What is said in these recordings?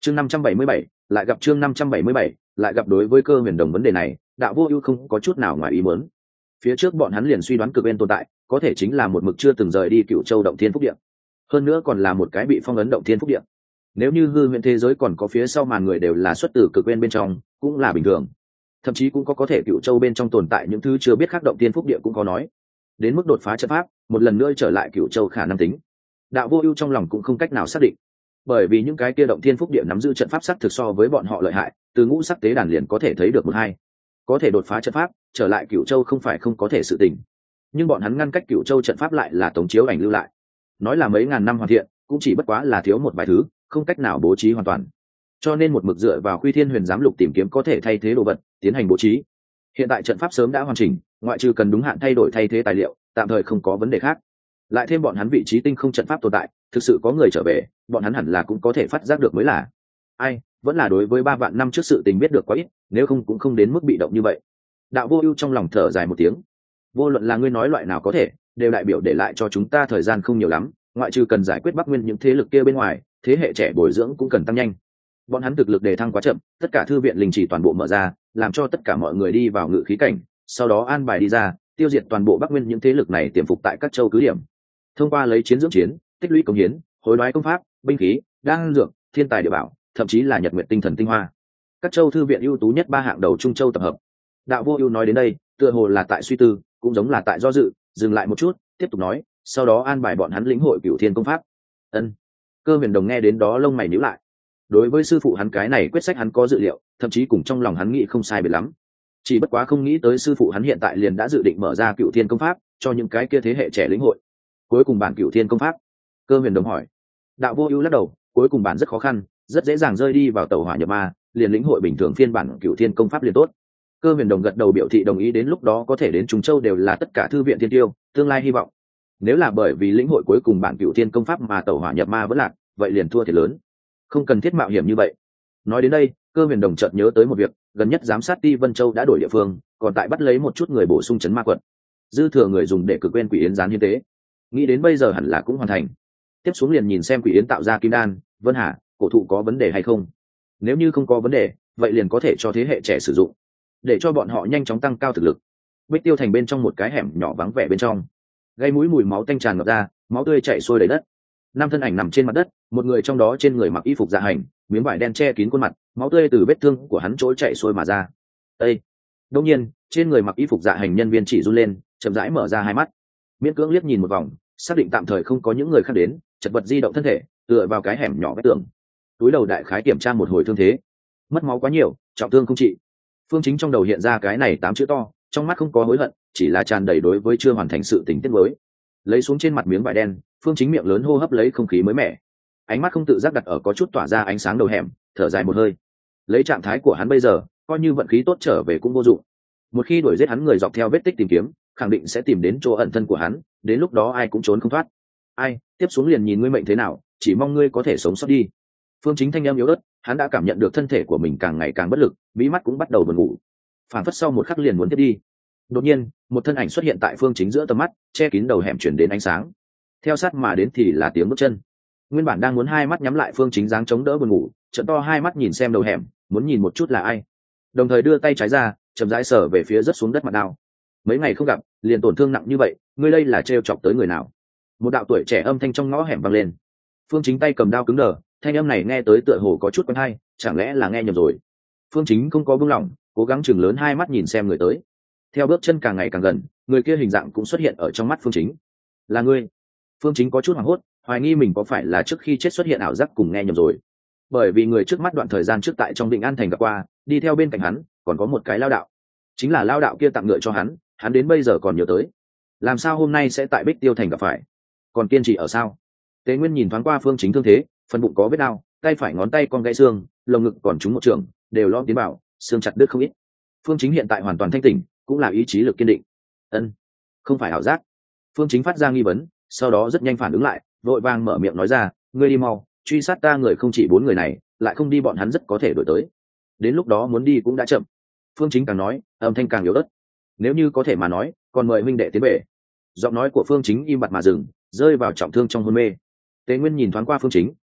chương 577, lại gặp chương 577, lại gặp. Đối với Cơ Huyền Đồng vấn đề này, Đạo Vô Ưu không có chút nào ngoài ý muốn. Phía trước bọn hắn liền suy đoán cực bên tồn tại, có thể chính là một mực chưa từng rời đi Cửu Châu Động Thiên Phúc Địa, hơn nữa còn là một cái bị phong ấn Động Thiên Phúc Địa. Nếu như hư huyễn thế giới còn có phía sau màn người đều là xuất từ cực bên trong, cũng là bình thường. Thậm chí cũng có thể Cửu Châu bên trong tồn tại những thứ chưa biết khác Động Thiên Phúc Địa cũng có nói. Đến mức đột phá trận pháp, một lần nữa trở lại Cửu Châu khả năng tính, Đạo Vô Ưu trong lòng cũng không cách nào xác định. Bởi vì những cái kia Động Thiên Phúc Địa nắm giữ trận pháp sắc thực so với bọn họ lợi hại, từ ngũ sắc tế đàn liền có thể thấy được một hai. Có thể đột phá trận pháp, trở lại Cửu Châu không phải không có thể sự tình. Nhưng bọn hắn ngăn cách Cửu Châu trận pháp lại là Tống Chiếu Ảnh lưu lại. Nói là mấy ngàn năm hoàn thiện, cũng chỉ bất quá là thiếu một vài thứ, không cách nào bố trí hoàn toàn. Cho nên một mực dựa vào Khuy Thiên Huyền giám lục tìm kiếm có thể thay thế đồ vật, tiến hành bố trí. Hiện tại trận pháp sớm đã hoàn chỉnh, ngoại trừ cần đúng hạn thay đổi thay thế tài liệu, tạm thời không có vấn đề khác. Lại thêm bọn hắn vị trí tinh không trận pháp tồn tại, thực sự có người trở về, bọn hắn hẳn là cũng có thể phát giác được mới là. Ai, vẫn là đối với 3 vạn năm trước sự tình biết được quá ít, nếu không cũng không đến mức bị động như vậy. Đạo Vô Ưu trong lòng thở dài một tiếng. Vô luận là ngươi nói loại nào có thể, đều đại biểu để lại cho chúng ta thời gian không nhiều lắm, ngoại trừ cần giải quyết Bắc Nguyên những thế lực kia bên ngoài, thế hệ trẻ bồi dưỡng cũng cần tăng nhanh. Bọn hắn thực lực đề thăng quá chậm, tất cả thư viện linh chỉ toàn bộ mở ra, làm cho tất cả mọi người đi vào ngự khí cảnh, sau đó an bài đi ra, tiêu diệt toàn bộ Bắc Nguyên những thế lực này tiềm phục tại các châu cứ điểm. Thông qua lấy chiến dưỡng chiến, tích lũy công hiến, hối đoái công pháp, binh khí, đan dược, thiên tài địa bảo, thậm chí là nhật nguyệt tinh thần tinh hoa. Các châu thư viện ưu tú nhất 3 hạng đầu Trung Châu tập hợp. Đạo Vô Ưu nói đến đây, tựa hồ là tại suy tư, cũng giống là tại do dự, dừng lại một chút, tiếp tục nói, sau đó an bài bọn hắn lĩnh hội Cửu Thiên công pháp. Ân. Cơ Huyền Đồng nghe đến đó lông mày nhíu lại. Đối với sư phụ hắn cái này quyết sách hắn có dự liệu, thậm chí cùng trong lòng hắn nghĩ không sai biệt lắm. Chỉ bất quá không nghĩ tới sư phụ hắn hiện tại liền đã dự định mở ra Cửu Thiên công pháp cho những cái kia thế hệ trẻ lĩnh hội. Cuối cùng bản Cửu Thiên công pháp. Cơ Huyền Đồng hỏi. Đạo Vô Ưu lắc đầu, cuối cùng bản rất khó khăn, rất dễ dàng rơi đi vào tẩu hỏa nhập ma, liền lĩnh hội bình thường phiên bản Cửu Thiên công pháp liền tốt. Cơ Huyền Đồng gật đầu biểu thị đồng ý, đến lúc đó có thể đến Trung Châu đều là tất cả thư viện thiên tiêu, tương lai hy vọng. Nếu là bởi vì lĩnh hội cuối cùng bản Cửu Thiên công pháp mà tẩu hỏa nhập ma vẫn lạc, vậy liền thua thiệt lớn. Không cần thiết mạo hiểm như vậy. Nói đến đây, Cơ Huyền Đồng chợt nhớ tới một việc, gần nhất giám sát Ti Vân Châu đã đổi địa phương, còn tại bắt lấy một chút người bổ sung trấn ma quận. Dư thừa người dùng để cực quên quỷ yến gián hiến tế. Nghĩ đến bây giờ hẳn là cũng hoàn thành. Tiếp xuống liền nhìn xem quỷ yến tạo ra kim đan, Vân Hà, cổ thụ có vấn đề hay không. Nếu như không có vấn đề, vậy liền có thể cho thế hệ trẻ sử dụng, để cho bọn họ nhanh chóng tăng cao thực lực. Bích Tiêu thành bên trong một cái hẻm nhỏ vắng vẻ bên trong, gây mũi mùi máu tanh tràn ngập ra, máu tươi chảy xuôi đầy đất. 5 thân ảnh nằm trên mặt đất, một người trong đó trên người mặc y phục dạ hành, miếng vải đen che kín khuôn mặt, máu tươi từ vết thương của hắn trỗi chảy xuôi mà ra. Ê! Đột nhiên, trên người mặc y phục dạ hành nhân viên chỉ run lên, chậm rãi mở ra hai mắt, miễn cưỡng liếc nhìn một vòng, xác định tạm thời không có những người khác đến, chật vật di động thân thể, tựa vào cái hẻm nhỏ vách tường. Túi đầu đại khái kiểm tra một hồi thương thế, mất máu quá nhiều, trọng thương không trị. Phương Chính trong đầu hiện ra cái này 8 chữ to, trong mắt không có hối hận, chỉ là tràn đầy đối với chưa hoàn thành sự tình tiếc nuối. Lấy xuống trên mặt miếng vải đen, Phương Chính miệng lớn hô hấp lấy không khí mới mẻ, ánh mắt không tự giác đặt ở có chút tỏa ra ánh sáng đầu hẻm, thở dài một hơi. Lấy trạng thái của hắn bây giờ, coi như vận khí tốt trở về cũng vô dụng. Một khi đuổi giết hắn người dọc theo vết tích tìm kiếm, khẳng định sẽ tìm đến chỗ ẩn thân của hắn, đến lúc đó ai cũng trốn không thoát. Ai, tiếp xuống liền nhìn ngươi mệnh thế nào, chỉ mong ngươi có thể sống sót đi. Phương Chính thanh âm yếu ớt, hắn đã cảm nhận được thân thể của mình càng ngày càng bất lực, mí mắt cũng bắt đầu buồn ngủ. Phản phất sau một khắc liền muốn tiếp đi. Đột nhiên, một thân ảnh xuất hiện tại Phương Chính giữa tầm mắt, che kín đầu hẻm chuyển đến ánh sáng. Theo sát mà đến thì là tiếng bước chân. Nguyên bản đang muốn hai mắt nhắm lại Phương Chính dáng chống đỡ buồn ngủ, trợn to hai mắt nhìn xem đầu hẻm, muốn nhìn một chút là ai. Đồng thời đưa tay trái ra, chậm rãi sờ về phía rất xuống đất mặt đao. Mấy ngày không gặp, liền tổn thương nặng như vậy, ngươi đây là trêu chọc tới người nào? Một đạo tuổi trẻ âm thanh trong ngõ hẻm vang lên. Phương Chính tay cầm đao cứng đờ, thanh âm này nghe tới tựa hồ có chút quen tai, chẳng lẽ là nghe nhầm rồi? Phương Chính không có buông lỏng, cố gắng chừng lớn hai mắt nhìn xem người tới. Theo bước chân càng ngày càng gần, người kia hình dạng cũng xuất hiện ở trong mắt Phương Chính. Là ngươi? Phương Chính có chút hoảng hốt, hoài nghi mình có phải là trước khi chết xuất hiện ảo giác cùng nghe nhầm rồi. Bởi vì người trước mắt đoạn thời gian trước tại trong Định An thành gặp qua, đi theo bên cạnh hắn còn có một cái lao đạo, chính là lao đạo kia tặng ngựa cho hắn, hắn đến bây giờ còn nhớ tới. Làm sao hôm nay sẽ tại Bích Tiêu thành gặp phải? Còn kiên trì ở sao? Tế Nguyên nhìn thoáng qua Phương Chính thương thế, phần bụng có vết đau, tay phải ngón tay con gãy xương, lồng ngực còn trúng một trường, đều lo tiến bảo, xương chặt đứt không ít. Phương Chính hiện tại hoàn toàn thanh tỉnh, cũng là ý chí lực kiên định. Ân, không phải ảo giác. Phương Chính phát ra nghi vấn, sau đó rất nhanh phản ứng lại, vội vàng mở miệng nói ra, ngươi đi mau, truy sát ta người không chỉ 4 người này, lại không đi bọn hắn rất có thể đuổi tới. Đến lúc đó muốn đi cũng đã chậm. Phương Chính càng nói, âm thanh càng yếu ớt. Nếu như có thể mà nói, còn mời huynh đệ tiến về. Giọng nói của Phương Chính im bặt mà dừng, rơi vào trọng thương trong hôn mê. Tế Nguyên nhìn thoáng qua Phương Chính,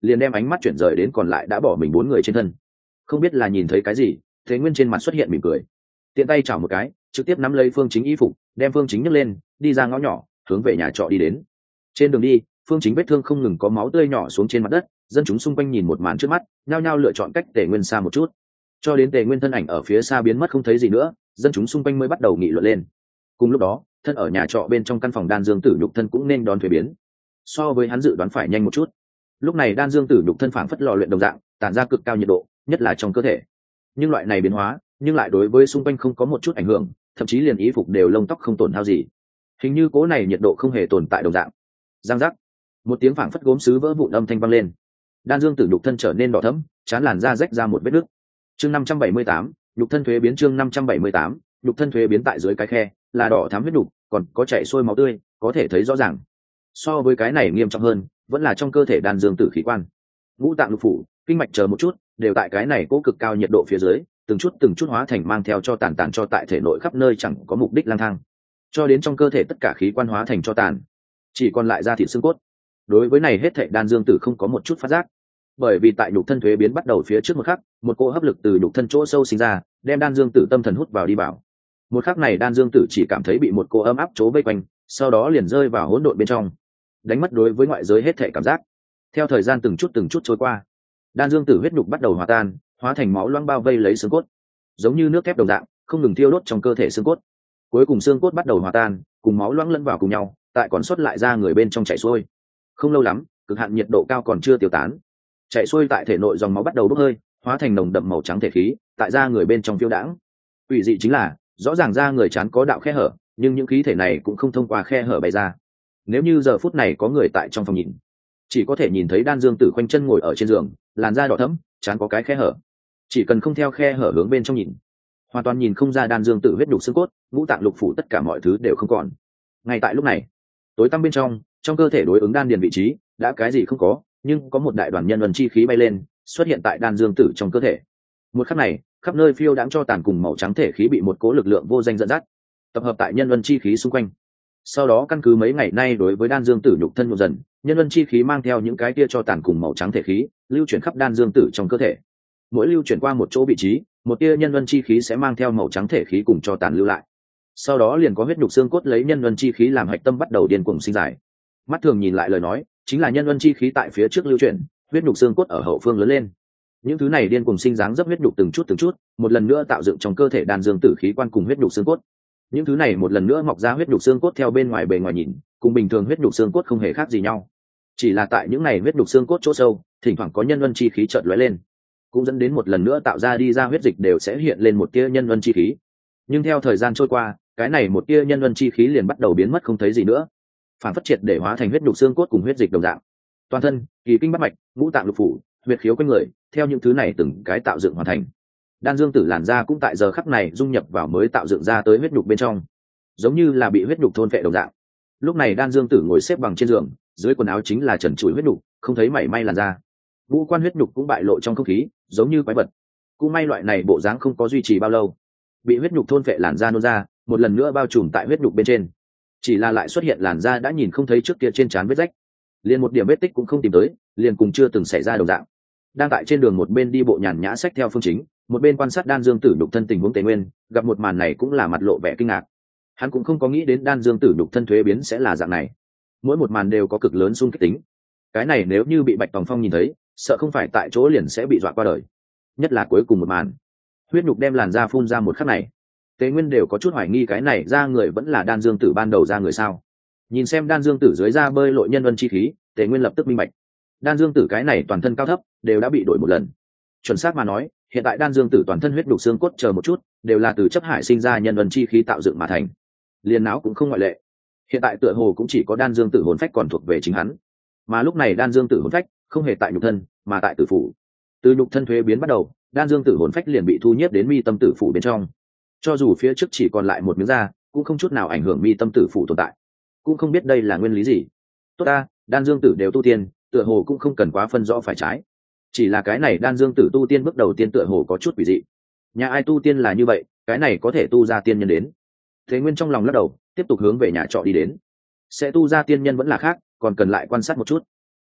liền đem ánh mắt chuyển rời đến còn lại đã bỏ mình 4 người trên thân. Không biết là nhìn thấy cái gì, Thế Nguyên trên mặt xuất hiện mỉm cười, tiện tay chảo một cái, trực tiếp nắm lấy Phương Chính y phục, đem Phương Chính nhấc lên, đi ra ngõ nhỏ, hướng về nhà trọ đi đến. Trên đường đi, Phương Chính vết thương không ngừng có máu tươi nhỏ xuống trên mặt đất, dân chúng xung quanh nhìn một màn trước mắt, nhao nhao lựa chọn cách Tề Nguyên xa một chút. Cho đến Tề Nguyên thân ảnh ở phía xa biến mất không thấy gì nữa, dân chúng xung quanh mới bắt đầu nghị luận lên. Cùng lúc đó, thân ở nhà trọ bên trong căn phòng Đan Dương Tử nhục thân cũng nên đón thuế biến. So với hắn dự đoán phải nhanh một chút. Lúc này Đan Dương Tử nhục thân phảng phất lò luyện đồng dạng, tản ra cực cao nhiệt độ, nhất là trong cơ thể. Nhưng loại này biến hóa, nhưng lại đối với xung quanh không có một chút ảnh hưởng, thậm chí liền y phục đều lông tóc không tổn hao gì. Hình như cố này nhiệt độ không hề tồn tại đồng dạng. Giang giác, một tiếng phảng phất gốm sứ vỡ vụn âm thanh vang lên. Đan Dương Tử nhục thân trở nên đỏ thẫm, trán làn da rách ra một vết nứt. Chương 578, nhục thân thuế biến. Chương 578, nhục thân thuế biến. Tại dưới cái khe là đỏ thắm huyết nhục, còn có chảy xuôi máu tươi, có thể thấy rõ ràng. So với cái này nghiêm trọng hơn, vẫn là trong cơ thể Đan Dương Tử khí quan, ngũ tạng lục phủ, kinh mạch chờ một chút, đều tại cái này cố cực cao nhiệt độ phía dưới, từng chút hóa thành mang theo cho tàn cho tại thể nội khắp nơi chẳng có mục đích lang thang, cho đến trong cơ thể tất cả khí quan hóa thành cho tàn, chỉ còn lại da thịt xương cốt. Đối với này hết thảy Đan Dương Tử không có một chút phát giác, bởi vì tại nhục thân thuế biến bắt đầu phía trước một khắc, một cỗ hấp lực từ nhục thân chỗ sâu sinh ra, đem Đan Dương Tử tâm thần hút vào đi vào. Một khắc này Đan Dương Tử chỉ cảm thấy bị một cỗ ấm áp chỗ vây quanh, sau đó liền rơi vào hỗn độn bên trong, đánh mất đối với ngoại giới hết thảy cảm giác. Theo thời gian từng chút trôi qua, Đan Dương Tử huyết nhục bắt đầu hòa tan, hóa thành máu loang bao vây lấy xương cốt, giống như nước thép đồng dạng, không ngừng thiêu đốt trong cơ thể xương cốt. Cuối cùng xương cốt bắt đầu hòa tan, cùng máu loang lẫn vào cùng nhau, tại còn sót lại ra người bên trong chảy xuôi. Không lâu lắm, cực hạn nhiệt độ cao còn chưa tiêu tán, chảy xuôi tại thể nội dòng máu bắt đầu bốc hơi, hóa thành nồng đậm màu trắng thể khí, tại da người bên trong phiêu đãng. Ủy dị chính là, rõ ràng da người trán có đạo khe hở, nhưng những khí thể này cũng không thông qua khe hở bay ra. Nếu như giờ phút này có người tại trong phòng nhìn, chỉ có thể nhìn thấy Đan Dương Tử khoanh chân ngồi ở trên giường, làn da đỏ thẫm, trán có cái khe hở. Chỉ cần không theo khe hở hướng bên trong nhìn, hoàn toàn nhìn không ra Đan Dương Tử huyết nhục xương cốt, ngũ tạng lục phủ tất cả mọi thứ đều không còn. Ngay tại lúc này, tối tăm bên trong cơ thể đối ứng đan điền vị trí, đã cái gì không có, nhưng có một đại đoàn nhân luân chi khí bay lên, xuất hiện tại Đan Dương Tử trong cơ thể. Một khắc này, khắp nơi phiêu đãng cho tàn cùng màu trắng thể khí bị một cố lực lượng vô danh dẫn dắt, tập hợp tại nhân luân chi khí xung quanh. Sau đó căn cứ mấy ngày nay đối với Đan Dương Tử nhục thân một dần, nhân luân chi khí mang theo những cái kia cho tàn cùng màu trắng thể khí, lưu chuyển khắp Đan Dương Tử trong cơ thể. Mỗi lưu chuyển qua một chỗ vị trí, một tia nhân luân chi khí sẽ mang theo màu trắng thể khí cùng cho tàn lưu lại. Sau đó liền có huyết nhục xương cốt lấy nhân luân chi khí làm hạch tâm bắt đầu điên cuồng sinh giải. Mắt thường nhìn lại lời nói, chính là nhân luân chi khí tại phía trước lưu chuyển, huyết nhục xương cốt ở hậu phương lớn lên. Những thứ này điên cuồng sinh dáng dấp huyết nhục từng chút, một lần nữa tạo dựng trong cơ thể Đan Dương Tử khí quan cùng huyết nhục xương cốt. Những thứ này một lần nữa mọc ra huyết nhục xương cốt theo bên ngoài bề ngoài nhìn, cùng bình thường huyết nhục xương cốt không hề khác gì nhau. Chỉ là tại những này huyết nhục xương cốt chỗ sâu, thỉnh thoảng có nhân luân chi khí chợt lóe lên, cũng dẫn đến một lần nữa tạo ra đi ra huyết dịch đều sẽ hiện lên một tia nhân luân chi khí. Nhưng theo thời gian trôi qua, cái này một tia nhân luân chi khí liền bắt đầu biến mất không thấy gì nữa, phản phất triệt để hóa thành huyết nhục xương cốt cùng huyết dịch đồng dạng. Toàn thân, kỳ kinh bát mạch, ngũ tạng lục phủ, huyệt khiếu quanh người, theo những thứ này từng cái tạo dựng hoàn thành. Đan Dương Tử làn da cũng tại giờ khắc này dung nhập vào mới tạo dựng ra tới huyết nhục bên trong, giống như là bị huyết nhục thôn phệ đồng dạng. Lúc này Đan Dương Tử ngồi xếp bằng trên giường, dưới quần áo chính là trần trụi huyết nhục, không thấy mảy may làn da. Ngũ quan huyết nhục cũng bại lộ trong không khí, giống như quái vật. Cũng may loại này bộ dáng không có duy trì bao lâu, bị huyết nhục thôn phệ làn da nôn ra, một lần nữa bao trùm tại huyết nhục bên trên. Chỉ là lại xuất hiện làn da đã nhìn không thấy trước kia trên trán vết rách, liền một điểm vết tích cũng không tìm tới, liền cùng chưa từng xảy ra đồng dạng. Đang tại trên đường một bên đi bộ nhàn nhã xách theo Phương Chính, một bên quan sát Đan Dương Tử nhục thân tình huống Tề Nguyên, gặp một màn này cũng là mặt lộ vẻ kinh ngạc. Hắn cũng không có nghĩ đến Đan Dương Tử nhục thân thuế biến sẽ là dạng này, mỗi một màn đều có cực lớn xung kích tính. Cái này nếu như bị Bạch Tòng Phong nhìn thấy, sợ không phải tại chỗ liền sẽ bị dọa qua đời. Nhất là cuối cùng một màn, huyết nhục đem làn da phun ra một khắc này, Tề Nguyên đều có chút hoài nghi cái này ra người vẫn là Đan Dương Tử ban đầu ra người sao. Nhìn xem Đan Dương Tử dưới da bơi lội nhân luân chi khí, Tề Nguyên lập tức minh bạch, Đan Dương Tử cái này toàn thân cao thấp đều đã bị đổi một lần. Chuẩn xác mà nói, hiện tại Đan Dương Tử toàn thân huyết nhục xương cốt chờ một chút, đều là từ chấp hải sinh ra nhân luân chi khí tạo dựng mà thành. Liên não cũng không ngoại lệ. Hiện tại tựa hồ cũng chỉ có Đan Dương Tử hồn phách còn thuộc về chính hắn. Mà lúc này Đan Dương Tử hồn phách không hề tại nhục thân, mà tại tử phủ. Từ nhục thân thuế biến bắt đầu, Đan Dương Tử hồn phách liền bị thu nhiếp đến mi tâm tử phủ bên trong. Cho dù phía trước chỉ còn lại một miếng da, cũng không chút nào ảnh hưởng mi tâm tử phủ tồn tại. Cũng không biết đây là nguyên lý gì. Tốt ta, Đan Dương Tử đều tu tiên, tựa hồ cũng không cần quá phân rõ phải trái. Chỉ là cái này Đan Dương Tử tu tiên bước đầu tiên tựa hồ có chút quỷ dị. Nhà ai tu tiên là như vậy, cái này có thể tu ra tiên nhân đến. Thế Nguyên trong lòng lắc đầu, tiếp tục hướng về nhà trọ đi đến. Sẽ tu ra tiên nhân vẫn là khác, còn cần lại quan sát một chút.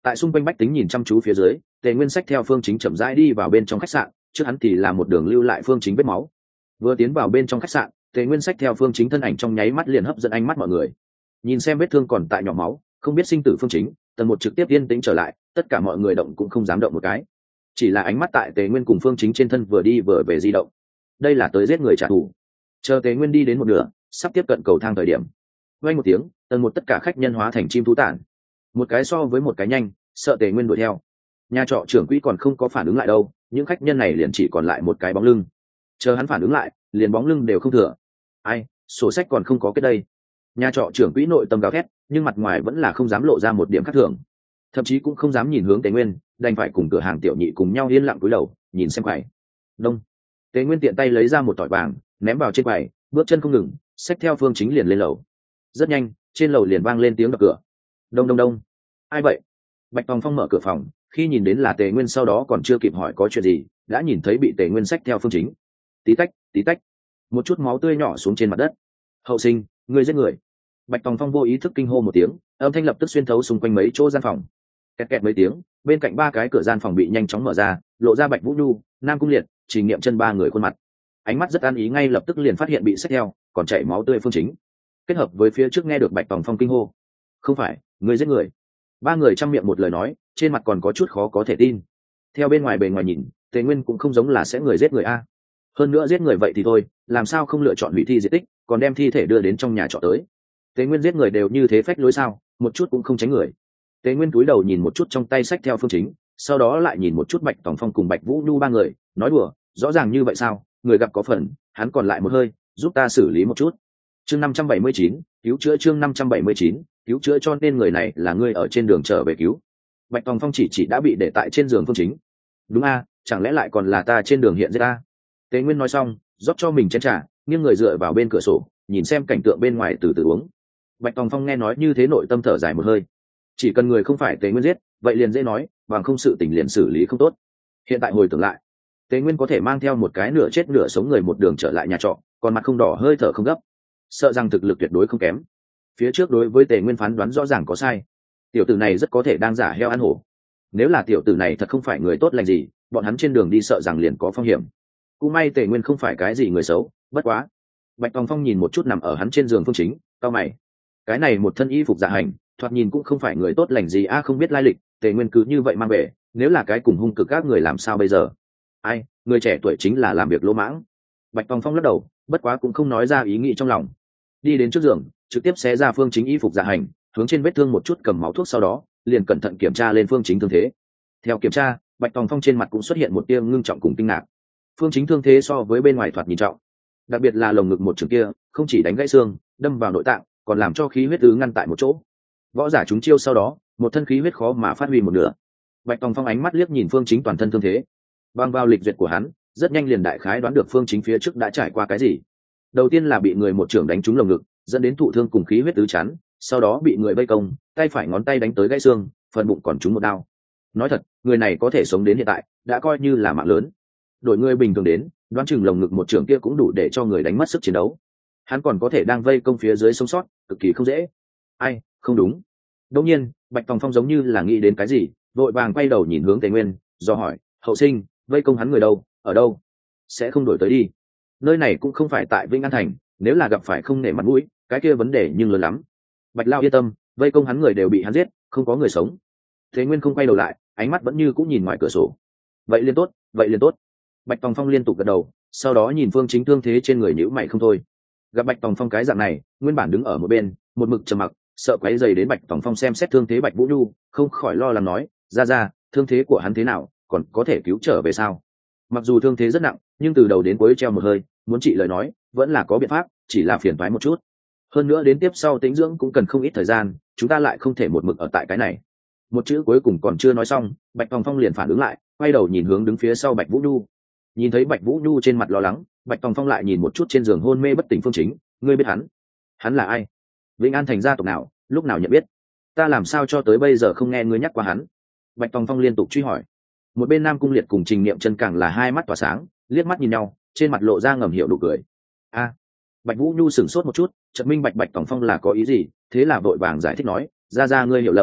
Tại xung quanh bách tính nhìn chăm chú phía dưới, Tề Nguyên xách theo Phương Chính chậm rãi đi vào bên trong khách sạn, trước hắn thì là một đường lưu lại Phương Chính vết máu. Vừa tiến vào bên trong khách sạn, Tề Nguyên xách theo Phương Chính thân ảnh trong nháy mắt liền hấp dẫn ánh mắt mọi người. Nhìn xem vết thương còn tại nhỏ máu, không biết sinh tử Phương Chính, tầng một trực tiếp yên tĩnh trở lại, tất cả mọi người động cũng không dám động một cái. Chỉ là ánh mắt tại Tề Nguyên cùng Phương Chính trên thân vừa đi vừa về di động. Đây là tới giết người trả thù. Chờ Tề Nguyên đi đến một nửa, sắp tiếp cận cầu thang thời điểm, vang một tiếng, tầng một tất cả khách nhân hóa thành chim thú tản. Một cái so với một cái nhanh, sợ Tề Nguyên đuổi theo. Nhà trọ trưởng quỹ còn không có phản ứng lại đâu, những khách nhân này liền chỉ còn lại một cái bóng lưng. Chờ hắn phản ứng lại, liền bóng lưng đều không thừa. Ai, sổ sách còn không có cái đây. Nhà trọ trưởng quỹ nội tâm gào thét, nhưng mặt ngoài vẫn là không dám lộ ra một điểm khác thường, thậm chí cũng không dám nhìn hướng Tề Nguyên, đành phải cùng cửa hàng tiểu nhị cùng nhau yên lặng cúi đầu nhìn xem quầy. Đông. Tề Nguyên tiện tay lấy ra một tỏi vàng, ném vào trên quầy, bước chân không ngừng, xách theo Phương Chính liền lên lầu. Rất nhanh, trên lầu liền vang lên tiếng đập cửa. Đông đông đông. Ai vậy? Bạch Tòng Phong mở cửa phòng, khi nhìn đến là Tề Nguyên sau đó còn chưa kịp hỏi có chuyện gì, đã nhìn thấy bị Tề Nguyên xách theo Phương Chính. Tí tách, tí tách. Một chút máu tươi nhỏ xuống trên mặt đất. Hậu sinh, ngươi giết người. Bạch Tòng Phong vô ý thức kinh hô một tiếng, âm thanh lập tức xuyên thấu xung quanh mấy chỗ gian phòng. Kẹt kẹt mấy tiếng, bên cạnh ba cái cửa gian phòng bị nhanh chóng mở ra, lộ ra Bạch Vũ Nhu, Nam Cung Liệt, Trình Niệm Chân ba người khuôn mặt. Ánh mắt rất an ý ngay lập tức liền phát hiện bị xách theo, còn chảy máu tươi Phương Chính. Kết hợp với phía trước nghe được Bạch Tòng Phong kinh hô, không phải, ngươi giết người. Ba người trăm miệng một lời nói, trên mặt còn có chút khó có thể tin. Theo bên ngoài bề ngoài nhìn, Tề Nguyên cũng không giống là sẽ người giết người a. Hơn nữa giết người vậy thì thôi, làm sao không lựa chọn hủy thi diệt tích, còn đem thi thể đưa đến trong nhà trọ tới. Tề Nguyên giết người đều như thế phách lối sao, một chút cũng không tránh người. Tề Nguyên cúi đầu nhìn một chút trong tay sách theo Phương Chính, sau đó lại nhìn một chút Bạch Tòng Phong cùng Bạch Vũ Nhu ba người, nói đùa, rõ ràng như vậy sao, người gặp có phần, hắn còn lại một hơi, giúp ta xử lý một chút. Chương 579, cứu chữa chương 579, cứu chữa cho nên người này là ngươi ở trên đường trở về cứu. Bạch Tòng Phong chỉ đã bị để tại trên giường Phương Chính. Đúng a, chẳng lẽ lại còn là ta trên đường hiện giết ta? Tề Nguyên nói xong, rót cho mình chén trà, nghiêng người dựa vào bên cửa sổ, nhìn xem cảnh tượng bên ngoài từ từ uống. Bạch Tòng Phong nghe nói như thế nội tâm thở dài một hơi. Chỉ cần người không phải Tề Nguyên giết, vậy liền dễ nói, bằng không sự tình liền xử lý không tốt. Hiện tại hồi tưởng lại, Tề Nguyên có thể mang theo một cái nửa chết nửa sống người một đường trở lại nhà trọ, còn mặt không đỏ hơi thở không gấp, sợ rằng thực lực tuyệt đối không kém. Phía trước đối với Tề Nguyên phán đoán rõ ràng có sai, tiểu tử này rất có thể đang giả heo ăn hổ. Nếu là tiểu tử này thật không phải người tốt lành gì, bọn hắn trên đường đi sợ rằng liền có phong hiểm. Cũng may Tề Nguyên không phải cái gì người xấu, bất quá. Bạch Tòng Phong nhìn một chút nằm ở hắn trên giường Phương Chính, cau mày. Cái này một thân y phục dạ hành, thoạt nhìn cũng không phải người tốt lành gì a, không biết lai lịch, Tề Nguyên cứ như vậy mang về, nếu là cái cùng hung cực các người làm sao bây giờ? Ai, người trẻ tuổi chính là làm việc lỗ mãng. Bạch Tòng Phong lắc đầu, bất quá cũng không nói ra ý nghĩ trong lòng. Đi đến trước giường, trực tiếp xé ra Phương Chính y phục dạ hành, hướng trên vết thương một chút cầm máu thuốc, sau đó liền cẩn thận kiểm tra lên Phương Chính thương thế. Theo kiểm tra, Bạch Tòng Phong trên mặt cũng xuất hiện một tia ngưng trọng cùng kinh ngạc. Phương Chính thương thế so với bên ngoài thoạt nhìn trọng, đặc biệt là lồng ngực một trường kia, không chỉ đánh gãy xương, đâm vào nội tạng, còn làm cho khí huyết ứ ngăn tại một chỗ. Võ giả chúng chiêu sau đó, một thân khí huyết khó mà phát huy một nửa. Bạch Tòng Phong ánh mắt liếc nhìn Phương Chính toàn thân thương thế, bằng vào lịch duyệt của hắn, rất nhanh liền đại khái đoán được Phương Chính phía trước đã trải qua cái gì. Đầu tiên là bị người một trường đánh trúng lồng ngực, dẫn đến thụ thương cùng khí huyết ứ chắn, sau đó bị người vây công, tay phải ngón tay đánh tới gãy xương, phần bụng còn trúng một đao. Nói thật, người này có thể sống đến hiện tại, đã coi như là mạng lớn. Đổi người bình thường đến, đoán chừng lồng ngực một trường kia cũng đủ để cho người đánh mất sức chiến đấu. Hắn còn có thể đang vây công phía dưới sống sót, cực kỳ không dễ. Ai, không đúng. Đột nhiên, Bạch Tòng Phong giống như là nghĩ đến cái gì, vội vàng quay đầu nhìn hướng Tề Nguyên, do hỏi, hậu sinh, vây công hắn người đâu, ở đâu? Sẽ không đổi tới đi. Nơi này cũng không phải tại Vĩnh An Thành, nếu là gặp phải không nể mặt mũi, cái kia vấn đề nhưng lớn lắm. Bạch Lao yên tâm, vây công hắn người đều bị hắn giết, không có người sống. Thế Nguyên không quay đầu lại, ánh mắt vẫn như cũng nhìn ngoài cửa sổ. Vậy liền tốt, vậy liền tốt. Bạch Tòng Phong liên tục gật đầu, sau đó nhìn Phương Chính thương thế trên người nhíu mày không thôi. Gặp Bạch Tòng Phong cái dạng này, nguyên bản đứng ở một bên, một mực trầm mặc, sợ quấy rầy đến Bạch Tòng Phong xem xét thương thế Bạch Vũ Nhu, không khỏi lo lắng nói, ra, thương thế của hắn thế nào, còn có thể cứu trở về sao? Mặc dù thương thế rất nặng, nhưng từ đầu đến cuối treo một hơi, muốn trị lời nói, vẫn là có biện pháp, chỉ là phiền toái một chút. Hơn nữa đến tiếp sau tĩnh dưỡng cũng cần không ít thời gian, chúng ta lại không thể một mực ở tại cái này. Một chữ cuối cùng còn chưa nói xong, Bạch Tòng Phong liền phản ứng lại, quay đầu nhìn hướng đứng phía sau Bạch Vũ Nhu. Nhìn thấy Bạch Vũ Nhu trên mặt lo lắng, Bạch Tòng Phong lại nhìn một chút trên giường hôn mê bất tỉnh Phương Chính, ngươi biết hắn? Hắn là ai? Vĩnh An Thành gia tộc nào, lúc nào nhận biết? Ta làm sao cho tới bây giờ không nghe ngươi nhắc qua hắn? Bạch Tòng Phong liên tục truy hỏi. Một bên Nam Cung Liệt cùng Trình Niệm Chân càng là hai mắt tỏa sáng, liếc mắt nhìn nhau, trên mặt lộ ra ngầm hiểu nụ cười. A, Bạch Vũ Nhu sửng sốt một chút, chợt minh bạch Bạch Tòng Phong là có ý gì, thế là vội vàng giải thích nói, ra ngươi hiểu lầm,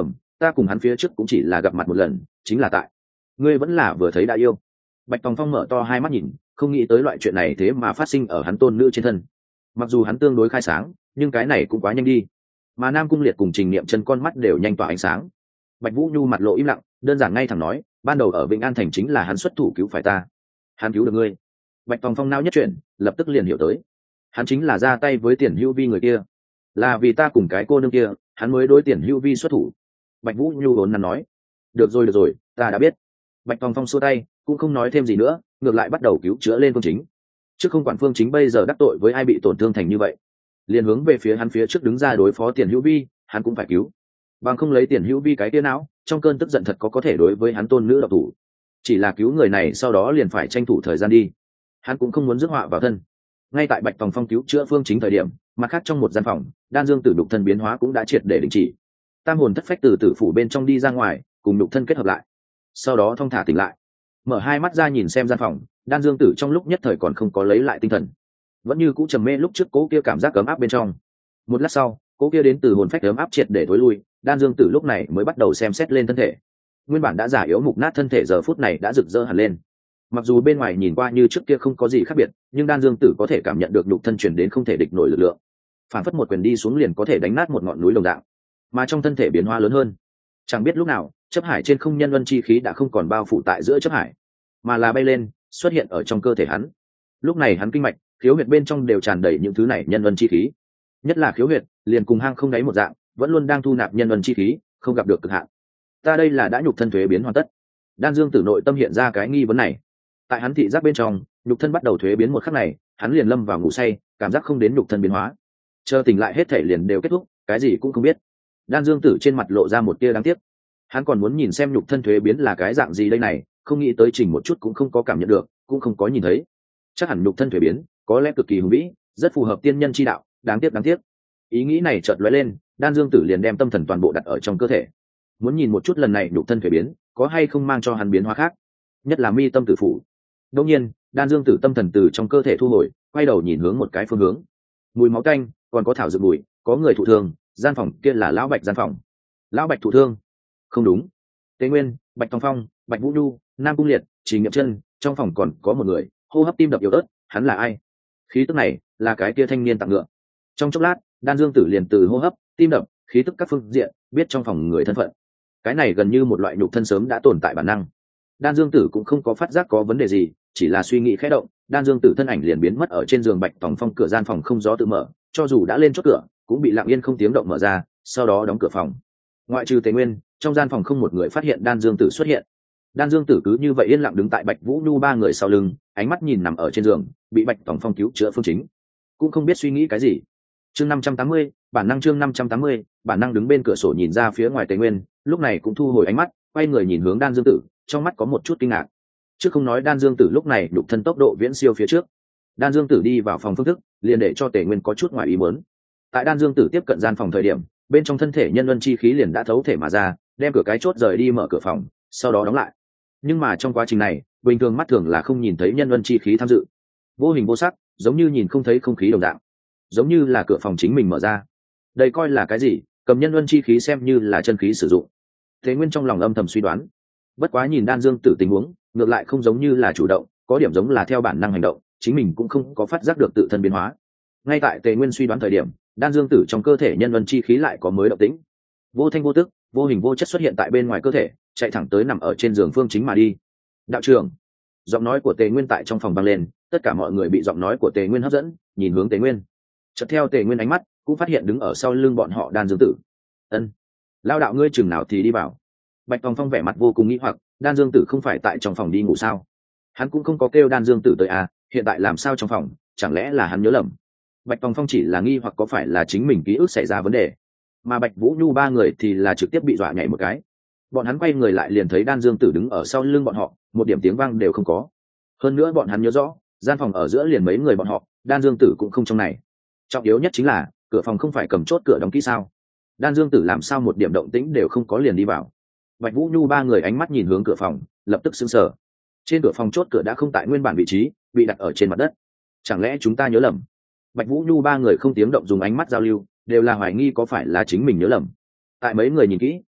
ta cùng hắn phía trước cũng chỉ là gặp mặt một lần, chính là tại ngươi vẫn là vừa thấy đã yêu. Bạch Tòng Phong mở to hai mắt nhìn, không nghĩ tới loại chuyện này thế mà phát sinh ở hắn tôn nữ trên thân. Mặc dù hắn tương đối khai sáng, nhưng cái này cũng quá nhanh đi. Mà Nam Cung Liệt cùng Trình Niệm Chân con mắt đều nhanh tỏa ánh sáng. Bạch Vũ Nhu mặt lộ im lặng, đơn giản ngay thẳng nói, ban đầu ở Vĩnh An thành chính là hắn xuất thủ cứu phải ta, hắn cứu được ngươi. Bạch Tòng Phong nao nhất chuyển, lập tức liền hiểu tới, hắn chính là ra tay với Tiền Hữu Vi người kia, là vì ta cùng cái cô nương kia, hắn mới đối Tiền Hữu Vi xuất thủ. Bạch Vũ Nhu vốn nắn nói, được rồi, ta đã biết. Bạch Tòng Phong xua tay, cũng không nói thêm gì nữa, ngược lại bắt đầu cứu chữa lên Phương Chính. Chứ không quản Phương Chính bây giờ đắc tội với ai bị tổn thương thành như vậy, liền hướng về phía hắn phía trước đứng ra đối phó Tiền Hữu Vi, hắn cũng phải cứu. Bằng không lấy Tiền Hữu Vi cái kia não, trong cơn tức giận thật có thể đối với hắn tôn nữ độc thủ. Chỉ là cứu người này sau đó liền phải tranh thủ thời gian đi, hắn cũng không muốn rước họa vào thân. Ngay tại Bạch Tòng Phong cứu chữa Phương Chính thời điểm, mặt khác trong một gian phòng, Đan Dương Tử đục thân biến hóa cũng đã triệt để đình chỉ. Tam hồn thất phách từ tử phủ bên trong đi ra ngoài, cùng đục thân kết hợp lại, sau đó thong thả tỉnh lại, mở hai mắt ra nhìn xem gian phòng. Đan Dương Tử trong lúc nhất thời còn không có lấy lại tinh thần, vẫn như cũ trầm mê lúc trước cố kia cảm giác ấm áp bên trong. Một lát sau, cố kia đến từ hồn phách ấm áp triệt để thối lui, Đan Dương Tử lúc này mới bắt đầu xem xét lên thân thể. Nguyên bản đã già yếu mục nát thân thể giờ phút này đã rực rỡ hẳn lên. Mặc dù bên ngoài nhìn qua như trước kia không có gì khác biệt, nhưng Đan Dương Tử có thể cảm nhận được nhục thân truyền đến không thể địch nổi lực lượng, phản phất một quyền đi xuống liền có thể đánh nát một ngọn núi đồng dạng. Mà trong thân thể biến hóa lớn hơn, chẳng biết lúc nào chấp hải trên không nhân luân chi khí đã không còn bao phủ tại giữa chấp hải, mà là bay lên xuất hiện ở trong cơ thể hắn. Lúc này hắn kinh mạch, khiếu huyệt bên trong đều tràn đầy những thứ này nhân luân chi khí, nhất là khiếu huyệt liền cùng hang không đáy một dạng, vẫn luôn đang thu nạp nhân luân chi khí, không gặp được cực hạn. Ta đây là đã nhục thân thuế biến hoàn tất. Đan Dương Tử nội tâm hiện ra cái nghi vấn này. Tại hắn thị giác bên trong, nhục thân bắt đầu thuế biến một khắc này, hắn liền lâm vào ngủ say, cảm giác không đến nhục thân biến hóa. Chờ tỉnh lại hết thể liền đều kết thúc, cái gì cũng không biết. Đan Dương Tử trên mặt lộ ra một tia đáng tiếc. Hắn còn muốn nhìn xem nhục thân thuế biến là cái dạng gì đây này, không nghĩ tới Trình một chút cũng không có cảm nhận được, cũng không có nhìn thấy. Chắc hẳn nhục thân thuế biến có lẽ cực kỳ hùng vĩ, rất phù hợp tiên nhân chi đạo, đáng tiếc. Ý nghĩ này chợt lóe lên, Đan Dương Tử liền đem tâm thần toàn bộ đặt ở trong cơ thể, muốn nhìn một chút lần này nhục thân thuế biến có hay không mang cho hắn biến hóa khác, nhất là mi tâm tử phủ. Đương nhiên, Đan Dương Tử tâm thần từ trong cơ thể thu hồi, quay đầu nhìn hướng một cái phương hướng. Mùi máu tanh, còn có thảo dược mùi, có người thụ thương, gian phòng kia là lão Bạch gian phòng. Lão Bạch thụ thương? Không đúng. Tế Nguyên, Bạch Tòng Phong, Bạch Vũ Nhu, Nam Cung Liệt, Trình Niệm Chân, trong phòng còn có một người, hô hấp tim đập yếu ớt, hắn là ai? Khí tức này, là cái kia thanh niên tặng ngựa. Trong chốc lát, Đan Dương Tử liền từ hô hấp, tim đập, khí tức các phương diện, biết trong phòng người thân phận. Cái này gần như một loại nhục thân sớm đã tồn tại bản năng. Đan Dương Tử cũng không có phát giác có vấn đề gì, chỉ là suy nghĩ khẽ động, Đan Dương Tử thân ảnh liền biến mất ở trên giường. Bạch Tòng Phong cửa gian phòng không gió tự mở, cho dù đã lên chốt cửa, cũng bị lặng yên không tiếng động mở ra, sau đó đóng cửa phòng. Ngoại trừ Tề Nguyên, trong gian phòng không một người phát hiện Đan Dương Tử xuất hiện. Đan Dương Tử cứ như vậy yên lặng đứng tại Bạch Vũ Nhu ba người sau lưng, ánh mắt nhìn nằm ở trên giường, bị Bạch Tòng Phong cứu chữa Phương Chính, cũng không biết suy nghĩ cái gì. Chương 580, bản năng. Chương 580, bản năng. Đứng bên cửa sổ nhìn ra phía ngoài Tề Nguyên, lúc này cũng thu hồi ánh mắt, quay người nhìn hướng Đan Dương Tử, trong mắt có một chút kinh ngạc. Chứ không nói Đan Dương Tử lúc này đục thân tốc độ viễn siêu phía trước, Đan Dương Tử đi vào phòng phương thức, liền để cho Tề Nguyên có chút ngoài ý muốn. Tại Đan Dương Tử tiếp cận gian phòng thời điểm, bên trong thân thể nhân luân chi khí liền đã thấu thể mà ra, đem cửa cái chốt rời đi, mở cửa phòng, sau đó đóng lại. Nhưng mà trong quá trình này, bình thường mắt thường là không nhìn thấy nhân luân chi khí tham dự, vô hình vô sắc, giống như nhìn không thấy không khí đồng dạng, giống như là cửa phòng chính mình mở ra. Đây coi là cái gì? Cầm nhân luân chi khí xem như là chân khí sử dụng. Thế Nguyên trong lòng âm thầm suy đoán. Bất quá nhìn Đan Dương Tử tình huống, ngược lại không giống như là chủ động, có điểm giống là theo bản năng hành động, chính mình cũng không có phát giác được tự thân biến hóa. Ngay tại Tề Nguyên suy đoán thời điểm, Đan Dương Tử trong cơ thể nhân luân chi khí lại có mới động tĩnh, vô thanh vô tức, vô hình vô chất xuất hiện tại bên ngoài cơ thể, chạy thẳng tới nằm ở trên giường Phương Chính mà đi. Đạo trưởng! Giọng nói của Tề Nguyên tại trong phòng vang lên, tất cả mọi người bị giọng nói của Tề Nguyên hấp dẫn, nhìn hướng Tề Nguyên. Chợt theo Tề Nguyên ánh mắt, cũng phát hiện đứng ở sau lưng bọn họ Đan Dương Tử. Ân, lao đạo ngươi chừng nào thì đi vào? Bạch Tòng Phong vẻ mặt vô cùng nghi hoặc, Đan Dương Tử không phải tại trong phòng đi ngủ sao? Hắn cũng không có kêu Đan Dương Tử tới à, hiện tại làm sao trong phòng, chẳng lẽ là hắn nhớ lầm? Bạch Tòng Phong chỉ là nghi hoặc có phải là chính mình ký ức xảy ra vấn đề, mà Bạch Vũ Nhu ba người thì là trực tiếp bị dọa nhảy một cái. Bọn hắn quay người lại liền thấy Đan Dương Tử đứng ở sau lưng bọn họ, một điểm tiếng vang đều không có. Hơn nữa bọn hắn nhớ rõ, gian phòng ở giữa liền mấy người bọn họ, Đan Dương Tử cũng không trong này. Trọng yếu nhất chính là cửa phòng không phải cầm chốt cửa đóng kỹ sao? Đan Dương Tử làm sao một điểm động tĩnh đều không có liền đi vào? Bạch Vũ Nhu ba người ánh mắt nhìn hướng cửa phòng, lập tức sững sờ. Trên cửa phòng chốt cửa đã không tại nguyên bản vị trí, bị đặt ở trên mặt đất. Chẳng lẽ chúng ta nhớ lầm? Bạch Vũ Nhu ba người không tiếng động dùng ánh mắt giao lưu, đều là hoài nghi có phải là chính mình nhớ lầm. Tại mấy người nhìn kỹ,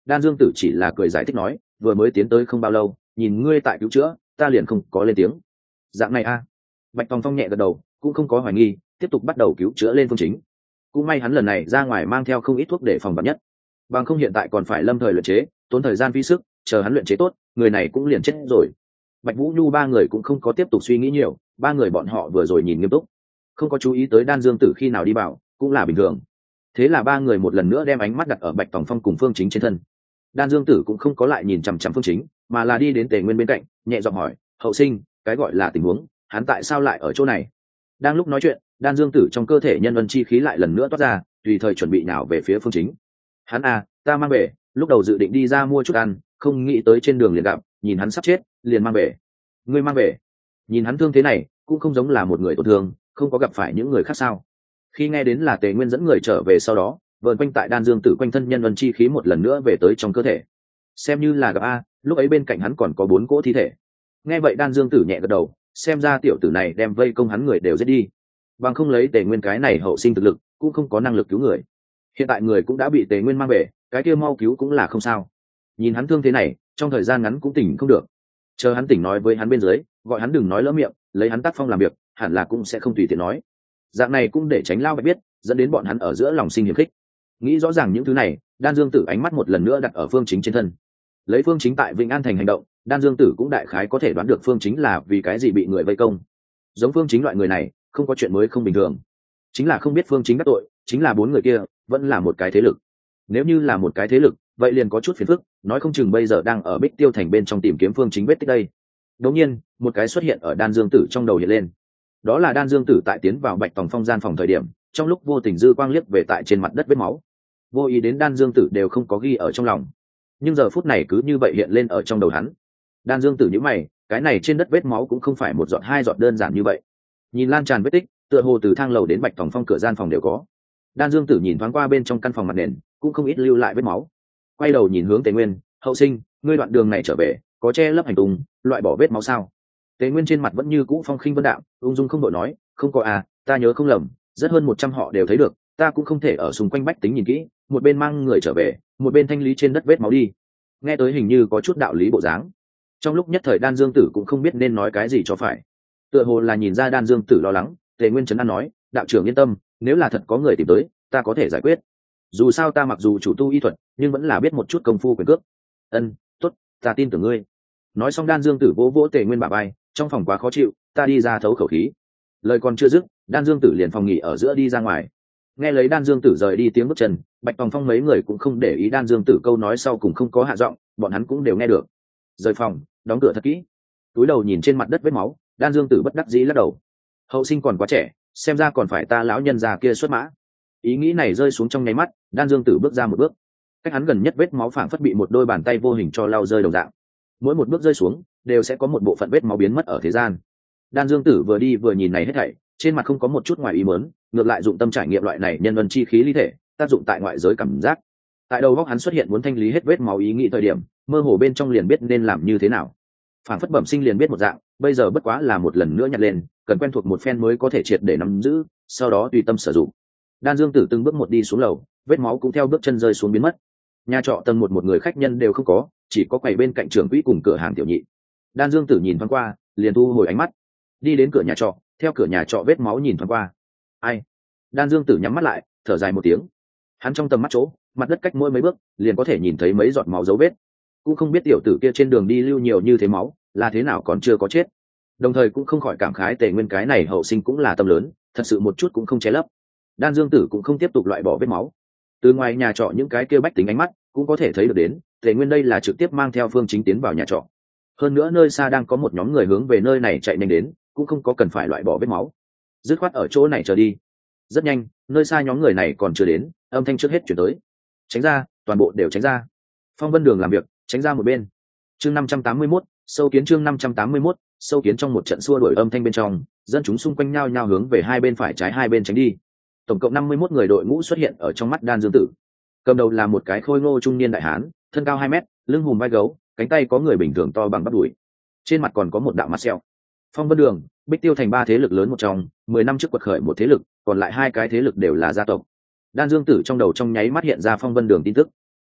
Đan Dương Tử chỉ là cười giải thích nói, vừa mới tiến tới không bao lâu, nhìn ngươi tại cứu chữa, ta liền không có lên tiếng. Dạng này a. Bạch Tòng Phong nhẹ gật đầu, cũng không có hoài nghi, tiếp tục bắt đầu cứu chữa lên Phương Chính. Cũng may hắn lần này ra ngoài mang theo không ít thuốc để phòng vạn nhất, bằng không hiện tại còn phải lâm thời luyện chế, tốn thời gian phí sức, chờ hắn luyện chế tốt, người này cũng liền chết rồi. Bạch Vũ Nhu ba người cũng không có tiếp tục suy nghĩ nhiều, ba người bọn họ vừa rồi nhìn nghiêm túc, không có chú ý tới Đan Dương Tử khi nào đi bảo, cũng là bình thường. Thế là ba người một lần nữa đem ánh mắt đặt ở Bạch Tòng Phong cùng Phương Chính trên thân. Đan Dương Tử cũng không có lại nhìn chằm chằm Phương Chính, mà là đi đến Tề Nguyên bên cạnh, nhẹ giọng hỏi, "Hậu sinh, cái gọi là tình huống, hắn tại sao lại ở chỗ này?" Đang lúc nói chuyện, Đan Dương Tử trong cơ thể nhân ân chi khí lại lần nữa toát ra, tùy thời chuẩn bị nào về phía Phương Chính. "Hắn à, ta mang về, lúc đầu dự định đi ra mua chút ăn, không nghĩ tới trên đường liền gặp, nhìn hắn sắp chết, liền mang về." "Ngươi mang về?" Nhìn hắn thương thế này, cũng không giống là một người tổn thương, không có gặp phải những người khác sao? Khi nghe đến là Tề Nguyên dẫn người trở về sau đó, vợn quanh tại Đan Dương Tử quanh thân nhân ân chi khí một lần nữa về tới trong cơ thể. Xem như là gặp a, lúc ấy bên cạnh hắn còn có 4 cỗ thi thể. Nghe vậy Đan Dương Tử nhẹ gật đầu, xem ra tiểu tử này đem vây công hắn người đều giết đi, bằng không lấy Tề Nguyên cái này hậu sinh thực lực, cũng không có năng lực cứu người. Hiện tại người cũng đã bị Tề Nguyên mang về, cái kia mau cứu cũng là không sao. Nhìn hắn thương thế này, trong thời gian ngắn cũng tỉnh không được. Chờ hắn tỉnh nói với hắn bên dưới, gọi hắn đừng nói lỡ miệng, lấy hắn tác phong làm việc, hẳn là cũng sẽ không tùy tiện nói. Dạng này cũng để tránh Lao Bạch biết, dẫn đến bọn hắn ở giữa lòng sinh hiềm khích. Nghĩ rõ ràng những thứ này, Đan Dương Tử ánh mắt một lần nữa đặt ở Phương Chính trên thân. Lấy Phương Chính tại Vĩnh An thành hành động, Đan Dương Tử cũng đại khái có thể đoán được Phương Chính là vì cái gì bị người vây công. Giống Phương Chính loại người này, không có chuyện mới không bình thường. Chính là không biết Phương Chính đắc tội, chính là 4 người kia, vẫn là một cái thế lực. Nếu như là một cái thế lực, vậy liền có chút phiền phức, nói không chừng bây giờ đang ở Bích Tiêu thành bên trong tìm kiếm Phương Chính vết tích đây. Đột nhiên, một cái xuất hiện ở Đan Dương Tử trong đầu hiện lên. Đó là Đan Dương Tử tại tiến vào Bạch Tòng Phong gian phòng thời điểm, trong lúc vô tình dư quang liếc về tại trên mặt đất vết máu. Vô ý đến Đan Dương Tử đều không có ghi ở trong lòng, nhưng giờ phút này cứ như vậy hiện lên ở trong đầu hắn. Đan Dương Tử nhíu mày, cái này trên đất vết máu cũng không phải một giọt hai giọt đơn giản như vậy. Nhìn lan tràn vết tích, tựa hồ từ thang lầu đến Bạch Tòng Phong cửa gian phòng đều có. Đan Dương Tử nhìn thoáng qua bên trong căn phòng mặt nền, cũng không ít lưu lại vết máu. Quay đầu nhìn hướng Tề Nguyên, "Hậu sinh, ngươi đoạn đường này trở về, có che lấp hành tung, loại bỏ vết máu sao?" Tề Nguyên trên mặt vẫn như cũ phong khinh vân đạm, ung dung không đội nói, "Không có à, ta nhớ không lầm, rất hơn 100 họ đều thấy được, ta cũng không thể ở xung quanh bách tính nhìn kỹ, một bên mang người trở về, một bên thanh lý trên đất vết máu đi." Nghe tới hình như có chút đạo lý bộ dáng. Trong lúc nhất thời Đan Dương Tử cũng không biết nên nói cái gì cho phải. Tựa hồ là nhìn ra Đan Dương Tử lo lắng, Tề Nguyên trấn an nói, "Đạo trưởng yên tâm, nếu là thật có người tìm tới, ta có thể giải quyết. Dù sao ta mặc dù chủ tu y thuật, nhưng vẫn là biết một chút công phu quyền cước." "Ân, tốt, ta tin tưởng ngươi." Nói xong Đan Dương Tử vỗ vỗ Tề Nguyên bả vai, "Trong phòng quá khó chịu, ta đi ra thấu khẩu khí." Lời còn chưa dứt, Đan Dương Tử liền phòng nghỉ ở giữa đi ra ngoài. Nghe lấy Đan Dương Tử rời đi tiếng bước chân, Bạch Tòng Phong mấy người cũng không để ý Đan Dương Tử câu nói sau cùng không có hạ giọng, bọn hắn cũng đều nghe được. Rời phòng, đóng cửa thật kỹ. Túi đầu nhìn trên mặt đất vết máu, Đan Dương Tử bất đắc dĩ lắc đầu. Hậu sinh còn quá trẻ, xem ra còn phải ta lão nhân già kia xuất mã. Ý nghĩ này rơi xuống trong nháy mắt, Đan Dương Tử bước ra một bước. Cách hắn gần nhất vết máu phảng phất bị một đôi bàn tay vô hình cho lau rơi đồng dạng. Mỗi một bước rơi xuống, đều sẽ có một bộ phận vết máu biến mất ở thế gian. Đan Dương Tử vừa đi vừa nhìn này hết thảy, trên mặt không có một chút ngoài ý muốn, ngược lại dụng tâm trải nghiệm loại này nhân ân chi khí ly thể, tác dụng tại ngoại giới cảm giác. Tại đầu góc hắn xuất hiện muốn thanh lý hết vết máu ý nghĩ thời điểm, mơ hồ bên trong liền biết nên làm như thế nào. Phản phất bẩm sinh liền biết một dạng, bây giờ bất quá là một lần nữa nhặt lên, cần quen thuộc một phen mới có thể triệt để nắm giữ, sau đó tùy tâm sử dụng. Đan Dương Tử từng bước một đi xuống lầu, vết máu cũng theo bước chân rơi xuống biến mất. Nhà trọ tầng một người khách nhân đều không có, chỉ có quầy bên cạnh trưởng quỹ cùng cửa hàng tiểu nhị. Đan Dương Tử nhìn thoáng qua, liền thu hồi ánh mắt, đi đến cửa nhà trọ, theo cửa nhà trọ vết máu nhìn thoáng qua. Ai? Đan Dương Tử nhắm mắt lại, thở dài một tiếng. Hắn trong tầm mắt chỗ, mặt đất cách mỗi mấy bước, liền có thể nhìn thấy mấy giọt máu dấu vết. Cũng không biết tiểu tử kia trên đường đi lưu nhiều như thế máu, là thế nào còn chưa có chết. Đồng thời cũng không khỏi cảm khái Tề Nguyên cái này hậu sinh cũng là tâm lớn, thật sự một chút cũng không che lấp. Đan Dương Tử cũng không tiếp tục loại bỏ vết máu. Từ ngoài nhà trọ những cái kia bách tính ánh mắt, cũng có thể thấy được đến, Tề Nguyên đây là trực tiếp mang theo Phương Chính tiến vào nhà trọ. Hơn nữa nơi xa đang có một nhóm người hướng về nơi này chạy nhanh đến, cũng không có cần phải loại bỏ vết máu, dứt khoát ở chỗ này chờ đi. Rất nhanh, nơi xa nhóm người này còn chưa đến, âm thanh trước hết chuyển tới. Tránh ra, toàn bộ đều tránh ra. Phong Vân Đường làm việc, tránh ra một bên. Chương 581, sâu kiến chương 581, sâu kiến trong một trận xua đuổi âm thanh bên trong, dân chúng xung quanh nhao nhao hướng về hai bên phải trái hai bên tránh đi. Tổng cộng 51 người đội ngũ xuất hiện ở trong mắt Đan Dương Tử. Cầm đầu là một cái khôi ngô trung niên đại hán, thân cao 2 mét, lưng hùm vai gấu, cánh tay có người bình thường to bằng bắp đùi. Trên mặt còn có một đạo mặt sẹo. Phong Vân Đường, Bích Tiêu thành 3 thế lực lớn một trong, 10 năm trước quật khởi một thế lực, còn lại 2 cái thế lực đều là gia tộc. Đan Dương Tử trong đầu trong nháy mắt hiện ra Phong Vân Đường tin tức.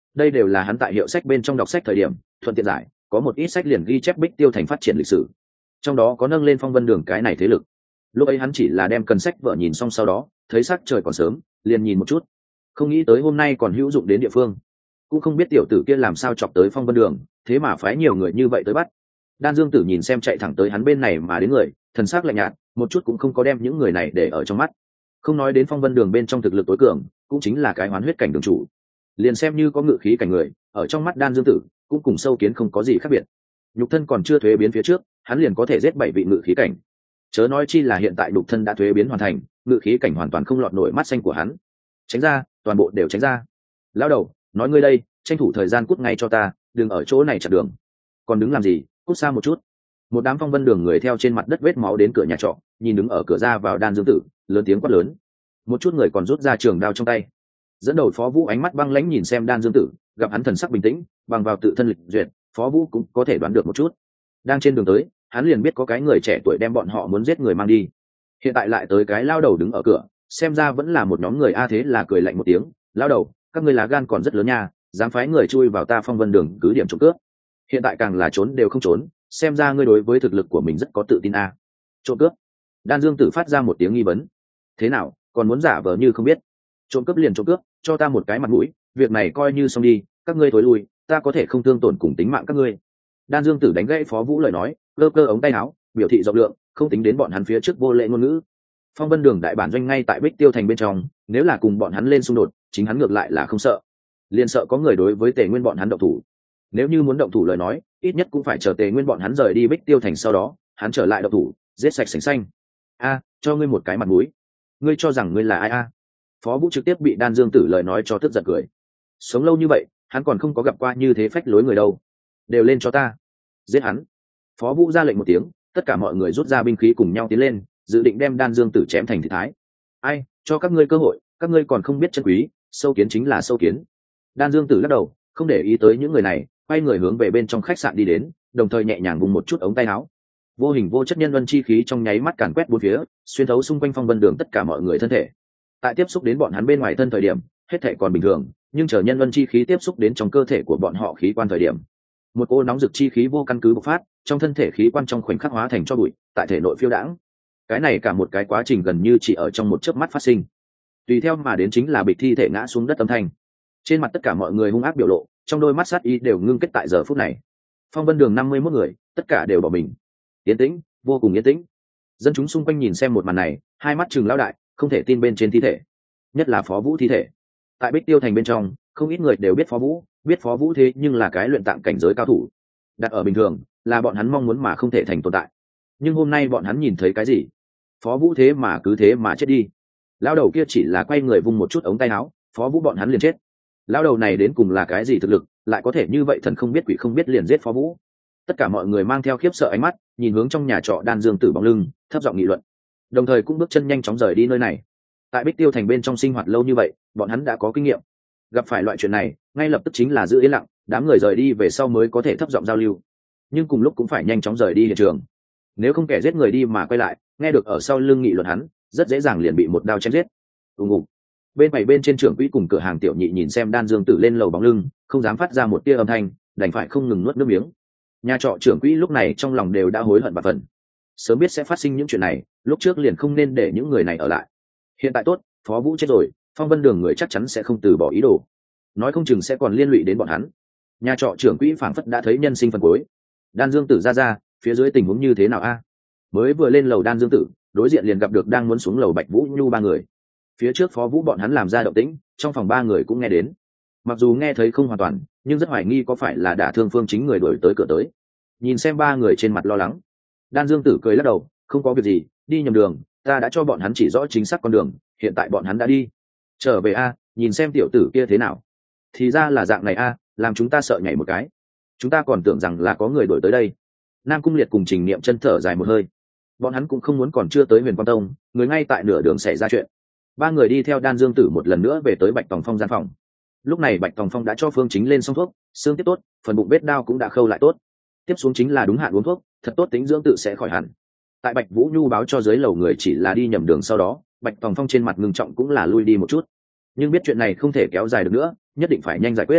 đây đều là hắn tại hiệu sách bên trong đọc sách thời điểm thuận tiện giải, có một ít sách liền ghi chép Bích Tiêu thành phát triển lịch sử, trong đó có nâng lên Phong Vân Đường cái này thế lực. Lúc ấy hắn chỉ là đem cần sách vợ nhìn xong, sau đó thấy sắc trời còn sớm liền nhìn một chút, không nghĩ tới hôm nay còn hữu dụng đến địa phương. Cũng không biết tiểu tử kia làm sao chọc tới Phong Vân Đường, thế mà phái nhiều người như vậy tới bắt. Đan Dương Tử nhìn xem chạy thẳng tới hắn bên này mà đến người, thần sắc lạnh nhạt, một chút cũng không có đem những người này để ở trong mắt. Không nói đến Phong Vân Đường bên trong thực lực tối cường, cũng chính là cái hoán huyết cảnh đường chủ, liền xem như có ngự khí cảnh người, ở trong mắt Đan Dương Tử cũng cùng sâu kiến không có gì khác biệt. Nhục thân còn chưa thuế biến phía trước, hắn liền có thể giết 7 vị ngự khí cảnh, chớ nói chi là hiện tại nhục thân đã thuế biến hoàn thành, ngự khí cảnh hoàn toàn không lọt nổi mắt xanh của hắn. Tránh ra, toàn bộ đều tránh ra. Lão đầu, nói ngươi đây, tranh thủ thời gian cút ngay cho ta, đừng ở chỗ này chặn đường. Còn đứng làm gì, cút xa một chút. Một đám Phong Vân Đường người theo trên mặt đất vết máu đến cửa nhà trọ, nhìn đứng ở cửa ra vào Đan Dương Tử, lớn tiếng quát lớn. Một chút người còn rút ra trường đao trong tay. Dẫn đầu Phó Vũ ánh mắt băng lãnh nhìn xem Đan Dương Tử, gặp hắn thần sắc bình tĩnh, bằng vào tự thân lịch duyệt, Phó Vũ cũng có thể đoán được một chút. Đang trên đường tới, hắn liền biết có cái người trẻ tuổi đem bọn họ muốn giết người mang đi. Hiện tại lại tới cái lao đầu đứng ở cửa, xem ra vẫn là một nhóm người a, thế là cười lạnh một tiếng, lao đầu, các ngươi lá gan còn rất lớn nha, dám phái người chui vào ta Phong Vân Đường cứ điểm trộm cướp. Hiện tại càng là trốn đều không trốn, xem ra ngươi đối với thực lực của mình rất có tự tin a. Trộm cướp? Đan Dương Tử phát ra một tiếng nghi vấn. Thế nào, còn muốn giả vờ như không biết? Trộm cướp liền trộm cướp, cho ta một cái mặt mũi, việc này coi như xong đi, các ngươi thối lui, ta có thể không thương tổn cùng tính mạng các ngươi. Đan Dương Tử đánh gãy Phó Vũ lời nói, cơ cơ ống tay áo, biểu thị rộng lượng, không tính đến bọn hắn phía trước vô lễ ngôn ngữ. Phong Vân Đường đại bản doanh ngay tại Bích Tiêu thành bên trong, nếu là cùng bọn hắn lên xung đột, chính hắn ngược lại là không sợ, liền sợ có người đối với Tề Nguyên bọn hắn động thủ. Nếu như muốn động thủ lời nói, ít nhất cũng phải chờ Tề Nguyên bọn hắn rời đi Bích Tiêu thành, sau đó hắn trở lại động thủ, giết sạch sành xanh. A, cho ngươi một cái mặt mũi, ngươi cho rằng ngươi là ai a? Phó Vũ trực tiếp bị Đan Dương Tử lời nói cho tức giận cười. Sống lâu như vậy, hắn còn không có gặp qua như thế phách lối người đâu. Đều lên cho ta, giết hắn. Phó Vũ ra lệnh một tiếng, tất cả mọi người rút ra binh khí cùng nhau tiến lên, dự định đem Đan Dương Tử chém thành thịt thái. Ai, cho các ngươi cơ hội, các ngươi còn không biết trân quý, sâu kiến chính là sâu kiến. Đan Dương Tử lắc đầu, không để ý tới những người này, quay người hướng về bên trong khách sạn đi đến, đồng thời nhẹ nhàng vùng một chút ống tay áo. Vô hình vô chất nhân luân chi khí trong nháy mắt càn quét bốn phía, xuyên thấu xung quanh Phong Vân Đường tất cả mọi người thân thể. Tại tiếp xúc đến bọn hắn bên ngoài thân thời điểm, hết thể còn bình thường, nhưng chờ nhân luân chi khí tiếp xúc đến trong cơ thể của bọn họ khí quan thời điểm, một cô nóng rực chi khí vô căn cứ bộc phát, trong thân thể khí quan trong khoảnh khắc hóa thành tro bụi, tại thể nội phiêu đãng. Cái này cả một cái quá trình gần như chỉ ở trong một chớp mắt phát sinh. Tùy theo mà đến chính là bịch thi thể ngã xuống đất âm thanh. Trên mặt tất cả mọi người hung ác biểu lộ, trong đôi mắt sát ý đều ngưng kết tại giờ phút này. Phong Vân Đường 51 người, tất cả đều bỏ mình. Yên tĩnh, vô cùng yên tĩnh. Dân chúng xung quanh nhìn xem một màn này, hai mắt trừng lão đại, không thể tin bên trên thi thể, nhất là Phó Vũ thi thể. Tại Bích Tiêu thành bên trong, không ít người đều biết Phó Vũ thế nhưng là cái luyện tạng cảnh giới cao thủ. Đặt ở bình thường, là bọn hắn mong muốn mà không thể thành tồn tại. Nhưng hôm nay bọn hắn nhìn thấy cái gì? Phó Vũ thế mà cứ thế mà chết đi. Lão đầu kia chỉ là quay người vung một chút ống tay áo, Phó Vũ bọn hắn liền chết. Lão đầu này đến cùng là cái gì thực lực, lại có thể như vậy thần không biết quỷ không biết liền giết Phó Vũ? Tất cả mọi người mang theo khiếp sợ ánh mắt, nhìn hướng trong nhà trọ Đan Dương Tử bóng lưng, thấp giọng nghị luận. Đồng thời cũng bước chân nhanh chóng rời đi nơi này. Tại Bích Tiêu thành bên trong sinh hoạt lâu như vậy, bọn hắn đã có kinh nghiệm. Gặp phải loại chuyện này, ngay lập tức chính là giữ yên lặng, đám người rời đi về sau mới có thể thấp giọng giao lưu. Nhưng cùng lúc cũng phải nhanh chóng rời đi hiện trường. Nếu không kẻ giết người đi mà quay lại, nghe được ở sau lưng nghị luận hắn, rất dễ dàng liền bị một đao chém giết. Bên bảy bên trên trưởng quỹ cùng cửa hàng tiểu nhị nhìn xem Đan Dương Tử lên lầu bóng lưng, không dám phát ra một tia âm thanh, đành phải không ngừng nuốt nước miếng. Nhà trọ trưởng quỹ lúc này trong lòng đều đã hối hận bạt phần. Sớm biết sẽ phát sinh những chuyện này, lúc trước liền không nên để những người này ở lại. Hiện tại tốt, Phó Vũ chết rồi, Phong Vân Đường người chắc chắn sẽ không từ bỏ ý đồ, nói không chừng sẽ còn liên lụy đến bọn hắn. Nhà trọ trưởng quỹ phảng phất đã thấy nhân sinh phần cuối. Đan Dương Tử ra, phía dưới tình huống như thế nào a? Mới vừa lên lầu Đan Dương Tử, đối diện liền gặp được đang muốn xuống lầu Bạch Vũ Nhu ba người. Phía trước Phó Vũ bọn hắn làm ra động tĩnh, trong phòng ba người cũng nghe đến. Mặc dù nghe thấy không hoàn toàn, nhưng rất hoài nghi có phải là đả thương Phương Chính người đuổi tới cửa tới. Nhìn xem ba người trên mặt lo lắng, Đan Dương Tử cười lắc đầu, không có việc gì, đi nhầm đường, ta đã cho bọn hắn chỉ rõ chính xác con đường, hiện tại bọn hắn đã đi. Trở về a, nhìn xem tiểu tử kia thế nào. Thì ra là dạng này a, làm chúng ta sợ nhảy một cái. Chúng ta còn tưởng rằng là có người đuổi tới đây. Nam Cung Liệt cùng Trình Niệm chân thở dài một hơi. Bọn hắn cũng không muốn còn chưa tới Huyền Quang Tông, người ngay tại nửa đường xảy ra chuyện. Ba người đi theo Đan Dương Tử một lần nữa về tới Bạch Tòng Phong gian phòng. Lúc này Bạch Tòng Phong đã cho Phương Chính lên xong thuốc, xương tiếp tốt, phần bụng vết đao cũng đã khâu lại tốt. Tiếp xuống chính là đúng hạn uống thuốc, thật tốt tính dưỡng tự sẽ khỏi hẳn. Tại Bạch Vũ Nhu báo cho dưới lầu người chỉ là đi nhầm đường, sau đó Bạch Tòng Phong trên mặt ngưng trọng cũng là lui đi một chút. Nhưng biết chuyện này không thể kéo dài được nữa, nhất định phải nhanh giải quyết.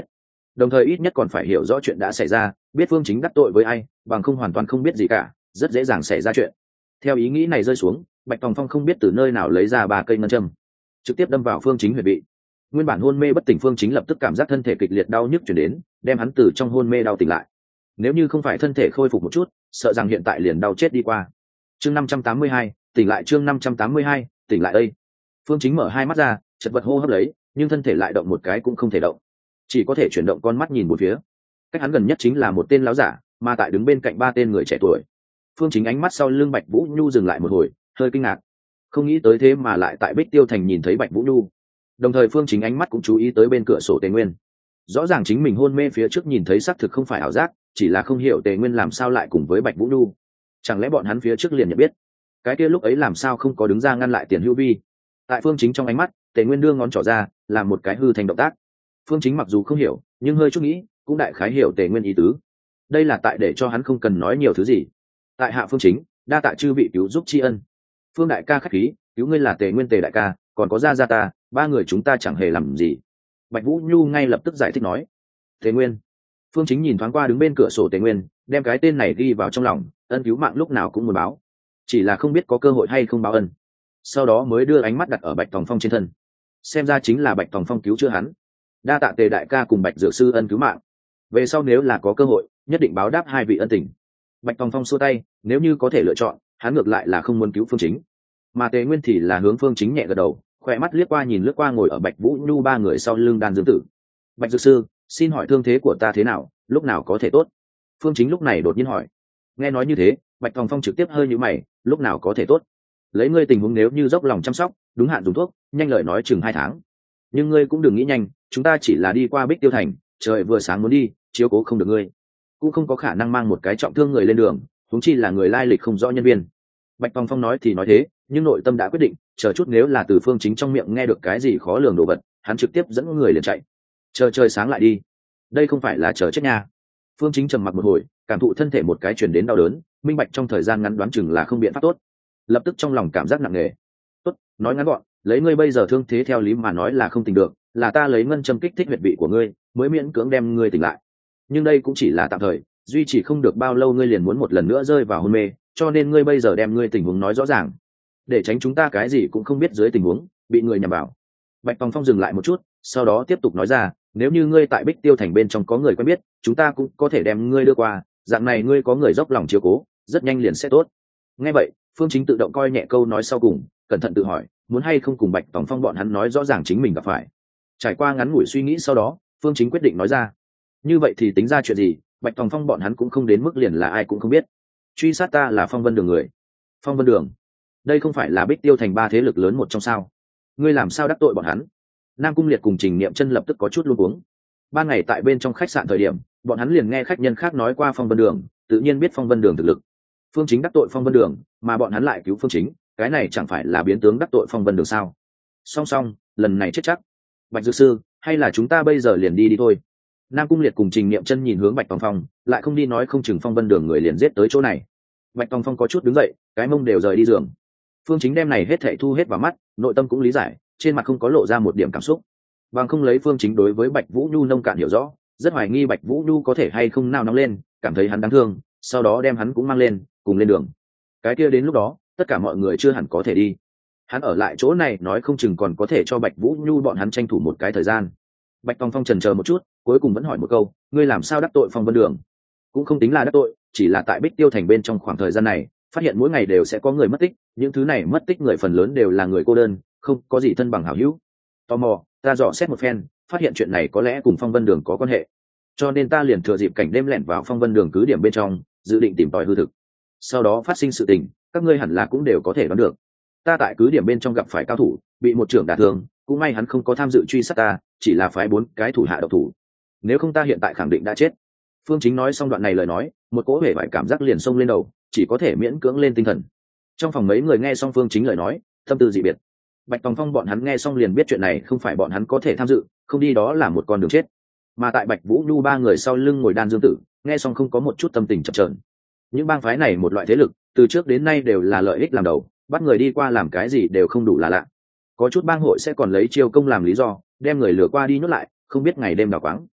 đồng thời ít nhất còn phải hiểu rõ chuyện đã xảy ra, biết phương chính đắc tội với ai, bằng không hoàn toàn không biết gì cả, rất dễ dàng xảy ra chuyện. Theo ý nghĩ này rơi xuống, Bạch Tòng Phong không biết từ nơi nào lấy ra 3 cây ngân châm, trực tiếp đâm vào phương chính huyệt vị. Nguyên bản hôn mê bất tỉnh phương chính lập tức cảm giác thân thể kịch liệt đau nhức chuyển đến, đem hắn từ trong hôn mê đau tỉnh lại. Nếu như không phải thân thể khôi phục một chút, sợ rằng hiện tại liền đau chết đi qua. Chương 582, tỉnh lại. Chương 582, tỉnh lại đây. Phương chính mở hai mắt ra, chật vật hô hấp lấy, nhưng thân thể lại động một cái cũng không thể động, chỉ có thể chuyển động con mắt nhìn một phía. Cách hắn gần nhất chính là một tên lão giả, mà tại đứng bên cạnh 3 tên người trẻ tuổi. Phương chính ánh mắt sau lưng Bạch Vũ Nhu dừng lại một hồi, hơi kinh ngạc, không nghĩ tới thế mà lại tại Bích Tiêu Thành nhìn thấy Bạch Vũ Nhu. Đồng thời Phương chính ánh mắt cũng chú ý tới bên cửa sổ Tề Nguyên. Rõ ràng chính mình hôn mê phía trước nhìn thấy xác thực không phải ảo giác, chỉ là không hiểu Tề Nguyên làm sao lại cùng với Bạch Vũ Nhu. Chẳng lẽ bọn hắn phía trước liền nhận biết? Cái kia lúc ấy làm sao không có đứng ra ngăn lại Tiền Hữu Vi? Tại Phương chính trong ánh mắt, Tề Nguyên đưa ngón trỏ ra, làm một cái hư thành động tác. Phương chính mặc dù không hiểu, nhưng hơi chút nghĩ, cũng đại khái hiểu Tề Nguyên ý tứ. Đây là tại để cho hắn không cần nói nhiều thứ gì. Tại hạ Phương chính, đa tạ chư vị cứu giúp tri ân. Phương đại ca khách khí, cứu ngươi là Tề Nguyên Tề đại ca, còn có gia ta, 3 người chúng ta chẳng hề làm gì. Bạch Vũ Nhu ngay lập tức giải thích nói. Tề Nguyên. Phương chính nhìn thoáng qua đứng bên cửa sổ Tề Nguyên, đem cái tên này ghi vào trong lòng, ân cứu mạng lúc nào cũng muốn báo, chỉ là không biết có cơ hội hay không báo ân. Sau đó mới đưa ánh mắt đặt ở Bạch Tòng Phong trên thân, xem ra chính là Bạch Tòng Phong cứu chữa hắn. Đa tạ Tề đại ca cùng Bạch dược sư ân cứu mạng, về sau nếu là có cơ hội nhất định báo đáp 2 vị ân tình. Bạch Tòng Phong xua tay, nếu như có thể lựa chọn, hắn ngược lại là không muốn cứu Phương chính, mà Tề Nguyên thì là hướng Phương chính nhẹ gật đầu, khỏe mắt liếc qua nhìn lướt qua ngồi ở Bạch Vũ Nhu 3 người sau lưng Đan Dương Tử. Bạch dược sư, xin hỏi thương thế của ta thế nào, lúc nào có thể tốt? Phương chính lúc này đột nhiên hỏi. Nghe nói như thế, Bạch Tòng Phong trực tiếp hơi nhíu mày, lúc nào có thể tốt? Lấy ngươi tình huống nếu như dốc lòng chăm sóc, đúng hạn dùng thuốc, nhanh lời nói chừng 2 tháng. Nhưng ngươi cũng đừng nghĩ nhanh, chúng ta chỉ là đi qua Bích Tiêu Thành, trời vừa sáng muốn đi, chiếu cố không được ngươi, cũng không có khả năng mang một cái trọng thương người lên đường, huống chi là người lai lịch không rõ nhân viên. Bạch Tòng Phong nói thì nói thế, nhưng nội tâm đã quyết định, chờ chút nếu là từ Phương chính trong miệng nghe được cái gì khó lường đồ vật, hắn trực tiếp dẫn người liền chạy. Chờ trời sáng lại đi. Đây không phải là chờ chết nha. Phương chính trầm mặc một hồi, cảm thụ thân thể một cái truyền đến đau đớn, minh bạch trong thời gian ngắn đoán chừng là không biện pháp tốt, lập tức trong lòng cảm giác nặng nề. Tốt, nói ngắn gọn, lấy ngươi bây giờ thương thế theo lý mà nói là không tỉnh được, là ta lấy ngân châm kích thích huyệt vị của ngươi, mới miễn cưỡng đem ngươi tỉnh lại. Nhưng đây cũng chỉ là tạm thời, duy trì không được bao lâu ngươi liền muốn một lần nữa rơi vào hôn mê, cho nên ngươi bây giờ đem ngươi tình huống nói rõ ràng, để tránh chúng ta cái gì cũng không biết dưới tình huống bị người nhầm vào. Bạch Tòng Phong dừng lại một chút, sau đó tiếp tục nói ra, nếu như ngươi tại Bích Tiêu Thành bên trong có người quen biết, chúng ta cũng có thể đem ngươi đưa qua, dạng này ngươi có người dốc lòng chiếu cố, rất nhanh liền sẽ tốt. Nghe vậy, Phương chính tự động coi nhẹ câu nói sau cùng, cẩn thận tự hỏi, muốn hay không cùng Bạch Tòng Phong bọn hắn nói rõ ràng chính mình gặp phải. Trải qua ngắn ngủi suy nghĩ sau đó, Phương chính quyết định nói ra. Như vậy thì tính ra chuyện gì, Bạch Tòng Phong bọn hắn cũng không đến mức liền là ai cũng không biết. Truy sát ta là Phong Vân Đường người. Phong Vân Đường? Đây không phải là Bích Tiêu Thành 3 thế lực lớn một trong sao? Ngươi làm sao đắc tội bọn hắn? Nam Cung Liệt cùng Trình Niệm Chân lập tức có chút luống cuống. Ban ngày tại bên trong khách sạn thời điểm, bọn hắn liền nghe khách nhân khác nói qua Phong Vân Đường, tự nhiên biết Phong Vân Đường thực lực. Phương chính đắc tội Phong Vân Đường, mà bọn hắn lại cứu Phương chính, cái này chẳng phải là biến tướng đắc tội Phong Vân Đường sao? Song song, lần này chết chắc. Bạch dược sư, hay là chúng ta bây giờ liền đi thôi? Nam Cung Liệt cùng Trình Niệm Chân nhìn hướng Bạch Tòng Phong, lại không đi nói không chừng Phong Vân Đường người liền giết tới chỗ này. Bạch Tòng Phong có chút đứng dậy, cái mông đều rời đi giường. Phương chính đem này hết thảy thu hết vào mắt, nội tâm cũng lý giải, trên mặt không có lộ ra một điểm cảm xúc. Bằng không lấy Phương chính đối với Bạch Vũ Nhu nông cạn hiểu rõ, rất hoài nghi Bạch Vũ Nhu có thể hay không nào nóng lên, cảm thấy hắn đáng thương, sau đó đem hắn cũng mang lên, cùng lên đường. Cái kia đến lúc đó, tất cả mọi người chưa hẳn có thể đi. Hắn ở lại chỗ này nói không chừng còn có thể cho Bạch Vũ Nhu bọn hắn tranh thủ một cái thời gian. Bạch Tòng Phong chần chờ một chút, cuối cùng vẫn hỏi một câu, ngươi làm sao đắc tội Phong Vân Đường? Cũng không tính là đắc tội, chỉ là tại Bích Tiêu Thành bên trong khoảng thời gian này, phát hiện mỗi ngày đều sẽ có người mất tích, những thứ này mất tích người phần lớn đều là người cô đơn, không có gì thân bằng hảo hữu. Tò mò, ta dò xét một phen, phát hiện chuyện này có lẽ cùng Phong Vân Đường có quan hệ, cho nên ta liền thừa dịp cảnh đêm lẻn vào Phong Vân Đường cứ điểm bên trong, dự định tìm tòi hư thực. Sau đó phát sinh sự tình, các ngươi hẳn là cũng đều có thể đoán được. Ta tại cứ điểm bên trong gặp phải cao thủ, bị một trưởng đả thương, cũng may hắn không có tham dự truy sát ta, chỉ là phái 4 cái thủ hạ độc thủ. Nếu không ta hiện tại khẳng định đã chết. Phương chính nói xong đoạn này lời nói, một cỗ hề bại cảm giác liền xông lên đầu, chỉ có thể miễn cưỡng lên tinh thần. Trong phòng mấy người nghe xong Phương chính lời nói, tâm tư dị biệt. Bạch Tòng Phong bọn hắn nghe xong liền biết chuyện này không phải bọn hắn có thể tham dự, không đi đó là một con đường chết. Mà tại Bạch Vũ Nhu 3 người sau lưng ngồi Đan Dương Tử, nghe xong không có một chút tâm tình chập chờn. Những bang phái này một loại thế lực, từ trước đến nay đều là lợi ích làm đầu, bắt người đi qua làm cái gì đều không đủ là lạ. Có chút bang hội sẽ còn lấy chiêu công làm lý do, đem người lừa qua đi nhốt lại, không biết ngày đêm đào quáng.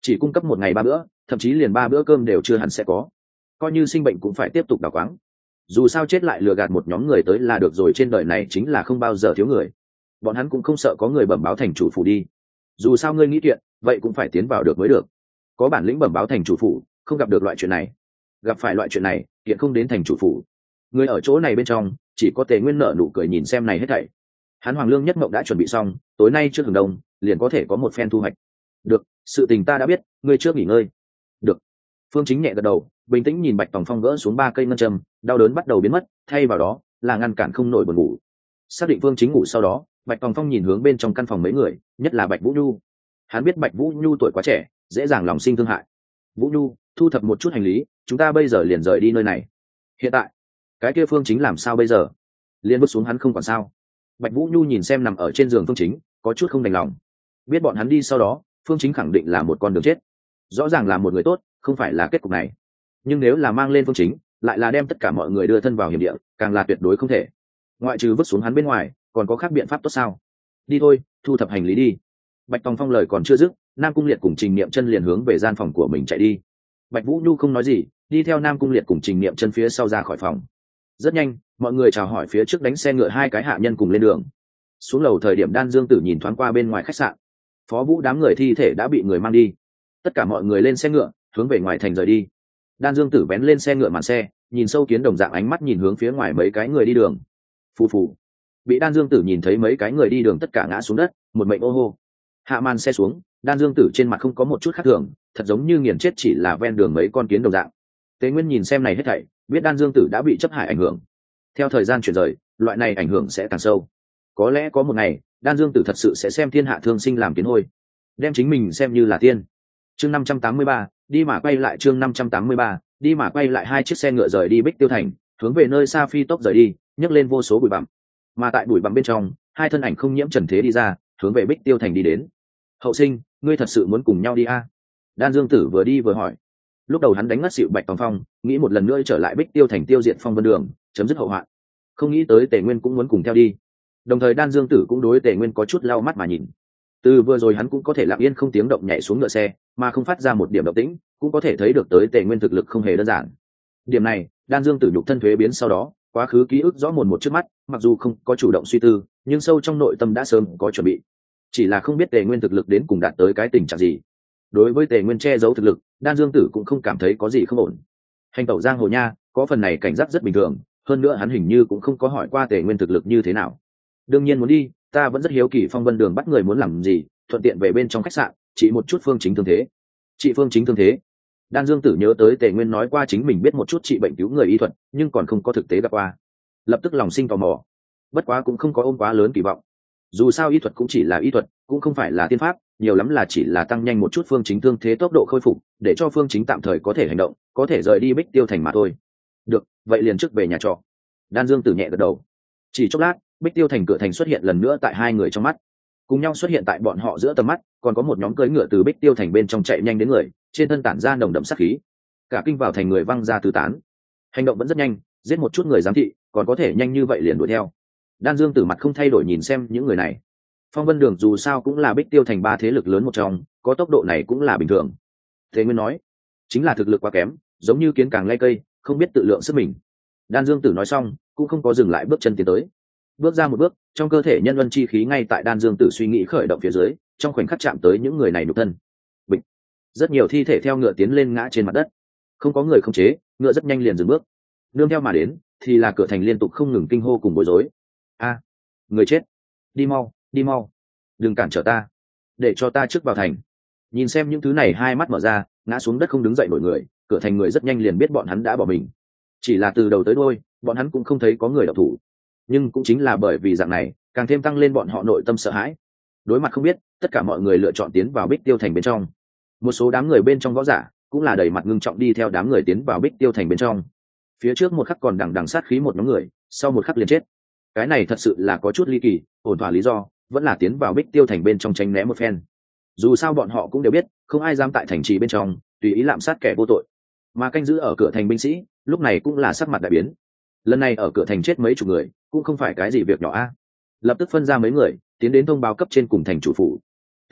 chỉ cung cấp một ngày 3 bữa, thậm chí liền 3 bữa cơm đều chưa hẳn sẽ có, coi như sinh bệnh cũng phải tiếp tục đào quáng. Dù sao chết lại lừa gạt một nhóm người tới là được rồi, trên đời này chính là không bao giờ thiếu người. Bọn hắn cũng không sợ có người bẩm báo thành chủ phủ đi, dù sao ngươi nghĩ kiện vậy cũng phải tiến vào được mới được. Có bản lĩnh bẩm báo thành chủ phủ, không gặp được loại chuyện này. Gặp phải loại chuyện này kiện không đến thành chủ phủ. Người ở chỗ này bên trong chỉ có Tề Nguyên nở nụ cười nhìn xem này hết thảy. Hắn Hoàng Lương Nhất Mộng đã chuẩn bị xong, tối nay trước hừng đông liền có thể có một phen thu hoạch. Được, sự tình ta đã biết, ngươi trước nghỉ ngơi. Được. Phương Chính nhẹ gật đầu, bình tĩnh nhìn Bạch Tòng Phong gỡ xuống 3 cây ngân châm, đau đớn bắt đầu biến mất, thay vào đó là ngăn cản không nổi buồn ngủ. Xác định Phương Chính ngủ sau đó, Bạch Tòng Phong nhìn hướng bên trong căn phòng mấy người, nhất là Bạch Vũ Nhu. Hắn biết Bạch Vũ Nhu tuổi quá trẻ, dễ dàng lòng sinh thương hại. Vũ Nhu, thu thập một chút hành lý, chúng ta bây giờ liền rời đi nơi này. Hiện tại, cái kia Phương Chính làm sao bây giờ? Liên bước xuống hắn không còn sao? Bạch Vũ Nhu nhìn xem nằm ở trên giường Phương Chính, có chút không đành lòng. Biết bọn hắn đi sau đó, Phương Chính khẳng định là một con đường chết. Rõ ràng là một người tốt, không phải là kết cục này. Nhưng nếu là mang lên Phương Chính, lại là đem tất cả mọi người đưa thân vào hiểm địa, càng là tuyệt đối không thể. Ngoại trừ vứt xuống hắn bên ngoài, còn có khác biện pháp tốt sao? Đi thôi, thu thập hành lý đi. Bạch Tòng Phong lời còn chưa dứt, Nam Cung Liệt cùng Trình Niệm Chân liền hướng về gian phòng của mình chạy đi. Bạch Vũ Nhu không nói gì, đi theo Nam Cung Liệt cùng Trình Niệm Chân phía sau ra khỏi phòng. Rất nhanh, mọi người chào hỏi phía trước đánh xe ngựa 2 cái hạ nhân cùng lên đường. Xuống lầu thời điểm Đan Dương Tử nhìn thoáng qua bên ngoài khách sạn. Phó Vũ đám người thi thể đã bị người mang đi. Tất cả mọi người lên xe ngựa, hướng về ngoài thành rời đi. Đan Dương Tử vén lên xe ngựa màn xe, nhìn sâu kiến đồng dạng ánh mắt nhìn hướng phía ngoài mấy cái người đi đường. Phù phù. Bị Đan Dương Tử nhìn thấy mấy cái người đi đường tất cả ngã xuống đất, một mệnh ô hô. Hạ màn xe xuống, Đan Dương Tử trên mặt không có một chút khác thường, thật giống như nghiền chết chỉ là ven đường mấy con kiến đồng dạng. Tế Nguyên nhìn xem này hết thảy, biết Đan Dương Tử đã bị chấp hại ảnh hưởng. Theo thời gian chuyển rời, loại này ảnh hưởng sẽ càng sâu. Có lẽ có một ngày, Đan Dương Tử thật sự sẽ xem thiên hạ thương sinh làm kiến hôi, đem chính mình xem như là tiên. Chương 583, đi mà quay lại. Chương 583, đi mà quay lại. 2 chiếc xe ngựa rời đi Bích Tiêu Thành, hướng về nơi xa phi tốc rời đi, nhấc lên vô số bụi bặm. Mà tại bụi bặm bên trong, 2 thân ảnh không nhiễm trần thế đi ra, hướng về Bích Tiêu Thành đi đến. Hậu sinh, ngươi thật sự muốn cùng nhau đi à? Đan Dương Tử vừa đi vừa hỏi. Lúc đầu hắn đánh ngất xỉu Bạch Tòng Phong, nghĩ một lần nữa trở lại Bích Tiêu Thành tiêu diệt Phong Vân Đường, chấm dứt hậu hoạn. Không nghĩ tới Tề Nguyên cũng muốn cùng theo đi. Đồng thời Đan Dương Tử cũng đối Tề Nguyên có chút lau mắt mà nhìn. Từ vừa rồi hắn cũng có thể lặng yên không tiếng động nhảy xuống ngựa xe, mà không phát ra một điểm động tĩnh, cũng có thể thấy được tới Tề Nguyên thực lực không hề đơn giản. Điểm này, Đan Dương Tử nhục thân thuế biến sau đó, quá khứ ký ức rõ mồn một trước mắt, mặc dù không có chủ động suy tư, nhưng sâu trong nội tâm đã sớm có chuẩn bị. Chỉ là không biết Tề Nguyên thực lực đến cùng đạt tới cái tình trạng gì. Đối với Tề Nguyên che giấu thực lực, Đan Dương Tử cũng không cảm thấy có gì không ổn. Hành tẩu giang hồ nha, có phần này cảnh giác rất bình thường, hơn nữa hắn hình như cũng không có hỏi qua Tề Nguyên thực lực như thế nào. Đương nhiên muốn đi, ta vẫn rất hiếu kỳ Phong Vân Đường bắt người muốn làm gì, thuận tiện về bên trong khách sạn chỉ một chút Phương Chính thương thế. Chị Phương Chính thương thế? Đan Dương Tử nhớ tới Tề Nguyên nói qua chính mình biết một chút trị bệnh cứu người y thuật, nhưng còn không có thực tế gặp qua, lập tức lòng sinh tò mò. Bất quá cũng không có ôm quá lớn kỳ vọng. Dù sao y thuật cũng chỉ là y thuật, cũng không phải là tiên pháp, nhiều lắm là chỉ là tăng nhanh một chút Phương Chính thương thế tốc độ khôi phục, để cho Phương Chính tạm thời có thể hành động, có thể rời đi Bích Tiêu Thành mà thôi. Được, vậy liền trước về nhà trọ. Đan Dương Tử nhẹ gật đầu. Chỉ chốc lát, Bích Tiêu Thành cửa thành xuất hiện lần nữa tại 2 người trong mắt. Cùng nhau xuất hiện tại bọn họ giữa tầm mắt, còn có một nhóm cưỡi ngựa từ Bích Tiêu Thành bên trong chạy nhanh đến người, trên thân tản ra nồng đậm sát khí. Cả kinh vào thành người văng ra tứ tán. Hành động vẫn rất nhanh, giết một chút người giám thị, còn có thể nhanh như vậy liền đuổi theo. Đan Dương Tử mặt không thay đổi nhìn xem những người này. Phong Vân Đường dù sao cũng là Bích Tiêu Thành 3 thế lực lớn một trong, có tốc độ này cũng là bình thường. Thế Nguyên nói, chính là thực lực quá kém, giống như kiến càng lay cây, không biết tự lượng sức mình. Đan Dương Tử nói xong, cũng không có dừng lại bước chân tiến tới. Bước ra một bước, trong cơ thể nhân luân chi khí ngay tại Đan Dương Tử suy nghĩ khởi động phía dưới, trong khoảnh khắc chạm tới những người này nhục thân. Bịch. Rất nhiều thi thể theo ngựa tiến lên ngã trên mặt đất. Không có người khống chế, ngựa rất nhanh liền dừng bước. Nương theo mà đến, thì là cửa thành liên tục không ngừng kinh hô cùng bối rối. A, người chết! Đi mau, đi mau! Đừng cản trở ta! Để cho ta trước vào thành. Nhìn xem những thứ này, 2 mắt mở ra, ngã xuống đất không đứng dậy nổi người, cửa thành người rất nhanh liền biết bọn hắn đã bỏ mình. Chỉ là từ đầu tới đuôi, bọn hắn cũng không thấy có người động thủ. Nhưng cũng chính là bởi vì dạng này, càng thêm tăng lên bọn họ nội tâm sợ hãi. Đối mặt không biết, tất cả mọi người lựa chọn tiến vào Bích Tiêu Thành bên trong. Một số đám người bên trong võ giả cũng là đầy mặt ngưng trọng đi theo đám người tiến vào Bích Tiêu Thành bên trong. Phía trước một khắc còn đằng sát khí một nhóm người, sau một khắc liền chết. Cái này thật sự là có chút ly kỳ, ổn thỏa lý do vẫn là tiến vào Bích Tiêu Thành bên trong tránh né một phen. Dù sao bọn họ cũng đều biết, không ai dám tại thành trì bên trong tùy ý lạm sát kẻ vô tội. Mà canh giữ ở cửa thành binh sĩ lúc này cũng là sắc mặt đại biến. Lần này ở cửa thành chết mấy chục người, cũng không phải cái gì việc nhỏ a. Lập tức phân ra mấy người tiến đến thông báo cấp trên cùng thành chủ phủ.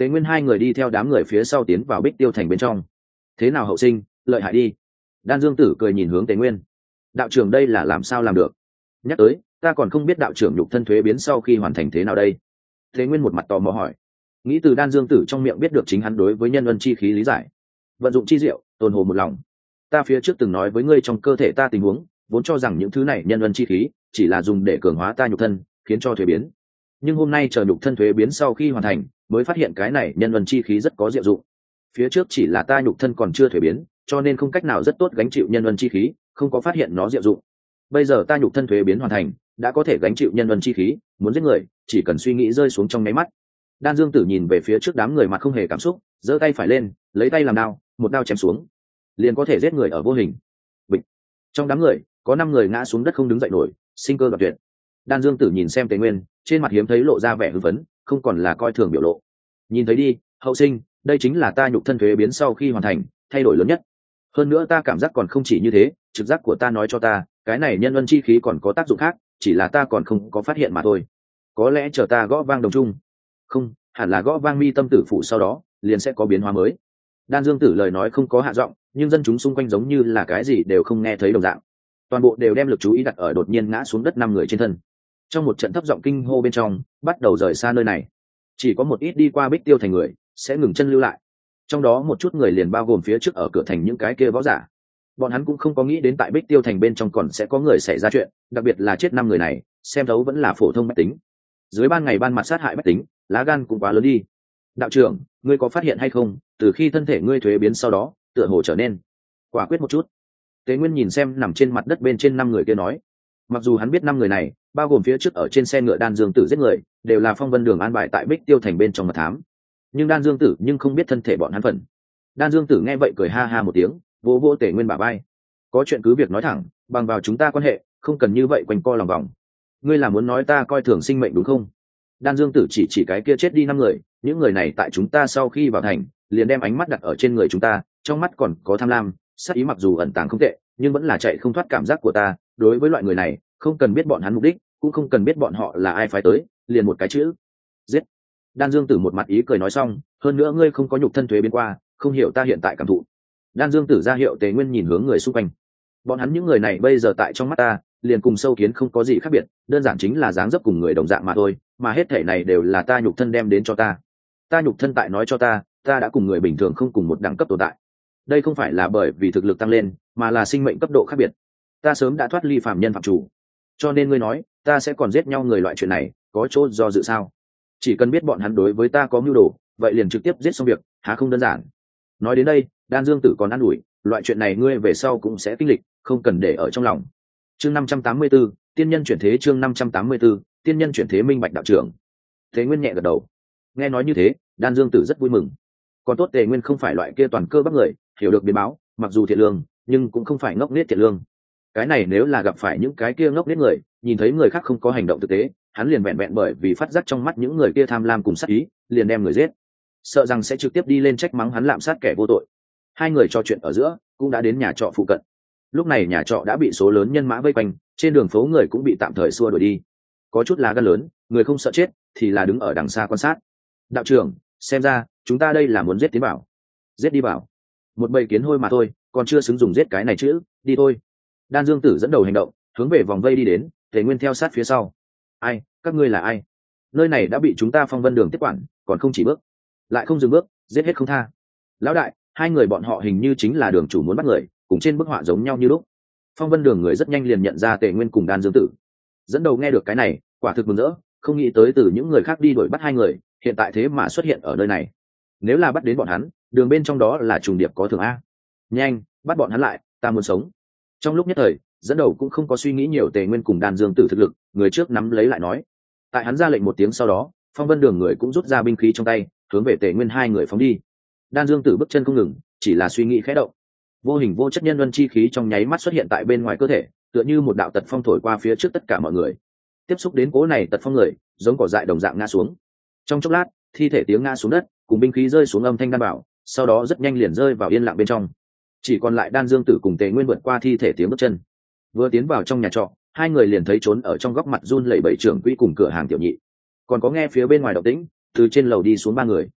Tế Nguyên hai người đi theo đám người phía sau tiến vào Bích Tiêu thành bên trong. Thế nào hậu sinh, lợi hại đi. Đan Dương Tử cười nhìn hướng Tế Nguyên. Đạo trưởng đây là làm sao làm được? Nhắc tới, ta còn không biết đạo trưởng nhục thân thuế biến sau khi hoàn thành thế nào đây. Tế Nguyên một mặt tò mò hỏi. Nghĩ từ Đan Dương Tử trong miệng biết được chính hắn đối với nhân ân chi khí lý giải. Vận dụng chi diệu, tồn hồ một lòng. Ta phía trước từng nói với ngươi trong cơ thể ta tình huống, vốn cho rằng những thứ này nhân ân chi khí chỉ là dùng để cường hóa ta nhục thân, khiến cho thuế biến. Nhưng hôm nay chờ nhục thân thuế biến sau khi hoàn thành, mới phát hiện cái này nhân ân chi khí rất có diệu dụng. Phía trước chỉ là ta nhục thân còn chưa thuế biến, cho nên không cách nào rất tốt gánh chịu nhân ân chi khí, không có phát hiện nó diệu dụng. Bây giờ ta nhục thân thuế biến hoàn thành, đã có thể gánh chịu nhân ân chi khí, muốn giết người, chỉ cần suy nghĩ rơi xuống trong nháy mắt. Đan Dương Tử nhìn về phía trước đám người mặt không hề cảm xúc, giơ tay phải lên, lấy tay làm đao, một đao chém xuống, liền có thể giết người ở vô hình. Bịch. Trong đám người, có 5 người ngã xuống đất không đứng dậy nổi, sinh cơ đoạn tuyệt. Đan Dương Tử nhìn xem Tế Nguyên, trên mặt hiếm thấy lộ ra vẻ hưng phấn, không còn là coi thường biểu lộ. Nhìn thấy đi, hậu sinh, đây chính là ta nhục thân thuế biến sau khi hoàn thành, thay đổi lớn nhất. Hơn nữa ta cảm giác còn không chỉ như thế, trực giác của ta nói cho ta, cái này nhân ân chi khí còn có tác dụng khác, chỉ là ta còn không có phát hiện mà thôi. Có lẽ chờ ta gõ vang đồng trung, không, hẳn là gõ vang mi tâm tử phụ sau đó, liền sẽ có biến hóa mới. Đan Dương Tử lời nói không có hạ giọng, nhưng dân chúng xung quanh giống như là cái gì đều không nghe thấy đồng dạng. Toàn bộ đều đem lực chú ý đặt ở đột nhiên ngã xuống đất 5 người trên thân. Trong một trận thấp giọng kinh hô bên trong, bắt đầu rời xa nơi này. Chỉ có một ít đi qua Bích Tiêu thành người sẽ ngừng chân lưu lại. Trong đó một chút người liền bao gồm phía trước ở cửa thành những cái kia võ giả. Bọn hắn cũng không có nghĩ đến tại Bích Tiêu thành bên trong còn sẽ có người xảy ra chuyện, đặc biệt là chết 5 người này, xem thấu vẫn là phổ thông bách tính. Dưới ban ngày ban mặt sát hại bách tính, lá gan cũng quá lớn đi. Đạo trưởng, ngươi có phát hiện hay không, từ khi thân thể ngươi thuế biến sau đó, tựa hồ trở nên quả quyết một chút. Tế Nguyên nhìn xem nằm trên mặt đất bên trên 5 người kia nói. Mặc dù hắn biết 5 người này, bao gồm phía trước ở trên xe ngựa Đan Dương Tử giết người, đều là Phong Vân Đường an bài tại Bích Tiêu thành bên trong mật thám. Nhưng Đan Dương Tử nhưng không biết thân thể bọn hắn phần. Đan Dương Tử nghe vậy cười ha ha một tiếng, vỗ vỗ Tế Nguyên bả vai. Có chuyện cứ việc nói thẳng, bằng vào chúng ta quan hệ, không cần như vậy quanh co lòng vòng. Ngươi là muốn nói ta coi thường sinh mệnh đúng không? Đan Dương Tử chỉ cái kia chết đi 5 người, những người này tại chúng ta sau khi vào thành, liền đem ánh mắt đặt ở trên người chúng ta, trong mắt còn có tham lam, sát ý mặc dù ẩn tàng không tệ, nhưng vẫn là chạy không thoát cảm giác của ta. Đối với loại người này, không cần biết bọn hắn mục đích, cũng không cần biết bọn họ là ai phái tới, liền một cái chữ: giết. Đan Dương Tử một mặt ý cười nói xong, hơn nữa ngươi không có nhục thân thuế biến qua, không hiểu ta hiện tại cảm thụ. Đan Dương Tử ra hiệu Tế Nguyên nhìn hướng người xung quanh. Bọn hắn những người này bây giờ tại trong mắt ta, liền cùng sâu kiến không có gì khác biệt, đơn giản chính là dáng dấp cùng người đồng dạng mà thôi, mà hết thể này đều là ta nhục thân đem đến cho ta. Ta nhục thân tại nói cho ta đã cùng người bình thường không cùng một đẳng cấp tồn tại. Đây không phải là bởi vì thực lực tăng lên, mà là sinh mệnh cấp độ khác biệt. Ta sớm đã thoát ly phàm nhân phạm chủ, cho nên ngươi nói ta sẽ còn giết nhau người loại chuyện này, có chỗ do dự sao? Chỉ cần biết bọn hắn đối với ta có mưu đồ, vậy liền trực tiếp giết xong việc, há không đơn giản? Nói đến đây, Đan Dương Tử còn ăn ủi, loại chuyện này ngươi về sau cũng sẽ kinh lịch, không cần để ở trong lòng. Chương 584, tiên nhân chuyển thế. Chương 584, tiên nhân chuyển thế. Minh bạch đạo trưởng. Thế Nguyên nhẹ gật đầu. Nghe nói như thế, Đan Dương Tử rất vui mừng. Còn tốt Tề Nguyên không phải loại kia toàn cơ bắp người, hiểu được biến báo, mặc dù thiện lương, nhưng cũng không phải ngốc nghếch thiện lương. Cái này nếu là gặp phải những cái kia ngốc nghếch người, nhìn thấy người khác không có hành động thực tế, hắn liền vẹn vẹn bởi vì phát giác trong mắt những người kia tham lam cùng sát ý, liền đem người giết. Sợ rằng sẽ trực tiếp đi lên trách mắng hắn lạm sát kẻ vô tội. Hai người trò chuyện ở giữa, cũng đã đến nhà trọ phụ cận. Lúc này nhà trọ đã bị số lớn nhân mã vây quanh, trên đường phố người cũng bị tạm thời xua đuổi đi. Có chút lá gan lớn, người không sợ chết, thì là đứng ở đằng xa quan sát. Đạo trưởng, xem ra chúng ta đây là muốn giết tiến bảo. Giết đi bảo. Một bầy kiến hôi mà thôi, còn chưa xứng dùng giết cái này chứ, đi thôi. Đan Dương Tử dẫn đầu hành động, hướng về vòng vây đi đến, Tề Nguyên theo sát phía sau. Ai, các ngươi là ai? Nơi này đã bị chúng ta Phong Vân Đường tiếp quản, còn không chỉ bước, lại không dừng bước, giết hết không tha. Lão đại, hai người bọn họ hình như chính là đường chủ muốn bắt người, cùng trên bức họa giống nhau như lúc. Phong Vân Đường người rất nhanh liền nhận ra Tề Nguyên cùng Đan Dương Tử. Dẫn đầu nghe được cái này, quả thực mừng rỡ, không nghĩ tới từ những người khác đi đuổi bắt hai người, hiện tại thế mà xuất hiện ở nơi này. Nếu là bắt đến bọn hắn, đường bên trong đó là trùng điệp có thưởng a. Nhanh, bắt bọn hắn lại, ta muốn sống. Trong lúc nhất thời, dẫn đầu cũng không có suy nghĩ nhiều Tề Nguyên cùng Đan Dương Tử thực lực, người trước nắm lấy lại nói. Tại hắn ra lệnh một tiếng sau đó, Phong Vân Đường người cũng rút ra binh khí trong tay, hướng về Tề Nguyên hai người phóng đi. Đan Dương Tử bước chân không ngừng, chỉ là suy nghĩ khẽ động. Vô hình vô chất nhân luân chi khí trong nháy mắt xuất hiện tại bên ngoài cơ thể, tựa như một đạo tật phong thổi qua phía trước tất cả mọi người. Tiếp xúc đến cố này tật phong người, giống cỏ dại đồng dạng ngã xuống. Trong chốc lát, thi thể tiếng ngã xuống đất, cùng binh khí rơi xuống âm thanh đan bảo, sau đó rất nhanh liền rơi vào yên lặng bên trong. Chỉ còn lại Đan Dương Tử cùng Tề Nguyên vượt qua thi thể tiếng bước chân. Vừa tiến vào trong nhà trọ, hai người liền thấy trốn ở trong góc mặt run lẩy bẩy trưởng quỹ cùng cửa hàng tiểu nhị. Còn có nghe phía bên ngoài động tĩnh, từ trên lầu đi xuống ba người.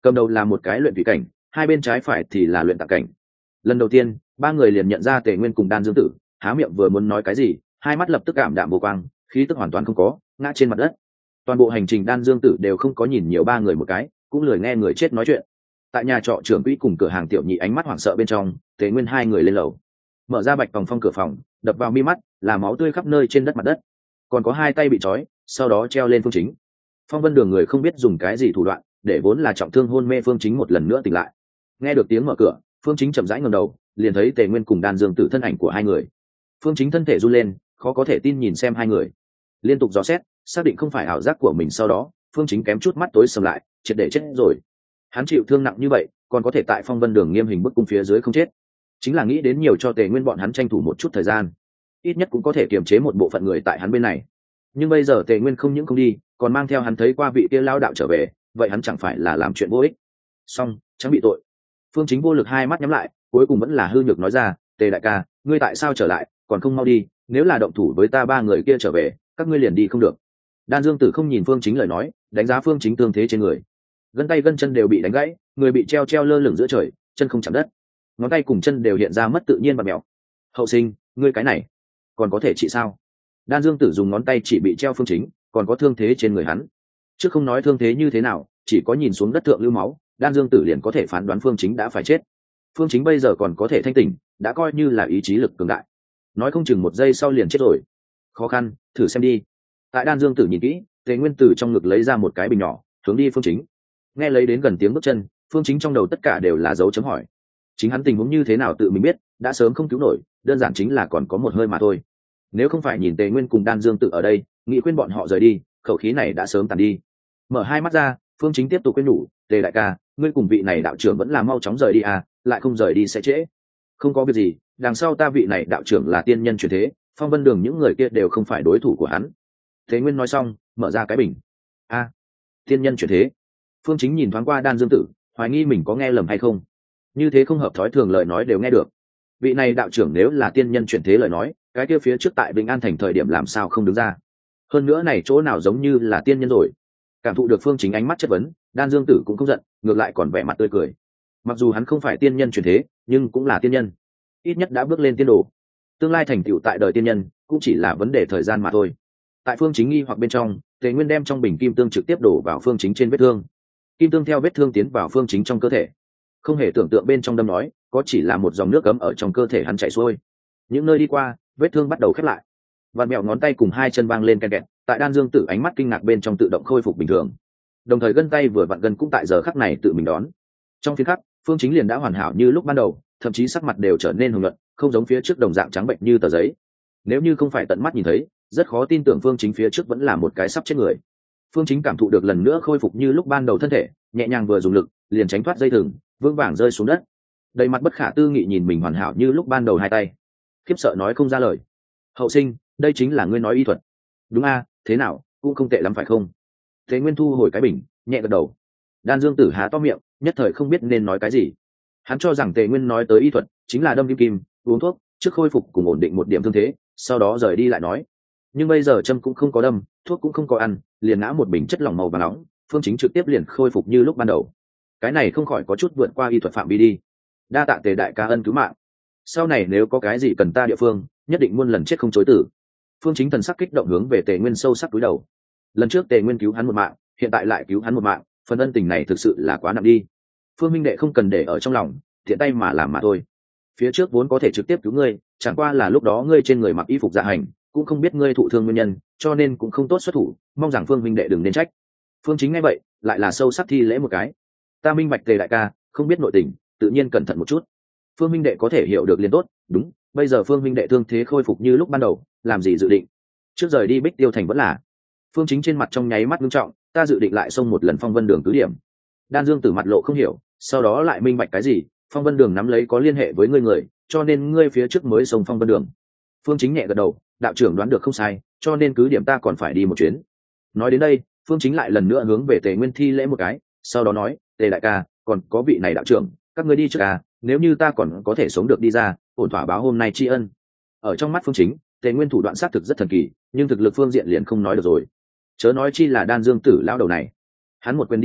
cầm đầu là một cái luyện thủy cảnh, hai bên trái phải thì là luyện tạng cảnh. Lần đầu tiên ba người liền nhận ra Tề Nguyên cùng Đan Dương Tử, há miệng vừa muốn nói cái gì, hai mắt lập tức cảm đạm vô quang, khí tức hoàn toàn không có, ngã trên mặt đất. Toàn bộ hành trình Đan Dương Tử đều không có nhìn nhiều ba người một cái, cũng lười nghe người chết nói chuyện. Tại nhà trọ trưởng quỹ cùng cửa hàng tiểu nhị ánh mắt hoảng sợ bên trong, Tề Nguyên hai người lên lầu, mở ra bạch vòng phong cửa phòng, đập vào mi mắt là máu tươi khắp nơi trên đất mặt đất, còn có hai tay bị trói, sau đó treo lên Phương Chính. Phong Vân Đường người không biết dùng cái gì thủ đoạn, để vốn là trọng thương hôn mê Phương Chính một lần nữa tỉnh lại. Nghe được tiếng mở cửa, Phương Chính chậm rãi ngẩng đầu, liền thấy Tề Nguyên cùng Đan Dương Tử thân ảnh của hai người. Phương Chính thân thể run lên, khó có thể tin nhìn xem hai người, liên tục dò xét, xác định không phải ảo giác của mình, sau đó Phương Chính kém chút mắt tối sầm lại, triệt để chết rồi. Hắn chịu thương nặng như vậy, còn có thể tại Phong Vân Đường nghiêm hình bức cung phía dưới không chết, chính là nghĩ đến nhiều cho Tề Nguyên bọn hắn tranh thủ một chút thời gian, ít nhất cũng có thể kiềm chế một bộ phận người tại hắn bên này. Nhưng bây giờ Tề Nguyên không những không đi, còn mang theo hắn thấy qua vị kia lao đạo trở về, vậy hắn chẳng phải là làm chuyện vô ích? Xong, chẳng bị tội. Phương Chính vô lực hai mắt nhắm lại, cuối cùng vẫn là hư nhược nói ra, Tề đại ca, ngươi tại sao trở lại, còn không mau đi, nếu là động thủ với ta ba người kia trở về, các ngươi liền đi không được. Đan Dương Tử không nhìn Phương Chính lời nói, đánh giá Phương Chính tương thế trên người, gân tay gân chân đều bị đánh gãy, người bị treo lơ lửng giữa trời, chân không chạm đất, ngón tay cùng chân đều hiện ra mất tự nhiên và mèo. Hậu sinh, ngươi cái này còn có thể trị sao? Đan Dương Tử dùng ngón tay chỉ bị treo Phương Chính, còn có thương thế trên người hắn. Trước không nói thương thế như thế nào, chỉ có nhìn xuống đất thượng lưu máu, Đan Dương Tử liền có thể phán đoán Phương Chính đã phải chết. Phương Chính bây giờ còn có thể thanh tỉnh, đã coi như là ý chí lực cường đại, nói không chừng một giây sau liền chết rồi. Khó khăn, thử xem đi. Tại Đan Dương Tử nhìn kỹ, Tề Nguyên Tử trong ngực lấy ra một cái bình nhỏ, hướng đi Phương Chính. Nghe lấy đến gần tiếng bước chân, Phương Chính trong đầu tất cả đều là dấu chấm hỏi. Chính hắn tình huống như thế nào tự mình biết, đã sớm không cứu nổi, đơn giản chính là còn có một hơi mà thôi. Nếu không phải nhìn Tề Nguyên cùng Đan Dương Tử ở đây, nghĩ khuyên bọn họ rời đi, khẩu khí này đã sớm tàn đi. Mở hai mắt ra, Phương Chính tiếp tục khuyên nhủ, Tề đại ca, ngươi cùng vị này đạo trưởng vẫn là mau chóng rời đi à, lại không rời đi sẽ trễ. Không có việc gì, đằng sau ta vị này đạo trưởng là tiên nhân chuyển thế, Phong Vân Đường những người kia đều không phải đối thủ của hắn. Thế Nguyên nói xong, mở ra cái bình. A, tiên nhân chuyển thế. Phương Chính nhìn thoáng qua Đan Dương Tử, hoài nghi mình có nghe lầm hay không. Như thế không hợp thói thường lời nói đều nghe được. Vị này đạo trưởng nếu là tiên nhân chuyển thế lời nói, cái kia phía trước tại Bình An thành thời điểm làm sao không đứng ra? Hơn nữa này chỗ nào giống như là tiên nhân rồi? Cảm thụ được Phương Chính ánh mắt chất vấn, Đan Dương Tử cũng không giận, ngược lại còn vẻ mặt tươi cười. Mặc dù hắn không phải tiên nhân chuyển thế, nhưng cũng là tiên nhân, ít nhất đã bước lên tiên đồ. Tương lai thành tựu tại đời tiên nhân cũng chỉ là vấn đề thời gian mà thôi. Tại Phương Chính nghi hoặc bên trong, Tề Nguyên đem trong bình kim tương trực tiếp đổ vào Phương Chính trên vết thương. Kim tương theo vết thương tiến vào Phương Chính trong cơ thể, không hề tưởng tượng bên trong đâm nói, có chỉ là một dòng nước cấm ở trong cơ thể hắn chảy xuôi. Những nơi đi qua, vết thương bắt đầu khép lại. Vạn mẹo ngón tay cùng hai chân vang lên ken kẹt, tại Đan Dương Tử ánh mắt kinh ngạc bên trong tự động khôi phục bình thường. Đồng thời gân tay vừa vặn gân cũng tại giờ khắc này tự mình đón. Trong phiên khắc, Phương Chính liền đã hoàn hảo như lúc ban đầu, thậm chí sắc mặt đều trở nên hồng nhuận, không giống phía trước đồng dạng trắng bệnh như tờ giấy. Nếu như không phải tận mắt nhìn thấy, rất khó tin tưởng Phương Chính phía trước vẫn là một cái sắp chết người. Phương Chính cảm thụ được lần nữa khôi phục như lúc ban đầu thân thể, nhẹ nhàng vừa dùng lực, liền tránh thoát dây thừng, vững vàng rơi xuống đất. Đầy mặt bất khả tư nghị nhìn mình hoàn hảo như lúc ban đầu hai tay, khiếp sợ nói không ra lời. Hậu sinh, đây chính là ngươi nói y thuật? Đúng a, thế nào, cũng không tệ lắm phải không? Thế Nguyên thu hồi cái bình, nhẹ gật đầu. Đan Dương Tử há to miệng, nhất thời không biết nên nói cái gì. Hắn cho rằng Tề Nguyên nói tới y thuật chính là đâm kim kim, uống thuốc trước khôi phục cùng ổn định một điểm thương thế, sau đó rời đi lại nói. Nhưng bây giờ châm cũng không có đâm, thuốc cũng không có ăn, liền ngã một bình chất lỏng màu vàng nóng, Phương Chính trực tiếp liền khôi phục như lúc ban đầu. Cái này không khỏi có chút vượt qua y thuật phạm vi đi. Đa tạ Tề đại ca ân cứu mạng, sau này nếu có cái gì cần ta địa phương, nhất định muôn lần chết không chối từ. Phương Chính thần sắc kích động hướng về Tề Nguyên sâu sắc cúi đầu. Lần trước Tề Nguyên cứu hắn một mạng, hiện tại lại cứu hắn một mạng, phần ân tình này thực sự là quá nặng đi. Phương minh đệ không cần để ở trong lòng, thiện tay mà làm mà thôi. Phía trước vốn có thể trực tiếp cứu ngươi, chẳng qua là lúc đó ngươi trên người mặc y phục dạ hành, cũng không biết ngươi thụ thương nguyên nhân, cho nên cũng không tốt xuất thủ, mong rằng Phương minh đệ đừng nên trách. Phương Chính nghe vậy, lại là sâu sắc thi lễ một cái. Ta minh bạch Tề đại ca, không biết nội tình, tự nhiên cẩn thận một chút. Phương minh đệ có thể hiểu được liền tốt. Đúng, bây giờ Phương minh đệ thương thế khôi phục như lúc ban đầu, làm gì dự định? Trước rời đi Bích Tiêu thành vẫn là. Phương Chính trên mặt trong nháy mắt nghiêm trọng, ta dự định lại xông một lần Phong Vân Đường cứ điểm. Đan Dương Tử mặt lộ không hiểu, sau đó lại minh bạch cái gì, Phong Vân Đường nắm lấy có liên hệ với ngươi người, cho nên ngươi phía trước mới xông Phong Vân Đường. Phương Chính nhẹ gật đầu, đạo trưởng đoán được không sai, cho nên cứ điểm ta còn phải đi một chuyến. Nói đến đây, Phương Chính lại lần nữa hướng về Tề Nguyên thi lễ một cái, sau đó nói, Tề đại ca, còn có vị này đạo trưởng, các ngươi đi trước à, nếu như ta còn có thể sống được đi ra, ổn thỏa báo hôm nay tri ân. Ở trong mắt Phương Chính, Tề Nguyên thủ đoạn xác thực rất thần kỳ, nhưng thực lực phương diện liền không nói được rồi. Chớ nói chi là Đan Dương Tử lão đầu này. Hắn một quyền đi xuống,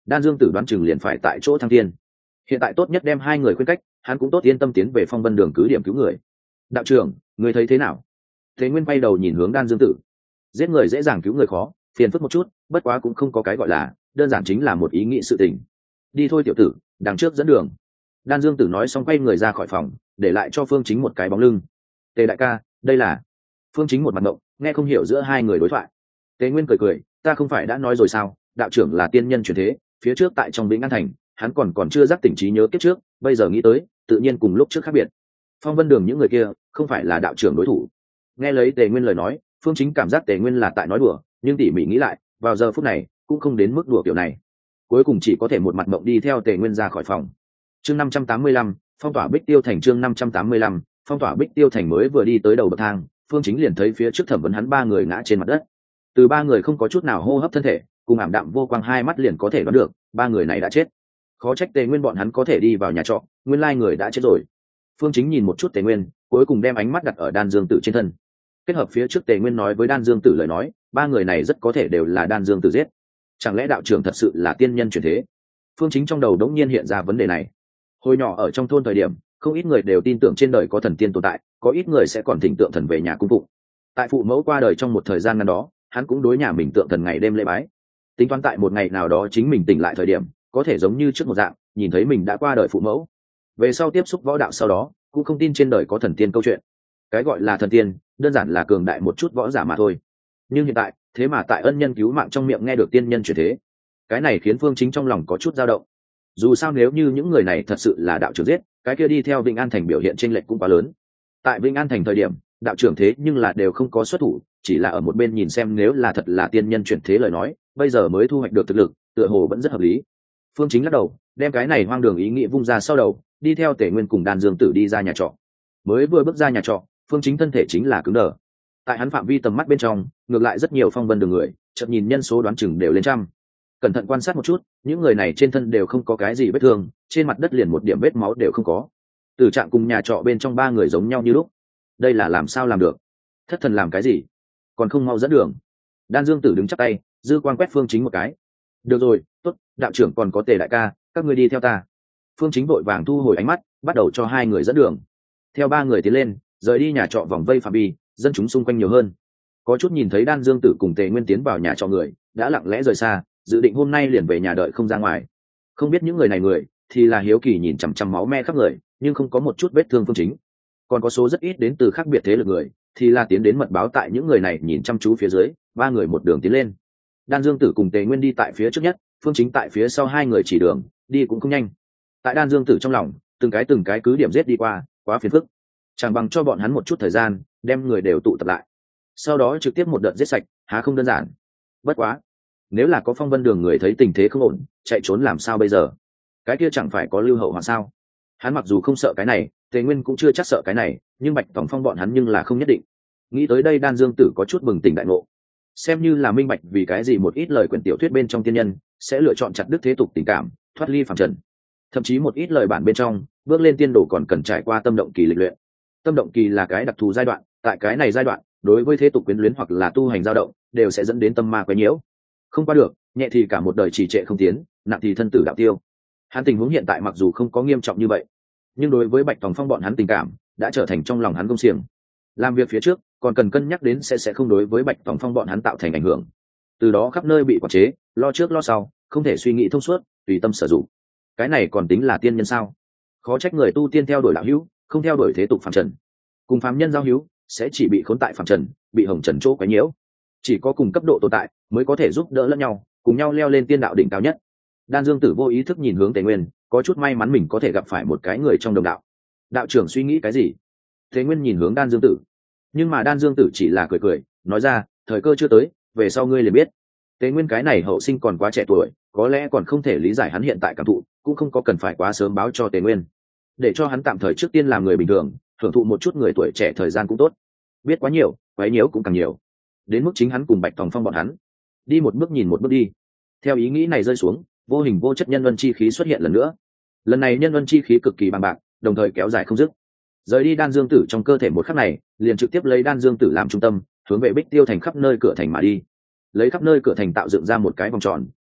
Đan Dương Tử đoán chừng liền phải tại chỗ thăng thiên. Hiện tại tốt nhất đem hai người khuyên cách, hắn cũng tốt yên tâm tiến về Phong Vân Đường cứ điểm cứu người. Đạo trưởng, người thấy thế nào? Thế Nguyên bay đầu nhìn hướng Đan Dương Tử. Giết người dễ dàng, cứu người khó, phiền phức một chút, bất quá cũng không có cái gọi là, đơn giản chính là một ý nghĩ sự tình. Đi thôi tiểu tử, đằng trước dẫn đường. Đan Dương Tử nói xong quay người ra khỏi phòng, để lại cho Phương Chính một cái bóng lưng. Tề đại ca, đây là... Phương Chính một mặt ngộng, nghe không hiểu giữa hai người đối thoại. Tề Nguyên cười cười, ta không phải đã nói rồi sao, đạo trưởng là tiên nhân chuyển thế, phía trước tại trong Vĩnh An Thành, hắn còn chưa giác tỉnh trí nhớ kiếp trước, bây giờ nghĩ tới, tự nhiên cùng lúc trước khác biệt. Phong Vân Đường những người kia, không phải là đạo trưởng đối thủ. Nghe lấy Tề Nguyên lời nói, Phương Chính cảm giác Tề Nguyên là tại nói đùa, nhưng tỉ mỉ nghĩ lại, vào giờ phút này, cũng không đến mức đùa kiểu này. Cuối cùng chỉ có thể một mặt mộng đi theo Tề Nguyên ra khỏi phòng. Chương 585, phong tỏa Bích Tiêu Thành. Chương 585, phong tỏa Bích Tiêu Thành. Mới vừa đi tới đầu bậc thang, Phương Chính liền thấy phía trước thẩm vấn hắn ba người ngã trên mặt đất. Từ ba người không có chút nào hô hấp thân thể, cùng ảm đạm vô quang hai mắt liền có thể đoán được, ba người này đã chết. Khó trách Tề Nguyên bọn hắn có thể đi vào nhà trọ, nguyên lai người đã chết rồi. Phương Chính nhìn một chút Tề Nguyên, cuối cùng đem ánh mắt đặt ở Đan Dương Tử trên thân. Kết hợp phía trước Tề Nguyên nói với Đan Dương Tử lời nói, ba người này rất có thể đều là Đan Dương Tử giết. Chẳng lẽ đạo trưởng thật sự là tiên nhân chuyển thế? Phương Chính trong đầu đống nhiên hiện ra vấn đề này. Hồi nhỏ ở trong thôn thời điểm, không ít người đều tin tưởng trên đời có thần tiên tồn tại, có ít người sẽ còn thỉnh tượng thần về nhà cung phụng. Tại phụ mẫu qua đời trong một thời gian ngắn đó, hắn cũng đối nhà mình tượng thần ngày đêm lễ bái. Tính toán tại một ngày nào đó chính mình tỉnh lại thời điểm, có thể giống như trước một dạng, nhìn thấy mình đã qua đời phụ mẫu. Về sau tiếp xúc võ đạo sau đó, cũng không tin trên đời có thần tiên câu chuyện. Cái gọi là thần tiên, đơn giản là cường đại một chút võ giả mà thôi. Nhưng hiện tại, thế mà tại ân nhân cứu mạng trong miệng nghe được tiên nhân chuyển thế, cái này khiến Phương Chính trong lòng có chút dao động. Dù sao nếu như những người này thật sự là đạo trưởng giết, cái kia đi theo Vĩnh An Thành biểu hiện chênh lệch cũng quá lớn. Tại Vĩnh An Thành thời điểm, đạo trưởng thế nhưng là đều không có xuất thủ, chỉ là ở một bên nhìn xem, nếu là thật là tiên nhân chuyển thế lời nói, bây giờ mới thu hoạch được thực lực, tựa hồ vẫn rất hợp lý. Phương Chính lắc đầu, đem cái này hoang đường ý nghĩ vung ra sau đầu, đi theo Tề Nguyên cùng Đan Dương Tử đi ra nhà trọ. Mới vừa bước ra nhà trọ, Phương Chính thân thể chính là cứng đờ. Tại hắn phạm vi tầm mắt bên trong, ngược lại rất nhiều Phong Vân Đường người, chợt nhìn nhân số đoán chừng đều lên trăm. Cẩn thận quan sát một chút, những người này trên thân đều không có cái gì vết thương, trên mặt đất liền một điểm vết máu đều không có. Tử trạng cùng nhà trọ bên trong ba người giống nhau như lúc. Đây là làm sao làm được? Thất thần làm cái gì? Còn không mau dẫn đường. Đan Dương Tử đứng chắp tay, dư quan quét Phương Chính một cái. Được rồi, tốt, đạo trưởng còn có Tề đại ca, các ngươi đi theo ta. Phương Chính vội vàng thu hồi ánh mắt, bắt đầu cho hai người dẫn đường. Theo ba người tiến lên, rời đi nhà trọ vòng vây phạm vi, dân chúng xung quanh nhiều hơn. Có chút nhìn thấy Đan Dương Tử cùng Tề Nguyên tiến vào nhà trọ người, đã lặng lẽ rời xa, dự định hôm nay liền về nhà đợi không ra ngoài. Không biết những người này người thì là hiếu kỳ nhìn chằm chằm máu me khắp người, nhưng không có một chút vết thương Phương Chính. Còn có số rất ít đến từ khác biệt thế lực người, thì là tiến đến mật báo tại những người này nhìn chăm chú phía dưới, ba người một đường tiến lên. Đan Dương Tử cùng Tề Nguyên đi tại phía trước nhất, Phương Chính tại phía sau, hai người chỉ đường, đi cũng không nhanh. Tại Đan Dương Tử trong lòng, từng cái cứ điểm giết đi qua, quá phiền phức. Chẳng bằng cho bọn hắn một chút thời gian, đem người đều tụ tập lại, sau đó trực tiếp một đợt giết sạch, há không đơn giản. Bất quá, nếu là có Phong Vân Đường người thấy tình thế không ổn, chạy trốn làm sao bây giờ? Cái kia chẳng phải có lưu hậu hoạn sao? Hắn mặc dù không sợ cái này, Tề Nguyên cũng chưa chắc sợ cái này, nhưng Bạch Tổng Phong bọn hắn nhưng là không nhất định. Nghĩ tới đây, Đan Dương Tử có chút bừng tỉnh đại ngộ, xem như là minh bạch vì cái gì một ít lời quyển tiểu thuyết bên trong tiên nhân sẽ lựa chọn chặt đứt thế tục tình cảm, thoát ly phàm trần. Thậm chí một ít lời bản bên trong, bước lên tiên đồ còn cần trải qua tâm động kỳ lịch luyện. Tâm động kỳ là cái đặc thù giai đoạn, tại cái này giai đoạn, đối với thế tục quyến luyến hoặc là tu hành dao động, đều sẽ dẫn đến tâm ma quấy nhiễu. Không qua được, nhẹ thì cả một đời trì trệ không tiến, nặng thì thân tử đạo tiêu. Hắn tình huống hiện tại mặc dù không có nghiêm trọng như vậy, nhưng đối với Bạch Tòng Phong bọn hắn tình cảm đã trở thành trong lòng hắn công xiềng. Làm việc phía trước còn cần cân nhắc đến sẽ không đối với Bạch Tòng Phong bọn hắn tạo thành ảnh hưởng. Từ đó khắp nơi bị quản chế, lo trước lo sau, không thể suy nghĩ thông suốt, tùy tâm sử dụng. Cái này còn tính là tiên nhân sao? Khó trách người tu tiên theo đuổi đạo hữu, không theo đuổi thế tục phàm trần. Cùng phàm nhân giao hữu sẽ chỉ bị khốn tại phàm trần, bị hồng trần chỗ quấy nhiễu. Chỉ có cùng cấp độ tồn tại mới có thể giúp đỡ lẫn nhau, cùng nhau leo lên tiên đạo đỉnh cao nhất. Đan Dương Tử vô ý thức nhìn hướng Tề Nguyên, có chút may mắn mình có thể gặp phải một cái người trong đồng đạo. Đạo trưởng suy nghĩ cái gì? Tề Nguyên nhìn hướng Đan Dương Tử, nhưng mà Đan Dương Tử chỉ là cười cười, nói ra, thời cơ chưa tới, về sau ngươi liền biết. Tề Nguyên cái này hậu sinh còn quá trẻ tuổi, có lẽ còn không thể lý giải hắn hiện tại cảm thụ, cũng không có cần phải quá sớm báo cho Tề Nguyên, để cho hắn tạm thời trước tiên làm người bình thường, hưởng thụ một chút người tuổi trẻ thời gian cũng tốt. Biết quá nhiều, quấy nhiễu cũng càng nhiều, đến mức chính hắn cùng Bạch Tòng Phong bọn hắn đi một bước nhìn một bước đi. Theo ý nghĩ này rơi xuống, vô hình vô chất nhân luân chi khí xuất hiện lần nữa. Lần này nhân luân chi khí cực kỳ bằng bạc, đồng thời kéo dài không dứt. Rời đi Đan Dương Tử trong cơ thể một khắc này, liền trực tiếp lấy Đan Dương Tử làm trung tâm, hướng về Bích Tiêu Thành khắp nơi cửa thành mà đi. Lấy khắp nơi cửa thành tạo dựng ra một cái vòng tròn,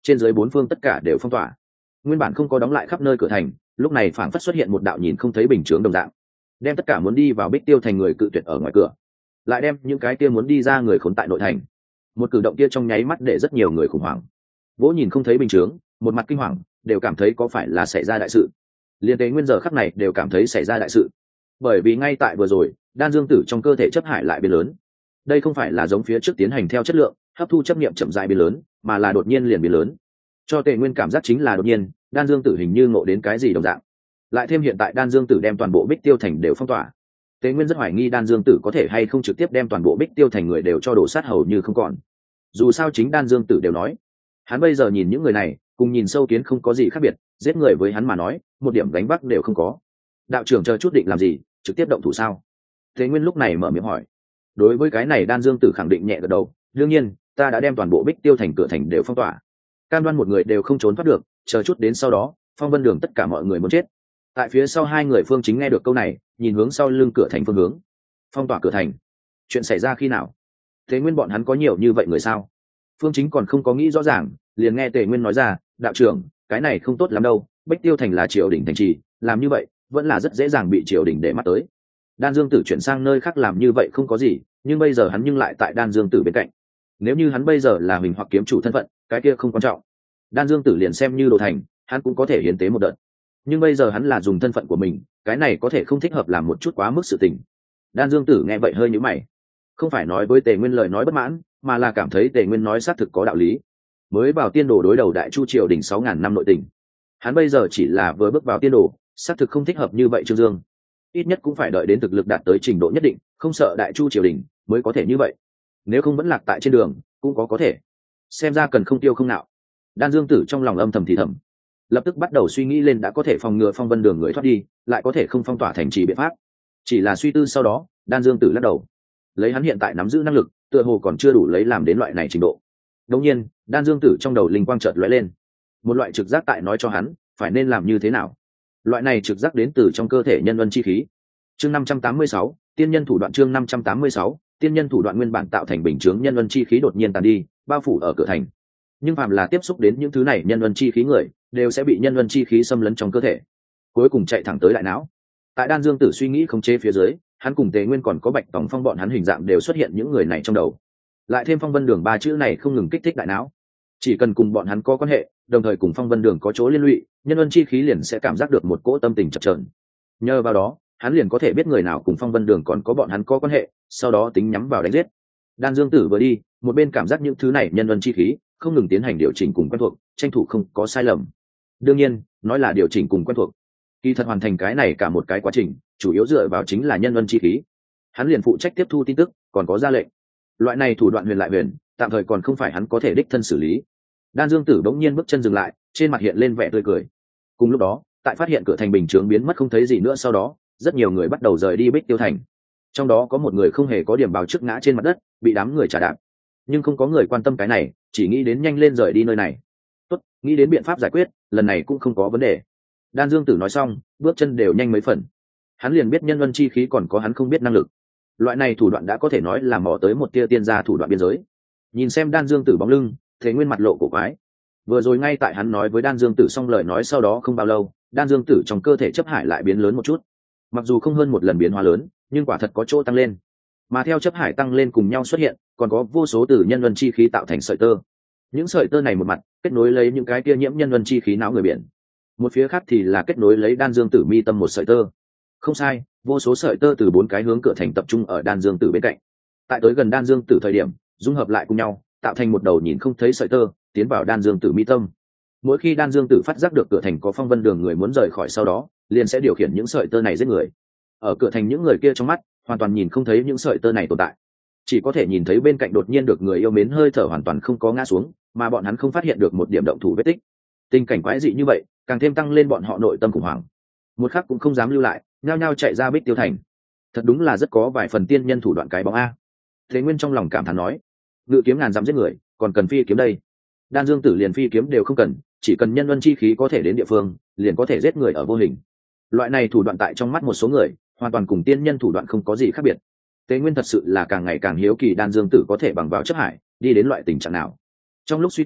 trên dưới bốn phương tất cả đều phong tỏa. Nguyên bản không có đóng lại khắp nơi cửa thành, lúc này phảng phất xuất hiện một đạo nhìn không thấy bình chướng đồng dạng, đem tất cả muốn đi vào Bích Tiêu thành người cự tuyệt ở ngoài cửa, lại đem những cái kia muốn đi ra người khốn tại nội thành. Một cử động kia trong nháy mắt để rất nhiều người khủng hoảng. Vỗ nhìn không thấy bình chướng, một mặt kinh hoàng, đều cảm thấy có phải là xảy ra đại sự. Liên tế nguyên giờ khắc này đều cảm thấy xảy ra đại sự, bởi vì ngay tại vừa rồi, đan dương tử trong cơ thể chấp hải lại biến lớn. Đây không phải là giống phía trước tiến hành theo chất lượng hấp thu chấp niệm chậm rãi biến lớn, mà là đột nhiên liền biến lớn. Cho Tề Nguyên cảm giác chính là đột nhiên, đan dương tử hình như ngộ đến cái gì đồng dạng. Lại thêm hiện tại đan dương tử đem toàn bộ Bích Tiêu thành đều phong tỏa, Tề Nguyên rất hoài nghi đan dương tử có thể hay không trực tiếp đem toàn bộ Bích Tiêu thành người đều cho đổ sát hầu như không còn. Dù sao chính đan dương tử đều nói, hắn bây giờ nhìn những người này cùng nhìn sâu kiến không có gì khác biệt, giết người với hắn mà nói một điểm gánh vác đều không có. Đạo trưởng chờ chút định làm gì, trực tiếp động thủ sao? Tề Nguyên lúc này mở miệng hỏi. Đối với cái này đan dương tử khẳng định nhẹ gật đầu, đương nhiên ta đã đem toàn bộ Bích Tiêu thành cửa thành đều phong tỏa, cam đoan một người đều không trốn thoát được, chờ chút đến sau đó Phong Vân Đường tất cả mọi người muốn chết. Tại phía sau hai người Phương Chính nghe được câu này, nhìn hướng sau lưng cửa thành phương hướng. Phong tỏa cửa thành, chuyện xảy ra khi nào? Tề Nguyên bọn hắn có nhiều như vậy người sao? Phương Chính còn không có nghĩ rõ ràng, liền nghe Tề Nguyên nói ra, đạo trưởng, cái này không tốt lắm đâu, Bích Tiêu thành là triều đình thành trì, làm như vậy vẫn là rất dễ dàng bị triều đình để mắt tới. Đan Dương Tử chuyển sang nơi khác làm như vậy không có gì, nhưng bây giờ hắn nhưng lại tại Đan Dương Tử bên cạnh. Nếu như hắn bây giờ là mình hoặc kiếm chủ thân phận, cái kia không quan trọng. Đan Dương Tử liền xem như đồ thành, hắn cũng có thể hiến tế một đợt. Nhưng bây giờ hắn là dùng thân phận của mình, cái này có thể không thích hợp làm một chút quá mức sự tình. Đan Dương Tử nghe vậy hơi nhíu mày, không phải nói với Tề Nguyên lời nói bất mãn, mà là cảm thấy Tề Nguyên nói xác thực có đạo lý. Mới vào tiên đồ đối đầu Đại Chu triều đình 6000 năm nội tình, hắn bây giờ chỉ là vừa bước vào tiên đồ, xác thực không thích hợp như vậy. Trương Dương ít nhất cũng phải đợi đến thực lực đạt tới trình độ nhất định, không sợ Đại Chu triều đình mới có thể như vậy, nếu không vẫn lạc tại trên đường cũng có thể. Xem ra cần không tiêu không nạo. Đan Dương Tử trong lòng âm thầm thì thầm, lập tức bắt đầu suy nghĩ lên đã có thể phòng ngừa Phong Vân Đường người thoát đi, lại có thể không phong tỏa thành trì biện pháp. Chỉ là suy tư sau đó, Đan Dương Tử lắc đầu, lấy hắn hiện tại nắm giữ năng lực, tựa hồ còn chưa đủ lấy làm đến loại này trình độ. Đương nhiên, Đan Dương Tử trong đầu linh quang chợt lóe lên, một loại trực giác tại nói cho hắn phải nên làm như thế nào. Loại này trực giác đến từ trong cơ thể nhân luân chi khí. Chương 586, tiên nhân thủ đoạn. Chương 586, tiên nhân thủ đoạn. Nguyên bản tạo thành bình chướng nhân luân chi khí đột nhiên tàn đi, bao phủ ở cửa thành. Nhưng phàm là tiếp xúc đến những thứ này nhân luân chi khí người, đều sẽ bị nhân luân chi khí xâm lấn trong cơ thể, cuối cùng chạy thẳng tới đại não. Tại Đan Dương Tử suy nghĩ khống chế phía dưới, hắn cùng Tề Nguyên còn có Bạch Tòng Phong bọn hắn hình dạng đều xuất hiện những người này trong đầu. Lại thêm Phong Vân Đường ba chữ này không ngừng kích thích đại não. Chỉ cần cùng bọn hắn có quan hệ, đồng thời cùng Phong Vân Đường có chỗ liên lụy, nhân luân chi khí liền sẽ cảm giác được một cỗ tâm tình chập chờn. Nhờ vào đó, hắn liền có thể biết người nào cùng Phong Vân Đường còn có bọn hắn có quan hệ, sau đó tính nhắm vào đánh giết. Đan Dương Tử vừa đi, một bên cảm giác những thứ này nhân luân chi khí không ngừng tiến hành điều chỉnh cùng quen thuộc, tranh thủ không có sai lầm. Đương nhiên, nói là điều chỉnh cùng quen thuộc, kỳ thật hoàn thành cái này cả một cái quá trình, chủ yếu dựa vào chính là nhân luân chi khí. Hắn liền phụ trách tiếp thu tin tức, còn có ra lệnh. Loại này thủ đoạn huyền lại huyền, tạm thời còn không phải hắn có thể đích thân xử lý. Đan Dương Tử bỗng nhiên bước chân dừng lại, trên mặt hiện lên vẻ tươi cười. Cùng lúc đó, tại phát hiện cửa thành bình chướng biến mất không thấy gì nữa sau đó, rất nhiều người bắt đầu rời đi Bích Tiêu thành. Trong đó có một người không hề có điểm báo trước ngã trên mặt đất, bị đám người trả đạp. Nhưng không có người quan tâm cái này, chỉ nghĩ đến nhanh lên rời đi nơi này. Tốt, nghĩ đến biện pháp giải quyết, lần này cũng không có vấn đề. Đan Dương Tử nói xong, bước chân đều nhanh mấy phần. Hắn liền biết nhân luân chi khí còn có hắn không biết năng lực. Loại này thủ đoạn đã có thể nói là mò tới một tia tiên gia thủ đoạn biên giới. Nhìn xem Đan Dương Tử bóng lưng, Thế Nguyên mặt lộ cổ quái. Vừa rồi ngay tại hắn nói với Đan Dương Tử xong lời nói sau đó không bao lâu, Đan Dương Tử trong cơ thể chấp hải lại biến lớn một chút. Mặc dù không hơn một lần biến hóa lớn, nhưng quả thật có chỗ tăng lên. Mà theo chấp hải tăng lên cùng nhau xuất hiện, còn có vô số từ nhân luân chi khí tạo thành sợi tơ. Những sợi tơ này một mặt kết nối lấy những cái kia nhiễm nhân luân chi khí não người biển, một phía khác thì là kết nối lấy Đan Dương Tử mi tâm một sợi tơ. Không sai, vô số sợi tơ từ bốn cái hướng cửa thành tập trung ở Đan Dương Tử bên cạnh. Tại tới gần Đan Dương Tử thời điểm, dung hợp lại cùng nhau, tạo thành một đầu nhìn không thấy sợi tơ, tiến vào Đan Dương Tử mi tâm. Mỗi khi Đan Dương Tử phát giác được cửa thành có Phong Vân Đường người muốn rời khỏi sau đó, liền sẽ điều khiển những sợi tơ này giết người. Ở cửa thành những người kia trong mắt, hoàn toàn nhìn không thấy những sợi tơ này tồn tại, chỉ có thể nhìn thấy bên cạnh đột nhiên được người yêu mến hơi thở hoàn toàn không có ngã xuống, mà bọn hắn không phát hiện được một điểm động thủ vết tích. Tình cảnh quái dị như vậy, càng thêm tăng lên bọn họ nội tâm khủng hoảng. Một khắc cũng không dám lưu lại, nhao nhao chạy ra Bích Tiêu thành. Thật đúng là rất có vài phần tiên nhân thủ đoạn cái bóng a. Thế Nguyên trong lòng cảm thán nói, ngự kiếm ngàn dặm giết người, còn cần phi kiếm đây. Đan Dương Tử liền phi kiếm đều không cần, chỉ cần nhân luân chi khí có thể đến địa phương, liền có thể giết người ở vô hình. Loại này thủ đoạn tại trong mắt một số người, hoàn toàn cùng tiên nhân thủ đoạn không có gì khác biệt. Tế Nguyên thật sự là càng ngày càng hiếu kỳ Đan Dương Tử có thể bằng vào chấp hải đi đến loại tình trạng nào. Trong lúc suy tư,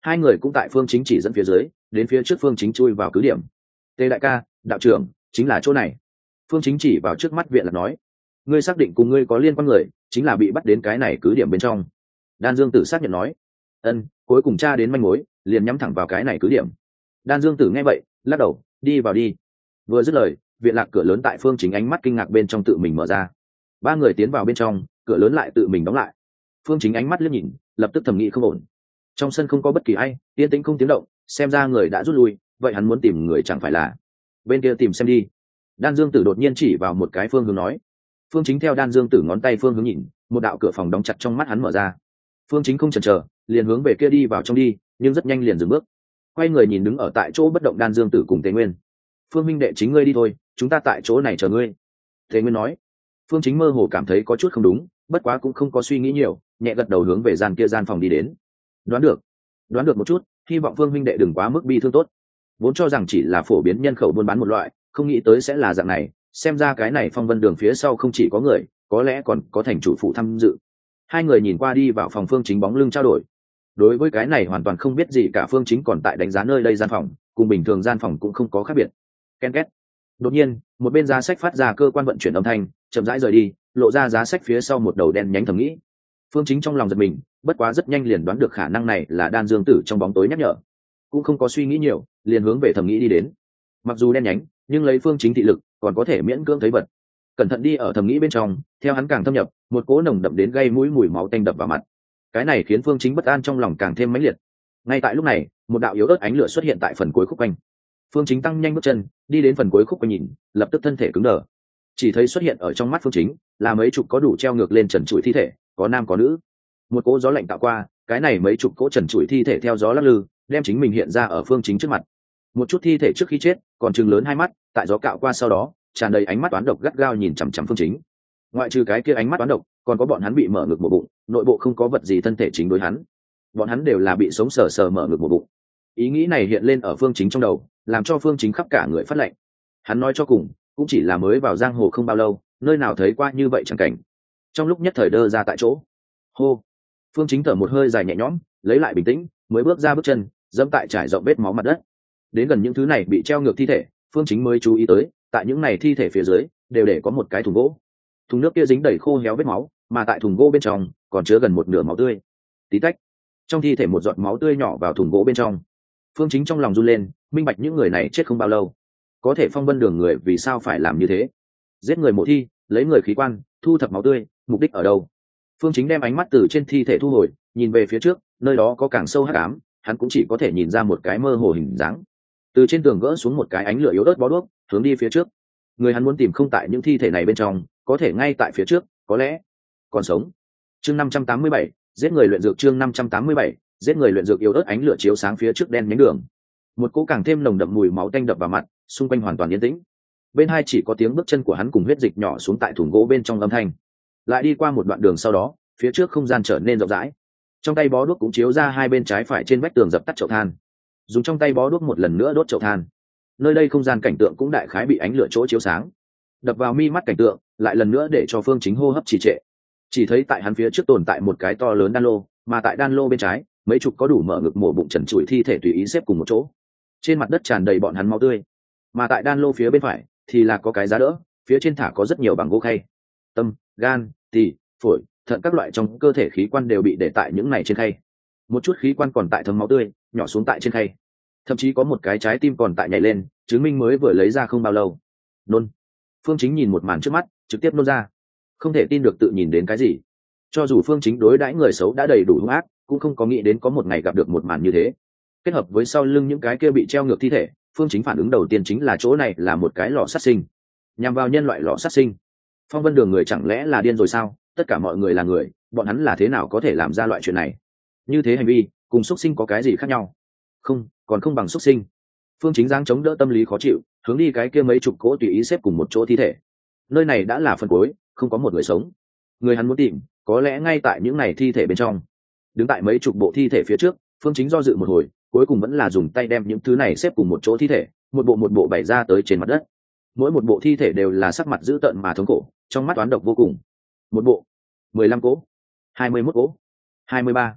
Hai người cũng tại phương chính chỉ dẫn phía dưới đến phía trước phương chính chui vào cứ điểm. Tề đại ca, đạo trưởng, chính là chỗ này. Phương chính chỉ vào trước mắt viện lạc nói, ngươi xác định cùng ngươi có liên quan người chính là bị bắt đến cái này cứ điểm bên trong. Đan Dương Tử xác nhận nói, ân, cuối cùng tra đến manh mối liền nhắm thẳng vào cái này cứ điểm. Đan Dương Tử nghe vậy lắc đầu, đi vào đi. Vừa dứt lời, viện lạc cửa lớn tại phương chính ánh mắt kinh ngạc bên trong tự mình mở ra. Ba người tiến vào bên trong, cửa lớn lại tự mình đóng lại. Phương chính ánh mắt liếc nhìn, lập tức thầm nghĩ không ổn. Trong sân không có bất kỳ ai, yên tĩnh không tiếng động, xem ra người đã rút lui, vậy hắn muốn tìm người chẳng phải là bên kia tìm xem đi. Đan Dương Tử đột nhiên chỉ vào một cái phương hướng nói. Phương chính theo Đan Dương Tử ngón tay phương hướng nhìn, một đạo cửa phòng đóng chặt trong mắt hắn mở ra. Phương chính không chần chờ, liền hướng về kia đi vào trong đi, nhưng rất nhanh liền dừng bước, quay người nhìn đứng ở tại chỗ bất động Đan Dương Tử cùng Tề Nguyên. Phương minh đệ, chính ngươi đi thôi, chúng ta tại chỗ này chờ ngươi. Tề Nguyên nói. Phương chính mơ hồ cảm thấy có chút không đúng, bất quá cũng không có suy nghĩ nhiều, nhẹ gật đầu hướng về gian kia gian phòng đi đến. Đoán được một chút, hy vọng Phương minh đệ đừng quá mức bi thương tốt. Vốn cho rằng chỉ là phổ biến nhân khẩu buôn bán một loại, không nghĩ tới sẽ là dạng này, xem ra cái này Phong Vân Đường phía sau không chỉ có người, có lẽ còn có thành chủ phụ tham dự. Hai người nhìn qua đi vào phòng Phương chính bóng lưng trao đổi. Đối với cái này hoàn toàn không biết gì cả, Phương chính còn tại đánh giá nơi đây gian phòng, cùng bình thường gian phòng cũng không có khác biệt. Ken két. Đột nhiên, một bên giá sách phát ra cơ quan vận chuyển âm thanh, chậm rãi rời đi, lộ ra giá sách phía sau một đầu đen nhánh thầm nghĩ. Phương chính trong lòng giật mình, bất quá rất nhanh liền đoán được khả năng này là Đan Dương Tử trong bóng tối nhắc nhở, cũng không có suy nghĩ nhiều, liền hướng về thầm nghĩ đi đến. Mặc dù đen nhánh, nhưng lấy Phương chính thị lực còn có thể miễn cưỡng thấy vật. Cẩn thận đi ở thầm nghĩ bên trong, theo hắn càng thâm nhập, một cỗ nồng đậm đến gây mũi mùi máu tanh đập vào mặt. Cái này khiến Phương chính bất an trong lòng càng thêm mãnh liệt. Ngay tại lúc này, một đạo yếu ớt ánh lửa xuất hiện tại phần cuối khúc quanh. Phương chính tăng nhanh bước chân, đi đến phần cuối khúc quanh nhìn, lập tức thân thể cứng đờ. Chỉ thấy xuất hiện ở trong mắt Phương chính là mấy chục có đủ treo ngược lên trần trụi thi thể, có nam có nữ. Một cỗ gió lạnh tạo qua, cái này mấy chục cỗ trần trụi thi thể theo gió lắc lư, đem chính mình hiện ra ở Phương chính trước mặt. Một chút thi thể trước khi chết còn trừng lớn hai mắt, tại gió cạo qua sau đó tràn đầy ánh mắt toán độc gắt gao nhìn chằm chằm Phương chính. Ngoại trừ cái kia ánh mắt toán độc, còn có bọn hắn bị mở ngực một bụng, nội bộ không có vật gì thân thể chính đối hắn. Bọn hắn đều là bị sống sờ sờ mở ngực một bụng. Ý nghĩ này hiện lên ở Phương chính trong đầu, làm cho Phương chính khắp cả người phát lạnh. Hắn nói cho cùng cũng chỉ là mới vào giang hồ không bao lâu, nơi nào thấy qua như vậy chẳng cảnh. Trong lúc nhất thời đơ ra tại chỗ. Hô. Phương chính thở một hơi dài nhẹ nhõm, lấy lại bình tĩnh, mới bước ra bước chân, dẫm tại trải rộng vết máu mặt đất. Đến gần những thứ này bị treo ngược thi thể, Phương chính mới chú ý tới, tại những này thi thể phía dưới đều để có một cái thùng gỗ. Thùng nước kia dính đầy khô héo vết máu, mà tại thùng gỗ bên trong còn chứa gần một nửa máu tươi. Tí tách. Trong thi thể một giọt máu tươi nhỏ vào thùng gỗ bên trong. Phương chính trong lòng run lên, minh bạch những người này chết không bao lâu. Có thể Phong Vân Đường người vì sao phải làm như thế? Giết người mộ thi, lấy người khí quan, thu thập máu tươi, mục đích ở đâu? Phương chính đem ánh mắt từ trên thi thể thu hồi, nhìn về phía trước, nơi đó có càng sâu hắc ám, hắn cũng chỉ có thể nhìn ra một cái mơ hồ hình dáng. Từ trên tường gỡ xuống một cái ánh lửa yếu ớt bó đuốc, hướng đi phía trước. Người hắn muốn tìm không tại những thi thể này bên trong, có thể ngay tại phía trước, có lẽ còn sống. Chương 587, giết người luyện dược. Chương 587, giết người luyện dược. Yếu ớt ánh lửa chiếu sáng phía trước đen nhánh đường. Một cỗ càng thêm nồng đậm mùi máu tanh đập vào mặt, xung quanh hoàn toàn yên tĩnh. Bên hai chỉ có tiếng bước chân của hắn cùng huyết dịch nhỏ xuống tại thùng gỗ bên trong âm thanh. Lại đi qua một đoạn đường sau đó, phía trước không gian trở nên rộng rãi. Trong tay bó đuốc cũng chiếu ra hai bên trái phải trên vách tường dập tắt chậu than. Dùng trong tay bó đuốc một lần nữa đốt chậu than. Nơi đây không gian cảnh tượng cũng đại khái bị ánh lửa chỗ chiếu sáng. Đập vào mi mắt cảnh tượng, lại lần nữa để cho Phương chính hô hấp trì trệ. Chỉ thấy tại hắn phía trước tồn tại một cái to lớn đan lô, mà tại đan lô bên trái, mấy chục có đủ mở ngực mổ bụng trần trụi thi thể tùy ý xếp cùng một chỗ. Trên mặt đất tràn đầy bọn hắn máu tươi. Mà tại đan lô phía bên phải thì là có cái giá đỡ, phía trên thả có rất nhiều bằng gỗ khay. Tâm, gan, tỳ, phổi, thận các loại trong cơ thể khí quan đều bị để tại những này trên khay. Một chút khí quan còn tại thấm máu tươi, nhỏ xuống tại trên khay. Thậm chí có một cái trái tim còn tại nhảy lên, chứng minh mới vừa lấy ra không bao lâu. Nôn. Phương chính nhìn một màn trước mắt, trực tiếp nôn ra. Không thể tin được tự nhìn đến cái gì. Cho dù Phương chính đối đãi người xấu đã đầy đủ hung ác, cũng không có nghĩ đến có một ngày gặp được một màn như thế. Kết hợp với sau lưng những cái kia bị treo ngược thi thể, Phương chính phản ứng đầu tiên chính là chỗ này là một cái lò sát sinh, nhằm vào nhân loại lò sát sinh. Phong Vân Đường người chẳng lẽ là điên rồi sao? Tất cả mọi người là người, bọn hắn là thế nào có thể làm ra loại chuyện này? Như thế hành vi cùng xuất sinh có cái gì khác nhau? Không, còn không bằng xuất sinh. Phương chính giang chống đỡ tâm lý khó chịu, hướng đi cái kia mấy chục cỗ tùy ý xếp cùng một chỗ thi thể. Nơi này đã là phần cuối, không có một người sống. Người hắn muốn tìm có lẽ ngay tại những này thi thể bên trong. Đứng tại mấy chục bộ thi thể phía trước, Phương chính do dự một hồi, cuối cùng vẫn là dùng tay đem những thứ này xếp cùng một chỗ thi thể, một bộ bày ra tới trên mặt đất. Mỗi một bộ thi thể đều là sắc mặt dữ tợn mà thống khổ, trong mắt toán độc vô cùng. Một bộ, 15 cỗ, 21 cỗ, 23.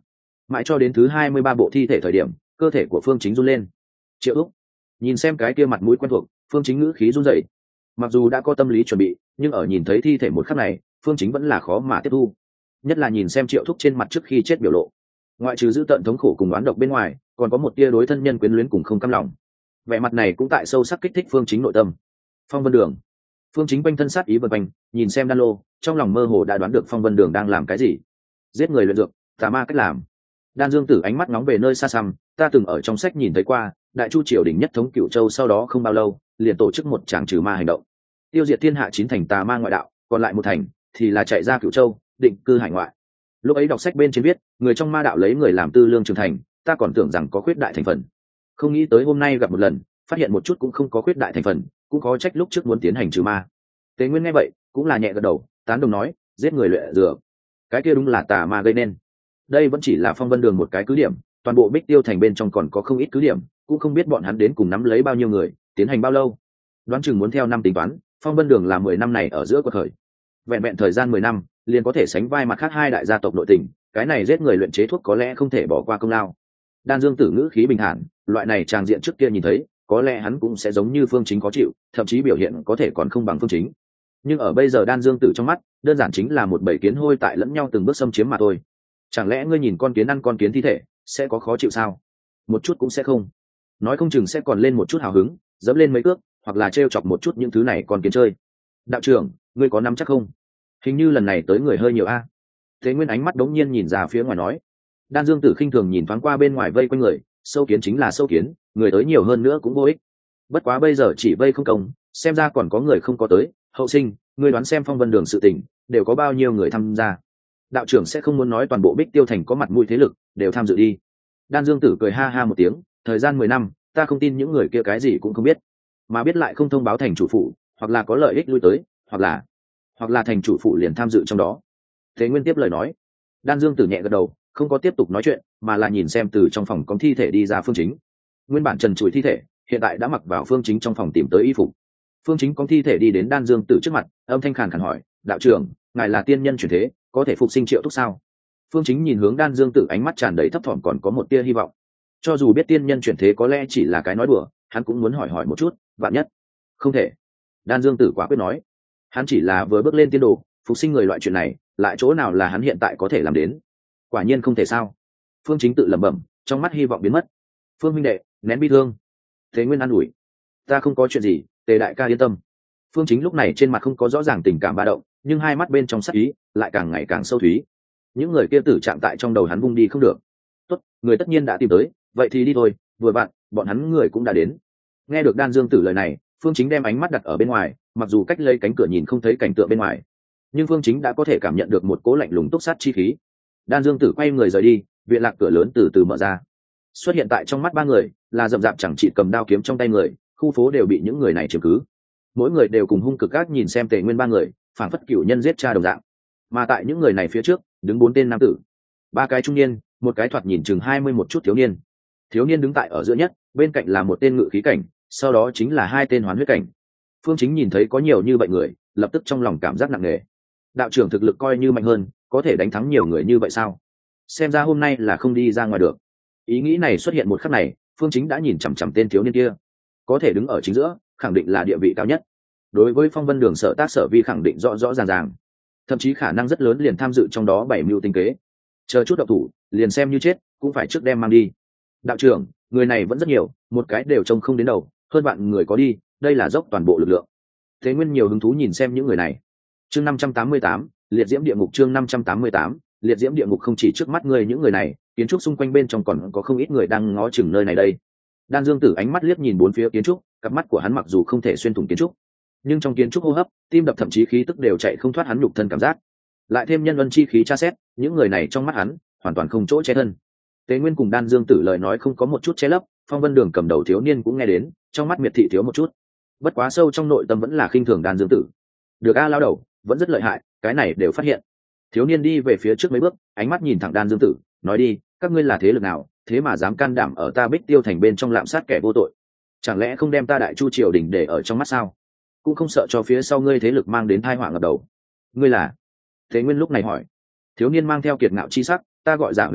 mãi cho đến thứ 23 bộ thi thể thời điểm cơ thể của Phương Chính run lên. Triệu Úc nhìn xem cái kia mặt mũi quen thuộc, Phương Chính ngữ khí run rẩy. Mặc dù đã có tâm lý chuẩn bị, nhưng ở nhìn thấy thi thể một khắc này, Phương Chính vẫn là khó mà tiếp thu. Nhất là nhìn xem Triệu Thúc trên mặt trước khi chết biểu lộ, ngoại trừ giữ tận thống khổ cùng oán độc bên ngoài, còn có một tia đối thân nhân quyến luyến cùng không cam lòng. Vẻ mặt này cũng tại sâu sắc kích thích Phương Chính nội tâm. Phong Vân Đường. Phương Chính quanh thân sát ý vần quanh, nhìn xem Đan Lô, trong lòng mơ hồ đã đoán được Phong Vân Đường đang làm cái gì. Giết người luyện dược, tà ma cách làm. Đan Dương Tử ánh mắt nóng về nơi xa xăm, ta từng ở trong sách nhìn thấy qua, Đại Chu triều đình nhất thống Cửu Châu sau đó không bao lâu, liền tổ chức một tràng trừ ma hành động, tiêu diệt thiên hạ 9 thành tà ma ngoại đạo, còn lại một thành thì là chạy ra Cửu Châu, định cư hải ngoại. Lúc ấy đọc sách bên trên viết, người trong ma đạo lấy người làm tư lương trưởng thành, ta còn tưởng rằng có khuyết đại thành phần, không nghĩ tới hôm nay gặp một lần, phát hiện một chút cũng không có khuyết đại thành phần, cũng có trách lúc trước muốn tiến hành trừ ma. Tế Nguyên nghe vậy cũng là nhẹ gật đầu, tán đồng nói, giết người luyện dược, cái kia đúng là tà ma gây nên. Đây vẫn chỉ là Phong Vân Đường một cái cứ điểm, toàn bộ Bích Tiêu thành bên trong còn có không ít cứ điểm, cũng không biết bọn hắn đến cùng nắm lấy bao nhiêu người, tiến hành bao lâu. Đoán chừng muốn theo năm tính toán, Phong Vân Đường là 10 năm này ở giữa quật khởi. Vẹn vẹn thời gian 10 năm, liền có thể sánh vai mặt khác hai đại gia tộc nội tình, cái này giết người luyện chế thuốc có lẽ không thể bỏ qua công lao. Đan Dương Tử ngữ khí bình thản, loại này tràng diện trước kia nhìn thấy, có lẽ hắn cũng sẽ giống như Phương Chính khó chịu, thậm chí biểu hiện có thể còn không bằng Phương Chính. Nhưng ở bây giờ Đan Dương Tử trong mắt, đơn giản chính là một bầy kiến hôi tại lẫn nhau từng bước xâm chiếm mà thôi. Chẳng lẽ ngươi nhìn con kiến ăn con kiến thi thể, sẽ có khó chịu sao? Một chút cũng sẽ không. Nói không chừng sẽ còn lên một chút hào hứng, dẫm lên mấy cước, hoặc là trêu chọc một chút những thứ này con kiến chơi. Đạo trưởng, ngươi có nắm chắc không? Hình như lần này tới người hơi nhiều a. Thế Nguyên ánh mắt đống nhiên nhìn ra phía ngoài nói. Đan Dương Tử khinh thường nhìn thoáng qua bên ngoài vây quanh người, sâu kiến chính là sâu kiến, người tới nhiều hơn nữa cũng vô ích. Bất quá bây giờ chỉ vây không công, xem ra còn có người không có tới. Hậu Sinh, ngươi đoán xem Phong Vân Đường sự tình, đều có bao nhiêu người tham gia? Đạo trưởng sẽ không muốn nói toàn bộ Bích Tiêu thành có mặt mũi thế lực đều tham dự đi. Đan Dương Tử cười ha ha một tiếng, thời gian 10 năm, ta không tin những người kia cái gì cũng không biết, mà biết lại không thông báo thành chủ phụ, hoặc là có lợi ích lui tới, hoặc là thành chủ phụ liền tham dự trong đó. Thế Nguyên tiếp lời nói. Đan Dương Tử nhẹ gật đầu, không có tiếp tục nói chuyện, mà là nhìn xem từ trong phòng có thi thể đi ra Phương Chính. Nguyên bản trần trụi thi thể, hiện tại đã mặc vào Phương Chính trong phòng tìm tới y phục. Phương Chính có thi thể đi đến Đan Dương Tử trước mặt, âm thanh khàn khàn hỏi, đạo trưởng, ngài là tiên nhân chuyển thế, có thể phục sinh Triệu Thúc sao? Phương Chính nhìn hướng Đan Dương Tử, ánh mắt tràn đầy thấp thỏm, còn có một tia hy vọng. Cho dù biết tiên nhân chuyển thế có lẽ chỉ là cái nói đùa, hắn cũng muốn hỏi hỏi một chút, vạn nhất. Không thể. Đan Dương Tử quả quyết nói. Hắn chỉ là vừa bước lên tiên đồ, phục sinh người loại chuyện này, lại chỗ nào là hắn hiện tại có thể làm đến? Quả nhiên không thể sao? Phương Chính tự lẩm bẩm, trong mắt hy vọng biến mất. Phương huynh đệ, nén bi thương. Thế Nguyên an ủi, ta không có chuyện gì, Tề đại ca yên tâm. Phương Chính lúc này trên mặt không có rõ ràng tình cảm ba động, nhưng hai mắt bên trong sắc ý lại càng ngày càng sâu thúy. Những người kia tử trạng tại trong đầu hắn vung đi không được. Tốt, người tất nhiên đã tìm tới, vậy thì đi thôi, vừa vặn, bọn hắn người cũng đã đến. Nghe được Đan Dương Tử lời này, Phương Chính đem ánh mắt đặt ở bên ngoài, mặc dù cách lấy cánh cửa nhìn không thấy cảnh tượng bên ngoài, nhưng Phương Chính đã có thể cảm nhận được một cỗ lạnh lùng túc sát chi khí. Đan Dương Tử quay người rời đi, viện lạc cửa lớn từ từ mở ra. Xuất hiện tại trong mắt ba người là rậm rạp chẳng chỉ cầm đao kiếm trong tay người, khu phố đều bị những người này chiếm cứ. Mỗi người đều cùng hung cực ác nhìn xem Tề Nguyên ba người, phảng phất cửu nhân giết cha đồng dạng. Mà tại những người này phía trước, đứng 4 tên nam tử, 3 cái trung niên, một cái thoạt nhìn chừng 20 một chút thiếu niên. Thiếu niên đứng tại ở giữa nhất, bên cạnh là một tên ngự khí cảnh, sau đó chính là 2 tên hoán huyết cảnh. Phương Chính nhìn thấy có nhiều như vậy người, lập tức trong lòng cảm giác nặng nề. Đạo trưởng thực lực coi như mạnh hơn, có thể đánh thắng nhiều người như vậy sao? Xem ra hôm nay là không đi ra ngoài được. Ý nghĩ này xuất hiện một khắc này, Phương Chính đã nhìn chằm chằm tên thiếu niên kia. Có thể đứng ở chính giữa, khẳng định là địa vị cao nhất. Đối với Phong Vân Đường sở tác sở vi khẳng định rõ rõ ràng ràng, thậm chí khả năng rất lớn liền tham dự trong đó 7 mưu tinh kế. Chờ chút độc thủ, liền xem như chết, cũng phải trước đem mang đi. Đạo trưởng, người này vẫn rất nhiều, một cái đều trông không đến đầu, hơn bạn người có đi, đây là dốc toàn bộ lực lượng. Thế Nguyên nhiều hứng thú nhìn xem những người này. Chương 588, liệt diễm địa ngục. Chương 588, liệt diễm địa ngục. Không chỉ trước mắt ngươi những người này, kiến trúc xung quanh bên trong còn có không ít người đang ngó chừng nơi này đây. Đan Dương Tử ánh mắt liếc nhìn bốn phía kiến trúc, cặp mắt của hắn mặc dù không thể xuyên thủng kiến trúc, nhưng trong kiến trúc hô hấp, tim đập thậm chí khí tức đều chạy không thoát hắn nhục thân cảm giác. Lại thêm nhân ân chi khí tra xét, những người này trong mắt hắn hoàn toàn không chỗ che thân. Tế Nguyên cùng Đan Dương Tử lời nói không có một chút che lấp, Phong Vân Đường cầm đầu thiếu niên cũng nghe đến, trong mắt miệt thị thiếu một chút. Bất quá sâu trong nội tâm vẫn là khinh thường Đan Dương Tử. Được a, lao đầu, vẫn rất lợi hại, cái này đều phát hiện. Thiếu niên đi về phía trước mấy bước, ánh mắt nhìn thẳng Đan Dương Tử, nói đi, các ngươi là thế lực nào, thế mà dám can đảm ở ta Bích Tiêu thành bên trong lạm sát kẻ vô tội? Chẳng lẽ không đem ta Đại Chu triều đình để ở trong mắt sao? Cũng không sợ cho phía sau ngươi thế lực mang đến tai họa ngập đầu? Ngươi là? Thế Nguyên lúc này hỏi. Thiếu niên mang theo kiệt ngạo chi sắc, ta gọi Giả Huyền Phong,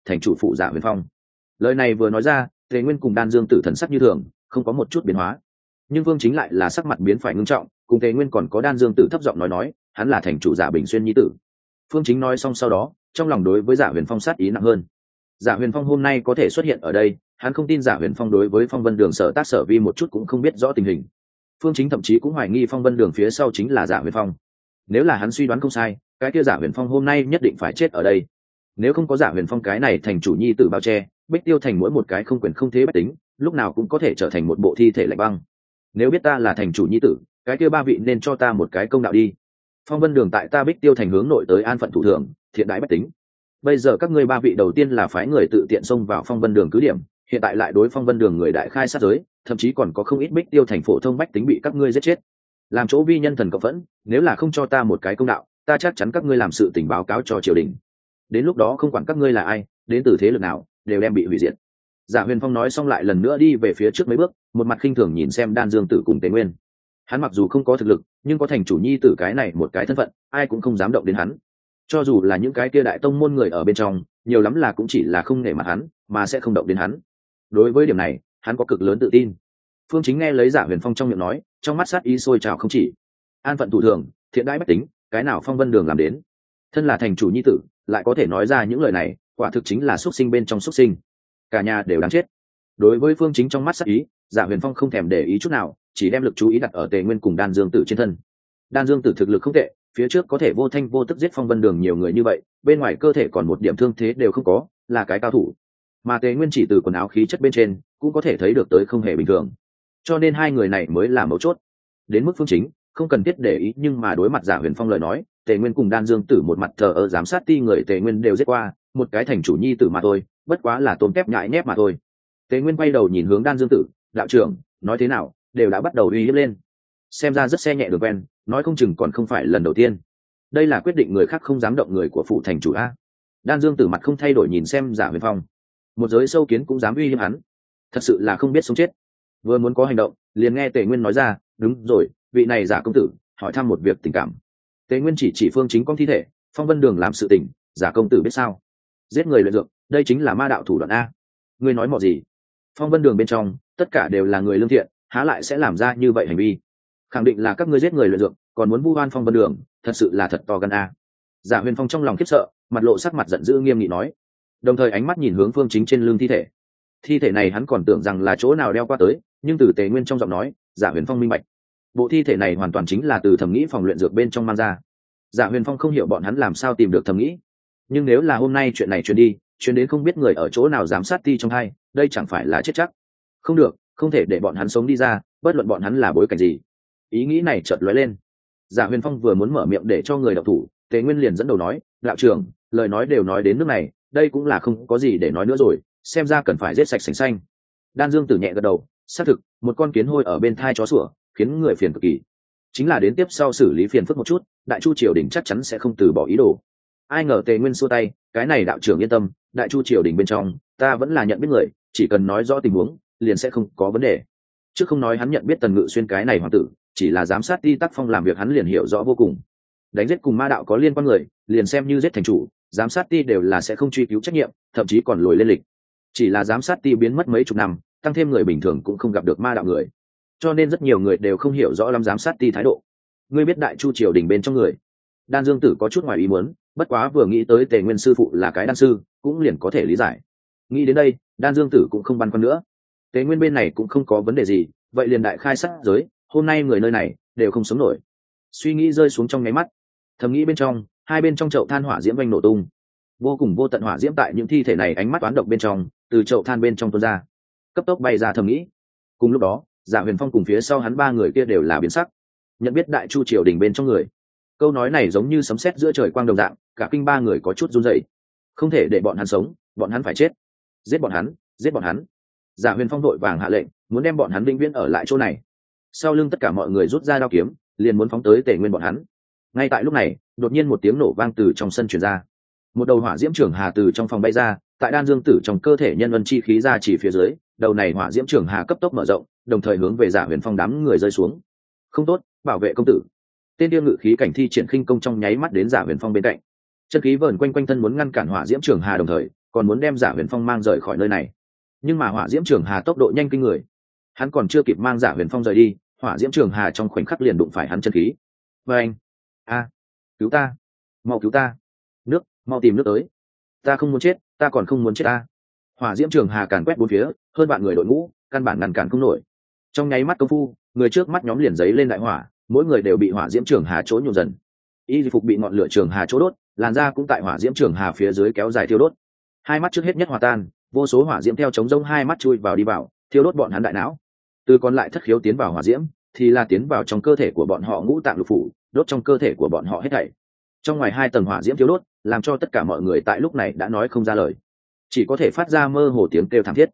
thành chủ phụ Giả Huyền Phong. Lời này vừa nói ra, Tề Nguyên cùng Đan Dương Tử thần sắc như thường, không có một chút biến hóa. Nhưng Vương Chính lại là sắc mặt biến phải ngưng trọng, cùng Tề Nguyên còn có Đan Dương Tử thấp giọng nói, hắn là thành chủ Giả Bình Xuyên nhi tử. Phương Chính nói xong sau đó, trong lòng đối với Giả Huyền Phong sát ý nặng hơn. Giả Huyền Phong hôm nay có thể xuất hiện ở đây, hắn không tin Giả Huyền Phong đối với Phong Vân Đường sở tác sở vi một chút cũng không biết rõ tình hình. Phương Chính thậm chí cũng hoài nghi Phong Vân Đường phía sau chính là Giả Huyền Phong. Nếu là hắn suy đoán không sai, cái kia Giả Huyền Phong hôm nay nhất định phải chết ở đây. Nếu không có Giả Huyền Phong cái này thành chủ nhi tử bao che, Bích Tiêu thành mỗi một cái không quyền không thế bách tính, lúc nào cũng có thể trở thành một bộ thi thể lạnh băng. Nếu biết ta là thành chủ nhi tử, cái kia ba vị nên cho ta một cái công đạo đi. Phong Vân Đường tại ta Bích Tiêu thành hướng nội tới an phận thủ thường, thiện đại bách tính. Bây giờ các ngươi ba vị đầu tiên là phái người tự tiện xông vào Phong Vân Đường cứ điểm, hiện tại lại đối Phong Vân Đường người đại khai sát giới, thậm chí còn có không ít Bích Tiêu thành phổ thông bách tính bị các ngươi giết chết. Làm chỗ vi nhân thần cộng phẫn, nếu là không cho ta một cái công đạo, ta chắc chắn các ngươi làm sự tình báo cáo cho triều đình. Đến lúc đó không quản các ngươi là ai, đến từ thế lực nào, đều đem bị hủy diệt. Giả Huyền Phong nói xong lại lần nữa đi về phía trước mấy bước, một mặt khinh thường nhìn xem Đan Dương Tử cùng Tề Nguyên. Hắn mặc dù không có thực lực, nhưng có thành chủ nhi tử cái này một cái thân phận, ai cũng không dám động đến hắn. Cho dù là những cái kia đại tông môn người ở bên trong, nhiều lắm là cũng chỉ là không nể mặt hắn, mà sẽ không động đến hắn. Đối với điểm này, hắn có cực lớn tự tin. Phương Chính nghe lấy Giả Huyền Phong trong miệng nói, trong mắt sát ý sôi trào không chỉ. An phận thủ thường, thiện đãi bách tính, cái nào Phong Vân Đường làm đến? Thân là thành chủ nhi tử, lại có thể nói ra những lời này, quả thực chính là xuất sinh bên trong xuất sinh. Cả nhà đều đáng chết. Đối với Phương Chính trong mắt sát ý, Giả Huyền Phong không thèm để ý chút nào, chỉ đem lực chú ý đặt ở Tề Nguyên cùng Đan Dương Tử trên thân. Đan Dương Tử thực lực không tệ, phía trước có thể vô thanh vô tức giết Phong Vân Đường nhiều người như vậy, bên ngoài cơ thể còn một điểm thương thế đều không có, là cái cao thủ. Mà Tề Nguyên chỉ từ quần áo khí chất bên trên, cũng có thể thấy được tới không hề bình thường. Cho nên hai người này mới là mấu chốt. Đến mức Phương Chính, không cần thiết để ý, nhưng mà đối mặt Giả Huyền Phong lời nói, Tề Nguyên cùng Đan Dương Tử một mặt thờ ơ giám sát ti người Tề Nguyên đều giết qua, một cái thành chủ nhi tử mà thôi, bất quá là tôm tép nhại nhép mà thôi. Tề Nguyên quay đầu nhìn hướng Đan Dương Tử, đạo trưởng, nói thế nào, đều đã bắt đầu uy hiếp lên. Xem ra rất xe nhẹ đường quen, nói không chừng còn không phải lần đầu tiên. Đây là quyết định người khác không dám động người của phụ thành chủ a. Đan Dương Tử mặt không thay đổi nhìn xem Giả Huyền Phong, một giới sâu kiến cũng dám uy hiếp hắn, thật sự là không biết sống chết. Vừa muốn có hành động, liền nghe Tề Nguyên nói ra, đúng rồi, vị này Giả công tử, hỏi thăm một việc tình cảm. Tề Nguyên chỉ Phương Chính con thi thể, Phong Vân Đường làm sự tình, Giả công tử biết sao? Giết người luyện dược, đây chính là ma đạo thủ đoạn a. Ngươi nói mọ gì? Phong Vân Đường bên trong, tất cả đều là người lương thiện, há lại sẽ làm ra như vậy hành vi? Khẳng định là các ngươi giết người luyện dược, còn muốn vu oan Phong Vân Đường, thật sự là thật to gan a. Giả Huyền Phong trong lòng khiếp sợ, mặt lộ sắc mặt giận dữ nghiêm nghị nói, đồng thời ánh mắt nhìn hướng Phương Chính trên lưng thi thể. Thi thể này hắn còn tưởng rằng là chỗ nào đeo qua tới, nhưng từ Tề Nguyên trong giọng nói, Giả Huyền Phong minh bạch, bộ thi thể này hoàn toàn chính là từ thẩm nghĩ phòng luyện dược bên trong mang ra. Giả Huyền Phong không hiểu bọn hắn làm sao tìm được thẩm nghĩ, nhưng nếu là hôm nay chuyện này truyền đến không biết người ở chỗ nào giám sát ti trong hai, đây chẳng phải là chết chắc. Không được, không thể để bọn hắn sống đi ra, bất luận bọn hắn là bối cảnh gì. Ý nghĩ này chợt lóe lên. Giả Huyền Phong vừa muốn mở miệng để cho người đọc thủ, Tề Nguyên liền dẫn đầu nói, đạo trưởng, lời nói đều nói đến nước này, đây cũng là không có gì để nói nữa rồi, xem ra cần phải giết sạch sành xanh. Đan Dương Tử nhẹ gật đầu, xác thực, một con kiến hôi ở bên thai chó sủa, khiến người phiền cực kỳ. Chính là đến tiếp sau xử lý phiền phức một chút, Đại Chu triều đình chắc chắn sẽ không từ bỏ ý đồ. Ai ngờ Tề Nguyên xua tay, cái này đạo trưởng yên tâm, Đại Chu triều đình bên trong, ta vẫn là nhận biết người, chỉ cần nói rõ tình huống, liền sẽ không có vấn đề. Chứ không nói hắn nhận biết Tần Ngự Xuyên cái này hoàng tử, chỉ là giám sát ti tác phong làm việc hắn liền hiểu rõ vô cùng. Đánh giết cùng ma đạo có liên quan người, liền xem như giết thành chủ, giám sát ti đều là sẽ không truy cứu trách nhiệm, thậm chí còn lùi lên lịch. Chỉ là giám sát ti biến mất mấy chục năm, tăng thêm người bình thường cũng không gặp được ma đạo người, cho nên rất nhiều người đều không hiểu rõ lắm giám sát ti thái độ. Ngươi biết Đại Chu triều đình bên trong người? Đan Dương Tử có chút ngoài ý muốn, bất quá vừa nghĩ tới Tề Nguyên sư phụ là cái đan sư, cũng liền có thể lý giải. Nghĩ đến đây, Đan Dương Tử cũng không băn khoăn nữa. Tề Nguyên bên này cũng không có vấn đề gì, vậy liền đại khai sát giới, hôm nay người nơi này đều không sống nổi. Suy nghĩ rơi xuống trong nháy mắt, thầm nghĩ bên trong, hai bên trong chậu than hỏa diễm vang nổ tung, vô cùng vô tận hỏa diễm tại những thi thể này ánh mắt toán độc bên trong, từ chậu than bên trong tuôn ra, cấp tốc bay ra thầm nghĩ. Cùng lúc đó, Giả Huyền Phong cùng phía sau hắn ba người kia đều là biến sắc, nhận biết Đại Chu triều đình bên trong người. Câu nói này giống như sấm sét giữa trời quang đồng dạng, cả kinh ba người có chút run rẩy. Không thể để bọn hắn sống, bọn hắn phải chết. Giết bọn hắn, giết bọn hắn. Giả Huyền Phong vội vàng hạ lệnh, muốn đem bọn hắn vĩnh viễn ở lại chỗ này. Sau lưng tất cả mọi người rút ra đao kiếm, liền muốn phóng tới Tề Nguyên bọn hắn. Ngay tại lúc này, đột nhiên một tiếng nổ vang từ trong sân truyền ra. Một đầu hỏa diễm trưởng hà từ trong phòng bay ra, tại Đan Dương Tử trong cơ thể nhân ân chi khí ra chỉ phía dưới, đầu này hỏa diễm trưởng hà cấp tốc mở rộng, đồng thời hướng về Giả Huyền Phong đám người rơi xuống. Không tốt, bảo vệ công tử. Tên tiêu ngự khí cảnh thi triển khinh công trong nháy mắt đến Giả Huyền Phong bên cạnh. Chân khí vờn quanh quanh thân muốn ngăn cản hỏa diễm trưởng hà, đồng thời còn muốn đem Giả Huyền Phong mang rời khỏi nơi này. Nhưng mà hỏa diễm trường hà tốc độ nhanh kinh người, hắn còn chưa kịp mang Giả Huyền Phong rời đi, hỏa diễm trường hà trong khoảnh khắc liền đụng phải hắn chân khí. Và anh, cứu ta, mau cứu ta, nước, mau tìm nước tới, ta không muốn chết, ta còn không muốn chết ta. Hỏa diễm trường hà càn quét bốn phía, hơn bạn người đội ngũ căn bản ngăn cản không nổi. Trong nháy mắt công phu, người trước mắt nhóm liền giấy lên đại hỏa, mỗi người đều bị hỏa diễm trường hà chỗ nhuộm dần. Y phục bị ngọn lửa trường hà chỗ đốt, làn da cũng tại hỏa diễm trường hà phía dưới kéo dài thiêu đốt. Hai mắt trước hết nhất hòa tan, vô số hỏa diễm theo chống rông hai mắt chui vào đi vào, thiêu đốt bọn hắn đại não. Từ còn lại thất khiếu tiến vào hỏa diễm, thì là tiến vào trong cơ thể của bọn họ ngũ tạng lục phủ, đốt trong cơ thể của bọn họ hết thảy. Trong ngoài hai tầng hỏa diễm thiêu đốt, làm cho tất cả mọi người tại lúc này đã nói không ra lời, chỉ có thể phát ra mơ hồ tiếng kêu thảm thiết.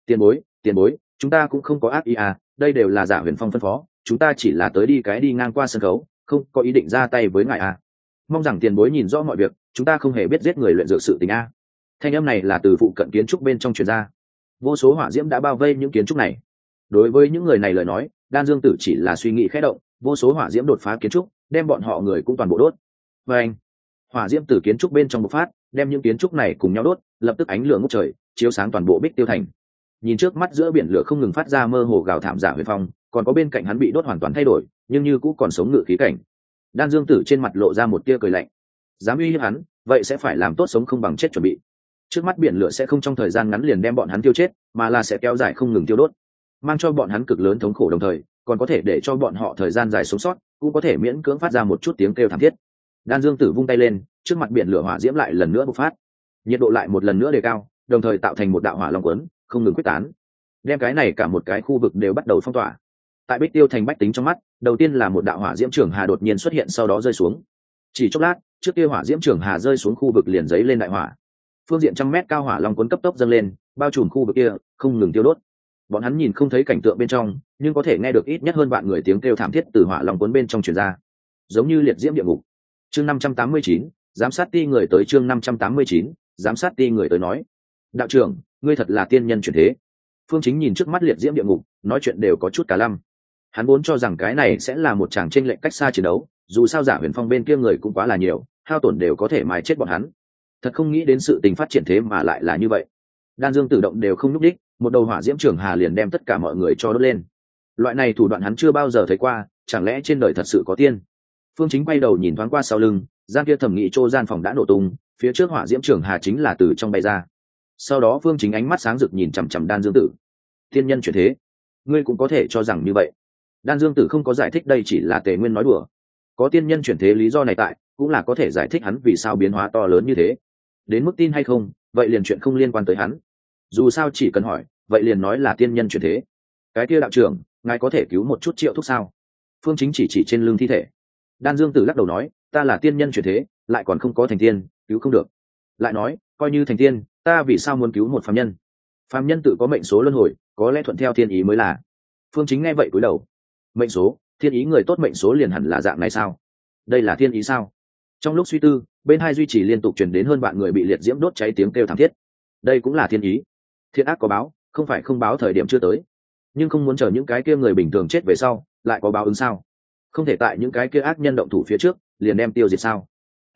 Tiền bối, chúng ta cũng không có ác ý à, đây đều là Giả Huyền Phong phân phó, chúng ta chỉ là tới đi ngang qua sân khấu, không có ý định ra tay với ngài à. Mong rằng tiền bối nhìn rõ mọi việc, chúng ta không hề biết giết người luyện dược sự tình a. Thanh âm này là từ phụ cận kiến trúc bên trong truyền ra. Vô số hỏa diễm đã bao vây những kiến trúc này. Đối với những người này lời nói, Đan Dương Tử chỉ là suy nghĩ khẽ động, vô số hỏa diễm đột phá kiến trúc, đem bọn họ người cũng toàn bộ đốt. Và anh, hỏa diễm từ kiến trúc bên trong bộc phát, đem những kiến trúc này cùng nhau đốt, lập tức ánh lửa ngút trời, chiếu sáng toàn bộ Bích Tiêu thành. Nhìn trước mắt giữa biển lửa không ngừng phát ra mơ hồ gào thảm Giả Huyền Phong, còn có bên cạnh hắn bị đốt hoàn toàn thay đổi, nhưng như cũng còn sống ngự khí cảnh. Đan Dương Tử trên mặt lộ ra một tia cười lạnh. Dám uy hiếp hắn, vậy sẽ phải làm tốt sống không bằng chết chuẩn bị. Trước mắt biển lửa sẽ không trong thời gian ngắn liền đem bọn hắn tiêu chết, mà là sẽ kéo dài không ngừng tiêu đốt, mang cho bọn hắn cực lớn thống khổ, đồng thời còn có thể để cho bọn họ thời gian dài sống sót, cũng có thể miễn cưỡng phát ra một chút tiếng kêu thảm thiết. Đan Dương Tử vung tay lên, trước mặt biển lửa hỏa diễm lại lần nữa bộc phát, nhiệt độ lại một lần nữa đề cao, đồng thời tạo thành một đạo hỏa long quấn, không ngừng quyết tán, đem cái này cả một cái khu vực đều bắt đầu phong tỏa. Tại Bích Tiêu thành bách tính trong mắt, đầu tiên là một đạo hỏa diễm trường hà đột nhiên xuất hiện, sau đó rơi xuống. Chỉ chốc lát, trước kia hỏa diễm trường hà rơi xuống khu vực liền giấy lên đại hỏa. Phương diện trăm mét cao hỏa long cuốn cấp tốc dâng lên, bao trùm khu vực kia, không ngừng tiêu đốt. Bọn hắn nhìn không thấy cảnh tượng bên trong, nhưng có thể nghe được ít nhất hơn vạn người tiếng kêu thảm thiết từ hỏa long cuốn bên trong truyền ra, giống như liệt diễm địa ngục. Chương 589, giám sát ti người tới. Chương 589, giám sát ti người tới nói: đạo trưởng, ngươi thật là tiên nhân chuyển thế. Phương Chính nhìn trước mắt liệt diễm địa ngục, nói chuyện đều có chút cả lăm. Hắn vốn cho rằng cái này sẽ là một tràng chênh lệch cách xa chiến đấu, dù sao Giả Huyền Phong bên kia người cũng quá là nhiều, hao tổn đều có thể mài chết bọn hắn. Thật không nghĩ đến sự tình phát triển thế mà lại là như vậy. Đan Dương tự động đều không nhúc đích, một đầu hỏa diễm trường hà liền đem tất cả mọi người cho đốt lên. Loại này thủ đoạn hắn chưa bao giờ thấy qua, chẳng lẽ trên đời thật sự có tiên? Phương Chính quay đầu nhìn thoáng qua sau lưng, gian kia thẩm nghị chỗ gian phòng đã nổ tung, phía trước hỏa diễm trường hà chính là từ trong bay ra. Sau đó Phương Chính ánh mắt sáng rực nhìn chằm chằm Đan Dương Tử. Tiên nhân chuyển thế, ngươi cũng có thể cho rằng như vậy. Đan Dương Tử không có giải thích đây chỉ là Tề Nguyên nói đùa. Có tiên nhân chuyển thế lý do này tại, cũng là có thể giải thích hắn vì sao biến hóa to lớn như thế. Đến mức tin hay không, vậy liền chuyện không liên quan tới hắn. Dù sao chỉ cần hỏi, vậy liền nói là tiên nhân chuyển thế. Cái kia đạo trưởng, ngài có thể cứu một chút Triệu Thúc sao? Phương Chính chỉ trên lưng thi thể. Đan Dương Tử lắc đầu nói, ta là tiên nhân chuyển thế, lại còn không có thành tiên, cứu không được. Lại nói, coi như thành tiên, ta vì sao muốn cứu một phàm nhân? Phàm nhân tự có mệnh số luân hồi, có lẽ thuận theo thiên ý mới là. Phương Chính nghe vậy cúi đầu. Mệnh số, thiên ý, người tốt mệnh số liền hẳn là dạng này sao? Đây là thiên ý sao? Trong lúc suy tư, bên hai duy trì liên tục truyền đến hơn vạn người bị liệt diễm đốt cháy tiếng kêu thảm thiết. Đây cũng là thiên ý. Thiện ác có báo, không phải không báo thời điểm chưa tới. Nhưng không muốn chờ những cái kia người bình thường chết về sau, lại có báo ứng sao? Không thể tại những cái kia ác nhân động thủ phía trước, liền đem tiêu diệt sao?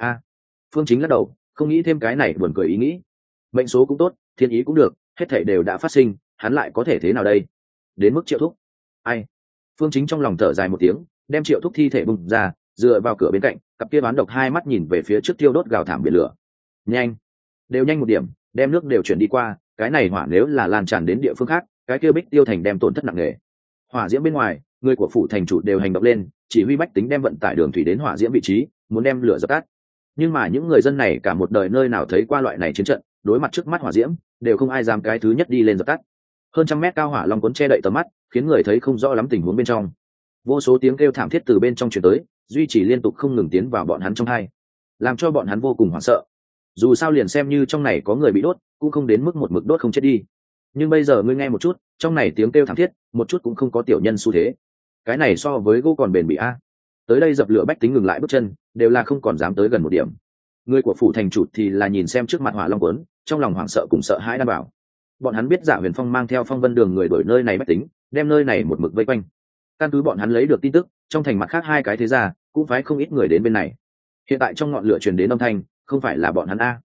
Phương Chính lắc đầu, không nghĩ thêm cái này buồn cười ý nghĩ. Mệnh số cũng tốt, thiên ý cũng được, hết thảy đều đã phát sinh, hắn lại có thể thế nào đây? Đến mức Triệu Thúc, ai? Phương Chính trong lòng thở dài một tiếng, đem Triệu Thúc thi thể bung ra, dựa vào cửa bên cạnh, cặp kia bán độc hai mắt nhìn về phía trước tiêu đốt gào thảm biển lửa. Nhanh, đều nhanh một điểm, đem nước đều chuyển đi qua, cái này hỏa nếu là lan tràn đến địa phương khác, cái kia Bích Tiêu thành đem tổn thất nặng nề. Hỏa diễm bên ngoài, người của phủ thành chủ đều hành động lên, chỉ huy bách tính đem vận tải đường thủy đến hỏa diễm vị trí, muốn đem lửa dập tắt. Nhưng mà những người dân này cả một đời nơi nào thấy qua loại này chiến trận, đối mặt trước mắt hỏa diễm, đều không ai dám cái thứ nhất đi lên dập tắt. Hơn trăm mét cao hỏa long cuốn che đậy tầm mắt, khiến người thấy không rõ lắm tình huống bên trong. Vô số tiếng kêu thảm thiết từ bên trong truyền tới, duy trì liên tục không ngừng tiến vào bọn hắn trong tai, làm cho bọn hắn vô cùng hoảng sợ. Dù sao liền xem như trong này có người bị đốt, cũng không đến mức một mực đốt không chết đi. Nhưng bây giờ ngươi nghe một chút, trong này tiếng kêu thảm thiết, một chút cũng không có tiểu nhân xu thế. Cái này so với gỗ còn bền bỉ a. Tới đây dập lửa bách tính ngừng lại bước chân, đều là không còn dám tới gần một điểm. Người của phủ thành chủ thì là nhìn xem trước mặt hỏa long cuốn, trong lòng hoảng sợ cùng sợ hãi đảm bảo. Bọn hắn biết Giả Huyền Phong mang theo Phong Vân Đường người đổi nơi này bách tính, đem nơi này một mực vây quanh. Căn cứ bọn hắn lấy được tin tức, trong thành mặt khác hai cái thế gia cũng phái không ít người đến bên này. Hiện tại trong ngọn lửa truyền đến âm thanh, không phải là bọn hắn a.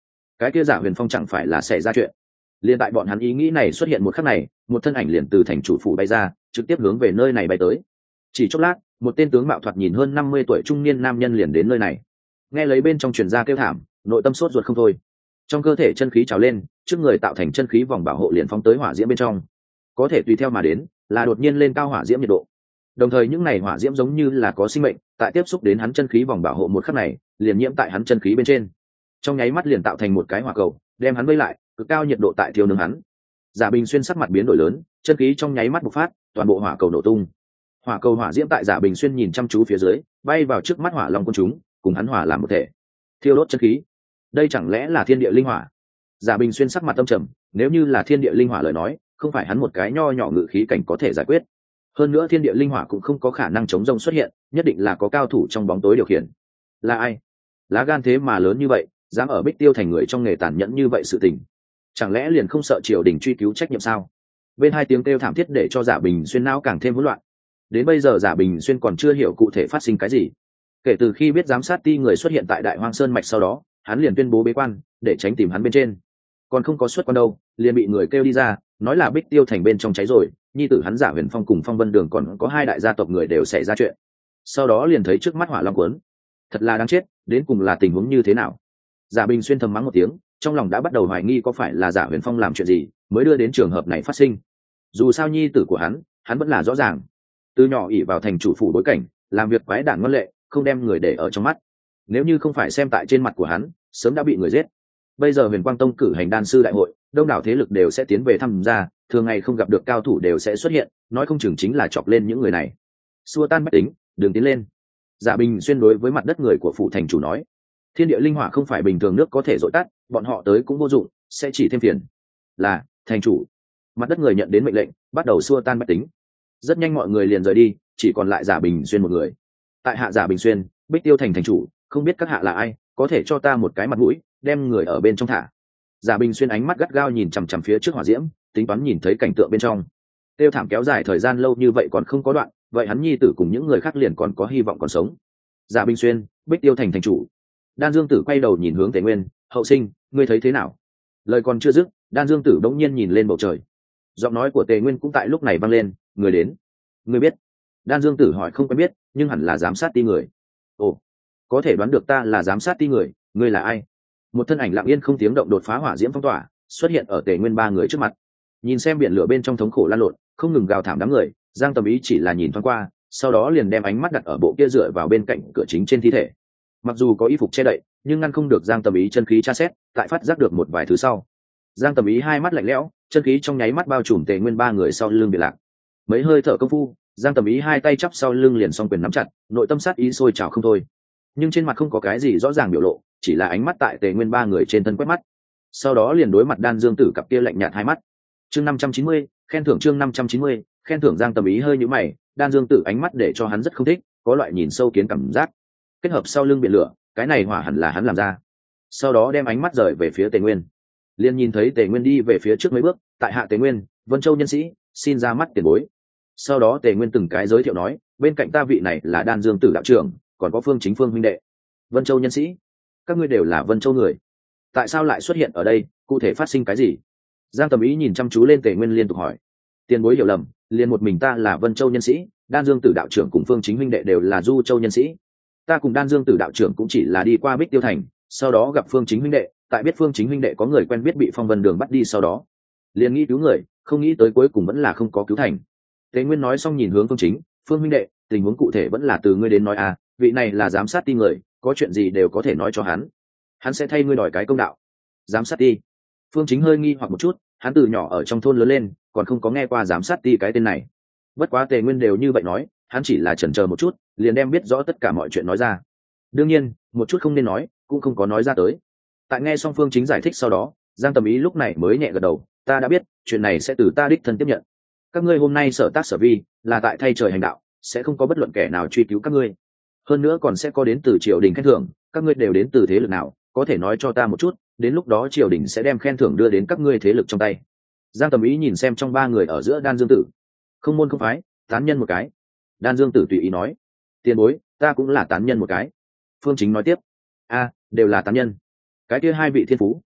cái kia Giả Huyền Phong chẳng phải là xảy ra chuyện. Liên tại bọn hắn ý nghĩ này xuất hiện một khắc này, một thân ảnh liền từ thành chủ phủ bay ra, trực tiếp hướng về nơi này bay tới. Chỉ chốc lát, một tên tướng mạo thoạt nhìn hơn 50 tuổi trung niên nam nhân liền đến nơi này. Nghe lấy bên trong truyền ra kêu thảm, nội tâm sốt ruột không thôi. Trong cơ thể chân khí trào lên, trước người tạo thành chân khí vòng bảo hộ liền phóng tới hỏa diễm bên trong. Có thể tùy theo mà đến, là đột nhiên lên cao hỏa diễm nhiệt độ. Đồng thời những này hỏa diễm giống như là có sinh mệnh, tại tiếp xúc đến hắn chân khí vòng bảo hộ một khắc này, liền nhiễm tại hắn chân khí bên trên. Trong nháy mắt liền tạo thành một cái hỏa cầu, đem hắn vây lại, cực cao nhiệt độ tại thiêu nướng hắn. Giả Bình Xuyên sắc mặt biến đổi lớn, chân khí trong nháy mắt bộc phát, toàn bộ hỏa cầu nổ tung. Hỏa cầu hỏa diễm tại Giả Bình Xuyên nhìn chăm chú phía dưới, bay vào trước mắt Hỏa Long quân chúng, cùng hắn hỏa làm một thể, thiêu đốt chân khí. Đây chẳng lẽ là thiên địa linh hỏa? Giả Bình Xuyên sắc mặt tâm trầm, nếu như là thiên địa linh hỏa lời nói, không phải hắn một cái nho nhỏ ngự khí cảnh có thể giải quyết. Hơn nữa thiên địa linh hỏa cũng không có khả năng chống rông xuất hiện, nhất định là có cao thủ trong bóng tối điều khiển. Là ai? Lá gan thế mà lớn như vậy, dám ở Bích Tiêu thành người trong nghề tàn nhẫn như vậy sự tình. Chẳng lẽ liền không sợ triều đình truy cứu trách nhiệm sao? Bên hai tiếng kêu thảm thiết để cho Giả Bình Xuyên não càng thêm hỗn loạn. Đến bây giờ Giả Bình Xuyên còn chưa hiểu cụ thể phát sinh cái gì. Kể từ khi biết giám sát ti người xuất hiện tại Đại Hoang Sơn mạch sau đó, hắn liền tuyên bố bế quan để tránh tìm hắn bên trên. Còn không có xuất quan đâu, liền bị người kêu đi ra, nói là Bích Tiêu thành bên trong cháy rồi, nhi tử hắn Giả Huyền Phong cùng Phong Vân Đường còn có hai đại gia tộc người đều xảy ra chuyện. Sau đó liền thấy trước mắt hỏa long cuốn. Thật là đáng chết, đến cùng là tình huống như thế nào? Giả Bình Xuyên thầm mắng một tiếng, trong lòng đã bắt đầu hoài nghi có phải là Giả Huyền Phong làm chuyện gì mới đưa đến trường hợp này phát sinh. Dù sao nhi tử của hắn vẫn là rõ ràng. Từ nhỏ ỷ vào thành chủ phủ bối cảnh, làm việc quái đản ngoan lệ, không đem người để ở trong mắt. Nếu như không phải xem tại trên mặt của hắn, sớm đã bị người giết. Bây giờ Huyền Quang Tông cử hành đan sư đại hội, đông đảo thế lực đều sẽ tiến về thăm gia, thường ngày không gặp được cao thủ đều sẽ xuất hiện, nói không chừng chính là chọc lên những người này. Xua tan bách tính, đường tiến lên. Giả Bình Xuyên đối với mặt đất người của phủ thành chủ nói, thiên địa linh hỏa không phải bình thường nước có thể dội tắt, bọn họ tới cũng vô dụng, sẽ chỉ thêm phiền. Là thành chủ. Mặt đất người nhận đến mệnh lệnh, bắt đầu xua tan bách tính. Rất nhanh mọi người liền rời đi, chỉ còn lại Giả Bình Xuyên một người. Tại hạ Giả Bình Xuyên, Bích Tiêu thành thành chủ, không biết các hạ là ai, có thể cho ta một cái mặt mũi, đem người ở bên trong thả. Giả Bình Xuyên ánh mắt gắt gao nhìn chằm chằm phía trước hỏa diễm, tính toán nhìn thấy cảnh tượng bên trong. Tiêu thảm kéo dài thời gian lâu như vậy còn không có đoạn, vậy hắn nhi tử cùng những người khác liền còn có hy vọng còn sống. Giả Bình Xuyên, Bích Tiêu thành thành chủ. Đan Dương Tử quay đầu nhìn hướng Tề Nguyên, hậu sinh, ngươi thấy thế nào? Lời còn chưa dứt, Đan Dương Tử đống nhiên nhìn lên bầu trời. Giọng nói của Tề Nguyên cũng tại lúc này vang lên, người đến. Ngươi biết? Đan Dương Tử hỏi không quen biết, nhưng hẳn là giám sát ti người. Ồ, có thể đoán được ta là giám sát ti người, ngươi là ai? Một thân ảnh lặng yên không tiếng động đột phá hỏa diễm phong tỏa, xuất hiện ở Tề Nguyên ba người trước mặt. Nhìn xem biển lửa bên trong thống khổ lan lộn, không ngừng gào thảm đám người, Giang Tầm Ý chỉ là nhìn thoáng qua, sau đó liền đem ánh mắt đặt ở bộ kia dựa vào bên cạnh cửa chính trên thi thể. Mặc dù có y phục che đậy, nhưng ngăn không được Giang Tầm Ý chân khí tra xét, tại phát giác được một vài thứ sau. Giang Tầm Ý hai mắt lạnh lẽo, chân khí trong nháy mắt bao trùm Tề Nguyên ba người sau lưng bị lạc. Mấy hơi thở công phu, Giang Tầm Ý hai tay chắp sau lưng liền song quyền nắm chặt, nội tâm sát ý sôi trào không thôi. Nhưng trên mặt không có cái gì rõ ràng biểu lộ, chỉ là ánh mắt tại Tề Nguyên ba người trên thân quét mắt. Sau đó liền đối mặt Đan Dương Tử cặp kia lạnh nhạt hai mắt. Chương 590, khen thưởng chương 590, khen thưởng. Giang Tầm Ý hơi nhíu mày, Đan Dương Tử ánh mắt để cho hắn rất không thích, có loại nhìn sâu kiến cảm giác. Kết hợp sau lưng biển lửa, cái này hỏa hẳn là hắn làm ra. Sau đó đem ánh mắt rời về phía Tề Nguyên. Liền nhìn thấy Tề Nguyên đi về phía trước mấy bước, tại hạ Tề Nguyên, Vân Châu nhân sĩ, xin ra mắt tiền bối. Sau đó Tề Nguyên từng cái giới thiệu nói, bên cạnh ta vị này là Đan Dương Tử đạo trưởng, còn có Phương Chính Phương huynh đệ. Vân Châu nhân sĩ, các ngươi đều là Vân Châu người, tại sao lại xuất hiện ở đây, cụ thể phát sinh cái gì? Giang Tầm Ý nhìn chăm chú lên Tề Nguyên liên tục hỏi. Tiền bối hiểu lầm, liền một mình ta là Vân Châu nhân sĩ, Đan Dương Tử đạo trưởng cùng Phương Chính huynh đệ đều là Du Châu nhân sĩ. Ta cùng Đan Dương Tử đạo trưởng cũng chỉ là đi qua Bích Tiêu thành, sau đó gặp Phương Chính huynh đệ, tại biết Phương Chính huynh đệ có người quen biết bị Phong Vân Đường bắt đi, sau đó liền nghĩ cứu người, không nghĩ tới cuối cùng vẫn là không có cứu thành. Tề Nguyên nói xong nhìn hướng Phương Chính, Phương huynh đệ, tình huống cụ thể vẫn là từ ngươi đến nói à, vị này là giám sát ti người, có chuyện gì đều có thể nói cho hắn sẽ thay ngươi đòi cái công đạo. Giám sát ti? Phương Chính hơi nghi hoặc một chút, hắn từ nhỏ ở trong thôn lớn lên, còn không có nghe qua giám sát ti cái tên này. Bất quá Tề Nguyên đều như vậy nói, hắn chỉ là chần chờ một chút, liền đem biết rõ tất cả mọi chuyện nói ra. Đương nhiên, một chút không nên nói, cũng không có nói ra tới. Tại nghe xong Phương Chính giải thích sau đó, Giang Tầm Ý lúc này mới nhẹ gật đầu, ta đã biết, chuyện này sẽ từ ta đích thân tiếp nhận. Các ngươi hôm nay sở tác sở vi, là tại thay trời hành đạo, sẽ không có bất luận kẻ nào truy cứu các ngươi. Hơn nữa còn sẽ có đến từ triều đình khen thưởng, các ngươi đều đến từ thế lực nào, có thể nói cho ta một chút, đến lúc đó triều đình sẽ đem khen thưởng đưa đến các ngươi thế lực trong tay. Giang Tầm Ý nhìn xem trong ba người ở giữa Đan Dương Tử, không môn không phái, tán nhân một cái. Đan Dương Tử tùy ý nói, tiền bối, ta cũng là tán nhân một cái. Phương Chính nói tiếp, a, đều là tán nhân. Cái kia hai vị thiên phú,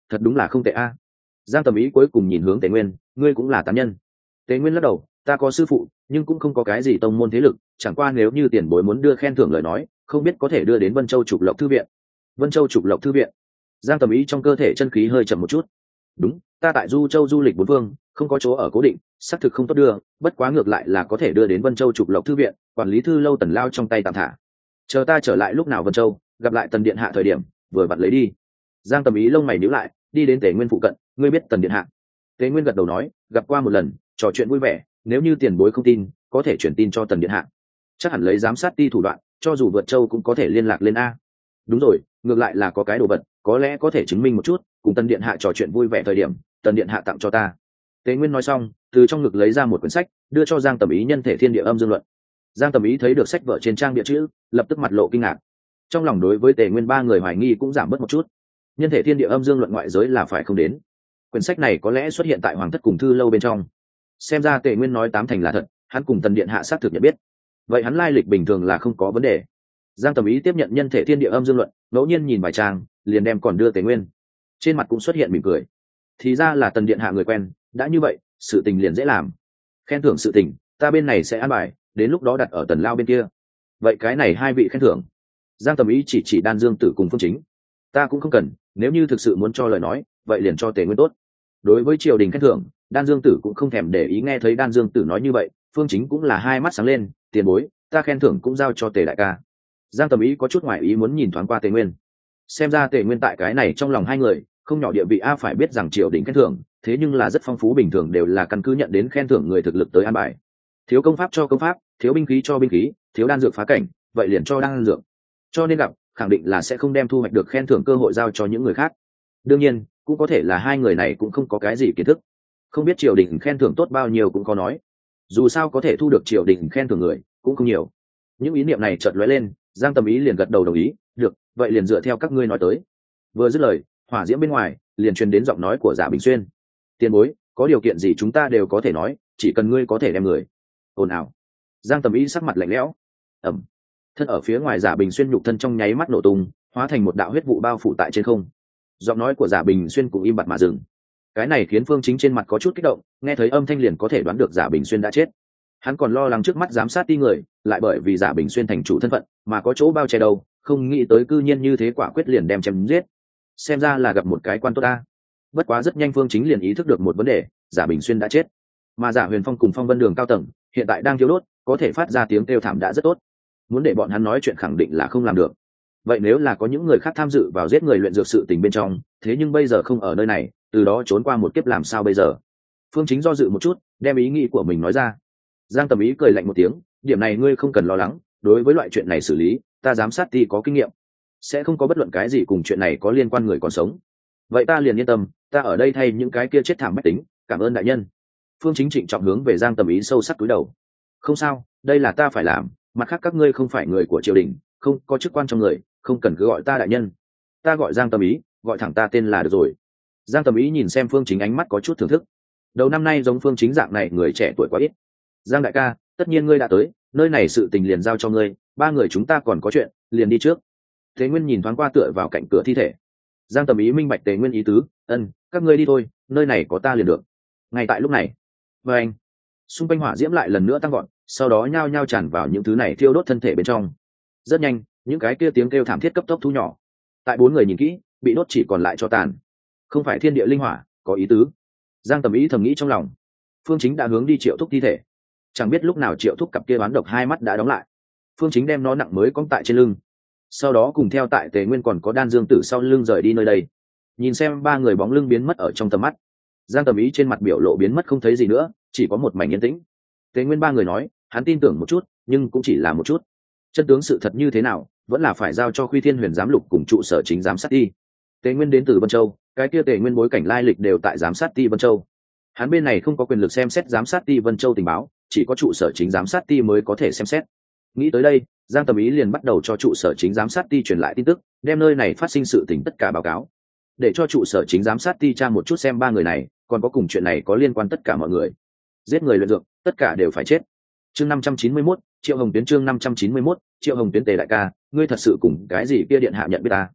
thật đúng là không tệ a. Giang Tầm Ý cuối cùng nhìn hướng Tề Nguyên, ngươi cũng là tán nhân. Tề Nguyên lắc đầu, ta có sư phụ nhưng cũng không có cái gì tông môn thế lực, chẳng qua nếu như tiền bối muốn đưa khen thưởng lời nói, không biết có thể đưa đến Vân Châu Trục Lộc thư viện. Vân Châu Trục Lộc thư viện. Giang Tầm Ý trong cơ thể chân khí hơi chậm một chút. Đúng, ta tại Du Châu du lịch bốn phương, không có chỗ ở cố định, xác thực không tốt đưa, bất quá ngược lại là có thể đưa đến Vân Châu Trục Lộc thư viện, quản lý thư lâu Tần Lao trong tay tạm thả. Chờ ta trở lại lúc nào Vân Châu, gặp lại Tần điện hạ thời điểm, vừa vặn lấy đi. Giang Tầm Ý lông mày nhíu lại, đi đến Tề Nguyên phụ cận, ngươi biết Tần điện hạ? Tề Nguyên gật đầu nói, gặp qua một lần, trò chuyện vui vẻ, nếu như tiền bối không tin, có thể chuyển tin cho Tần điện hạ. Chắc hẳn lấy giám sát ti thủ đoạn, cho dù vượt châu cũng có thể liên lạc lên a. Đúng rồi, ngược lại là có cái đồ vật, có lẽ có thể chứng minh một chút, cùng Tần điện hạ trò chuyện vui vẻ thời điểm, Tần điện hạ tặng cho ta. Tề Nguyên nói xong, từ trong ngực lấy ra một quyển sách, đưa cho Giang Tầm Ý nhân thể thiên địa âm dương luận. Giang Tầm Ý thấy được sách vở trên trang địa chữ, lập tức mặt lộ kinh ngạc. Trong lòng đối với Tề Nguyên ba người hoài nghi cũng giảm bớt một chút. Nhân thể thiên địa âm dương luận ngoại giới là phải không đến. Quyển sách này có lẽ xuất hiện tại Hoàng thất cùng thư lâu bên trong. Xem ra Tề Nguyên nói tám thành là thật, hắn cùng Tần điện hạ xác thực nhận biết. Vậy hắn lai lịch bình thường là không có vấn đề. Giang Tầm Ý tiếp nhận nhân thể thiên địa âm dương luận, ngẫu nhiên nhìn vài trang, liền đem còn đưa Tề Nguyên. Trên mặt cũng xuất hiện mỉm cười. Thì ra là Tần điện hạ người quen, đã như vậy, sự tình liền dễ làm. Khen thưởng sự tình, ta bên này sẽ an bài, đến lúc đó đặt ở Tần Lao bên kia. Vậy cái này hai vị khen thưởng. Giang Tầm Ý chỉ Đan Dương Tử cùng Phương Chính. Ta cũng không cần, nếu như thực sự muốn cho lời nói, vậy liền cho Tề Nguyên tốt. Đối với triều đình khen thưởng, Đan Dương Tử cũng không thèm để ý, nghe thấy Đan Dương Tử nói như vậy, Phương Chính cũng là hai mắt sáng lên, tiền bối, ta khen thưởng cũng giao cho Tề đại ca. Giang Tầm Ý có chút ngoại ý muốn nhìn thoáng qua Tề Nguyên. Xem ra Tề Nguyên tại cái này trong lòng hai người, không nhỏ địa vị a, phải biết rằng triều đình khen thưởng, thế nhưng là rất phong phú, bình thường đều là căn cứ nhận đến khen thưởng người thực lực tới an bài. Thiếu công pháp cho công pháp, thiếu binh khí cho binh khí, thiếu đan dược phá cảnh, vậy liền cho đan dược. Cho nên gặp, khẳng định là sẽ không đem thu hoạch được khen thưởng cơ hội giao cho những người khác. Đương nhiên, cũng có thể là hai người này cũng không có cái gì kiến thức, không biết triều đình khen thưởng tốt bao nhiêu cũng khó nói. Dù sao có thể thu được triều đình khen thưởng người cũng không nhiều. Những ý niệm này chợt lóe lên, Giang Tầm Ý liền gật đầu đồng ý, được, vậy liền dựa theo các ngươi nói tới. Vừa dứt lời, hỏa diễm bên ngoài liền truyền đến giọng nói của Giả Bình Xuyên. Tiền bối, có điều kiện gì chúng ta đều có thể nói, chỉ cần ngươi có thể đem người. Ồn ào. Giang Tầm Ý sắc mặt lạnh lẽo. Ẩm. Thân ở phía ngoài Giả Bình Xuyên nhục thân trong nháy mắt nổ tung, hóa thành một đạo huyết vụ bao phủ tại trên không. Giọng nói của Giả Bình Xuyên cũng im bặt mà dừng. Cái này khiến Phương Chính trên mặt có chút kích động, nghe thấy âm thanh liền có thể đoán được Giả Bình Xuyên đã chết. Hắn còn lo lắng trước mắt giám sát ti người, lại bởi vì Giả Bình Xuyên thành chủ thân phận mà có chỗ bao che đâu, không nghĩ tới cư nhiên như thế quả quyết liền đem chém giết. Xem ra là gặp một cái quan tốt ta. Bất quá rất nhanh Phương Chính liền ý thức được một vấn đề, Giả Bình Xuyên đã chết, mà Giả Huyền Phong cùng Phong Vân Đường cao tầng hiện tại đang thiêu đốt, có thể phát ra tiếng kêu thảm đã rất tốt. Muốn để bọn hắn nói chuyện khẳng định là không làm được. Vậy nếu là có những người khác tham dự vào giết người luyện dược sự tình bên trong, thế nhưng bây giờ không ở nơi này, từ đó trốn qua một kiếp làm sao bây giờ? Phương Chính do dự một chút, đem ý nghĩ của mình nói ra. Giang Tầm Ý cười lạnh một tiếng, điểm này ngươi không cần lo lắng, đối với loại chuyện này xử lý, ta giám sát ti có kinh nghiệm, sẽ không có bất luận cái gì cùng chuyện này có liên quan người còn sống. Vậy ta liền yên tâm, ta ở đây thay những cái kia chết thảm bách tính, cảm ơn đại nhân. Phương Chính trịnh trọng hướng về Giang Tầm Ý sâu sắc cúi đầu. Không sao, đây là ta phải làm, mặt khác các ngươi không phải người của triều đình, không có chức quan trong người, không cần cứ gọi ta đại nhân. Ta gọi Giang Tầm Ý, gọi thẳng ta tên là được rồi. Giang Tầm Ý nhìn xem Phương Chính ánh mắt có chút thưởng thức. Đầu năm nay giống Phương Chính dạng này người trẻ tuổi quá ít. Giang đại ca, tất nhiên ngươi đã tới, nơi này sự tình liền giao cho ngươi, ba người chúng ta còn có chuyện, liền đi trước. Thế Nguyên nhìn thoáng qua tựa vào cạnh cửa thi thể. Giang Tầm Ý minh bạch Tề Nguyên ý tứ, các ngươi đi thôi, nơi này có ta liền được. Ngay tại lúc này, và anh, xung quanh hỏa diễm lại lần nữa tăng gọn, sau đó nhao nhao tràn vào những thứ này thiêu đốt thân thể bên trong. Rất nhanh, những cái kia tiếng kêu thảm thiết cấp tốc thu nhỏ. Tại bốn người nhìn kỹ, bị đốt chỉ còn lại cho tàn. Không phải thiên địa linh hỏa, có ý tứ. Giang Tầm Ý thầm nghĩ trong lòng. Phương Chính đã hướng đi Triệu Thúc thi thể. Chẳng biết lúc nào Triệu Thúc cặp kia bán độc hai mắt đã đóng lại. Phương Chính đem nó nặng mới cong tại trên lưng, sau đó cùng theo tại Tề Nguyên còn có Đan Dương Tử sau lưng rời đi nơi đây. Nhìn xem ba người bóng lưng biến mất ở trong tầm mắt, Giang Tầm Ý trên mặt biểu lộ biến mất không thấy gì nữa, chỉ có một mảnh yên tĩnh. Tề Nguyên ba người nói, hắn tin tưởng một chút, nhưng cũng chỉ là một chút. Chân tướng sự thật như thế nào, vẫn là phải giao cho Khuy Thiên Huyền giám lục cùng trụ sở chính giám sát ti. Tề Nguyên đến từ Vân Châu, cái kia Tề Nguyên bối cảnh lai lịch đều tại giám sát ti Vân Châu. Hắn bên này không có quyền lực xem xét giám sát ti Vân Châu tình báo, chỉ có trụ sở chính giám sát ti mới có thể xem xét. Nghĩ tới đây, Giang Tầm Ý liền bắt đầu cho trụ sở chính giám sát ti truyền lại tin tức, đem nơi này phát sinh sự tình tất cả báo cáo, để cho trụ sở chính giám sát ti tra một chút xem ba người này còn có cùng chuyện này có liên quan tất cả mọi người. Giết người luyện dược, tất cả đều phải chết. Chương 591, Triệu Hồng Tuyến chương 591, Triệu Hồng Tuyến Tề đại ca, ngươi thật sự cùng cái gì kia điện hạ nhận biết ta?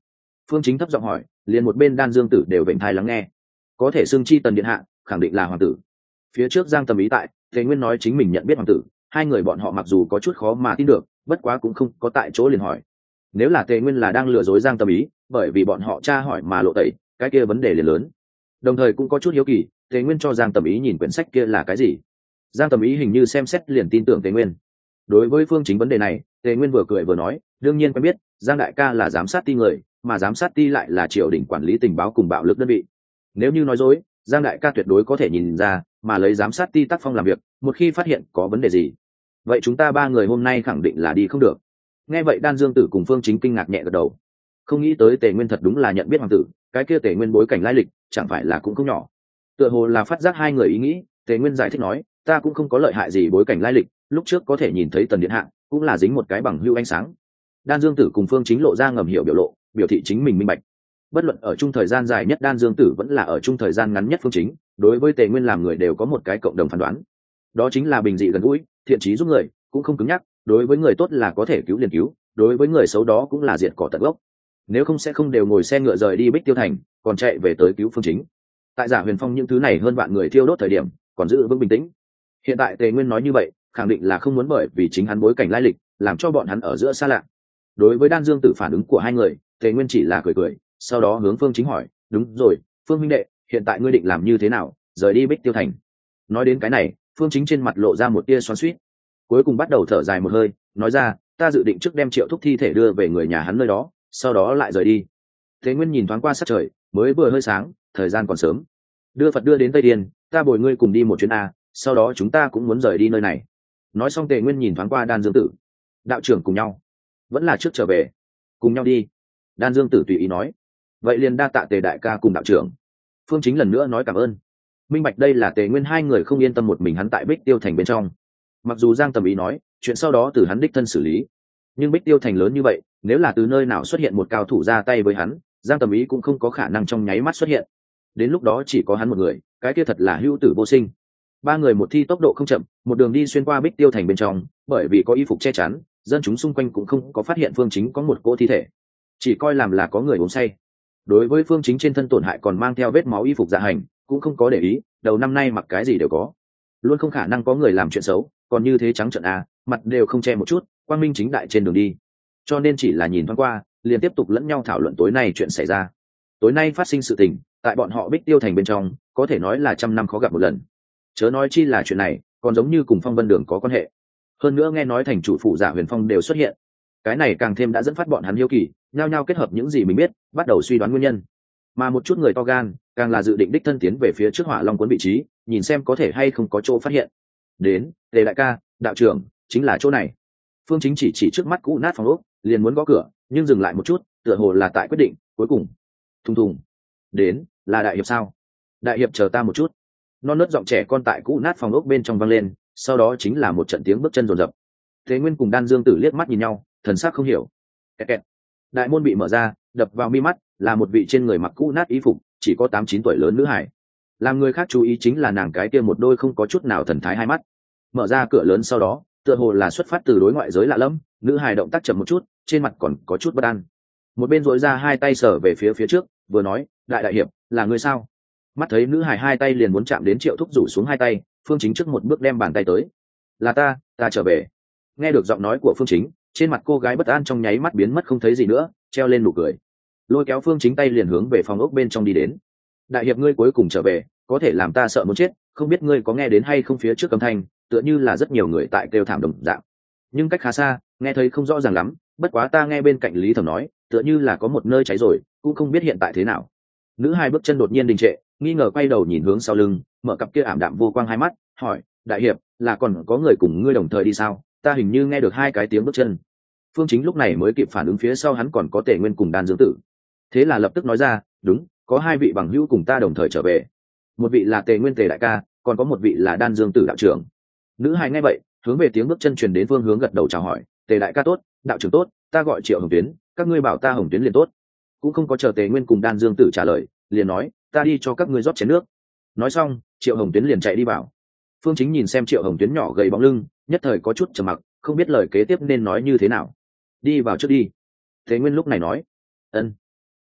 Phương Chính thấp giọng hỏi, liền một bên Đan Dương Tử đều vểnh thai lắng nghe. Có thể xưng chi Tần điện hạ, khẳng định là hoàng tử. Phía trước Giang Tầm Ý tại, Tề Nguyên nói chính mình nhận biết hoàng tử, hai người bọn họ mặc dù có chút khó mà tin được, bất quá cũng không có tại chỗ liền hỏi. Nếu là Tề Nguyên là đang lừa dối Giang Tầm Ý, bởi vì bọn họ tra hỏi mà lộ tẩy, cái kia vấn đề liền lớn. Đồng thời cũng có chút hiếu kỳ, Tề Nguyên cho Giang Tầm Ý nhìn quyển sách kia là cái gì. Giang Tầm Ý hình như xem xét liền tin tưởng Tề Nguyên. Đối với Phương Chính vấn đề này, Tề Nguyên vừa cười vừa nói, đương nhiên quen biết, Giang đại ca là giám sát ti người, mà giám sát ti lại là triều đình quản lý tình báo cùng bạo lực đơn vị. Nếu như nói dối, Giang đại ca tuyệt đối có thể nhìn ra, mà lấy giám sát ti tác phong làm việc, một khi phát hiện có vấn đề gì, vậy chúng ta ba người hôm nay khẳng định là đi không được. Nghe vậy Đan Dương Tử cùng Phương Chính kinh ngạc nhẹ gật đầu. Không nghĩ tới Tề Nguyên thật đúng là nhận biết hoàng tử, cái kia Tề Nguyên bối cảnh lai lịch, chẳng phải là cũng không nhỏ. Tựa hồ là phát giác hai người ý nghĩ, Tề Nguyên giải thích nói, ta cũng không có lợi hại gì bối cảnh lai lịch, lúc trước có thể nhìn thấy Tần điện hạ, cũng là dính một cái bằng hưu ánh sáng. Đan Dương Tử cùng Phương Chính lộ ra ngầm hiểu biểu lộ, biểu thị chính mình minh bạch. Bất luận ở chung thời gian dài nhất Đan Dương Tử vẫn là ở chung thời gian ngắn nhất Phương Chính, đối với Tề Nguyên làm người đều có một cái cộng đồng phán đoán, đó chính là bình dị gần gũi, thiện chí giúp người, cũng không cứng nhắc, đối với người tốt là có thể cứu liền cứu, đối với người xấu đó cũng là diệt cỏ tận gốc. Nếu không sẽ không đều ngồi xe ngựa rời đi Bích Tiêu Thành, còn chạy về tới cứu Phương Chính. Tại Giả Huyền Phong những thứ này hơn vạn người thiêu đốt thời điểm, còn giữ vững bình tĩnh. Hiện tại Tề Nguyên nói như vậy, khẳng định là không muốn bởi vì chính hắn bối cảnh lai lịch, làm cho bọn hắn ở giữa xa lạ. Đối với Đan Dương Tử phản ứng của hai người, Tề Nguyên chỉ là cười cười, sau đó hướng Phương Chính hỏi, đúng rồi, Phương huynh đệ, hiện tại ngươi định làm như thế nào, rời đi Bích Tiêu Thành? Nói đến cái này, Phương Chính trên mặt lộ ra một tia xoắn xuýt, cuối cùng bắt đầu thở dài một hơi, nói ra, ta dự định trước đem Triệu Thúc thi thể đưa về người nhà hắn nơi đó, sau đó lại rời đi. Thế Nguyên nhìn thoáng qua sát trời, mới vừa hơi sáng, thời gian còn sớm. Đưa Phật đưa đến Tây Điền, ta bồi ngươi cùng đi một chuyến a, sau đó chúng ta cũng muốn rời đi nơi này. Nói xong Tề Nguyên nhìn thoáng qua Đan Dương Tử, đạo trưởng cùng nhau, vẫn là trước trở về, cùng nhau đi. Đan Dương Tử tùy ý nói, vậy liền đa tạ Tề đại ca cùng đạo trưởng. Phương Chính lần nữa nói cảm ơn. Minh bạch đây là Tề Nguyên hai người không yên tâm một mình hắn tại Bích Tiêu Thành bên trong. Mặc dù Giang Tầm Ý nói chuyện sau đó từ hắn đích thân xử lý, nhưng Bích Tiêu Thành lớn như vậy, nếu là từ nơi nào xuất hiện một cao thủ ra tay với hắn, Giang Tầm Ý cũng không có khả năng trong nháy mắt xuất hiện. Đến lúc đó chỉ có hắn một người, cái kia thật là hữu tử vô sinh. Ba người một thi tốc độ không chậm, một đường đi xuyên qua Bích Tiêu Thành bên trong, bởi vì có y phục che chắn, dân chúng xung quanh cũng không có phát hiện Phương Chính có một cỗ thi thể, chỉ coi làm là có người uống say. Đối với Phương Chính trên thân tổn hại còn mang theo vết máu y phục dạ hành, cũng không có để ý, đầu năm nay mặc cái gì đều có, luôn không khả năng có người làm chuyện xấu, còn như thế trắng trợn à, mặt đều không che một chút, quang minh chính đại trên đường đi. Cho nên chỉ là nhìn thoáng qua, liền tiếp tục lẫn nhau thảo luận tối nay chuyện xảy ra. Tối nay phát sinh sự tình, tại bọn họ Bích Tiêu Thành bên trong, có thể nói là trăm năm khó gặp một lần. Chớ nói chi là chuyện này, còn giống như cùng Phong Vân Đường có quan hệ. Hơn nữa nghe nói thành chủ phủ Giả Huyền Phong đều xuất hiện, cái này càng thêm đã dẫn phát bọn hắn hiếu kỳ, nhao nhao kết hợp những gì mình biết, bắt đầu suy đoán nguyên nhân. Mà một chút người to gan, càng là dự định đích thân tiến về phía trước Hỏa Long Cuốn vị trí, nhìn xem có thể hay không có chỗ phát hiện. Đến, Tề đại ca, đạo trưởng, chính là chỗ này. Phương Chính chỉ trước mắt cũ nát phòng ốc, liền muốn gõ cửa, nhưng dừng lại một chút, tựa hồ là tại quyết định cuối cùng. Thùng thùng. Đến, là đại hiệp sao? Đại hiệp chờ ta một chút. Non nớt giọng trẻ con tại cũ nát phòng ốc bên trong vang lên, sau đó chính là một trận tiếng bước chân rồn rập. Thế Nguyên cùng Đan Dương Tử liếc mắt nhìn nhau, thần sắc không hiểu. Kẹt kẹt. Đại môn bị mở ra, đập vào mi mắt là một vị trên người mặc cũ nát y phục, chỉ có 8-9 tuổi lớn nữ hải. Làm người khác chú ý chính là nàng cái kia một đôi không có chút nào thần thái hai mắt. Mở ra cửa lớn sau đó, tựa hồ là xuất phát từ đối ngoại giới lạ lẫm, nữ hài động tác chậm một chút, trên mặt còn có chút bất an. Một bên duỗi ra hai tay sờ về phía trước, vừa nói, đại hiệp, là người sao? Mắt thấy nữ hài hai tay liền muốn chạm đến Triệu Thúc, rủ xuống hai tay, Phương Chính trước một bước đem bàn tay tới. Là ta trở về. Nghe được giọng nói của Phương Chính, trên mặt cô gái bất an trong nháy mắt biến mất không thấy gì nữa, treo lên nụ cười, lôi kéo Phương Chính tay liền hướng về phòng ốc bên trong đi đến. Đại hiệp ngươi cuối cùng trở về, có thể làm ta sợ muốn chết, không biết ngươi có nghe đến hay không phía trước âm thanh, tựa như là rất nhiều người tại kêu thảm đồng dạng, nhưng cách khá xa, nghe thấy không rõ ràng lắm, bất quá ta nghe bên cạnh Lý Thẩm nói, tựa như là có một nơi cháy rồi, cũng không biết hiện tại thế nào. Nữ hai bước chân đột nhiên đình trệ, nghi ngờ quay đầu nhìn hướng sau lưng, mở cặp kia ảm đạm vô quang hai mắt, hỏi, đại hiệp, là còn có người cùng ngươi đồng thời đi sao? Ta hình như nghe được hai cái tiếng bước chân. Phương Chính lúc này mới kịp phản ứng phía sau hắn còn có Tề Nguyên cùng Đan Dương Tử, thế là lập tức nói ra, đúng, có hai vị bằng hữu cùng ta đồng thời trở về, một vị là Tề Nguyên Tề đại ca, còn có một vị là Đan Dương Tử đạo trưởng. Nữ hai nghe vậy, hướng về tiếng bước chân truyền đến phương hướng gật đầu chào hỏi, Tề đại ca tốt, đạo trưởng tốt, ta gọi Triệu Hồng Tuyến, các ngươi bảo ta Hồng Tuyến liền tốt. Cũng không có chờ Tề Nguyên cùng Đan Dương Tử trả lời, liền nói, ta đi cho các ngươi rót chén nước. Nói xong, Triệu Hồng Tuyến liền chạy đi vào. Phương Chính nhìn xem Triệu Hồng Tuyến nhỏ gầy bóng lưng, nhất thời có chút trầm mặc, không biết lời kế tiếp nên nói như thế nào. Đi vào trước đi. Tề Nguyên lúc này nói, ân.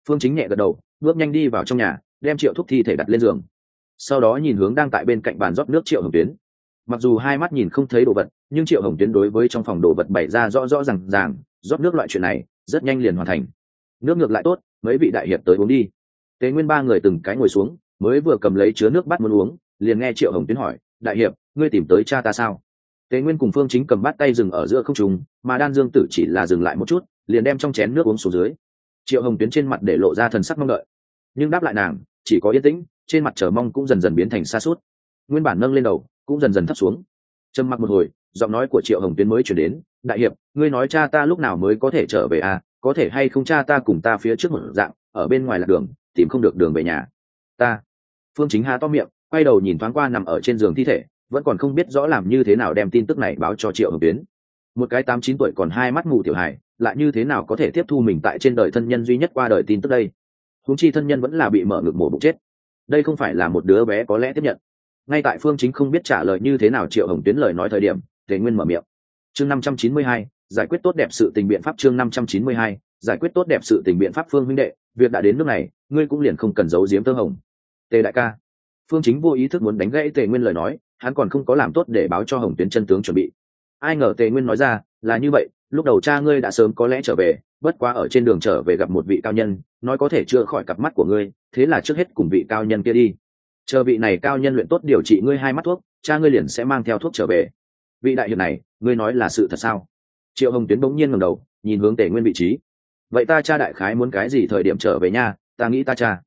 Phương Chính nhẹ gật đầu, bước nhanh đi vào trong nhà, đem Triệu Thúc thi thể đặt lên giường, sau đó nhìn hướng đang tại bên cạnh bàn rót nước Triệu Hồng Tuyến. Mặc dù hai mắt nhìn không thấy đồ vật, nhưng Triệu Hồng Tuyến đối với trong phòng đồ vật bày ra rõ rõ ràng ràng, rót nước loại chuyện này rất nhanh liền hoàn thành. Nước ngược lại tốt, mấy vị đại hiệp tới uống đi. Tế Nguyên ba người từng cái ngồi xuống, mới vừa cầm lấy chứa nước bát muốn uống, liền nghe Triệu Hồng Tuyến hỏi, đại hiệp, ngươi tìm tới cha ta sao? Tế Nguyên cùng Phương Chính cầm bát tay dừng ở giữa không trung, mà Đan Dương Tử chỉ là dừng lại một chút, liền đem trong chén nước uống xuống dưới. Triệu Hồng Tuyến trên mặt để lộ ra thần sắc mong đợi, nhưng đáp lại nàng chỉ có yên tĩnh, trên mặt chờ mong cũng dần dần biến thành xa suốt. Nguyên bản nâng lên đầu cũng dần dần thấp xuống. Trầm mặc một hồi, giọng nói của Triệu Hồng Tuyến mới chuyển đến, đại hiệp, ngươi nói cha ta lúc nào mới có thể trở về à? Có thể hay không cha ta cùng ta phía trước một dạng ở bên ngoài lạc đường, tìm không được đường về nhà. Ta. Phương Chính há to miệng, quay đầu nhìn thoáng qua nằm ở trên giường thi thể, vẫn còn không biết rõ làm như thế nào đem tin tức này báo cho Triệu Hồng Tuyến. Một cái 8-9 tuổi còn hai mắt mù tiểu hài, lại như thế nào có thể tiếp thu mình tại trên đời thân nhân duy nhất qua đời tin tức đây? Huống chi thân nhân vẫn là bị mở ngực mổ bụng chết, đây không phải là một đứa bé có lẽ tiếp nhận. Ngay tại Phương Chính không biết trả lời như thế nào Triệu Hồng Tuyến lời nói thời điểm, Tề Nguyên mở miệng. Chương 592, giải quyết tốt đẹp sự tình biện pháp. Chương 592, giải quyết tốt đẹp sự tình biện pháp. Phương huynh đệ, việc đã đến nước này, ngươi cũng liền không cần giấu giếm Tơ Hồng. Tề đại ca. Phương Chính vô ý thức muốn đánh gãy Tề Nguyên lời nói, hắn còn không có làm tốt để báo cho Hồng Tuyến chân tướng chuẩn bị. Ai ngờ Tề Nguyên nói ra, là như vậy, lúc đầu cha ngươi đã sớm có lẽ trở về, bất quá ở trên đường trở về gặp một vị cao nhân, nói có thể chữa khỏi cặp mắt của ngươi, thế là trước hết cùng vị cao nhân kia đi. Chờ vị này cao nhân luyện tốt điều trị ngươi hai mắt thuốc, cha ngươi liền sẽ mang theo thuốc trở về. Vị đại hiệp này, ngươi nói là sự thật sao? Triệu Hồng Tuyến bỗng nhiên ngẩng đầu, nhìn hướng Tề Nguyên vị trí. Vậy ta cha đại khái muốn cái gì thời điểm trở về nha? Ta nghĩ ta cha.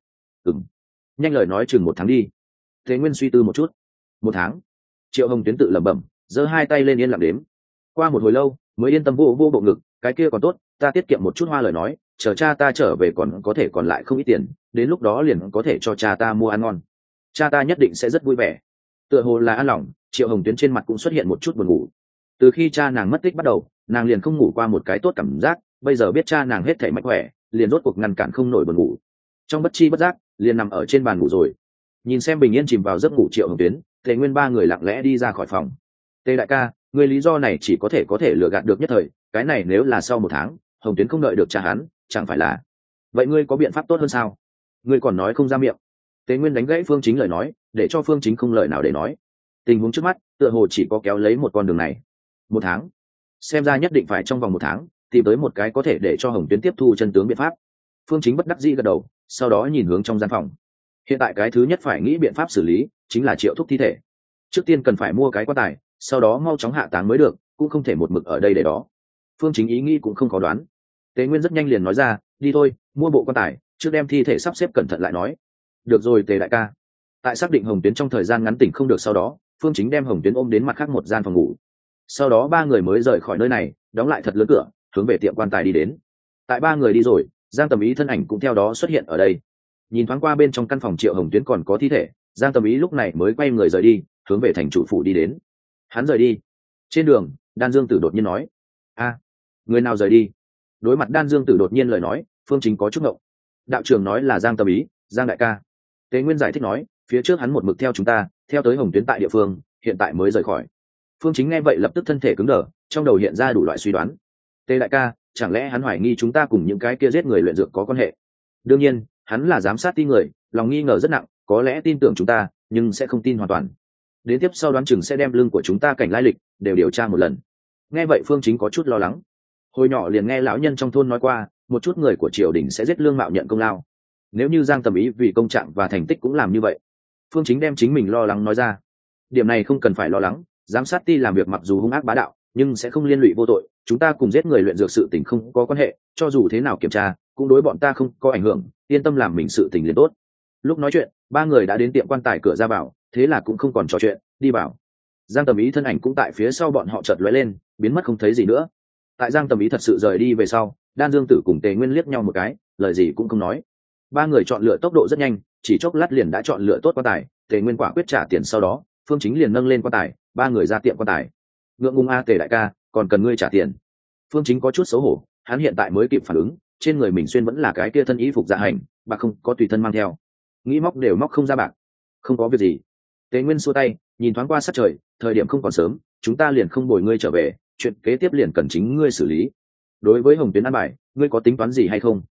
Nhanh lời nói chừng 1 tháng đi. Tề Nguyên suy tư một chút. 1 tháng. Triệu Hồng Tuyến tự lẩm bẩm, giơ hai tay lên yên lặng đếm. Qua một hồi lâu, mới yên tâm vô bộ ngực, cái kia còn tốt, ta tiết kiệm một chút hoa lời nói, chờ cha ta trở về còn có thể còn lại không ít tiền, đến lúc đó liền có thể cho cha ta mua ăn ngon. Cha ta nhất định sẽ rất vui vẻ. Tựa hồ là an lòng, Triệu Hồng Tuyến trên mặt cũng xuất hiện một chút buồn ngủ. Từ khi cha nàng mất tích bắt đầu, nàng liền không ngủ qua một cái tốt cảm giác, bây giờ biết cha nàng hết thảy mạnh khỏe, liền rốt cuộc ngăn cản không nổi buồn ngủ. Trong bất chi bất giác, liền nằm ở trên bàn ngủ rồi. Nhìn xem bình yên chìm vào giấc ngủ Triệu Hồng Tuyến, Tề Nguyên ba người lặng lẽ đi ra khỏi phòng. Tề đại ca, người lý do này chỉ có thể lừa gạt được nhất thời, cái này nếu là sau 1 tháng, Hồng Tuyến không đợi được cha hắn, chẳng phải là? Vậy ngươi có biện pháp tốt hơn sao? Ngươi còn nói không ra miệng. Tề Nguyên đánh gãy Phương Chính lời nói, để cho Phương Chính không lời nào để nói. Tình huống trước mắt, tựa hồ chỉ có kéo lấy một con đường này. 1 tháng, xem ra nhất định phải trong vòng 1 tháng tìm tới một cái có thể để cho Hồng Tuyến tiếp thu chân tướng biện pháp. Phương Chính bất đắc dĩ gật đầu, sau đó nhìn hướng trong gian phòng. Hiện tại cái thứ nhất phải nghĩ biện pháp xử lý chính là Triệu Thúc thi thể. Trước tiên cần phải mua cái quan tài, sau đó mau chóng hạ táng mới được, cũng không thể một mực ở đây để đó. Phương Chính ý nghĩ cũng không khó đoán. Tế Nguyên rất nhanh liền nói ra, đi thôi, mua bộ quan tài, trước đem thi thể sắp xếp cẩn thận lại nói. Được rồi Tề đại ca. Tại xác định Hồng Tuyến trong thời gian ngắn tỉnh không được sau đó, Phương Chính đem Hồng Tuyến ôm đến mặt khác một gian phòng ngủ. Sau đó ba người mới rời khỏi nơi này, đóng lại thật lớn cửa, hướng về tiệm quan tài đi đến. Tại ba người đi rồi, Giang Tầm Ý thân ảnh cũng theo đó xuất hiện ở đây. Nhìn thoáng qua bên trong căn phòng Triệu Hồng Tuyến còn có thi thể, Giang Tầm Ý lúc này mới quay người rời đi, hướng về thành chủ phủ đi đến. Hắn rời đi. Trên đường, Đan Dương Tử đột nhiên nói, người nào rời đi? Đối mặt Đan Dương Tử đột nhiên lời nói, Phương Chính có chút ngộng. Đạo trưởng nói là Giang Tầm Ý, Giang đại ca. Tế Nguyên giải thích nói, phía trước hắn một mực theo chúng ta, theo tới Hồng Tuyến tại địa phương, hiện tại mới rời khỏi. Phương Chính nghe vậy lập tức thân thể cứng đờ, trong đầu hiện ra đủ loại suy đoán. Tế đại ca, chẳng lẽ hắn hoài nghi chúng ta cùng những cái kia giết người luyện dược có quan hệ? Đương nhiên, hắn là giám sát ti người, lòng nghi ngờ rất nặng, có lẽ tin tưởng chúng ta, nhưng sẽ không tin hoàn toàn. Đến tiếp sau đoán chừng sẽ đem lưng của chúng ta cảnh lai lịch đều điều tra một lần. Nghe vậy Phương Chính có chút lo lắng. Hồi nhỏ liền nghe lão nhân trong thôn nói qua, một chút người của triều đình sẽ giết lương mạo nhận công lao. Nếu như Giang Tầm Ý vì công trạng và thành tích cũng làm như vậy, Phương Chính đem chính mình lo lắng nói ra. Điểm này không cần phải lo lắng, giám sát ti làm việc mặc dù hung ác bá đạo, nhưng sẽ không liên lụy vô tội, chúng ta cùng giết người luyện dược sự tình không có quan hệ, cho dù thế nào kiểm tra, cũng đối bọn ta không có ảnh hưởng, yên tâm làm mình sự tình liền tốt. Lúc nói chuyện, ba người đã đến tiệm quan tài cửa ra vào, thế là cũng không còn trò chuyện, đi vào. Giang Tầm Ý thân ảnh cũng tại phía sau bọn họ chợt lóe lên, biến mất không thấy gì nữa. Tại Giang Tầm Ý thật sự rời đi về sau, Đan Dương Tử cùng Tề Nguyên liếc nhau một cái, lời gì cũng không nói. Ba người chọn lựa tốc độ rất nhanh, chỉ chốc lát liền đã chọn lựa tốt quan tài. Tề Nguyên quả quyết trả tiền, sau đó Phương Chính liền nâng lên quan tài, ba người ra tiệm quan tài. Ngượng ngùng a Tề đại ca, còn cần ngươi trả tiền. Phương Chính có chút xấu hổ, hắn hiện tại mới kịp phản ứng, trên người mình xuyên vẫn là cái kia thân y phục dạ hành, bạc không có tùy thân mang theo, nghĩ móc đều móc không ra bạc. Không có việc gì. Tề Nguyên xua tay, nhìn thoáng qua sát trời, thời điểm không còn sớm, chúng ta liền không bồi ngươi trở về, chuyện kế tiếp liền cần chính ngươi xử lý. Đối với Hồng Tuyến an bài, ngươi có tính toán gì hay không?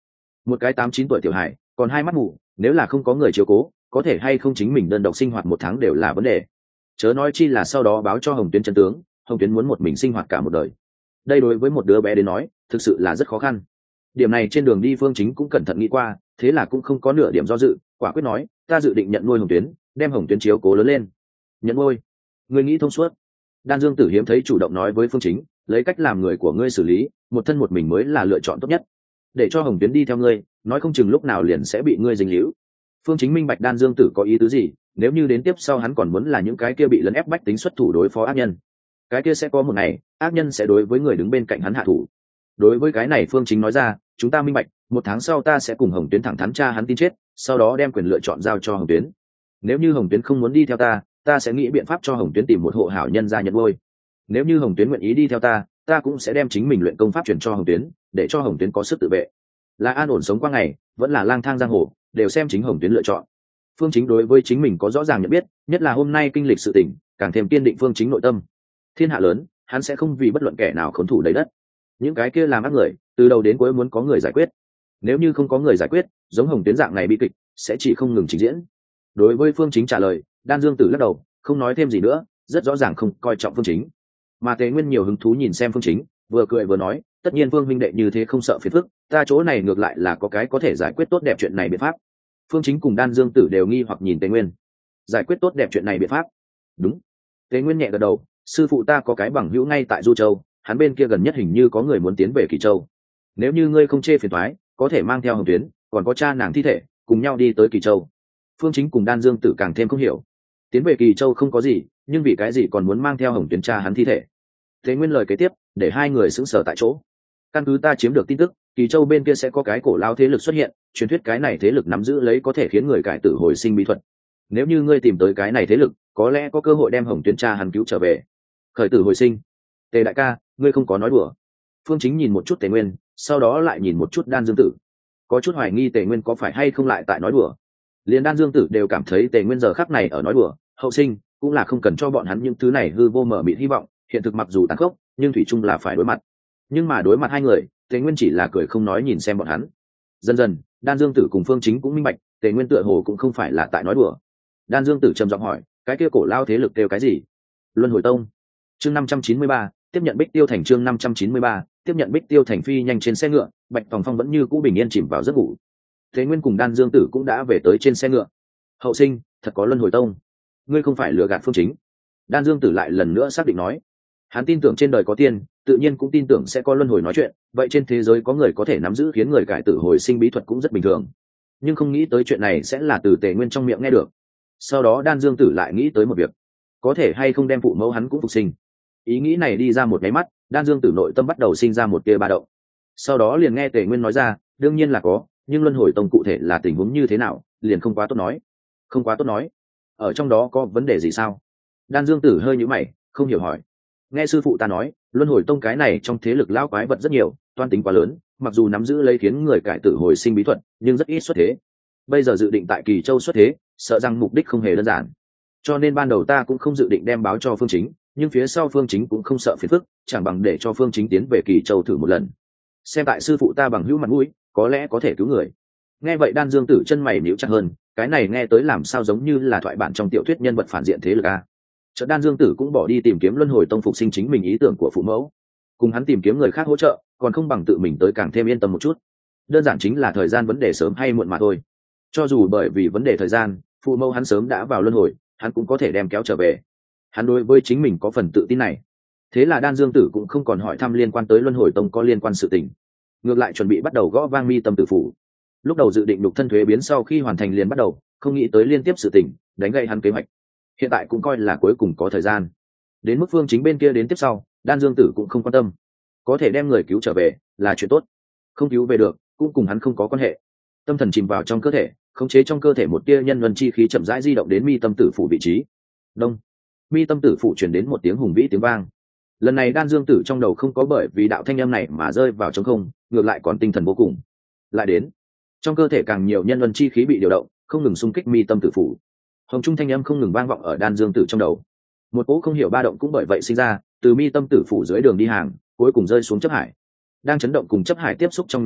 một cái 8-9 tuổi tiểu hải còn hai mắt mù, nếu là không có người chiếu cố có thể hay không chính mình đơn độc sinh hoạt một tháng đều là vấn đề, chớ nói chi là sau đó báo cho Hồng Tuyến chân tướng, Hồng Tuyến muốn một mình sinh hoạt cả một đời. Đây đối với một đứa bé đến nói thực sự là rất khó khăn. Điểm này trên đường đi Phương Chính cũng cẩn thận nghĩ qua, thế là cũng không có nửa điểm do dự, quả quyết nói ta dự định nhận nuôi Hồng Tuyến, đem Hồng Tuyến chiếu cố lớn lên. Nhận nuôi? Ngươi nghĩ thông suốt. Đan Dương Tử hiếm thấy chủ động nói với Phương Chính, lấy cách làm người của ngươi xử lý, một thân một mình mới là lựa chọn tốt nhất. Để cho Hồng Tuyến đi theo ngươi, nói không chừng lúc nào liền sẽ bị ngươi dính líu. Phương Chính minh bạch Đan Dương Tử có ý tứ gì, nếu như đến tiếp sau hắn còn muốn là những cái kia bị lấn ép bách tính xuất thủ đối phó ác nhân, cái kia sẽ có một ngày ác nhân sẽ đối với người đứng bên cạnh hắn hạ thủ. Đối với cái này Phương Chính nói ra, chúng ta minh bạch, một tháng sau ta sẽ cùng Hồng Tuyến thẳng thắn tra hắn tin chết, sau đó đem quyền lựa chọn giao cho Hồng Tuyến. Nếu như Hồng Tuyến không muốn đi theo ta sẽ nghĩ biện pháp cho Hồng Tuyến tìm một hộ hảo nhân gia nhận nuôi. Nếu như Hồng Tuyến nguyện ý đi theo ta cũng sẽ đem chính mình luyện công pháp truyền cho Hồng Tuyến, để cho Hồng Tuyến có sức tự vệ. Là an ổn sống qua ngày, vẫn là lang thang giang hồ, đều xem chính Hồng Tuyến lựa chọn. Phương Chính đối với chính mình có rõ ràng nhận biết, nhất là hôm nay kinh lịch sự tình, càng thêm kiên định Phương Chính nội tâm. Thiên hạ lớn, hắn sẽ không vì bất luận kẻ nào khốn thủ lấy đất. Những cái kia làm ác người, từ đầu đến cuối muốn có người giải quyết. Nếu như không có người giải quyết, giống Hồng Tuyến dạng này bi kịch sẽ chỉ không ngừng trình diễn. Đối với Phương Chính trả lời, Đan Dương Tử lắc đầu, không nói thêm gì nữa, rất rõ ràng không coi trọng Phương Chính. Mà Tề Nguyên nhiều hứng thú nhìn xem Phương Chính, vừa cười vừa nói, tất nhiên Phương huynh đệ như thế không sợ phiền phức, ta chỗ này ngược lại là có cái có thể giải quyết tốt đẹp chuyện này biện pháp. Phương Chính cùng Đan Dương Tử đều nghi hoặc nhìn Tề Nguyên. Giải quyết tốt đẹp chuyện này biện pháp? Đúng. Tề Nguyên nhẹ gật đầu, sư phụ ta có cái bằng hữu ngay tại Du Châu, hắn bên kia gần nhất hình như có người muốn tiến về Kỳ Châu. Nếu như ngươi không chê phiền toái, có thể mang theo Hồng Tuyến, còn có cha nàng thi thể, cùng nhau đi tới Kỳ Châu. Phương Chính cùng Đan Dương Tử càng thêm không hiểu. Tiến về Kỳ Châu không có gì, nhưng vì cái gì còn muốn mang theo Hồng Tuyến cha hắn thi thể? Tề Nguyên lời kế tiếp, để hai người sững sờ tại chỗ. Căn cứ ta chiếm được tin tức, Kỳ Châu bên kia sẽ có cái cổ lao thế lực xuất hiện, truyền thuyết cái này thế lực nắm giữ lấy có thể khiến người cải tử hồi sinh bí thuật. Nếu như ngươi tìm tới cái này thế lực, có lẽ có cơ hội đem Hồng Tuyến cha hắn cứu trở về. Khởi tử hồi sinh? Tề đại ca, ngươi không có nói đùa. Phương Chính nhìn một chút Tề Nguyên, sau đó lại nhìn một chút Đan Dương Tử, có chút hoài nghi Tề Nguyên có phải hay không lại tại nói đùa. Liền Đan Dương Tử đều cảm thấy Tề Nguyên giờ khắc này ở nói đùa, hậu sinh cũng là không cần cho bọn hắn những thứ này hư vô mở mịt hy vọng, hiện thực mặc dù tàn khốc, nhưng thủy chung là phải đối mặt. Nhưng mà đối mặt hai người, Tề Nguyên chỉ là cười không nói nhìn xem bọn hắn. Dần dần, Đan Dương Tử cùng Phương Chính cũng minh bạch, Tề Nguyên tựa hồ cũng không phải là tại nói đùa. Đan Dương Tử trầm giọng hỏi, cái kia cổ lao thế lực kêu cái gì? Luân Hồi Tông. Chương 593, tiếp nhận Bích Tiêu Thành. Chương 593, tiếp nhận Bích Tiêu Thành. Phi nhanh trên xe ngựa, Bạch Tòng Phong vẫn như cũ bình yên chìm vào giấc ngủ. Tề Nguyên cùng Đan Dương Tử cũng đã về tới trên xe ngựa. Hậu sinh, thật có Luân Hồi Tông? Ngươi không phải lừa gạt Phương Chính? Đan Dương Tử lại lần nữa xác định nói. Hắn tin tưởng trên đời có tiên, tự nhiên cũng tin tưởng sẽ có luân hồi nói chuyện, vậy trên thế giới có người có thể nắm giữ khiến người cải tử hồi sinh bí thuật cũng rất bình thường. Nhưng không nghĩ tới chuyện này sẽ là từ Tề Nguyên trong miệng nghe được. Sau đó Đan Dương Tử lại nghĩ tới một việc, có thể hay không đem phụ mẫu hắn cũng phục sinh. Ý nghĩ này đi ra một cái mắt, Đan Dương Tử nội tâm bắt đầu sinh ra một tia ba động. Sau đó liền nghe Tề Nguyên nói ra, đương nhiên là có, nhưng luân hồi tông cụ thể là tình huống như thế nào, liền không quá tốt nói. Không quá tốt nói? Ở trong đó có vấn đề gì sao? Đan Dương Tử hơi nhíu mày, không hiểu hỏi. Nghe sư phụ ta nói, luân hồi tông cái này trong thế lực lão quái vật rất nhiều, toan tính quá lớn, mặc dù nắm giữ lấy khiến người cải tử hồi sinh bí thuật, nhưng rất ít xuất thế. Bây giờ dự định tại Kỳ Châu xuất thế, sợ rằng mục đích không hề đơn giản. Cho nên ban đầu ta cũng không dự định đem báo cho Phương Chính, nhưng phía sau Phương Chính cũng không sợ phiền phức, chẳng bằng để cho Phương Chính tiến về Kỳ Châu thử một lần. Xem tại sư phụ ta bằng hữu mặt mũi, có lẽ có thể cứu người. Nghe vậy Đan Dương Tử chân mày nhíu chặt hơn, cái này nghe tới làm sao giống như là thoại bản trong tiểu thuyết nhân vật phản diện thế lực a. Chợt Đan Dương Tử cũng bỏ đi tìm kiếm luân hồi tông phục sinh chính mình ý tưởng của phụ mẫu, cùng hắn tìm kiếm người khác hỗ trợ, còn không bằng tự mình tới càng thêm yên tâm một chút. Đơn giản chính là thời gian vấn đề sớm hay muộn mà thôi. Cho dù bởi vì vấn đề thời gian, phụ mẫu hắn sớm đã vào luân hồi, hắn cũng có thể đem kéo trở về. Hắn đối với chính mình có phần tự tin này. Thế là Đan Dương Tử cũng không còn hỏi thăm liên quan tới luân hồi tông có liên quan sự tình, ngược lại chuẩn bị bắt đầu gõ vang Mi Tâm Tử phủ. Lúc đầu dự định đục thân thuế biến sau khi hoàn thành liền bắt đầu, không nghĩ tới liên tiếp sự tình đánh gãy hắn kế hoạch. Hiện tại cũng coi là cuối cùng có thời gian. Đến mức Phương Chính bên kia đến tiếp sau, Đan Dương Tử cũng không quan tâm. Có thể đem người cứu trở về là chuyện tốt, không cứu về được cũng cùng hắn không có quan hệ. Tâm thần chìm vào trong cơ thể, khống chế trong cơ thể một tia nhân luân chi khí chậm rãi di động đến Mi Tâm Tử phủ vị trí. Đông. Mi Tâm Tử phủ truyền đến một tiếng hùng vĩ tiếng vang. Lần này Đan Dương Tử trong đầu không có bởi vì đạo thanh âm này mà rơi vào trống không, ngược lại còn tinh thần vô cùng. Lại đến, trong cơ thể càng nhiều nhân luân chi khí bị điều động, không ngừng xung kích Mi Tâm Tử phủ. Hồng trung thanh âm không ngừng vang vọng ở Đan Dương Tử trong đầu. Một cỗ không hiểu ba động cũng bởi vậy sinh ra, từ Mi Tâm Tử phủ dưới đường đi hàng, cuối cùng rơi xuống chấp hải. Đang chấn động cùng chấp hải tiếp xúc trong nháy mắt,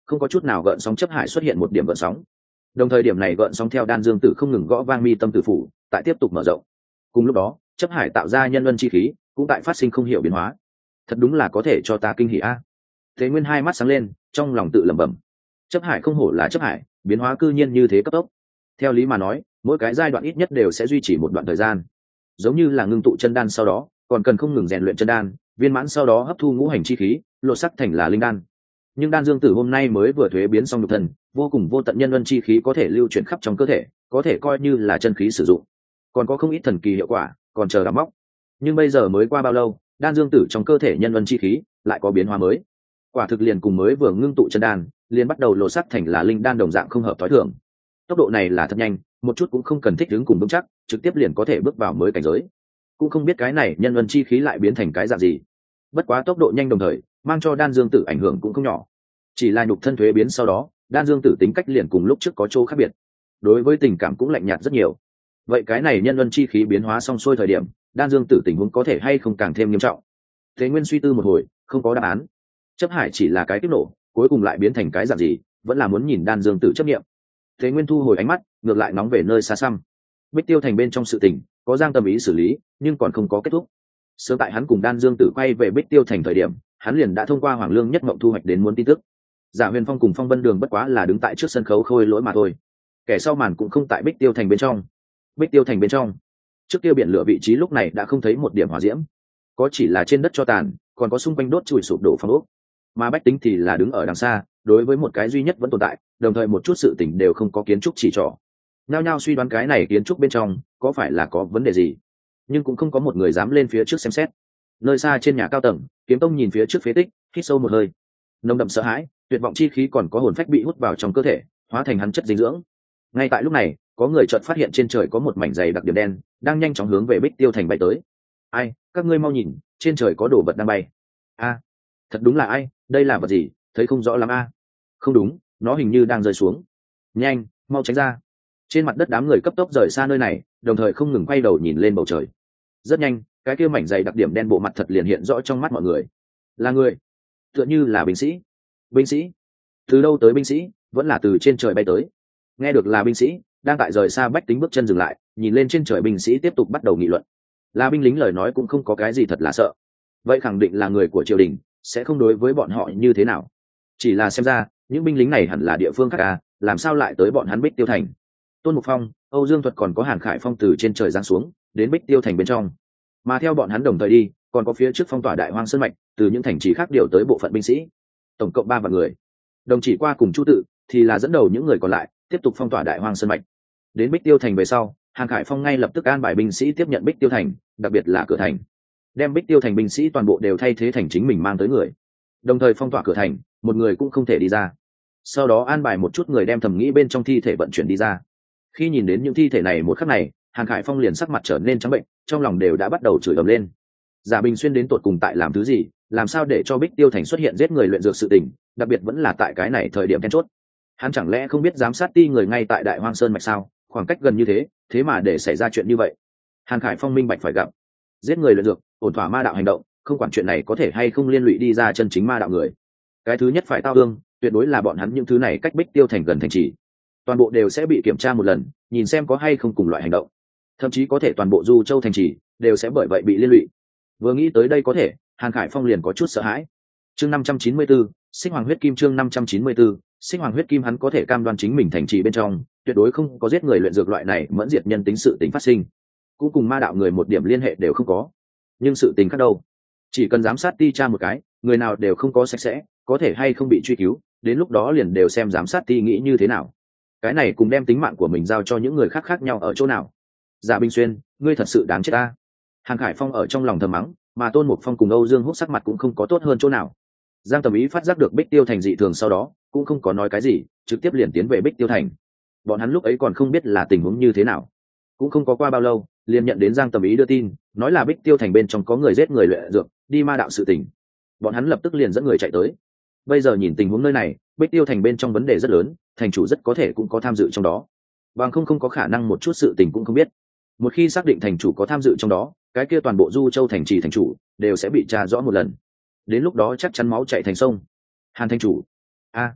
không có chút nào gợn sóng chấp hải xuất hiện một điểm gợn sóng. Đồng thời điểm này gợn sóng theo Đan Dương Tử không ngừng gõ vang mi tâm tử phủ, tại tiếp tục mở rộng. Cùng lúc đó, chấp hải tạo ra nhân luân chi khí cũng tại phát sinh không hiểu biến hóa. Thật đúng là có thể cho ta kinh hỉ a. Thế Nguyên hai mắt sáng lên, trong lòng tự lẩm bẩm. Chấp hải không hổ là chấp hải, biến hóa cư nhiên như thế cấp tốc. Theo lý mà nói, mỗi cái giai đoạn ít nhất đều sẽ duy trì một đoạn thời gian. Giống như là ngưng tụ chân đan sau đó, còn cần không ngừng rèn luyện chân đan, viên mãn sau đó hấp thu ngũ hành chi khí, lột sắc thành là linh đan. Nhưng Đan Dương Tử hôm nay mới vừa thuế biến xong nhục thân, vô cùng vô tận nhân luân chi khí có thể lưu chuyển khắp trong cơ thể, có thể coi như là chân khí sử dụng. Còn có không ít thần kỳ hiệu quả, còn chờ đào móc. Nhưng bây giờ mới qua bao lâu, Đan Dương Tử trong cơ thể nhân luân chi khí lại có biến hóa mới. Quả thực liền cùng mới vừa ngưng tụ chân đan, liền bắt đầu lột sắc thành là linh đan đồng dạng không hợp tối thường. Tốc độ này là thật nhanh, một chút cũng không cần thích ứng cùng vững chắc, trực tiếp liền có thể bước vào mới cảnh giới. Cũng không biết cái này nhân luân chi khí lại biến thành cái dạng gì. Bất quá tốc độ nhanh đồng thời, mang cho Đan Dương Tử ảnh hưởng cũng không nhỏ. Chỉ là nhục thân thuế biến sau đó, Đan Dương Tử tính cách liền cùng lúc trước có chỗ khác biệt. Đối với tình cảm cũng lạnh nhạt rất nhiều. Vậy cái này nhân luân chi khí biến hóa xong xuôi thời điểm, Đan Dương Tử tình huống có thể hay không càng thêm nghiêm trọng. Thế Nguyên suy tư một hồi, không có đáp án. Chấp hải chỉ là cái tiếp nổ, cuối cùng lại biến thành cái dạng gì, vẫn là muốn nhìn Đan Dương Tử chấp nghiệm. Thế Nguyên thu hồi ánh mắt, ngược lại nóng về nơi xa xăm. Bích Tiêu Thành bên trong sự tình, có Giang Tâm Ý xử lý, nhưng còn không có kết thúc. Sớm tại hắn cùng Đan Dương Tử quay về Bích Tiêu Thành thời điểm, hắn liền đã thông qua Hoàng Lương Nhất Mộng thu hoạch đến muốn tin tức. Giả Huyền Phong cùng Phong Vân Đường bất quá là đứng tại trước sân khấu khôi lỗi mà thôi. Kẻ sau màn cũng không tại Bích Tiêu Thành bên trong. Bích Tiêu Thành bên trong, trước kia biển lửa vị trí lúc này đã không thấy một điểm hỏa diễm, có chỉ là trên đất cho tàn, còn có xung quanh đốt chùi sụp đổ phong ốc. Mà bách tính thì là đứng ở đằng xa, đối với một cái duy nhất vẫn tồn tại, đồng thời một chút sự tình đều không có kiến trúc chỉ trỏ. Nhao nhao suy đoán cái này kiến trúc bên trong có phải là có vấn đề gì, nhưng cũng không có một người dám lên phía trước xem xét. Nơi xa trên nhà cao tầng, Kiếm Tông nhìn phía trước phế tích, hít sâu một hơi, nồng đậm sợ hãi, tuyệt vọng chi khí còn có hồn phách bị hút vào trong cơ thể, hóa thành hắn chất dinh dưỡng. Ngay tại lúc này, có người chợt phát hiện trên trời có một mảnh dày đặc điểm đen đang nhanh chóng hướng về Bích Tiêu Thành bay tới. Ai, các ngươi mau nhìn, trên trời có đồ vật đang bay. A, thật đúng là ai, đây là vật gì, thấy không rõ lắm a. Không đúng, nó hình như đang rơi xuống. Nhanh, mau tránh ra. Trên mặt đất đám người cấp tốc rời xa nơi này, đồng thời không ngừng quay đầu nhìn lên bầu trời. Rất nhanh, cái kia mảnh dày đặc điểm đen bộ mặt thật liền hiện rõ trong mắt mọi người. Là người, tựa như là binh sĩ. Binh sĩ? Từ đâu tới binh sĩ, vẫn là từ trên trời bay tới. Nghe được là binh sĩ, đang tại rời xa bách tính bước chân dừng lại, nhìn lên trên trời binh sĩ tiếp tục bắt đầu nghị luận. Là binh lính lời nói cũng không có cái gì thật là sợ. Vậy khẳng định là người của triều đình, sẽ không đối với bọn họ như thế nào. Chỉ là xem ra, những binh lính này hẳn là địa phương khác à, làm sao lại tới bọn hắn Bích Tiêu Thành. Tôn Mục Phong, Âu Dương Thuật còn có Hàn Khải Phong từ trên trời giáng xuống, đến Bích Tiêu Thành bên trong. Mà theo bọn hắn đồng thời đi, còn có phía trước phong tỏa Đại Hoang Sơn mạch, từ những thành trì khác điều tới bộ phận binh sĩ, tổng cộng 3 vạn người. Đồng chỉ qua cùng Chu Tự thì là dẫn đầu những người còn lại, tiếp tục phong tỏa Đại Hoang Sơn mạch. Đến Bích Tiêu Thành về sau, Hàn Khải Phong ngay lập tức an bài binh sĩ tiếp nhận Bích Tiêu Thành, đặc biệt là cửa thành, đem Bích Tiêu Thành binh sĩ toàn bộ đều thay thế thành chính mình mang tới người, đồng thời phong tỏa cửa thành, một người cũng không thể đi ra. Sau đó an bài một chút người đem thẩm nghĩ bên trong thi thể vận chuyển đi ra. Khi nhìn đến những thi thể này một khắc này, Hàn Khải Phong liền sắc mặt trở nên trắng bệnh, trong lòng đều đã bắt đầu chửi ầm lên. Giả Bình Xuyên đến tột cùng tại làm thứ gì, làm sao để cho Bích Tiêu Thành xuất hiện giết người luyện dược sự tình, đặc biệt vẫn là tại cái này thời điểm then chốt. Hắn chẳng lẽ không biết giám sát ti người ngay tại Đại Hoang Sơn mạch sao, khoảng cách gần như thế, thế mà để xảy ra chuyện như vậy. Hàn Khải Phong minh bạch phải gặp, giết người luyện dược, ổn thỏa ma đạo hành động, không quản chuyện này có thể hay không liên lụy đi ra chân chính ma đạo người. Cái thứ nhất phải tao ương, tuyệt đối là bọn hắn những thứ này cách Bích Tiêu Thành gần thành trì, toàn bộ đều sẽ bị kiểm tra một lần, nhìn xem có hay không cùng loại hành động, thậm chí có thể toàn bộ Du Châu thành trì đều sẽ bởi vậy bị liên lụy. Vừa nghĩ tới đây có thể, Hàn Khải Phong liền có chút sợ hãi. Chương 594, Sinh Hoàng huyết kim. Chương 594, Sinh Hoàng huyết kim. Hắn có thể cam đoan chính mình thành trì bên trong tuyệt đối không có giết người luyện dược loại này mẫn diệt nhân tính sự tính phát sinh, cũng cùng ma đạo người một điểm liên hệ đều không có. Nhưng sự tình khác đâu, chỉ cần giám sát ti tra một cái, người nào đều không có sạch sẽ, có thể hay không bị truy cứu, đến lúc đó liền đều xem giám sát ti nghĩ như thế nào. Cái này cùng đem tính mạng của mình giao cho những người khác khác nhau ở chỗ nào. Giả Bình Xuyên, ngươi thật sự đáng chết ta. Hàn Khải Phong ở trong lòng thầm mắng, mà Tôn Mục Phong cùng Âu Dương Húc sắc mặt cũng không có tốt hơn chỗ nào. Giang Tầm Ý phát giác được Bích Tiêu Thành dị thường sau đó, cũng không có nói cái gì, trực tiếp liền tiến về Bích Tiêu Thành. Bọn hắn lúc ấy còn không biết là tình huống như thế nào, cũng không có qua bao lâu, liền nhận đến Giang Tầm Ý đưa tin, nói là Bích Tiêu Thành bên trong có người giết người luyện dược, đi ma đạo sự tình. Bọn hắn lập tức liền dẫn người chạy tới. Bây giờ nhìn tình huống nơi này, Bích Tiêu Thành bên trong vấn đề rất lớn, thành chủ rất có thể cũng có tham dự trong đó. Bằng không có khả năng một chút sự tình cũng không biết. Một khi xác định thành chủ có tham dự trong đó, cái kia toàn bộ Du Châu thành trì thành chủ đều sẽ bị tra rõ một lần. Đến lúc đó chắc chắn máu chảy thành sông. Hàn thành chủ,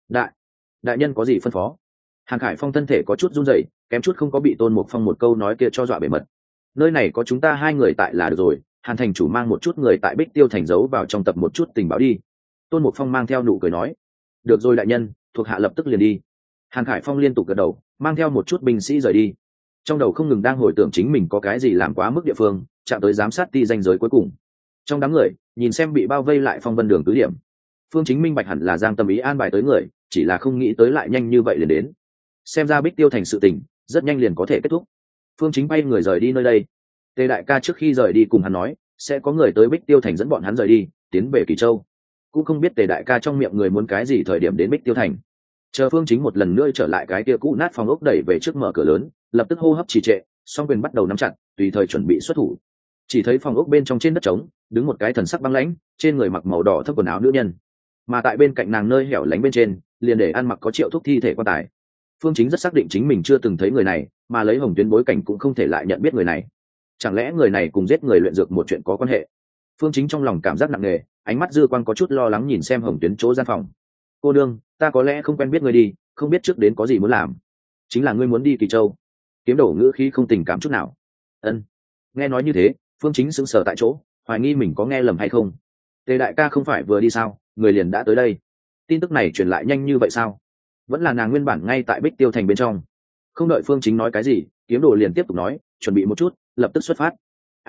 Đại nhân có gì phân phó? Hàn Khải Phong thân thể có chút run rẩy, kém chút không có bị Tôn Mục Phong một câu nói kia cho dọa bể mật. Nơi này có chúng ta hai người tại là được rồi, Hàn thành chủ mang một chút người tại Bích Tiêu thành giấu vào trong tập một chút tình báo đi. Tôn Mục Phong mang theo nụ cười nói. Được rồi đại nhân, thuộc hạ lập tức liền đi. Hàn Khải Phong liên tục gật đầu, mang theo một chút binh sĩ rời đi. Trong đầu không ngừng đang hồi tưởng chính mình có cái gì làm quá mức địa phương, chạm tới giám sát ti ranh giới cuối cùng. Trong đám người, nhìn xem bị bao vây lại Phong Vân Đường cứ điểm. Phương Chính minh bạch hẳn là Giang Tâm Ý an bài tới người, chỉ là không nghĩ tới lại nhanh như vậy liền đến. Xem ra Bích Tiêu thành sự tình rất nhanh liền có thể kết thúc. Phương Chính bay người rời đi nơi đây. Tề đại ca trước khi rời đi cùng hắn nói sẽ có người tới Bích Tiêu thành dẫn bọn hắn rời đi, tiến về Kỳ Châu. Cũng không biết Tề đại ca trong miệng người muốn cái gì thời điểm đến Bích Tiêu thành. Chờ Phương Chính một lần nữa trở lại cái kia cũ nát phòng ốc, đẩy về trước mở cửa lớn, lập tức hô hấp trì trệ, song quyền bắt đầu nắm chặt, tùy thời chuẩn bị xuất thủ. Chỉ thấy phòng ốc bên trong trên đất trống đứng một cái thần sắc băng lãnh, trên người mặc màu đỏ thấp quần áo nữ nhân, mà tại bên cạnh nàng nơi hẻo lánh bên trên liền để ăn mặc có Triệu Thúc thi thể quan tài. Phương Chính rất xác định chính mình chưa từng thấy người này, mà lấy Hồng Tuyến bối cảnh cũng không thể lại nhận biết người này. Chẳng lẽ người này cùng giết người luyện dược một chuyện có quan hệ? Phương Chính trong lòng cảm giác nặng nề, ánh mắt dư quan có chút lo lắng nhìn xem Hồng Tuyến chỗ gian phòng. Cô đương, ta có lẽ không quen biết người đi, không biết trước đến có gì muốn làm. Chính là ngươi muốn đi Kỳ Châu? Kiếm Đổ ngữ khí không tình cảm chút nào. Ân. Nghe nói như thế, Phương Chính sững sờ tại chỗ, hoài nghi mình có nghe lầm hay không. Tề đại ca không phải vừa đi sao, người liền đã tới đây. Tin tức này truyền lại nhanh như vậy sao? Vẫn là nàng nguyên bản ngay tại Bích Tiêu thành bên trong. Không đợi Phương Chính nói cái gì, Kiếm Đồ liền tiếp tục nói, chuẩn bị một chút, lập tức xuất phát.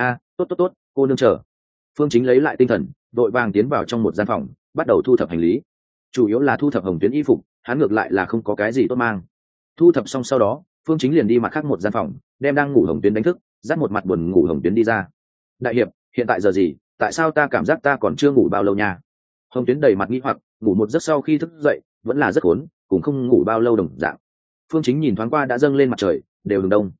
Tốt, cô nương chờ. Phương Chính lấy lại tinh thần, đội vàng tiến vào trong một gian phòng, bắt đầu thu thập hành lý. Chủ yếu là thu thập Hồng Tuyến y phục, hắn ngược lại là không có cái gì tốt mang. Thu thập xong sau đó, Phương Chính liền đi mặt khác một gian phòng, đem đang ngủ Hồng Tuyến đánh thức, dắt một mặt buồn ngủ Hồng Tuyến đi ra. Đại hiệp, hiện tại giờ gì, tại sao ta cảm giác ta còn chưa ngủ bao lâu nha? Hồng Tuyến đầy mặt nghi hoặc, ngủ một giấc sau khi thức dậy vẫn là rất khốn, cũng không ngủ bao lâu đồng dạng. Phương Chính nhìn thoáng qua đã dâng lên mặt trời, đều đường đông.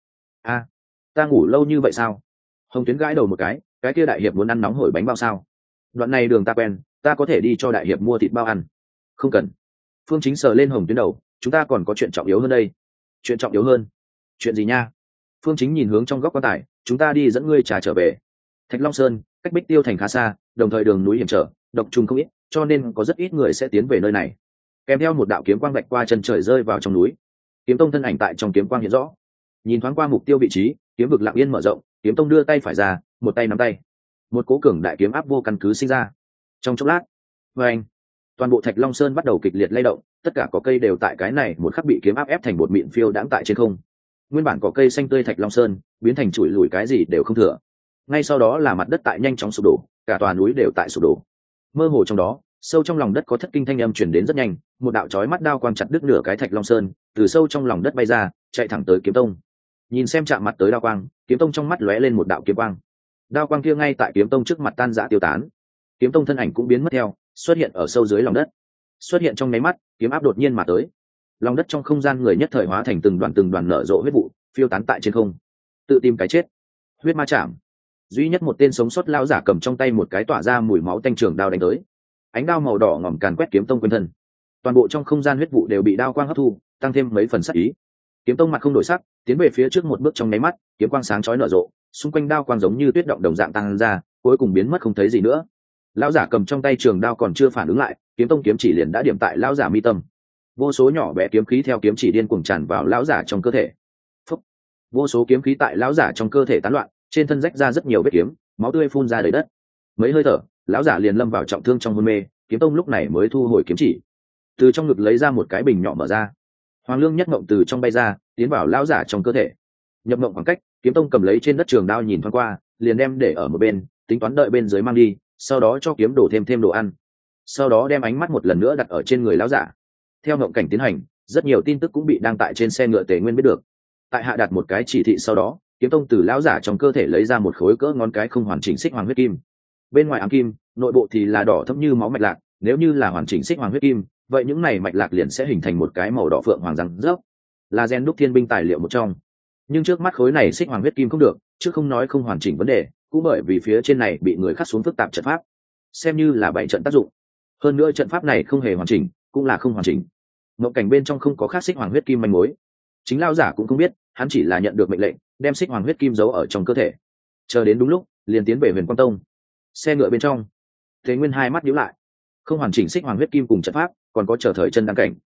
Ta ngủ lâu như vậy sao? Hồng Tuyến gãi đầu một cái kia đại hiệp muốn ăn nóng hổi bánh bao sao? Đoạn này đường ta quen, ta có thể đi cho đại hiệp mua thịt bao ăn. Không cần. Phương Chính sờ lên Hồng Tuyến đầu, chúng ta còn có chuyện trọng yếu hơn đây. Chuyện trọng yếu hơn? Chuyện gì nha? Phương Chính nhìn hướng trong góc quan tài, chúng ta đi dẫn ngươi trà trở về. Thạch Long Sơn cách Bích Tiêu thành khá xa, đồng thời đường núi hiểm trở, độc trùng không ít, cho nên có rất ít người sẽ tiến về nơi này. Kèm theo một đạo kiếm quang vạch qua chân trời rơi vào trong núi. Kiếm Tông thân ảnh tại trong kiếm quang hiện rõ. Nhìn thoáng qua mục tiêu vị trí, kiếm vực lặng yên mở rộng, Kiếm Tông đưa tay phải ra, một tay nắm tay. Một cố cường đại kiếm áp vô căn cứ sinh ra. Trong chốc lát, anh, toàn bộ Thạch Long Sơn bắt đầu kịch liệt lay động, tất cả cỏ cây đều tại cái này một khắc bị kiếm áp ép thành bột mịn phiêu đãng tại trên không. Nguyên bản cỏ cây xanh tươi Thạch Long Sơn biến thành chuỗi lùi cái gì đều không thừa. Ngay sau đó là mặt đất tại nhanh chóng sụp đổ, cả tòa núi đều tại sụp đổ. Mơ hồ trong đó, sâu trong lòng đất có thất kinh thanh âm truyền đến rất nhanh, một đạo chói mắt đao quang chặt đứt nửa cái Thạch Long Sơn, từ sâu trong lòng đất bay ra, chạy thẳng tới Kiếm Tông. Nhìn xem chạm mặt tới đao quang, Kiếm Tông trong mắt lóe lên một đạo kiếm quang. Đao quang kia ngay tại Kiếm Tông trước mặt tan rã tiêu tán. Kiếm Tông thân ảnh cũng biến mất theo, xuất hiện ở sâu dưới lòng đất. Xuất hiện trong nháy mắt, kiếm áp đột nhiên mà tới. Lòng đất trong không gian người nhất thời hóa thành từng đoàn nở rộ huyết vụ, phiêu tán tại trên không. Tự tìm cái chết. Huyết ma chạm. Duy nhất một tên sống sót lão giả cầm trong tay một cái tỏa ra mùi máu tanh trường đao đánh tới. Ánh đao màu đỏ ngòm càn quét Kiếm Tông quanh thân. Toàn bộ trong không gian huyết vụ đều bị đao quang hấp thu, tăng thêm mấy phần sát ý. Kiếm Tông mặt không đổi sắc, tiến về phía trước một bước trong nháy mắt, kiếm quang sáng chói nở rộ, xung quanh đao quang giống như tuyết động đồng dạng tăng ra, cuối cùng biến mất không thấy gì nữa. Lão giả cầm trong tay trường đao còn chưa phản ứng lại, Kiếm Tông kiếm chỉ liền đã điểm tại lão giả mi tâm. Vô số nhỏ bé kiếm khí theo kiếm chỉ điên cuồng tràn vào lão giả trong cơ thể. Phúc. Vô số kiếm khí tại lão giả trong cơ thể tán loạn, trên thân rách ra rất nhiều vết kiếm, máu tươi phun ra đầy đất. Mấy hơi thở, lão giả liền lâm vào trọng thương trong hôn mê. Kiếm Tông lúc này mới thu hồi kiếm chỉ, từ trong ngực lấy ra một cái bình nhỏ mở ra. Hoàng Lương nhất ngộng từ trong bay ra, tiến vào lão giả trong cơ thể. Nhập ngộng khoảng cách, Kiếm Tông cầm lấy trên đất trường đao nhìn thoáng qua, liền đem để ở một bên, tính toán đợi bên dưới mang đi, sau đó cho kiếm đổ thêm đồ ăn. Sau đó đem ánh mắt một lần nữa đặt ở trên người lão giả. Theo ngộng cảnh tiến hành, rất nhiều tin tức cũng bị đăng tại trên xe ngựa Tề Nguyên biết được. Tại hạ đặt một cái chỉ thị sau đó, Kiếm Tông từ lão giả trong cơ thể lấy ra một khối cỡ ngón cái không hoàn chỉnh xích hoàng huyết kim. Bên ngoài ám kim, nội bộ thì là đỏ thẫm như máu mạch lạc, nếu như là hoàn chỉnh xích hoàng huyết kim, vậy những này mạch lạc liền sẽ hình thành một cái màu đỏ phượng hoàng răng rớp, là gen đúc thiên binh tài liệu một trong. Nhưng trước mắt khối này xích hoàng huyết kim không được, chứ không nói không hoàn chỉnh vấn đề, cũng bởi vì phía trên này bị người khắc xuống phức tạp trận pháp, xem như là bảy trận tác dụng. Hơn nữa trận pháp này không hề hoàn chỉnh, cũng là không hoàn chỉnh. Mộng cảnh bên trong không có khắc xích hoàng huyết kim manh mối, chính lão giả cũng không biết, hắn chỉ là nhận được mệnh lệnh, đem xích hoàng huyết kim giấu ở trong cơ thể, chờ đến đúng lúc liền tiến về Huyền Quang Tông. Xe ngựa bên trong, Thế Nguyên hai mắt nhíu lại, không hoàn chỉnh xích hoàng huyết kim cùng trận pháp, còn có chờ thời chân đăng cảnh.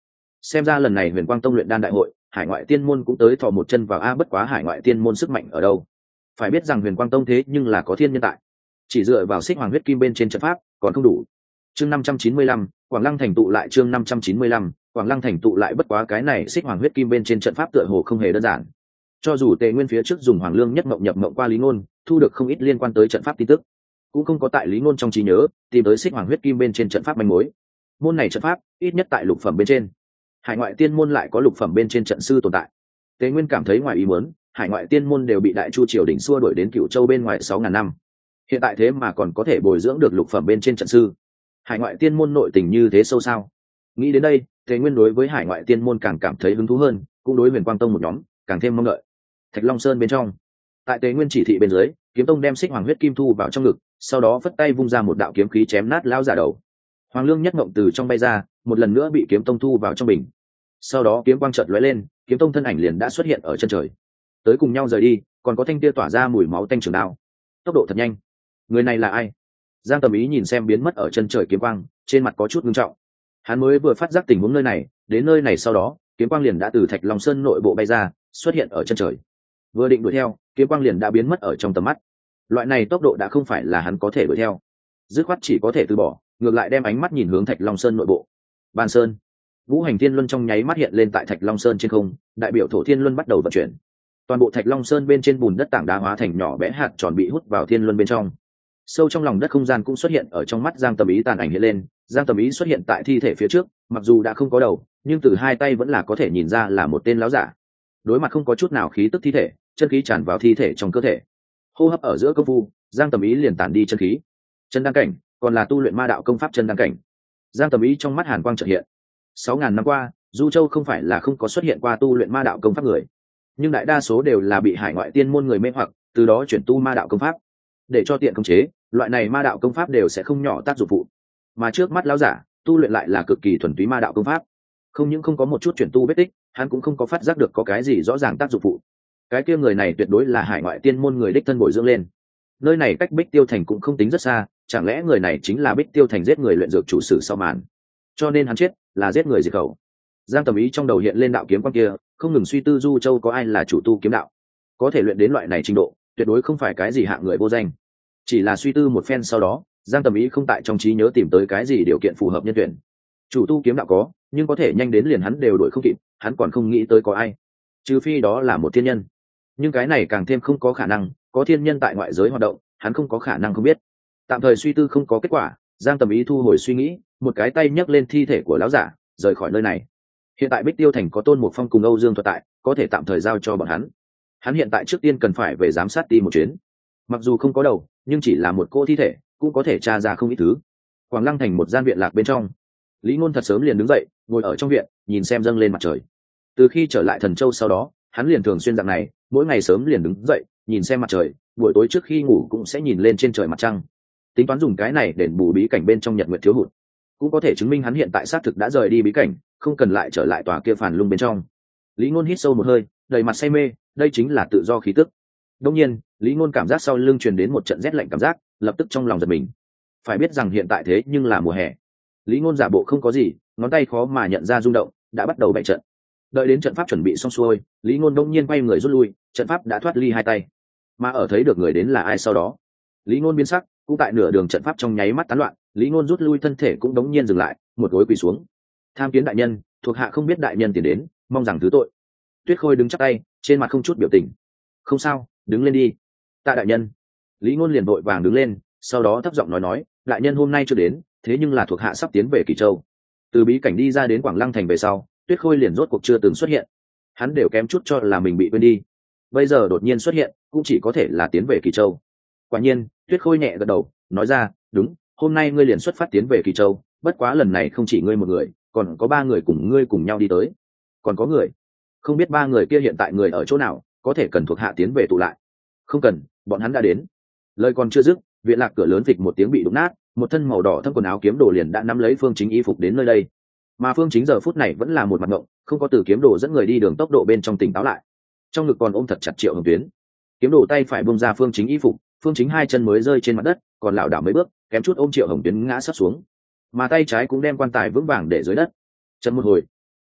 xem ra lần này huyền quang tông luyện đan đại hội hải ngoại tiên môn cũng tới thò một chân vào a, bất quá hải ngoại tiên môn sức mạnh ở đâu? Phải biết rằng huyền quang tông thế nhưng là có thiên nhân tại, chỉ dựa vào xích hoàng huyết kim bên trên trận pháp còn không đủ. Chương 595, Quảng Lăng thành tụ lại. Chương 595, Quảng Lăng thành tụ lại. Bất quá cái này xích hoàng huyết kim bên trên trận pháp tựa hồ không hề đơn giản. Cho dù Tề Nguyên phía trước dùng Hoàng Lương nhất mộng nhập mộng qua Lý Ngôn, thu được không ít liên quan tới trận pháp tin tức, cũng không có tại Lý Ngôn trong trí nhớ tìm tới xích hoàng huyết kim bên trên trận pháp manh mối. Môn này trận pháp ít nhất tại lục phẩm bên trên. Hải ngoại tiên môn lại có lục phẩm bên trên trận sư tồn tại. Tề Nguyên cảm thấy ngoài ý muốn, hải ngoại tiên môn đều bị Đại Chu triều đình xua đuổi đến Cửu Châu bên ngoài 6000 năm. Hiện tại thế mà còn có thể bồi dưỡng được lục phẩm bên trên trận sư. Hải ngoại tiên môn nội tình như thế sâu sao? Nghĩ đến đây, Tề Nguyên đối với hải ngoại tiên môn càng cảm thấy hứng thú hơn, cũng đối Huyền Quang Tông một nhóm càng thêm mong đợi. Thạch Long Sơn bên trong, tại Tề Nguyên chỉ thị bên dưới, Kiếm Tông đem xích hoàng huyết kim thu vào trong ngực, sau đó phất tay vung ra một đạo kiếm khí chém nát lão giả đầu. Hoàng Lương nhất ngộng từ trong bay ra, một lần nữa bị Kiếm Tông thu vào trong bình. Sau đó kiếm quang chợt lóe lên, Kiếm Tông thân ảnh liền đã xuất hiện ở chân trời. Tới cùng nhau rời đi, còn có thanh tia tỏa ra mùi máu tanh trường đao. Tốc độ thật nhanh. Người này là ai? Giang Tầm Ý nhìn xem biến mất ở chân trời kiếm quang, trên mặt có chút ngưng trọng. Hắn mới vừa phát giác tình huống nơi này, đến nơi này sau đó, kiếm quang liền đã từ Thạch Long Sơn nội bộ bay ra, xuất hiện ở chân trời. Vừa định đuổi theo, kiếm quang liền đã biến mất ở trong tầm mắt. Loại này tốc độ đã không phải là hắn có thể đuổi theo, dứt khoát chỉ có thể từ bỏ, ngược lại đem ánh mắt nhìn hướng Thạch Long Sơn nội bộ. Ban Sơn, Ngũ Hành Thiên Luân trong nháy mắt hiện lên tại Thạch Long Sơn trên không, đại biểu Thổ Thiên Luân bắt đầu vận chuyển. Toàn bộ Thạch Long Sơn bên trên bùn đất tảng đá hóa thành nhỏ bé hạt tròn bị hút vào Thiên Luân bên trong. Sâu trong lòng đất không gian cũng xuất hiện ở trong mắt Giang Tầm Ý, tàn ảnh hiện lên. Giang Tầm Ý xuất hiện tại thi thể phía trước, mặc dù đã không có đầu, nhưng từ hai tay vẫn là có thể nhìn ra là một tên láo giả. Đối mặt không có chút nào khí tức thi thể, chân khí tràn vào thi thể trong cơ thể. Hô hấp ở giữa công phu, Giang Tầm Ý liền tản đi chân khí. Chân đăng cảnh, còn là tu luyện ma đạo công pháp chân đăng cảnh. Giang Tầm Ý trong mắt hàn quang chợt hiện. 6000 năm qua, Du Châu không phải là không có xuất hiện qua tu luyện ma đạo công pháp người, nhưng đại đa số đều là bị hải ngoại tiên môn người mê hoặc, từ đó chuyển tu ma đạo công pháp. Để cho tiện khống chế, loại này ma đạo công pháp đều sẽ không nhỏ tác dụng phụ. Mà trước mắt lão giả, tu luyện lại là cực kỳ thuần túy ma đạo công pháp. Không những không có một chút chuyển tu vết tích, hắn cũng không có phát giác được có cái gì rõ ràng tác dụng phụ. Cái kia người này tuyệt đối là hải ngoại tiên môn người đích thân bồi dưỡng lên. Nơi này cách Bích Tiêu Thành cũng không tính rất xa, chẳng lẽ người này chính là Bích Tiêu Thành giết người luyện dược chủ sử sau màn? Cho nên hắn chết là giết người diệt khẩu. Giang Tầm Ý trong đầu hiện lên đạo kiếm quang kia, không ngừng suy tư Du Châu có ai là chủ tu kiếm đạo, có thể luyện đến loại này trình độ, tuyệt đối không phải cái gì hạng người vô danh. Chỉ là suy tư một phen sau đó, Giang Tầm Ý không tại trong trí nhớ tìm tới cái gì điều kiện phù hợp nhân tuyển. Chủ tu kiếm đạo có, nhưng có thể nhanh đến liền hắn đều đuổi không kịp, hắn còn không nghĩ tới có ai, trừ phi đó là một thiên nhân. Nhưng cái này càng thêm không có khả năng, có thiên nhân tại ngoại giới hoạt động, hắn không có khả năng không biết. Tạm thời suy tư không có kết quả, Giang Tầm Ý thu hồi suy nghĩ, một cái tay nhấc lên thi thể của lão giả, rời khỏi nơi này. Hiện tại Bích Tiêu Thành có Tôn Mục Phong cùng Âu Dương Thuật tại, có thể tạm thời giao cho bọn hắn. Hắn hiện tại trước tiên cần phải về giám sát đi một chuyến. Mặc dù không có đầu, nhưng chỉ là một cô thi thể, cũng có thể tra ra không ít thứ. Quảng Lăng Thành một gian viện lạc bên trong, Lý Ngôn thật sớm liền đứng dậy, ngồi ở trong viện, nhìn xem dâng lên mặt trời. Từ khi trở lại Thần Châu sau đó, hắn liền thường xuyên dạng này, mỗi ngày sớm liền đứng dậy, nhìn xem mặt trời, buổi tối trước khi ngủ cũng sẽ nhìn lên trên trời mặt trăng. Tính toán dùng cái này để bù bí cảnh bên trong nhật nguyệt thiếu hụt, cũng có thể chứng minh hắn hiện tại xác thực đã rời đi bí cảnh, không cần lại trở lại tòa kia phản lung bên trong. Lý Ngôn hít sâu một hơi, đầy mặt say mê, đây chính là tự do khí tức. Đương nhiên, Lý Ngôn cảm giác sau lưng truyền đến một trận rét lạnh cảm giác, lập tức trong lòng giật mình. Phải biết rằng hiện tại thế nhưng là mùa hè. Lý Ngôn giả bộ không có gì, ngón tay khó mà nhận ra rung động, đã bắt đầu bày trận. Đợi đến trận pháp chuẩn bị xong xuôi, Lý Ngôn đột nhiên quay người rút lui, trận pháp đã thoát ly hai tay. Mà ở thấy được người đến là ai sau đó, Lý Ngôn biến sắc, cũng tại nửa đường trận pháp trong nháy mắt tán loạn, Lý Ngôn rút lui thân thể cũng đống nhiên dừng lại, một gối quỳ xuống. Tham kiến đại nhân, thuộc hạ không biết đại nhân tiền đến, mong rằng thứ tội. Tuyết Khôi đứng chắp tay, trên mặt không chút biểu tình. Không sao, đứng lên đi. Tạ đại nhân. Lý Ngôn liền vội vàng đứng lên, sau đó thấp giọng nói, đại nhân hôm nay chưa đến, thế nhưng là thuộc hạ sắp tiến về Kỳ Châu. Từ bí cảnh đi ra đến Quảng Lăng thành về sau, Tuyết Khôi liền rốt cuộc chưa từng xuất hiện. Hắn đều kém chút cho là mình bị quên đi. Bây giờ đột nhiên xuất hiện, cũng chỉ có thể là tiến về Kỳ Châu. Quả nhiên, Tuyết Khôi nhẹ gật đầu, nói ra, đúng, hôm nay ngươi liền xuất phát tiến về Kỳ Châu, bất quá lần này không chỉ ngươi một người, còn có 3 người cùng ngươi cùng nhau đi tới. Còn có người, không biết 3 người kia hiện tại người ở chỗ nào, có thể cần thuộc hạ tiến về tụ lại. Không cần, bọn hắn đã đến. Lời còn chưa dứt, viện lạc cửa lớn phịch một tiếng bị đụng nát, một thân màu đỏ thâm quần áo kiếm đồ liền đã nắm lấy Phương Chính y phục đến nơi đây. Mà Phương Chính giờ phút này vẫn là một mặt ngộng, không có từ kiếm đồ dẫn người đi đường tốc độ bên trong tỉnh táo lại. Trong ngực còn ôm thật chặt Triệu Hồng Tuyến. Kiếm đồ tay phải buông ra Phương Chính y phục, Phương Chính 2 chân mới rơi trên mặt đất, còn lảo đảo mấy bước, kém chút ôm Triệu Hồng Tuyến ngã sắp xuống. Mà tay trái cũng đem quan tài vững vàng để dưới đất. Chậm một hồi,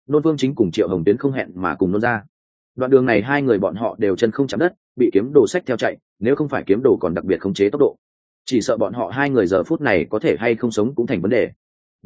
Nôn Vương Chính cùng Triệu Hồng Tuyến không hẹn mà cùng nôn ra. Đoạn đường này hai người bọn họ đều chân không chạm đất, bị kiếm đồ xách theo chạy, nếu không phải kiếm đồ còn đặc biệt khống chế tốc độ, chỉ sợ bọn họ hai người giờ phút này có thể hay không sống cũng thành vấn đề.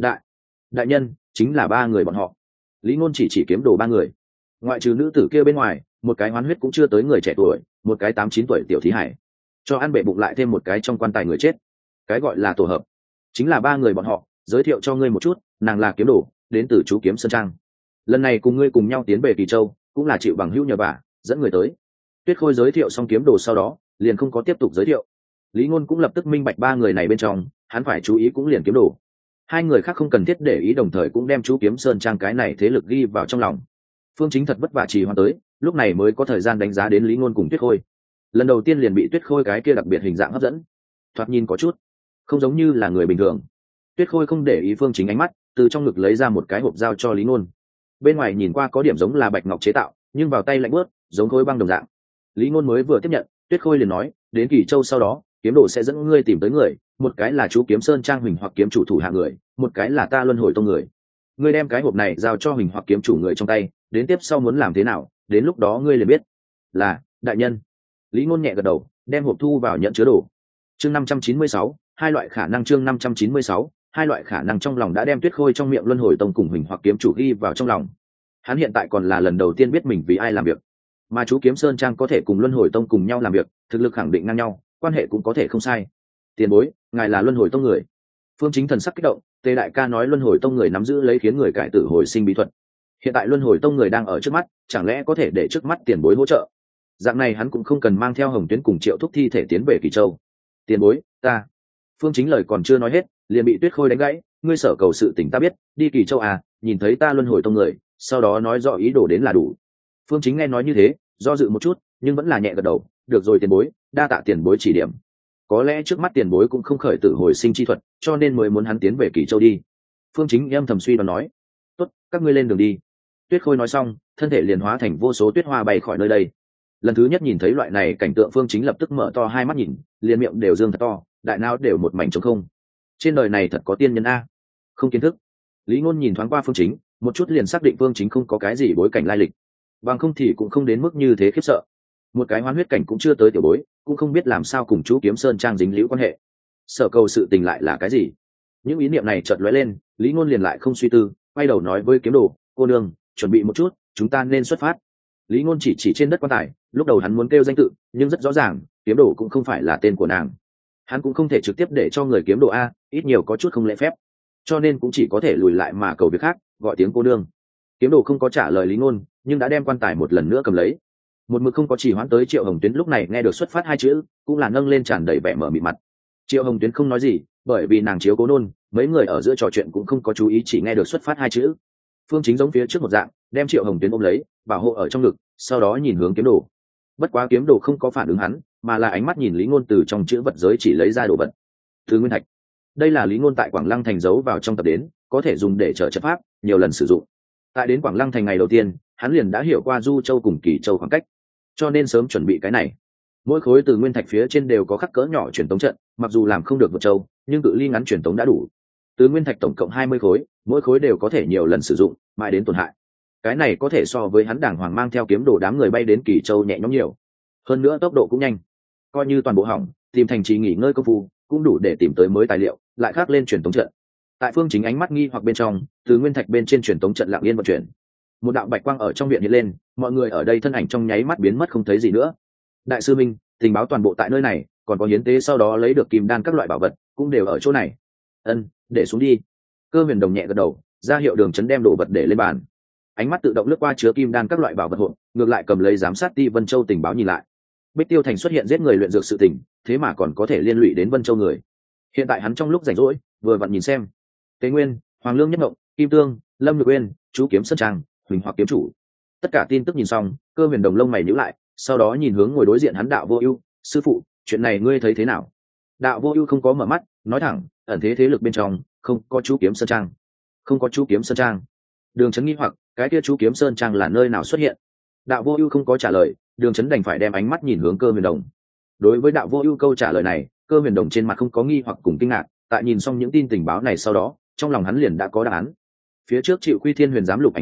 Đại nhân, chính là ba người bọn họ. Lý Ngôn chỉ kiếm đồ ba người, ngoại trừ nữ tử kia bên ngoài, một cái hoán huyết cũng chưa tới người trẻ tuổi, một cái 8-9 tuổi tiểu thí hải, cho ăn bể bụng lại thêm một cái trong quan tài người chết. Cái gọi là tổ hợp chính là ba người bọn họ. Giới thiệu cho ngươi một chút, nàng là kiếm đồ, đến từ chú kiếm sơn trang, lần này cùng ngươi cùng nhau tiến về Kỳ Châu cũng là chịu bằng hữu nhờ vả dẫn người tới. Tuyết Khôi giới thiệu xong kiếm đồ sau đó liền không có tiếp tục giới thiệu. Lý Ngôn cũng lập tức minh bạch ba người này bên trong hắn phải chú ý cũng liền kiếm đồ, hai người khác không cần thiết để ý, đồng thời cũng đem chú kiếm sơn trang cái này thế lực ghi vào trong lòng. Phương Chính thật vất vả trì hoãn tới lúc này mới có thời gian đánh giá đến Lý Ngôn cùng Tuyết Khôi. Lần đầu tiên liền bị Tuyết Khôi cái kia đặc biệt hình dạng hấp dẫn, thoạt nhìn có chút không giống như là người bình thường. Tuyết Khôi không để ý Phương Chính ánh mắt, từ trong ngực lấy ra một cái hộp giao cho Lý Ngôn. Bên ngoài nhìn qua có điểm giống là bạch ngọc chế tạo, nhưng vào tay lạnh bớt, giống khối băng đồng dạng. Lý Ngôn mới vừa tiếp nhận, Tuyết Khôi liền nói, đến Kỳ Châu sau đó, kiếm đồ sẽ dẫn ngươi tìm tới người, một cái là chú kiếm sơn trang Huỳnh hoặc kiếm chủ thủ hạ người, một cái là ta luân hồi tông người. Ngươi đem cái hộp này giao cho Huỳnh hoặc kiếm chủ người trong tay, đến tiếp sau muốn làm thế nào, đến lúc đó ngươi liền biết. Là, đại nhân. Lý Ngôn nhẹ gật đầu, đem hộp thu vào nhận chứa đồ. Chương 596, hai loại khả năng. Chương 596, hai loại khả năng. Trong lòng đã đem Tuyết Khôi trong miệng luân hồi tông cùng Huỳnh hoặc kiếm chủ ghi vào trong lòng. Hắn hiện tại còn là lần đầu tiên biết mình vì ai làm việc, mà chú kiếm sơn trang có thể cùng luân hồi tông cùng nhau làm việc, thực lực khẳng định ngang nhau, quan hệ cũng có thể không sai. Tiền bối, ngài là luân hồi tông người. Phương Chính thần sắc kích động, Tề đại ca nói luân hồi tông người nắm giữ lấy khiến người cải tử hồi sinh bí thuật, hiện tại luân hồi tông người đang ở trước mắt, chẳng lẽ có thể để trước mắt tiền bối hỗ trợ? Dạng này hắn cũng không cần mang theo Hồng Tuyến cùng Triệu Thúc thi thể tiến về Kỳ Châu. Tiền bối, ta. Phương Chính lời còn chưa nói hết, liền bị Tuyết Khôi đánh gãy. Ngươi sở cầu sự tình ta biết, đi Kỳ Châu à, nhìn thấy ta luân hồi tông người, sau đó nói rõ ý đồ đến là đủ. Phương Chính nghe nói như thế, do dự một chút, nhưng vẫn là nhẹ gật đầu. Được rồi tiền bối, đa tạ tiền bối chỉ điểm. Có lẽ trước mắt tiền bối cũng không khởi tử hồi sinh chi thuật, cho nên mới muốn hắn tiến về Kỳ Châu đi. Phương Chính âm thầm suy đoán nói. Tốt, các ngươi lên đường đi. Tuyết Khôi nói xong, thân thể liền hóa thành vô số tuyết hoa bay khỏi nơi đây. Lần thứ nhất nhìn thấy loại này cảnh tượng, Phương Chính lập tức mở to hai mắt nhìn, liền miệng đều dương thật to, đại não đều một mảnh trống không. Trên đời này thật có tiên nhân a. Không kiến thức. Lý Ngôn nhìn thoáng qua Phương Chính, một chút liền xác định Phương Chính không có cái gì bối cảnh lai lịch, bằng không thì cũng không đến mức như thế khiếp sợ. Một cái hoán huyết cảnh cũng chưa tới tiểu bối, cũng không biết làm sao cùng chú kiếm sơn trang dính liễu quan hệ. Sở cầu sự tình lại là cái gì? Những ý niệm này chợt lóe lên, Lý Ngôn liền lại không suy tư, quay đầu nói với kiếm đồ, cô nương, chuẩn bị một chút, chúng ta nên xuất phát. Lý Ngôn chỉ trên đất quan tài, lúc đầu hắn muốn kêu danh tự, nhưng rất rõ ràng, kiếm đồ cũng không phải là tên của nàng. Hắn cũng không thể trực tiếp để cho người kiếm đồ a, ít nhiều có chút không lễ phép, cho nên cũng chỉ có thể lùi lại mà cầu việc khác, gọi tiếng cô nương. Kiếm đồ không có trả lời Lý Ngôn, nhưng đã đem quan tài một lần nữa cầm lấy. Một mực không có chỉ hoãn tới Triệu Hồng Tuyến lúc này nghe được xuất phát hai chữ, cũng là nâng lên tràn đầy vẻ mở mịt mặt. Triệu Hồng Tuyến không nói gì, bởi vì nàng chiếu cố nôn, mấy người ở giữa trò chuyện cũng không có chú ý, chỉ nghe được xuất phát hai chữ. Phương Chính giống phía trước một dạng, đem Triệu Hồng Tuyến ôm lấy, bảo hộ ở trong ngực, sau đó nhìn hướng kiếm đồ. Bất quá kiếm đồ không có phản ứng hắn, mà là ánh mắt nhìn Lý Ngôn từ trong chữ vật giới chỉ lấy ra đồ vật. Thứ nguyên thạch. Đây là Lý Ngôn tại Quảng Lăng thành giấu vào trong tập đến, có thể dùng để trợ trận pháp, nhiều lần sử dụng. Tại đến Quảng Lăng thành ngày đầu tiên, hắn liền đã hiểu qua Du Châu cùng Kỳ Châu khoảng cách, cho nên sớm chuẩn bị cái này. Mỗi khối từ nguyên thạch phía trên đều có khắc cỡ nhỏ truyền tống trận, mặc dù làm không được vượt châu, nhưng cự ly ngắn truyền tống đã đủ. Từ nguyên thạch tổng cộng 20 khối, mỗi khối đều có thể nhiều lần sử dụng, mãi đến tổn hại. Cái này có thể so với hắn đàng hoàng mang theo kiếm đồ đám người bay đến Kỳ Châu nhẹ nhõm nhiều. Hơn nữa tốc độ cũng nhanh. Coi như toàn bộ hỏng, tìm thành trì nghỉ ngơi công phu, cũng đủ để tìm tới mới tài liệu, lại khắc lên truyền tống trận. Tại Phương Chính ánh mắt nghi hoặc bên trong, từ nguyên thạch bên trên truyền tống trận lặng yên vận chuyển. Một đạo bạch quang ở trong viện hiện lên, mọi người ở đây thân ảnh trong nháy mắt biến mất không thấy gì nữa. Đại sư Minh, tình báo toàn bộ tại nơi này, còn có hiến tế sau đó lấy được kim đan các loại bảo vật, cũng đều ở chỗ này. Ân, để xuống đi. Cơ Huyền Đồng nhẹ gật đầu, ra hiệu Đường Chấn đem đồ vật để lên bàn. Ánh mắt tự động lướt qua chứa kim đan các loại bảo vật hộp, ngược lại cầm lấy giám sát Ti Vân Châu tình báo nhìn lại. Bích Tiêu Thành xuất hiện giết người luyện dược sự tình, thế mà còn có thể liên lụy đến Vân Châu người. Hiện tại hắn trong lúc rảnh rỗi, vừa vặn nhìn xem. Tế Nguyên, Hoàng Lương Nhất Ngộng, Kim Tương, Lâm Nhược Uyên, chú Kiếm Sơn Trang, Huỳnh hoặc kiếm chủ. Tất cả tin tức nhìn xong, Cơ Huyền Đồng lông mày nhíu lại, sau đó nhìn hướng ngồi đối diện hắn Đạo Vô Ưu, sư phụ, chuyện này ngươi thấy thế nào? Đạo Vô Ưu không có mở mắt, nói thẳng, ẩn thế thế lực bên trong, không có chú Kiếm Sơn Trang. Không có chú Kiếm Sơn Trang. Đường Chấn nghi hoặc, cái kia chú Kiếm Sơn Trang là nơi nào xuất hiện? Đạo Vô Ưu không có trả lời, Đường Chấn đành phải đem ánh mắt nhìn hướng Cơ Huyền Đồng. Đối với Đạo Vô Ưu câu trả lời này, Cơ Huyền Đồng trên mặt không có nghi hoặc cùng kinh ngạc, tại nhìn xong những tin tình báo này sau đó, trong lòng hắn liền đã có đáp án. Phía trước chịu Quy Thiên Huyền giám lục ảnh hưởng,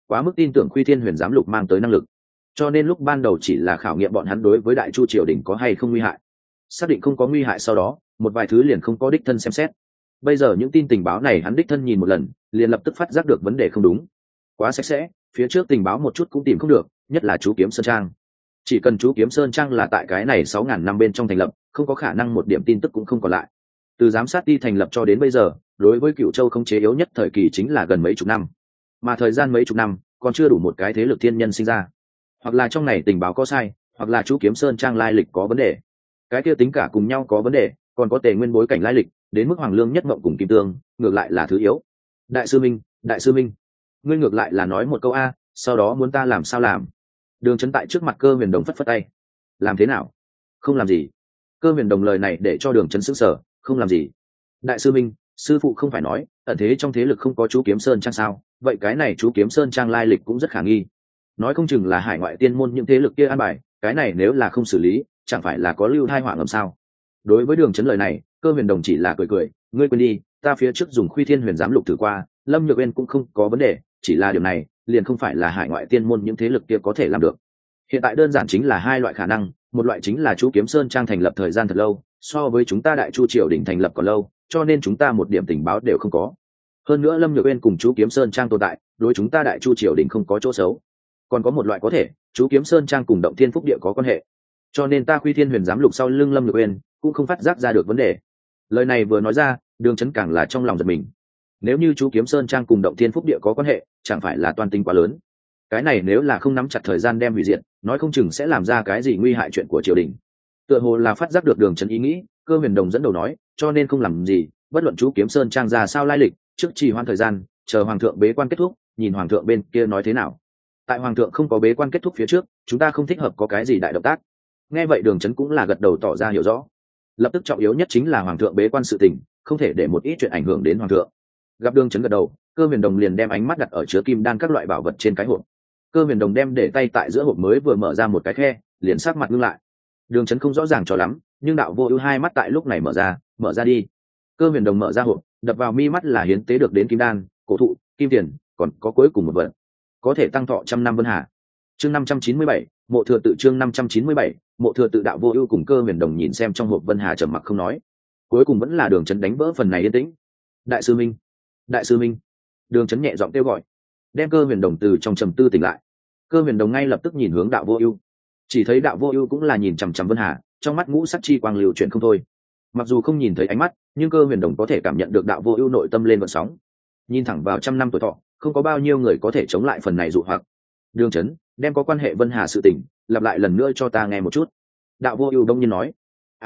quá mức tin tưởng Khuy Thiên Huyền giám lục mang tới năng lực, cho nên lúc ban đầu chỉ là khảo nghiệm bọn hắn đối với Đại Chu triều đình có hay không nguy hại. Xác định không có nguy hại sau đó, một vài thứ liền không có đích thân xem xét. Bây giờ những tin tình báo này hắn đích thân nhìn một lần, liền lập tức phát giác được vấn đề không đúng. Quá sạch sẽ, phía trước tình báo một chút cũng tìm không được, nhất là chú Kiếm Sơn Trang. Chỉ cần chú Kiếm Sơn Trang là tại cái này 6.000 năm bên trong thành lập, không có khả năng một điểm tin tức cũng không còn lại. Từ giám sát ti thành lập cho đến bây giờ, đối với Cửu Châu không chế yếu nhất thời kỳ chính là gần mấy chục năm. Mà thời gian mấy chục năm, còn chưa đủ một cái thế lực thiên nhân sinh ra. Hoặc là trong này tình báo có sai, hoặc là chú Kiếm Sơn Trang lai lịch có vấn đề. Cái kia tính cả cùng nhau có vấn đề, còn có Tề Nguyên bối cảnh lai lịch, đến mức Hoàng Lương nhất mộng cùng Kim Tương, ngược lại là thứ yếu. Đại sư minh, ngươi ngược lại là nói một câu a, sau đó muốn ta làm sao làm? Đường Chấn tại trước mặt Cơ Huyền Đồng phất phất tay. Làm thế nào? Không làm gì. Cơ Huyền Đồng lời này để cho Đường Chấn sững sờ, không làm gì. Đại sư minh, sư phụ không phải nói ẩn thế trong thế lực không có chú Kiếm Sơn Trang sao? Vậy cái này chú Kiếm Sơn Trang lai lịch cũng rất khả nghi. Nói không chừng là hải ngoại tiên môn những thế lực kia an bài, cái này nếu là không xử lý, chẳng phải là có lưu thai họa ngầm sao? Đối với Đường Chấn lời này, Cơ Huyền Đồng chỉ là cười cười, ngươi quên đi, ta phía trước dùng Khuy Thiên Huyền giám lục thử qua, Lâm Nhược Uyên cũng không có vấn đề, chỉ là điều này liền không phải là hải ngoại tiên môn những thế lực kia có thể làm được. Hiện tại đơn giản chính là hai loại khả năng, một loại chính là chú Kiếm Sơn Trang thành lập thời gian thật lâu, so với chúng ta Đại Chu triều đình thành lập còn lâu, cho nên chúng ta một điểm tình báo đều không có. Hơn nữa Lâm Nhược Uyên cùng chú Kiếm Sơn Trang tồn tại, đối chúng ta Đại Chu triều đình không có chỗ xấu. Còn có một loại có thể, chú Kiếm Sơn Trang cùng Động Thiên Phúc Địa có quan hệ, cho nên ta Khuy Thiên Huyền giám lục sau lưng Lâm Nhược Uyên cũng không phát giác ra được vấn đề. Lời này vừa nói ra, Đường Chấn càng là trong lòng giật mình. Nếu như chú Kiếm Sơn Trang cùng Động Thiên Phúc Địa có quan hệ, chẳng phải là toan tính quá lớn. Cái này nếu là không nắm chặt thời gian đem hủy diệt, nói không chừng sẽ làm ra cái gì nguy hại chuyện của triều đình. Tựa hồ là phát giác được Đường Chấn ý nghĩ, Cơ Huyền Đồng dẫn đầu nói, cho nên không làm gì, bất luận chú Kiếm Sơn Trang ra sao lai lịch, trước trì hoãn thời gian, chờ hoàng thượng bế quan kết thúc, nhìn hoàng thượng bên kia nói thế nào. Tại hoàng thượng không có bế quan kết thúc phía trước, chúng ta không thích hợp có cái gì đại động tác. Nghe vậy Đường Chấn cũng là gật đầu tỏ ra hiểu rõ. Lập tức trọng yếu nhất chính là hoàng thượng bế quan sự tình, không thể để một ít chuyện ảnh hưởng đến hoàng thượng. Gặp Đường Chấn gật đầu, Cơ Huyền Đồng liền đem ánh mắt đặt ở chứa kim đan các loại bảo vật trên cái hộp. Cơ Huyền Đồng đem để tay tại giữa hộp mới vừa mở ra một cái khe, liền sắc mặt ngưng lại. Đường Chấn không rõ ràng cho lắm, nhưng Đạo Vô Ưu hai mắt tại lúc này mở ra đi. Cơ Huyền Đồng mở ra hộp, đập vào mi mắt là hiến tế được đến kim đan, cổ thụ, kim tiền, còn có cuối cùng một vật, có thể tăng thọ 100 năm vân hà. Chương 597, mộ thừa tự chương 597, mộ thừa tự. Đạo Vô Ưu cùng Cơ Huyền Đồng nhìn xem trong hộp vân hà trầm mặc không nói. Cuối cùng vẫn là Đường Chấn đánh vỡ phần này yên tĩnh. Đại sư minh, đại sư minh. Đường Chấn nhẹ giọng kêu gọi, đem Cơ Huyền Đồng từ trong trầm tư tỉnh lại. Cơ Huyền Đồng ngay lập tức nhìn hướng Đạo Vô Ưu, chỉ thấy Đạo Vô Ưu cũng là nhìn chằm chằm vân hà, trong mắt ngũ sắc chi quang lưu chuyển không thôi. Mặc dù không nhìn thấy ánh mắt, nhưng Cơ Huyền Đồng có thể cảm nhận được Đạo Vô Ưu nội tâm lên gợn sóng. Nhìn thẳng vào 100 năm tuổi thọ, không có bao nhiêu người có thể chống lại phần này dụ hoặc. Đường Chấn, đem có quan hệ vân hà sự tình, lặp lại lần nữa cho ta nghe một chút. Đạo Vô Ưu đông nhiên nói.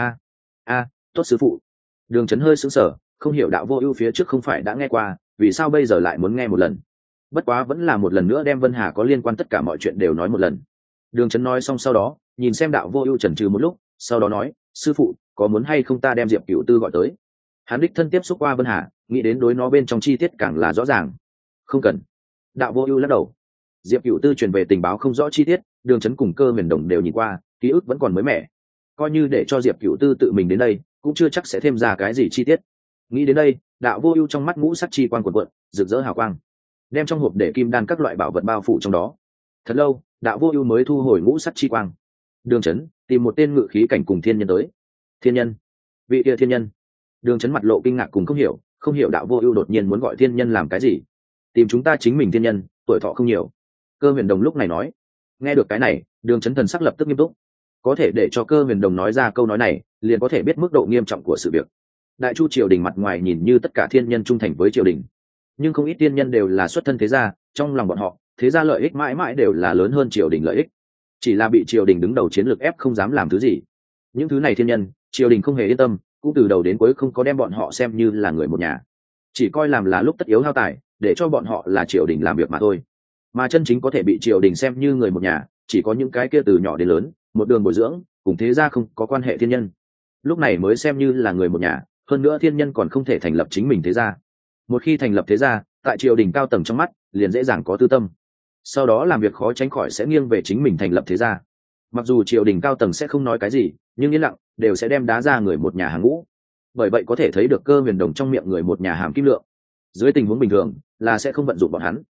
Tốt sư phụ. Đường Chấn hơi sững sờ, không hiểu Đạo Vô Ưu phía trước không phải đã nghe qua, vì sao bây giờ lại muốn nghe một lần. Bất quá vẫn là một lần nữa đem vân hà có liên quan tất cả mọi chuyện đều nói một lần. Đường Chấn nói xong sau đó, nhìn xem Đạo Vô Ưu chần chừ một lúc, sau đó nói, sư phụ, có muốn hay không ta đem Diệp Cửu Tư gọi tới. Hắn đích thân tiếp xúc qua vân hà, nghĩ đến đối nó bên trong chi tiết càng là rõ ràng. Không cần. Đạo Vô Ưu lắc đầu. Diệp Cửu Tư truyền về tình báo không rõ chi tiết, Đường Chấn cùng Cơ Huyền Đồng đều nhìn qua, ký ức vẫn còn mới mẻ. Coi như để cho Diệp Cửu Tư tự mình đến đây, cũng chưa chắc sẽ thêm ra cái gì chi tiết. Nghĩ đến đây, Đạo Vô Ưu trong mắt ngũ sắc chi quang cuộn cuộn, rực rỡ hào quang, đem trong hộp để kim đan các loại bảo vật bao phủ trong đó. Thật lâu, Đạo Vô Ưu mới thu hồi ngũ sắc chi quang. Đường Chấn, tìm một tên ngự khí cảnh cùng thiên nhân tới. Thiên nhân? Vị kia thiên nhân? Đường Chấn mặt lộ kinh ngạc cùng không hiểu Đạo Vô Ưu đột nhiên muốn gọi thiên nhân làm cái gì? Tìm chúng ta chính mình thiên nhân, tuổi thọ không nhiều. Cơ Huyền Đồng lúc này nói. Nghe được cái này, Đường Chấn thần sắc lập tức nghiêm túc. Có thể để cho Cơ Huyền Đồng nói ra câu nói này, liền có thể biết mức độ nghiêm trọng của sự việc. Đại Chu triều đình mặt ngoài nhìn như tất cả thiên nhân trung thành với triều đình, nhưng không ít thiên nhân đều là xuất thân thế gia, trong lòng bọn họ, thế gia lợi ích mãi mãi đều là lớn hơn triều đình lợi ích. Chỉ là bị triều đình đứng đầu chiến lược ép không dám làm thứ gì. Những thứ này thiên nhân, triều đình không hề yên tâm, cũng từ đầu đến cuối không có đem bọn họ xem như là người một nhà, chỉ coi làm là lúc tất yếu hao tài, để cho bọn họ là triều đình làm việc mà thôi. Mà chân chính có thể bị triều đình xem như người một nhà, chỉ có những cái kia từ nhỏ đến lớn, một đường bồi dưỡng, cùng thế gia không có quan hệ thiên nhân. Lúc này mới xem như là người một nhà, hơn nữa thiên nhân còn không thể thành lập chính mình thế gia. Một khi thành lập thế gia, tại triều đình cao tầng trong mắt, liền dễ dàng có tư tâm. Sau đó làm việc khó tránh khỏi sẽ nghiêng về chính mình thành lập thế gia. Mặc dù triều đình cao tầng sẽ không nói cái gì, nhưng yên lặng đều sẽ đem đá ra người một nhà hàng ngũ. Bởi vậy có thể thấy được Cơ Huyền Đồng trong miệng người một nhà hàm kim lượng. Dưới tình huống bình thường, là sẽ không vận dụng bọn hắn.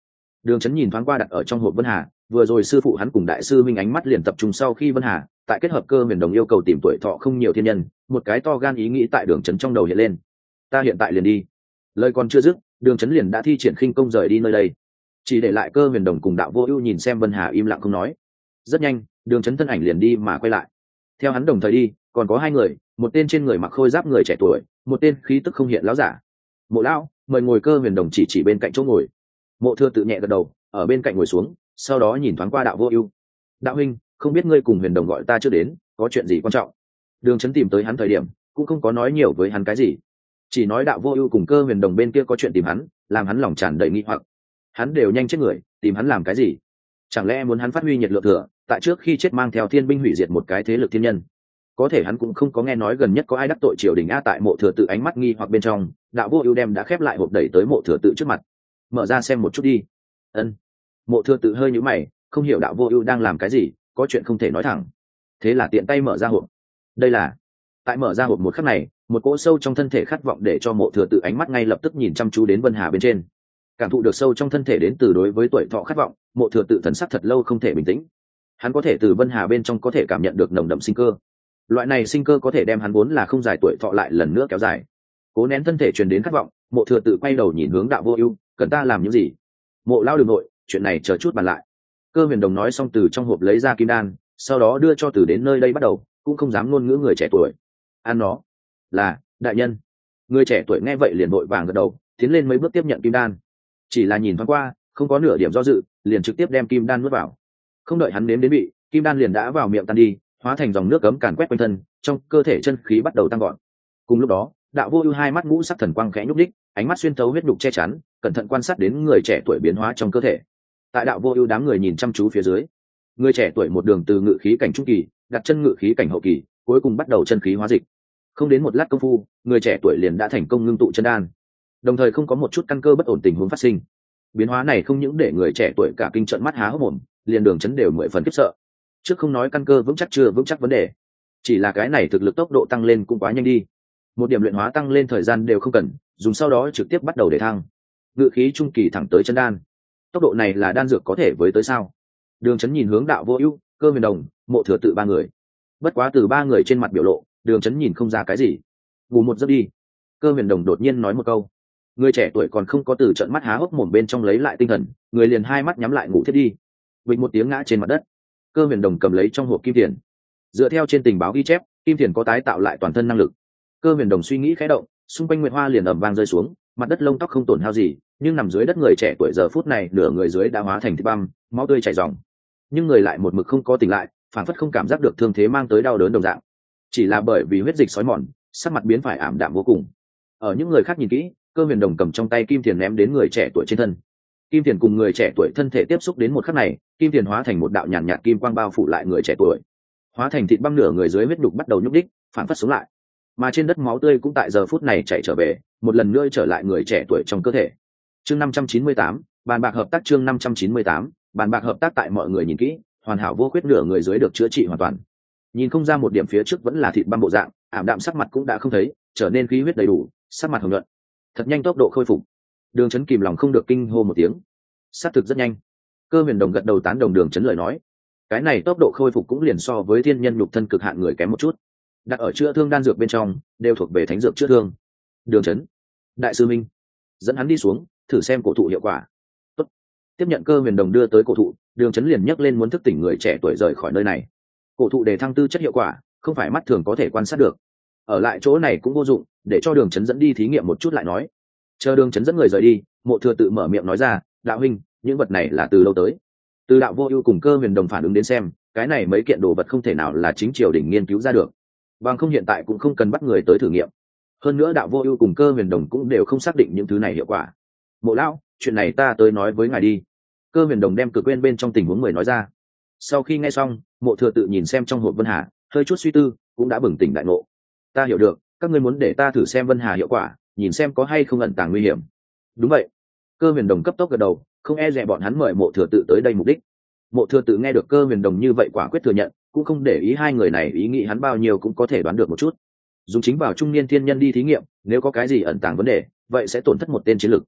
Đường Chấn nhìn thoáng qua đặt ở trong hộp Vân Hà, vừa rồi sư phụ hắn cùng đại sư minh ánh mắt liền tập trung sau khi Vân Hà tại kết hợp cơ huyền đồng yêu cầu tìm tuổi thọ không nhiều thiên nhân, một cái to gan ý nghĩ tại Đường Chấn trong đầu hiện lên. Ta hiện tại liền đi. Lời còn chưa dứt, Đường Chấn liền đã thi triển khinh công rời đi nơi đây, chỉ để lại cơ huyền đồng cùng đạo vô ưu nhìn xem Vân Hà im lặng không nói. Rất nhanh, Đường Chấn thân ảnh liền đi mà quay lại. Theo hắn đồng thời đi, còn có hai người, một tên trên người mặc khôi giáp người trẻ tuổi, một tên khí tức không hiện lão giả. Mộ lão, mời ngồi. Cơ huyền đồng chỉ bên cạnh chỗ ngồi. Mộ Thừa tự nhẹ gật đầu, ở bên cạnh ngồi xuống, sau đó nhìn thoáng qua đạo vô ưu. Đạo huynh, không biết ngươi cùng huyền đồng gọi ta chưa đến, có chuyện gì quan trọng? Đường Chấn tìm tới hắn thời điểm cũng không có nói nhiều với hắn cái gì, chỉ nói đạo vô ưu cùng cơ huyền đồng bên kia có chuyện tìm hắn, làm hắn lòng tràn đầy nghi hoặc. Hắn đều nhanh chết người, tìm hắn làm cái gì? Chẳng lẽ muốn hắn phát huy nhiệt lượng thừa, tại trước khi chết mang theo thiên binh hủy diệt một cái thế lực thiên nhân? Có thể hắn cũng không có nghe nói gần nhất có ai đắc tội triều đình a. Tại Mộ Thừa tự ánh mắt nghi hoặc bên trong, đạo vô ưu đem đã khép lại hộp đẩy tới Mộ Thừa tự trước mặt. Mở ra xem một chút đi. Ân. Mộ Thừa tự hơi nhíu mày, không hiểu đạo vô ưu đang làm cái gì, có chuyện không thể nói thẳng. Thế là tiện tay mở ra hộp. Đây là. Tại mở ra hộp một khắc này, một cỗ sâu trong thân thể khát vọng để cho Mộ Thừa tự ánh mắt ngay lập tức nhìn chăm chú đến Vân Hà bên trên. Cảm thụ được sâu trong thân thể đến từ đối với tuổi thọ khát vọng, Mộ Thừa tự thần sắc thật lâu không thể bình tĩnh. Hắn có thể từ Vân Hà bên trong có thể cảm nhận được nồng đậm sinh cơ. Loại này sinh cơ có thể đem hắn vốn là không dài tuổi thọ lại lần nữa kéo dài. Cố nén thân thể truyền đến khát vọng, Mộ Thừa tự quay đầu nhìn hướng đạo vô ưu, cần ta làm những gì? Mộ lao đường nội, chuyện này chờ chút bàn lại. Cơ huyền đồng nói xong từ trong hộp lấy ra kim đan, sau đó đưa cho từ đến nơi đây bắt đầu, cũng không dám ngôn ngữ người trẻ tuổi. Ăn nó. Là, đại nhân. Người trẻ tuổi nghe vậy liền vội vàng gật đầu, tiến lên mấy bước tiếp nhận kim đan. Chỉ là nhìn thoáng qua, không có nửa điểm do dự, liền trực tiếp đem kim đan nuốt vào. Không đợi hắn nếm đến vị, kim đan liền đã vào miệng tan đi, hóa thành dòng nước cấm càn quét quanh thân, trong cơ thể chân khí bắt đầu tăng gọn. Cùng lúc đó, đạo vô ưu hai mắt ngũ sắc thần quang khẽ nhúc đích, ánh mắt xuyên thấu huyết nhục che chắn, cẩn thận quan sát đến người trẻ tuổi biến hóa trong cơ thể. Tại đạo vô ưu đám người nhìn chăm chú phía dưới, người trẻ tuổi một đường từ ngự khí cảnh trung kỳ đặt chân ngự khí cảnh hậu kỳ, cuối cùng bắt đầu chân khí hóa dịch. Không đến một lát công phu, người trẻ tuổi liền đã thành công ngưng tụ chân đan, đồng thời không có một chút căn cơ bất ổn tình huống phát sinh. Biến hóa này không những để người trẻ tuổi cả kinh trợn mắt há hốc mồm, liền Đường Chấn đều 10 phần khiếp sợ. Trước không nói căn cơ vững chắc chưa vững chắc vấn đề, chỉ là cái này thực lực tốc độ tăng lên cũng quá nhanh đi. Một điểm luyện hóa tăng lên thời gian đều không cần, dùng sau đó trực tiếp bắt đầu để thăng. Ngự khí trung kỳ thẳng tới chân đan. Tốc độ này là đan dược có thể với tới sao? Đường Chấn nhìn hướng đạo vô ưu, Cơ huyền đồng, Mộ Thừa tự ba người. Bất quá từ ba người trên mặt biểu lộ, Đường Chấn nhìn không ra cái gì. Ngủ một giấc đi. Cơ huyền đồng đột nhiên nói một câu. Người trẻ tuổi còn không có từ trận mắt há hốc mồm bên trong lấy lại tinh thần, người liền hai mắt nhắm lại ngủ thiết đi. Vịnh một tiếng ngã trên mặt đất. Cơ huyền đồng cầm lấy trong hộp kim tiền. Dựa theo trên tình báo ghi chép, kim tiền có tái tạo lại toàn thân năng lực. Cơ huyền đồng suy nghĩ khẽ động, xung quanh nguyệt hoa liền ầm vang rơi xuống, mặt đất lông tóc không tổn hao gì, nhưng nằm dưới đất người trẻ tuổi giờ phút này nửa người dưới đã hóa thành thịt băm, máu tươi chảy ròng. Nhưng người lại một mực không có tỉnh lại, phản phất không cảm giác được thương thế mang tới đau đớn đồng dạng. Chỉ là bởi vì huyết dịch sói mòn, sắc mặt biến phải ảm đạm vô cùng. Ở những người khác nhìn kỹ, Cơ huyền đồng cầm trong tay kim tiền ném đến người trẻ tuổi trên thân. Kim tiền cùng người trẻ tuổi thân thể tiếp xúc đến một khắc này, kim tiền hóa thành một đạo nhàn nhạt kim quang bao phủ lại người trẻ tuổi, hóa thành thịt băm nửa người dưới huyết đục bắt đầu nhúc đích, phản phất sống lại. Mà trên đất máu tươi cũng tại giờ phút này chảy trở về, một lần nữa trở lại người trẻ tuổi trong cơ thể. Chương 598, bàn bạc hợp tác. Chương 598, bàn bạc hợp tác. Tại mọi người nhìn kỹ, hoàn hảo vô khuyết nửa người dưới được chữa trị hoàn toàn. Nhìn không ra một điểm phía trước vẫn là thịt băm bộ dạng, ảm đạm sắc mặt cũng đã không thấy, trở nên khí huyết đầy đủ, sắc mặt hồng nhuận. Thật nhanh tốc độ khôi phục. Đường Chấn kìm lòng không được kinh hô một tiếng. Sát thực rất nhanh. Cơ huyền đồng gật đầu tán đồng Đường Chấn lời nói. Cái này tốc độ khôi phục cũng liền so với thiên nhân nhục thân cực hạn người kém một chút. Đặt ở chữa thương đan dược bên trong, đều thuộc về thánh dược chữa thương. Đường Chấn, đại sư minh, dẫn hắn đi xuống, thử xem cổ thụ hiệu quả. Tốt. Tiếp nhận Cơ huyền đồng đưa tới cổ thụ, Đường Chấn liền nhấc lên muốn thức tỉnh người trẻ tuổi rời khỏi nơi này. Cổ thụ để thăng tư chất hiệu quả, không phải mắt thường có thể quan sát được. Ở lại chỗ này cũng vô dụng, để cho Đường Chấn dẫn đi thí nghiệm một chút lại nói. Chờ Đường Chấn dẫn người rời đi, Mộ Thừa tự mở miệng nói ra, đạo huynh, những vật này là từ lâu tới. Từ đạo vô ưu cùng Cơ huyền đồng phản ứng đến xem, cái này mấy kiện đồ vật không thể nào là chính triều đình nghiên cứu ra được, bằng không hiện tại cũng không cần bắt người tới thử nghiệm. Hơn nữa đạo vô ưu cùng Cơ huyền đồng cũng đều không xác định những thứ này hiệu quả. Mộ lão, chuyện này ta tới nói với ngài đi. Cơ huyền đồng đem cực quên bên trong tình huống người nói ra. Sau khi nghe xong, Mộ Thừa tự nhìn xem trong hộp Vân Hà, hơi chút suy tư, cũng đã bừng tỉnh đại ngộ. Ta hiểu được, các ngươi muốn để ta thử xem Vân Hà hiệu quả, nhìn xem có hay không ẩn tàng nguy hiểm. Đúng vậy. Cơ huyền đồng cấp tốc gật đầu, không e dè bọn hắn mời Mộ Thừa tự tới đây mục đích. Mộ Thừa tự nghe được Cơ huyền đồng như vậy quả quyết thừa nhận, cũng không để ý hai người này ý nghĩ hắn bao nhiêu cũng có thể đoán được một chút. Dùng chính vào trung niên thiên nhân đi thí nghiệm, nếu có cái gì ẩn tàng vấn đề, vậy sẽ tổn thất một tên chiến lực.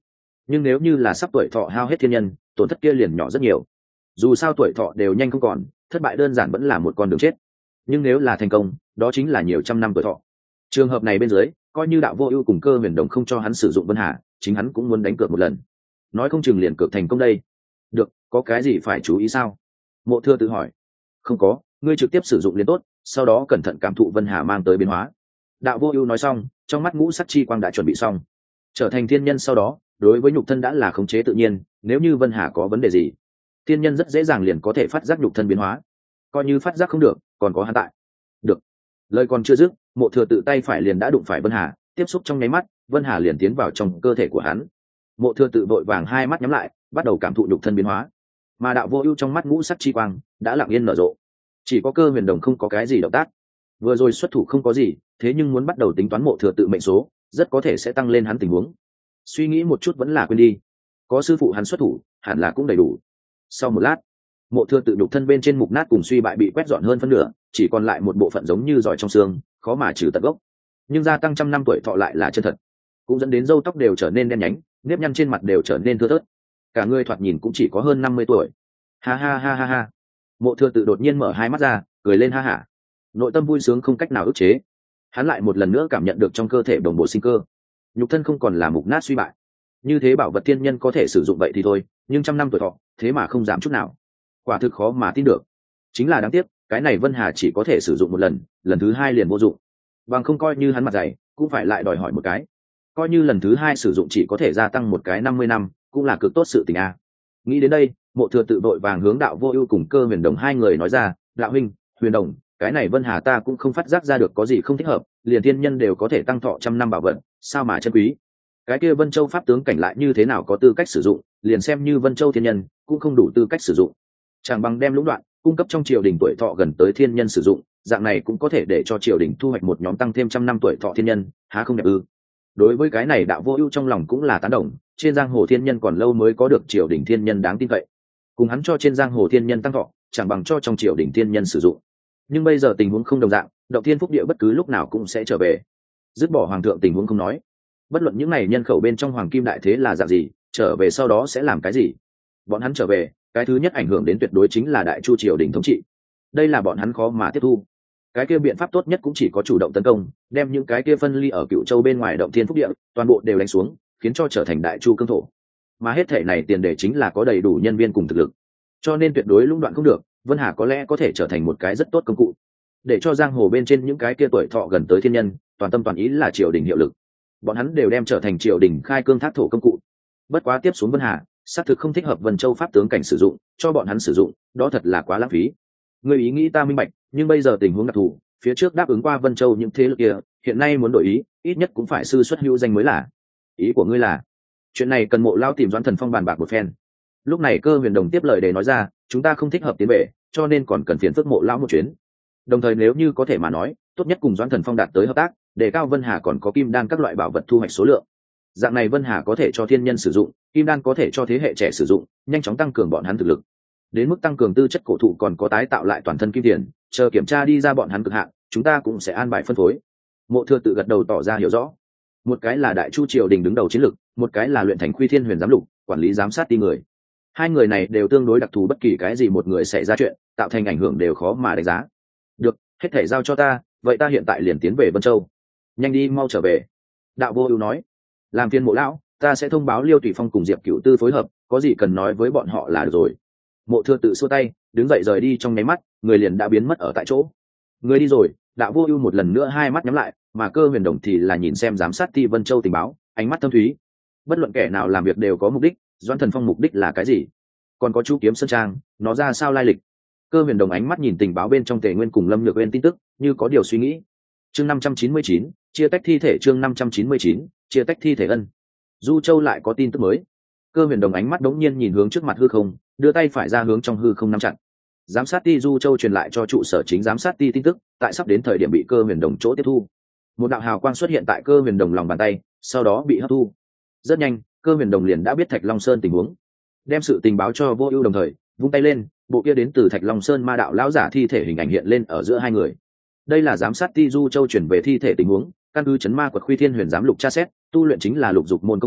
nhưng nếu như là sắp tuổi thọ hao hết thiên nhân, tổn thất kia liền nhỏ rất nhiều. Dù sao tuổi thọ đều nhanh không còn, thất bại đơn giản vẫn là một con đường chết, nhưng nếu là thành công, đó chính là nhiều trăm năm tuổi thọ. Trường hợp này bên dưới, coi như đạo vô ưu cùng Cơ Huyền Đồng không cho hắn sử dụng Vân Hà, chính hắn cũng muốn đánh cược một lần, nói không chừng liền cược thành công đây. Được, có cái gì phải chú ý sao? Mộ Thừa tự hỏi. Không có, ngươi trực tiếp sử dụng liền tốt, sau đó cẩn thận cảm thụ Vân Hà mang tới biến hóa. Đạo vô ưu nói xong, trong mắt ngũ sắc chi quang đã chuẩn bị xong. Trở thành thiên nhân sau đó, đối với nhục thân đã là khống chế tự nhiên, nếu như Vân Hà có vấn đề gì, thiên nhân rất dễ dàng liền có thể phát giác nhục thân biến hóa. Coi như phát giác không được, còn có hắn tại. Được. Lời còn chưa dứt, Mộ Thừa tự tay phải liền đã đụng phải Vân Hà, tiếp xúc trong nháy mắt, Vân Hà liền tiến vào trong cơ thể của hắn. Mộ Thừa tự vội vàng hai mắt nhắm lại, bắt đầu cảm thụ nhục thân biến hóa. Mà đạo vô ưu trong mắt ngũ sắc chi quang đã lặng yên nở rộ. Chỉ có Cơ Huyền Đồng không có cái gì động tác. Vừa rồi xuất thủ không có gì, thế nhưng muốn bắt đầu tính toán Mộ Thừa tự mệnh số, rất có thể sẽ tăng lên hắn tình huống. Suy nghĩ một chút vẫn là quên đi. Có sư phụ hắn xuất thủ, hẳn là cũng đầy đủ. Sau một lát, Mộ Thừa tự nhục thân bên trên mục nát cùng suy bại bị quét dọn hơn phân nửa, chỉ còn lại một bộ phận giống như giỏi trong xương, khó mà trừ tận gốc. Nhưng gia tăng trăm năm tuổi thọ lại là chân thật, cũng dẫn đến râu tóc đều trở nên đen nhánh, nếp nhăn trên mặt đều trở nên thưa thớt. Cả người thoạt nhìn cũng chỉ có hơn 50 tuổi. Ha ha ha ha ha. Mộ Thừa tự đột nhiên mở hai mắt ra, cười lên ha hả. Nội tâm vui sướng không cách nào ức chế. Hắn lại một lần nữa cảm nhận được trong cơ thể đồng bộ sinh cơ. Nhục thân không còn là mục nát suy bại. Như thế bảo vật thiên nhân có thể sử dụng vậy thì thôi, nhưng trăm năm tuổi thọ, thế mà không giảm chút nào. Quả thực khó mà tin được. Chính là đáng tiếc, cái này Vân Hà chỉ có thể sử dụng một lần, lần thứ hai liền vô dụng. Bằng không coi như hắn mặt dày, cũng phải lại đòi hỏi một cái. Coi như lần thứ hai sử dụng chỉ có thể gia tăng một cái 50 năm, cũng là cực tốt sự tình a. Nghĩ đến đây, Mộ Thừa tự vội vàng hướng đạo vô ưu cùng Cơ Huyền Đồng hai người nói ra, đạo huynh, Huyền Đồng, cái này Vân Hà ta cũng không phát giác ra được có gì không thích hợp, liền thiên nhân đều có thể tăng thọ trăm năm bảo vật, sao mà chân quý. Cái kia Vân Châu pháp tướng cảnh lại như thế nào có tư cách sử dụng, liền xem như Vân Châu thiên nhân cũng không đủ tư cách sử dụng. Chẳng bằng đem lũng đoạn cung cấp trong triều đình tuổi thọ gần tới thiên nhân sử dụng, dạng này cũng có thể để cho triều đình thu hoạch một nhóm tăng thêm trăm năm tuổi thọ thiên nhân, há không đẹp ư? Đối với cái này đạo vô ưu trong lòng cũng là tán đồng, trên giang hồ thiên nhân còn lâu mới có được triều đình thiên nhân đáng tin cậy. Cùng hắn cho trên giang hồ thiên nhân tăng thọ, chẳng bằng cho trong triều đình thiên nhân sử dụng. Nhưng bây giờ tình huống không đồng dạng, động thiên phúc địa bất cứ lúc nào cũng sẽ trở về. Dứt bỏ hoàng thượng tình huống không nói, bất luận những này nhân khẩu bên trong hoàng kim đại thế là dạng gì, trở về sau đó sẽ làm cái gì, bọn hắn trở về, cái thứ nhất ảnh hưởng đến tuyệt đối chính là đại chu triều đình thống trị. Đây là bọn hắn khó mà tiếp thu. Cái kia biện pháp tốt nhất cũng chỉ có chủ động tấn công, đem những cái kia phân ly ở Cựu Châu bên ngoài động thiên phúc địa toàn bộ đều đánh xuống, khiến cho trở thành đại chu cương thổ. Mà hết thể này tiền đề chính là có đầy đủ nhân viên cùng thực lực. Cho nên tuyệt đối lũng đoạn không được, Vân Hà có lẽ có thể trở thành một cái rất tốt công cụ, để cho giang hồ bên trên những cái kia tuổi thọ gần tới thiên nhân toàn tâm toàn ý là triều đình hiệu lực. Bọn hắn đều đem trở thành triều đình khai cương thác thổ công cụ. Bất quá tiếp xuống Vân Hà xác thực không thích hợp Vân Châu pháp tướng cảnh sử dụng, cho bọn hắn sử dụng, đó thật là quá lãng phí. Ngươi ý nghĩ ta minh bạch, nhưng bây giờ tình huống đặc thù, phía trước đáp ứng qua Vân Châu những thế lực kia, hiện nay muốn đổi ý, ít nhất cũng phải sư xuất hữu danh mới là. Ý của ngươi là, chuyện này cần Mộ Lao tìm Doãn Thần Phong bàn bạc một phen. Lúc này Cơ Huyền Đồng tiếp lời để nói ra, chúng ta không thích hợp tiến về, cho nên còn cần phiền phức Mộ Lão một chuyến. Đồng thời nếu như có thể mà nói, tốt nhất cùng Doãn Thần Phong đạt tới hợp tác, để cao Vân Hà còn có kim đan các loại bảo vật thu hoạch số lượng. Dạng này Vân Hà có thể cho thiên nhân sử dụng, kim đan có thể cho thế hệ trẻ sử dụng, nhanh chóng tăng cường bọn hắn thực lực. Đến mức tăng cường tư chất cổ thụ còn có tái tạo lại toàn thân kim tiền, chờ kiểm tra đi ra bọn hắn cực hạn, chúng ta cũng sẽ an bài phân phối. Mộ Thừa tự gật đầu tỏ ra hiểu rõ. Một cái là đại chu triều đình đứng đầu chiến lực, một cái là luyện thành Khuy Thiên Huyền giám lục, quản lý giám sát ti người. Hai người này đều tương đối đặc thù, bất kỳ cái gì một người xảy ra chuyện, tạo thành ảnh hưởng đều khó mà đánh giá. Được, hết thể giao cho ta, vậy ta hiện tại liền tiến về Vân Châu. Nhanh đi, mau trở về. Đạo Vô Ưu nói. Làm phiền Mộ lão, ta sẽ thông báo Liêu Tùy Phong cùng Diệp Cửu Tư phối hợp, có gì cần nói với bọn họ là được rồi. Mộ Thừa tự xua tay, đứng dậy rời đi, trong nháy mắt, người liền đã biến mất ở tại chỗ. Người đi rồi, Đạo Vô Ưu một lần nữa hai mắt nhắm lại, mà Cơ Huyền Đồng thì là nhìn xem giám sát ti Vân Châu tình báo, ánh mắt thâm thúy. Bất luận kẻ nào làm việc đều có mục đích, Doãn Thần Phong mục đích là cái gì? Còn có Chu Kiếm Sơn Trang, nó ra sao lai lịch? Cơ Huyền Đồng ánh mắt nhìn tình báo bên trong Tề Nguyên cùng Lâm Nhược Uyên tin tức, như có điều suy nghĩ. Chương 599, chia tách thi thể. Chương 599, chia tách thi thể. Ân. Du Châu lại có tin tức mới. Cơ Huyền Đồng ánh mắt đống nhiên nhìn hướng trước mặt hư không, đưa tay phải ra hướng trong hư không nắm chặt. Giám sát ti Du Châu truyền lại cho trụ sở chính giám sát ti tin tức, tại sắp đến thời điểm bị Cơ Huyền Đồng chỗ tiếp thu. Một đạo hào quang xuất hiện tại Cơ Huyền Đồng lòng bàn tay, sau đó bị hấp thu. Rất nhanh, Cơ Huyền Đồng liền đã biết Thạch Long Sơn tình huống, đem sự tình báo cho Vô Ưu, đồng thời vung tay lên, bộ kia đến từ Thạch Long Sơn ma đạo lão giả thi thể hình ảnh hiện lên ở giữa hai người. Đây là giám sát ti Du Châu chuyển về thi thể tình huống, căn cứ chấn ma quật Khuy Thiên Huyền giám lục tra xét, tu luyện chính là lục dục môn công pháp,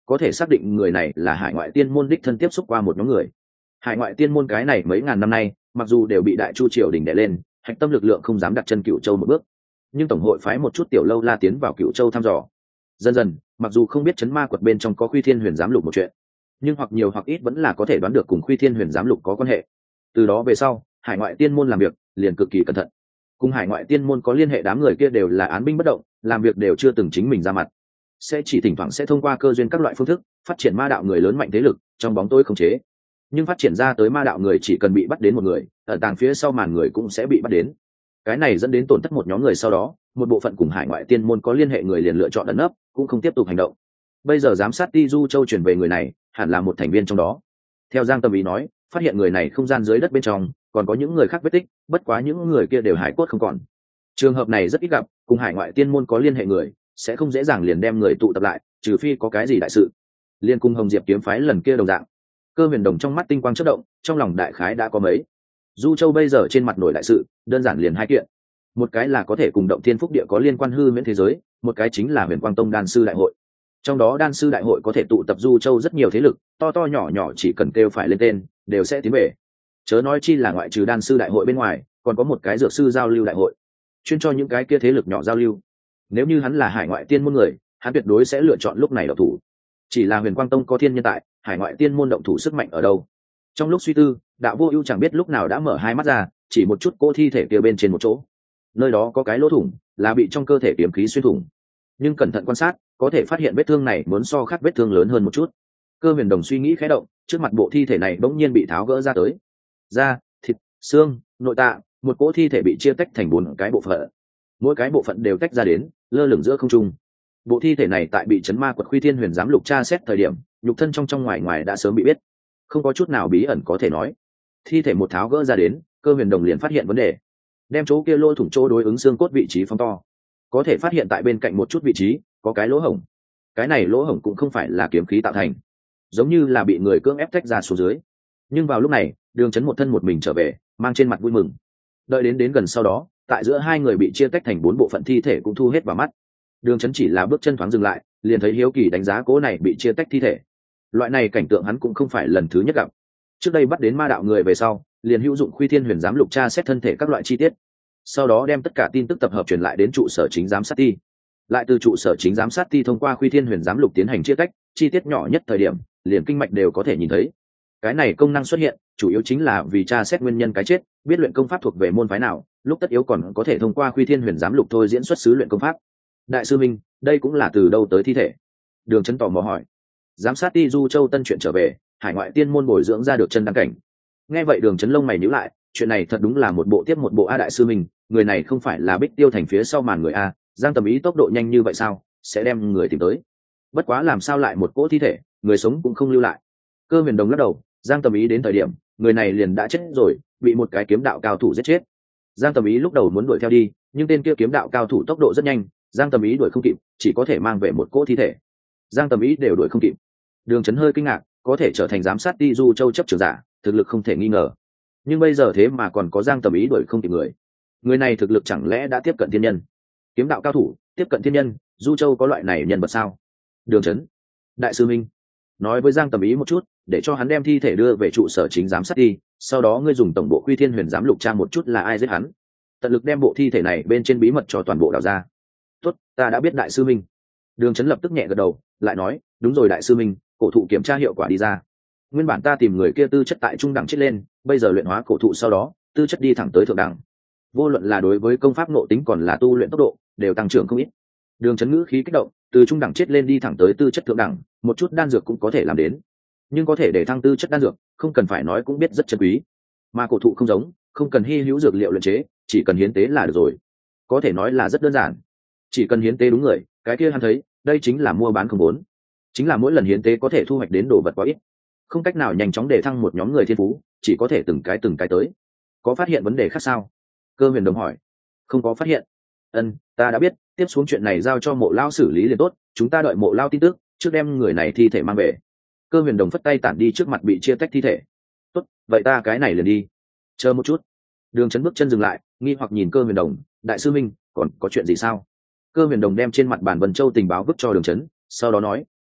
có thể xác định người này là hải ngoại tiên môn đích thân tiếp xúc qua một nhóm người. Hải ngoại tiên môn cái này mấy ngàn năm nay mặc dù đều bị đại chu triều đình đè lên, hạch tâm lực lượng không dám đặt chân Cửu Châu một bước, nhưng tổng hội phái một chút tiểu lâu la tiến vào Cửu Châu thăm dò. Dần dần, mặc dù không biết chấn ma quật bên trong có Khuy Thiên Huyền Giám Lục một chuyện, nhưng hoặc nhiều hoặc ít vẫn là có thể đoán được cùng Khuy Thiên Huyền Giám Lục có quan hệ. Từ đó về sau, hải ngoại tiên môn làm việc liền cực kỳ cẩn thận. Cùng hải ngoại tiên môn có liên hệ đám người kia đều là án binh bất động, làm việc đều chưa từng chính mình ra mặt, sẽ chỉ thỉnh thoảng sẽ thông qua cơ duyên các loại phương thức phát triển ma đạo người lớn mạnh thế lực trong bóng tối khống chế. Nhưng phát triển ra tới ma đạo người chỉ cần bị bắt đến một người, ở tàng phía sau màn người cũng sẽ bị bắt đến. Cái này dẫn đến tổn thất một nhóm người, sau đó một bộ phận cùng hải ngoại tiên môn có liên hệ người liền lựa chọn ẩn nấp, cũng không tiếp tục hành động. Bây giờ giám sát ti Du Châu chuyển về người này hẳn là một thành viên trong đó. Theo Giang Tâm Ý nói, phát hiện người này không gian dưới đất bên trong còn có những người khác vết tích, bất quá những người kia đều hải cốt không còn. Trường hợp này rất ít gặp, cùng hải ngoại tiên môn có liên hệ người sẽ không dễ dàng liền đem người tụ tập lại, trừ phi có cái gì đại sự. Liên cung Hồng Diệp kiếm phái lần kia đồng dạng. Cơ Huyền Đồng trong mắt tinh quang chớp động, trong lòng đại khái đã có mấy. Du Châu bây giờ trên mặt nổi đại sự đơn giản liền hai kiện, một cái là có thể cùng Động Thiên Phúc Địa có liên quan hư miễn thế giới, một cái chính là Huyền Quang Tông đan sư đại hội. Trong đó đan sư đại hội có thể tụ tập Du Châu rất nhiều thế lực, to to nhỏ nhỏ chỉ cần kêu phải lên tên đều sẽ tiến về. Chớ nói chi là ngoại trừ đan sư đại hội bên ngoài còn có một cái dược sư giao lưu đại hội, chuyên cho những cái kia thế lực nhỏ giao lưu. Nếu như hắn là hải ngoại tiên môn người, hắn tuyệt đối sẽ lựa chọn lúc này động thủ. Chỉ là Huyền Quang Tông có thiên nhân tại, hải ngoại tiên môn động thủ sức mạnh ở đâu? Trong lúc suy tư, Đạo Vô Ưu chẳng biết lúc nào đã mở hai mắt ra, chỉ một chút cô thi thể kia bên trên một chỗ. Nơi đó có cái lỗ thủng, là bị trong cơ thể kiếm khí xuyên thủng. Nhưng cẩn thận quan sát, có thể phát hiện vết thương này muốn so khác vết thương lớn hơn một chút. Cơ Huyền Đồng suy nghĩ khẽ động, trước mặt bộ thi thể này bỗng nhiên bị tháo gỡ ra tới. Da, thịt, xương, nội tạng, một cỗ thi thể bị chia tách thành 4 cái bộ phận. Mỗi cái bộ phận đều tách ra đến, lơ lửng giữa không trung. Bộ thi thể này tại bị chấn ma quật Khuy Thiên Huyền Giám Lục tra xét thời điểm, nhục thân trong ngoài ngoài đã sớm bị biết, không có chút nào bí ẩn có thể nói. Thi thể một tháo gỡ ra đến, Cơ Huyền Đồng liền phát hiện vấn đề, đem chỗ kia lỗ thủng chỗ đối ứng xương cốt vị trí phóng to, có thể phát hiện tại bên cạnh một chút vị trí có cái lỗ hổng. Cái này lỗ hổng cũng không phải là kiếm khí tạo thành, giống như là bị người cưỡng ép tách ra xuống dưới. Nhưng vào lúc này, Đường Chấn một thân một mình trở về, mang trên mặt vui mừng. Đợi đến gần sau đó, tại giữa hai người bị chia tách thành 4 bộ phận thi thể cũng thu hết vào mắt. Đường Chấn chỉ là bước chân thoáng dừng lại, liền thấy hiếu kỳ đánh giá cố này bị chia tách thi thể. Loại này cảnh tượng hắn cũng không phải lần thứ nhất gặp. Trước đây bắt đến ma đạo người về sau, liền hữu dụng Khuy Thiên Huyền Giám Lục tra xét thân thể các loại chi tiết, sau đó đem tất cả tin tức tập hợp truyền lại đến trụ sở chính giám sát ti. Lại từ trụ sở chính giám sát ti thông qua Khuy Thiên Huyền Giám Lục tiến hành chia tách, chi tiết nhỏ nhất thời điểm, liền kinh mạch đều có thể nhìn thấy. Cái này công năng xuất hiện, chủ yếu chính là vì tra xét nguyên nhân cái chết, biết luyện công pháp thuộc về môn phái nào, lúc tất yếu còn có thể thông qua Khuy Thiên Huyền Giám Lục thôi diễn xuất xứ luyện công pháp. Đại sư minh, đây cũng là từ đâu tới thi thể? Đường Chấn tò mò hỏi. Giám sát ti Du Châu Tân chuyện trở về, hải ngoại tiên môn bồi dưỡng ra được chân đăng cảnh. Nghe vậy Đường Chấn lông mày nhíu lại, chuyện này thật đúng là một bộ tiếp một bộ a. Đại sư minh, người này không phải là Bích Tiêu thành phía sau màn người a? Giang Tầm Ý tốc độ nhanh như vậy sao, sẽ đem người tìm tới? Bất quá làm sao lại một cỗ thi thể, người sống cũng không lưu lại? Cơ Huyền Đồng lắc đầu, Giang Tầm Ý đến thời điểm, người này liền đã chết rồi, bị một cái kiếm đạo cao thủ giết chết. Giang Tầm Ý lúc đầu muốn đuổi theo đi, nhưng tên kia kiếm đạo cao thủ tốc độ rất nhanh, Giang Tầm Ý đuổi không kịp, chỉ có thể mang về một cỗ thi thể. Giang Tầm Ý đều đuổi không kịp. Đường Chấn hơi kinh ngạc, có thể trở thành giám sát ti Du Châu chấp trưởng giả, thực lực không thể nghi ngờ. Nhưng bây giờ thế mà còn có Giang Tầm Ý đuổi không kịp người. Người này thực lực chẳng lẽ đã tiếp cận thiên nhân? Kiếm đạo cao thủ, tiếp cận thiên nhân, Du Châu có loại này nhân vật sao? Đường Chấn, đại sư minh, nói với Giang Tầm Ý một chút, để cho hắn đem thi thể đưa về trụ sở chính giám sát đi, sau đó ngươi dùng tổng bộ Khuy Thiên Huyền Giám Lục tra một chút là ai giết hắn, tận lực đem bộ thi thể này bên trên bí mật cho toàn bộ đào ra. Tốt, ta đã biết đại sư minh. Đường Chấn lập tức nhẹ gật đầu, lại nói, đúng rồi đại sư minh, cổ thụ kiểm tra hiệu quả đi ra. Nguyên bản ta tìm người kia tư chất tại trung đẳng chết lên, bây giờ luyện hóa cổ thụ sau đó, tư chất đi thẳng tới thượng đẳng. Vô luận là đối với công pháp nội tính còn là tu luyện tốc độ, đều tăng trưởng không ít. Đường Chấn ngữ khí kích động, từ trung đẳng chết lên đi thẳng tới tư chất thượng đẳng, một chút đan dược cũng có thể làm đến. Nhưng có thể để thăng tư chất đan dược, không cần phải nói cũng biết rất chân quý. Mà cổ thụ không giống, không cần hy hữu dược liệu luyện chế, chỉ cần hiến tế là được rồi. Có thể nói là rất đơn giản. Chỉ cần hiến tế đúng người, cái kia hắn thấy, đây chính là mua bán không vốn. Chính là mỗi lần hiến tế có thể thu hoạch đến đồ vật quá ít, không cách nào nhanh chóng để thăng một nhóm người thiên phú, chỉ có thể từng cái tới. Có phát hiện vấn đề khác sao? Cơ Huyền Đồng hỏi. Không có phát hiện. Ta đã biết, tiếp xuống chuyện này giao cho Mộ Lao xử lý liền tốt, chúng ta đợi Mộ Lao tin tức, trước đem người này thi thể mang về. Cơ Huyền Đồng phất tay tản đi trước mặt bị chia tách thi thể. Tốt, vậy ta cái này liền đi. Chờ một chút. Đường Chấn bước chân dừng lại, nghi hoặc nhìn Cơ Huyền Đồng, đại sư minh, còn có chuyện gì sao? Cơ Huyền Đồng đem trên mặt bản Vân Châu tình báo vứt cho Đường Chấn, sau đó nói,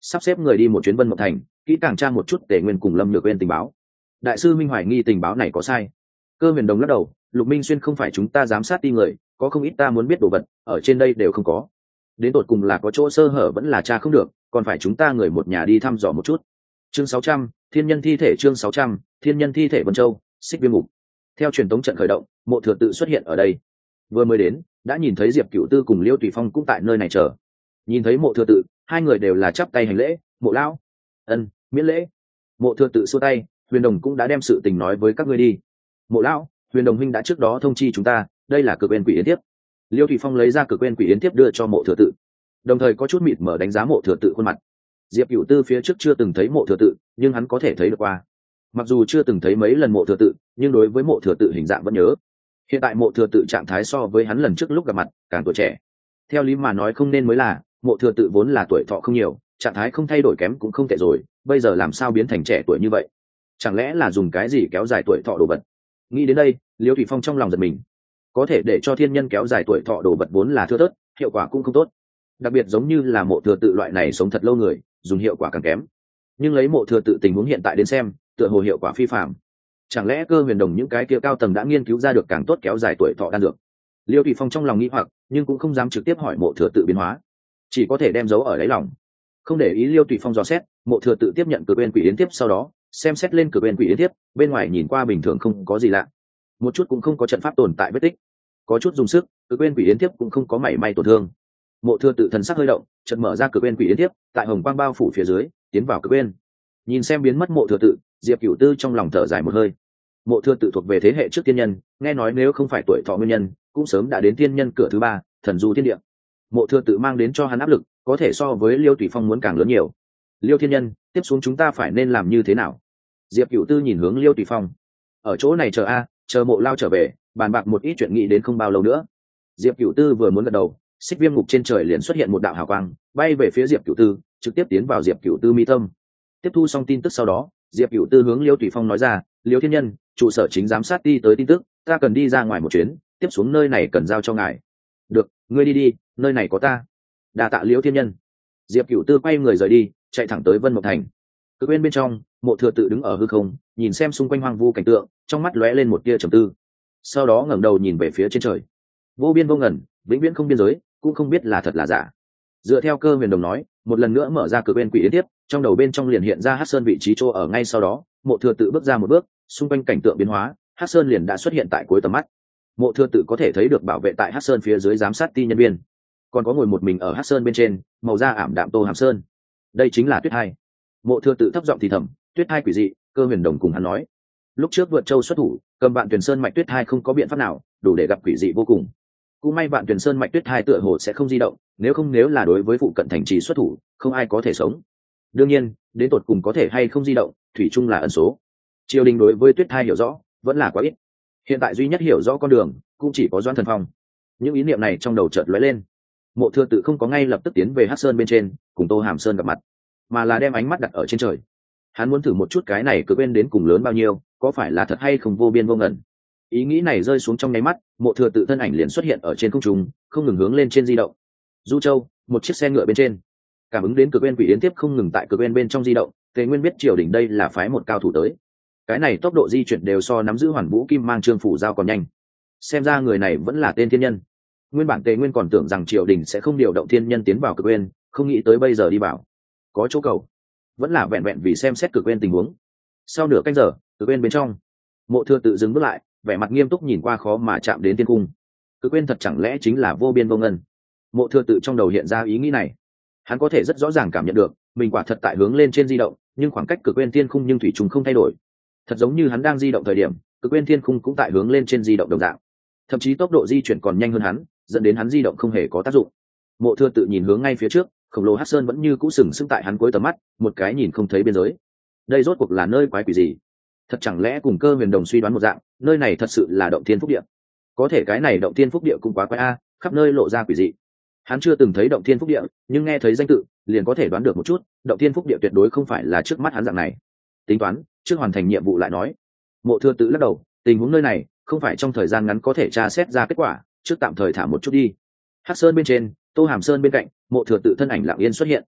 sắp xếp người đi một chuyến Vân Mộng Thành, kỹ càng tra một chút Tề Nguyên cùng Lâm Nhược Uyên tình báo. Đại sư Minh hoài nghi tình báo này có sai. Cơ Huyền Đồng lắc đầu, Lục Minh Xuyên không phải chúng ta giám sát ti người, có không ít ta muốn biết đồ vật, ở trên đây đều không có. Đến tột cùng là có chỗ sơ hở vẫn là tra không được, còn phải chúng ta người một nhà đi thăm dò một chút. Chương 600, Thiên Nhân thi thể. Chương 600, Thiên Nhân thi thể Vân Châu, Xích Viêm Ngục. Theo truyền tống trận khởi động, Mộ Thừa Tự xuất hiện ở đây. Vừa mới đến, đã nhìn thấy Diệp Cửu Tư cùng Liêu Tùy Phong cũng tại nơi này chờ. Nhìn thấy Mộ Thừa Tự, hai người đều là chắp tay hành lễ. Mộ lão, ân, miễn lễ. Mộ Thừa Tự xua tay, Huyền Đồng cũng đã đem sự tình nói với các ngươi đi. Mộ lão, Huyền Đồng huynh đã trước đó thông chi chúng ta, đây là cực bên quỷ yến tiếp. Liêu Thủy Phong lấy ra cực bên quỷ yến tiếp đưa cho Mộ Thừa Tự, đồng thời có chút mịt mở đánh giá Mộ Thừa Tự khuôn mặt. Diệp Cửu Tư phía trước chưa từng thấy Mộ Thừa Tự, nhưng hắn có thể thấy được qua. Mặc dù chưa từng thấy mấy lần Mộ Thừa Tự, nhưng đối với Mộ Thừa Tự hình dạng vẫn nhớ. Hiện tại Mộ Thừa Tự trạng thái so với hắn lần trước lúc gặp mặt càng tuổi trẻ. Theo lý mà nói không nên mới là, Mộ Thừa Tự vốn là tuổi thọ không nhiều, trạng thái không thay đổi kém cũng không tệ rồi, bây giờ làm sao biến thành trẻ tuổi như vậy? Chẳng lẽ là dùng cái gì kéo dài tuổi thọ đồ vật? Nghĩ đến đây, Liêu Thủy Phong trong lòng giật mình. Có thể để cho thiên nhân kéo dài tuổi thọ đồ vật vốn là thưa thớt, hiệu quả cũng không tốt. Đặc biệt giống như là Mộ Thừa Tự loại này sống thật lâu người, dùng hiệu quả càng kém. Nhưng lấy Mộ Thừa Tự tình huống hiện tại đến xem, tựa hồ hiệu quả phi phàm. Chẳng lẽ Cơ Huyền Đồng những cái kia cao tầng đã nghiên cứu ra được càng tốt kéo dài tuổi thọ đan dược? Liêu Thủy Phong trong lòng nghĩ hoặc, nhưng cũng không dám trực tiếp hỏi Mộ Thừa Tự biến hóa, chỉ có thể đem giấu ở đáy lòng. Không để ý Liêu Thủy Phong dò xét, Mộ Thừa Tự tiếp nhận cực bên quỷ yến tiếp, sau đó xem xét lên cực bên quỷ yến tiếp, bên ngoài nhìn qua bình thường không có gì lạ, một chút cũng không có trận pháp tồn tại vết tích, có chút dùng sức, cực bên quỷ yến tiếp cũng không có mảy may tổn thương. Mộ Thừa Tự thần sắc hơi động, chợt mở ra cực bên quỷ yến tiếp, tại hồng quang bao phủ phía dưới, tiến vào cực bên. Nhìn xem biến mất Mộ Thừa Tự, Diệp Cửu Tư trong lòng thở dài một hơi. Mộ Thừa Tự thuộc về thế hệ trước tiên nhân, nghe nói nếu không phải tuổi thọ nguyên nhân, cũng sớm đã đến tiên nhân cửa thứ ba, thần du thiên địa. Mộ Thừa Tự mang đến cho hắn áp lực, có thể so với Liêu Tùy Phong muốn càng lớn nhiều. Liêu thiên nhân, tiếp xuống chúng ta phải nên làm như thế nào? Diệp Cửu Tư nhìn hướng Liêu Tùy Phong. Ở chỗ này chờ chờ Mộ Lao trở về, bàn bạc một ít chuyện nghĩ đến không bao lâu nữa. Diệp Cửu Tư vừa muốn gật đầu, Xích Viêm Ngục trên trời liền xuất hiện một đạo hào quang, bay về phía Diệp Cửu Tư, trực tiếp tiến vào Diệp Cửu Tư mi tâm. Tiếp thu xong tin tức sau đó, Diệp Cửu Tư hướng Liêu Tùy Phong nói ra, Liêu thiên nhân, trụ sở chính giám sát đi tới tin tức, ta cần đi ra ngoài một chuyến, tiếp xuống nơi này cần giao cho ngài. Được, ngươi đi đi, nơi này có ta. Đa tạ Liêu thiên nhân. Diệp Cửu Tư quay người rời đi, chạy thẳng tới Vân Mộng Thành. Cực bên trong, Mộ Thừa Tự đứng ở hư không, nhìn xem xung quanh hoang vu cảnh tượng, trong mắt lóe lên một tia trầm tư. Sau đó ngẩng đầu nhìn về phía trên trời. Vô biên vô ngần, vĩnh viễn không biên giới, cũng không biết là thật là giả. Dựa theo Cơ Huyền Đồng nói, một lần nữa mở ra cực bên quỷ yến tiếp, trong đầu bên trong liền hiện ra Hắc Sơn vị trí chỗ ở, ngay sau đó, Mộ Thừa Tự bước ra một bước, xung quanh cảnh tượng biến hóa, Hắc Sơn liền đã xuất hiện tại cuối tầm mắt. Mộ Thừa Tự có thể thấy được bảo vệ tại Hắc Sơn phía dưới giám sát ti nhân viên, còn có ngồi một mình ở Hắc Sơn bên trên, màu da ảm đạm Tô Hàm Sơn. Đây chính là Tuyết Hai. Mộ Thừa Tự thấp giọng thì thầm, Tuyết Hai quỷ dị. Cơ Huyền Đồng cùng hắn nói, lúc trước vượt châu xuất thủ, cầm Vạn Tuyền Sơn mạch Tuyết Hai không có biện pháp nào, đủ để gặp quỷ dị vô cùng. Cũng may Vạn Tuyền Sơn mạch Tuyết Hai tựa hồ sẽ không di động, nếu là đối với phụ cận thành trì xuất thủ, không ai có thể sống. Đương nhiên, đến tột cùng có thể hay không di động, thủy chung là ẩn số. Triều đình đối với Tuyết Hai hiểu rõ, vẫn là quá ít. Hiện tại duy nhất hiểu rõ con đường, cũng chỉ có Doãn Thần Phong. Những ý niệm này trong đầu chợt lóe lên. Mộ Thừa Tự không có ngay lập tức tiến về Hắc Sơn bên trên, cùng Tô Hàm Sơn gặp mặt, mà là đem ánh mắt đặt ở trên trời. Hắn muốn thử một chút cái này cực bên đến cùng lớn bao nhiêu, có phải là thật hay không vô biên vô ngần. Ý nghĩ này rơi xuống trong nháy mắt, Mộ Thừa Tự thân ảnh liền xuất hiện ở trên không trung, không ngừng hướng lên trên di động. Du Châu, một chiếc xe ngựa bên trên, cảm ứng đến cực bên quỷ yến tiếp không ngừng tại cực bên trong di động, Tề Nguyên biết triều đình đây là phái một cao thủ tới. Cái này tốc độ di chuyển đều so nắm giữ Hoàn Vũ Kim Mang Trương phủ giao còn nhanh. Xem ra người này vẫn là tên thiên nhân. Nguyên bản Tề Nguyên còn tưởng rằng triều đình sẽ không điều động thiên nhân tiến vào cực bên, không nghĩ tới bây giờ đi vào. Có chỗ cầu, vẫn là vẹn vẹn vì xem xét cực bên tình huống. Sau nửa canh giờ, cực bên bên trong, Mộ Thừa Tự dừng bước lại, vẻ mặt nghiêm túc nhìn qua khó mà chạm đến thiên cung. Cực bên thật chẳng lẽ chính là vô biên vô ngần? Mộ Thừa Tự trong đầu hiện ra ý nghĩ này. Hắn có thể rất rõ ràng cảm nhận được, mình quả thật tại hướng lên trên di động, nhưng khoảng cách cực bên thiên khung nhưng thủy trùng không thay đổi. Thật giống như hắn đang di động thời điểm, cực bên thiên khung cũng tại hướng lên trên di động đồng dạng. Thậm chí tốc độ di chuyển còn nhanh hơn hắn, dẫn đến hắn di động không hề có tác dụng. Mộ Thừa Tự nhìn hướng ngay phía trước, khổng lồ Hắc Sơn vẫn như cũ sừng sững tại hắn cuối tầm mắt, một cái nhìn không thấy biên giới. Đây rốt cuộc là nơi quái quỷ gì? Thật chẳng lẽ cùng Cơ Huyền Đồng suy đoán một dạng, nơi này thật sự là động thiên phúc địa? Có thể cái này động thiên phúc địa cũng quá quái a, khắp nơi lộ ra quỷ dị. Hắn chưa từng thấy động thiên phúc địa, nhưng nghe thấy danh tự, liền có thể đoán được một chút, động thiên phúc địa tuyệt đối không phải là trước mắt hắn dạng này. Tính toán, trước hoàn thành nhiệm vụ lại nói. Mộ Thừa Tự lắc đầu, tình huống nơi này, không phải trong thời gian ngắn có thể tra xét ra kết quả, trước tạm thời thả một chút đi. Hắc Sơn bên trên, Tô Hàm Sơn bên cạnh, Mộ Thừa Tự thân ảnh lặng yên xuất hiện.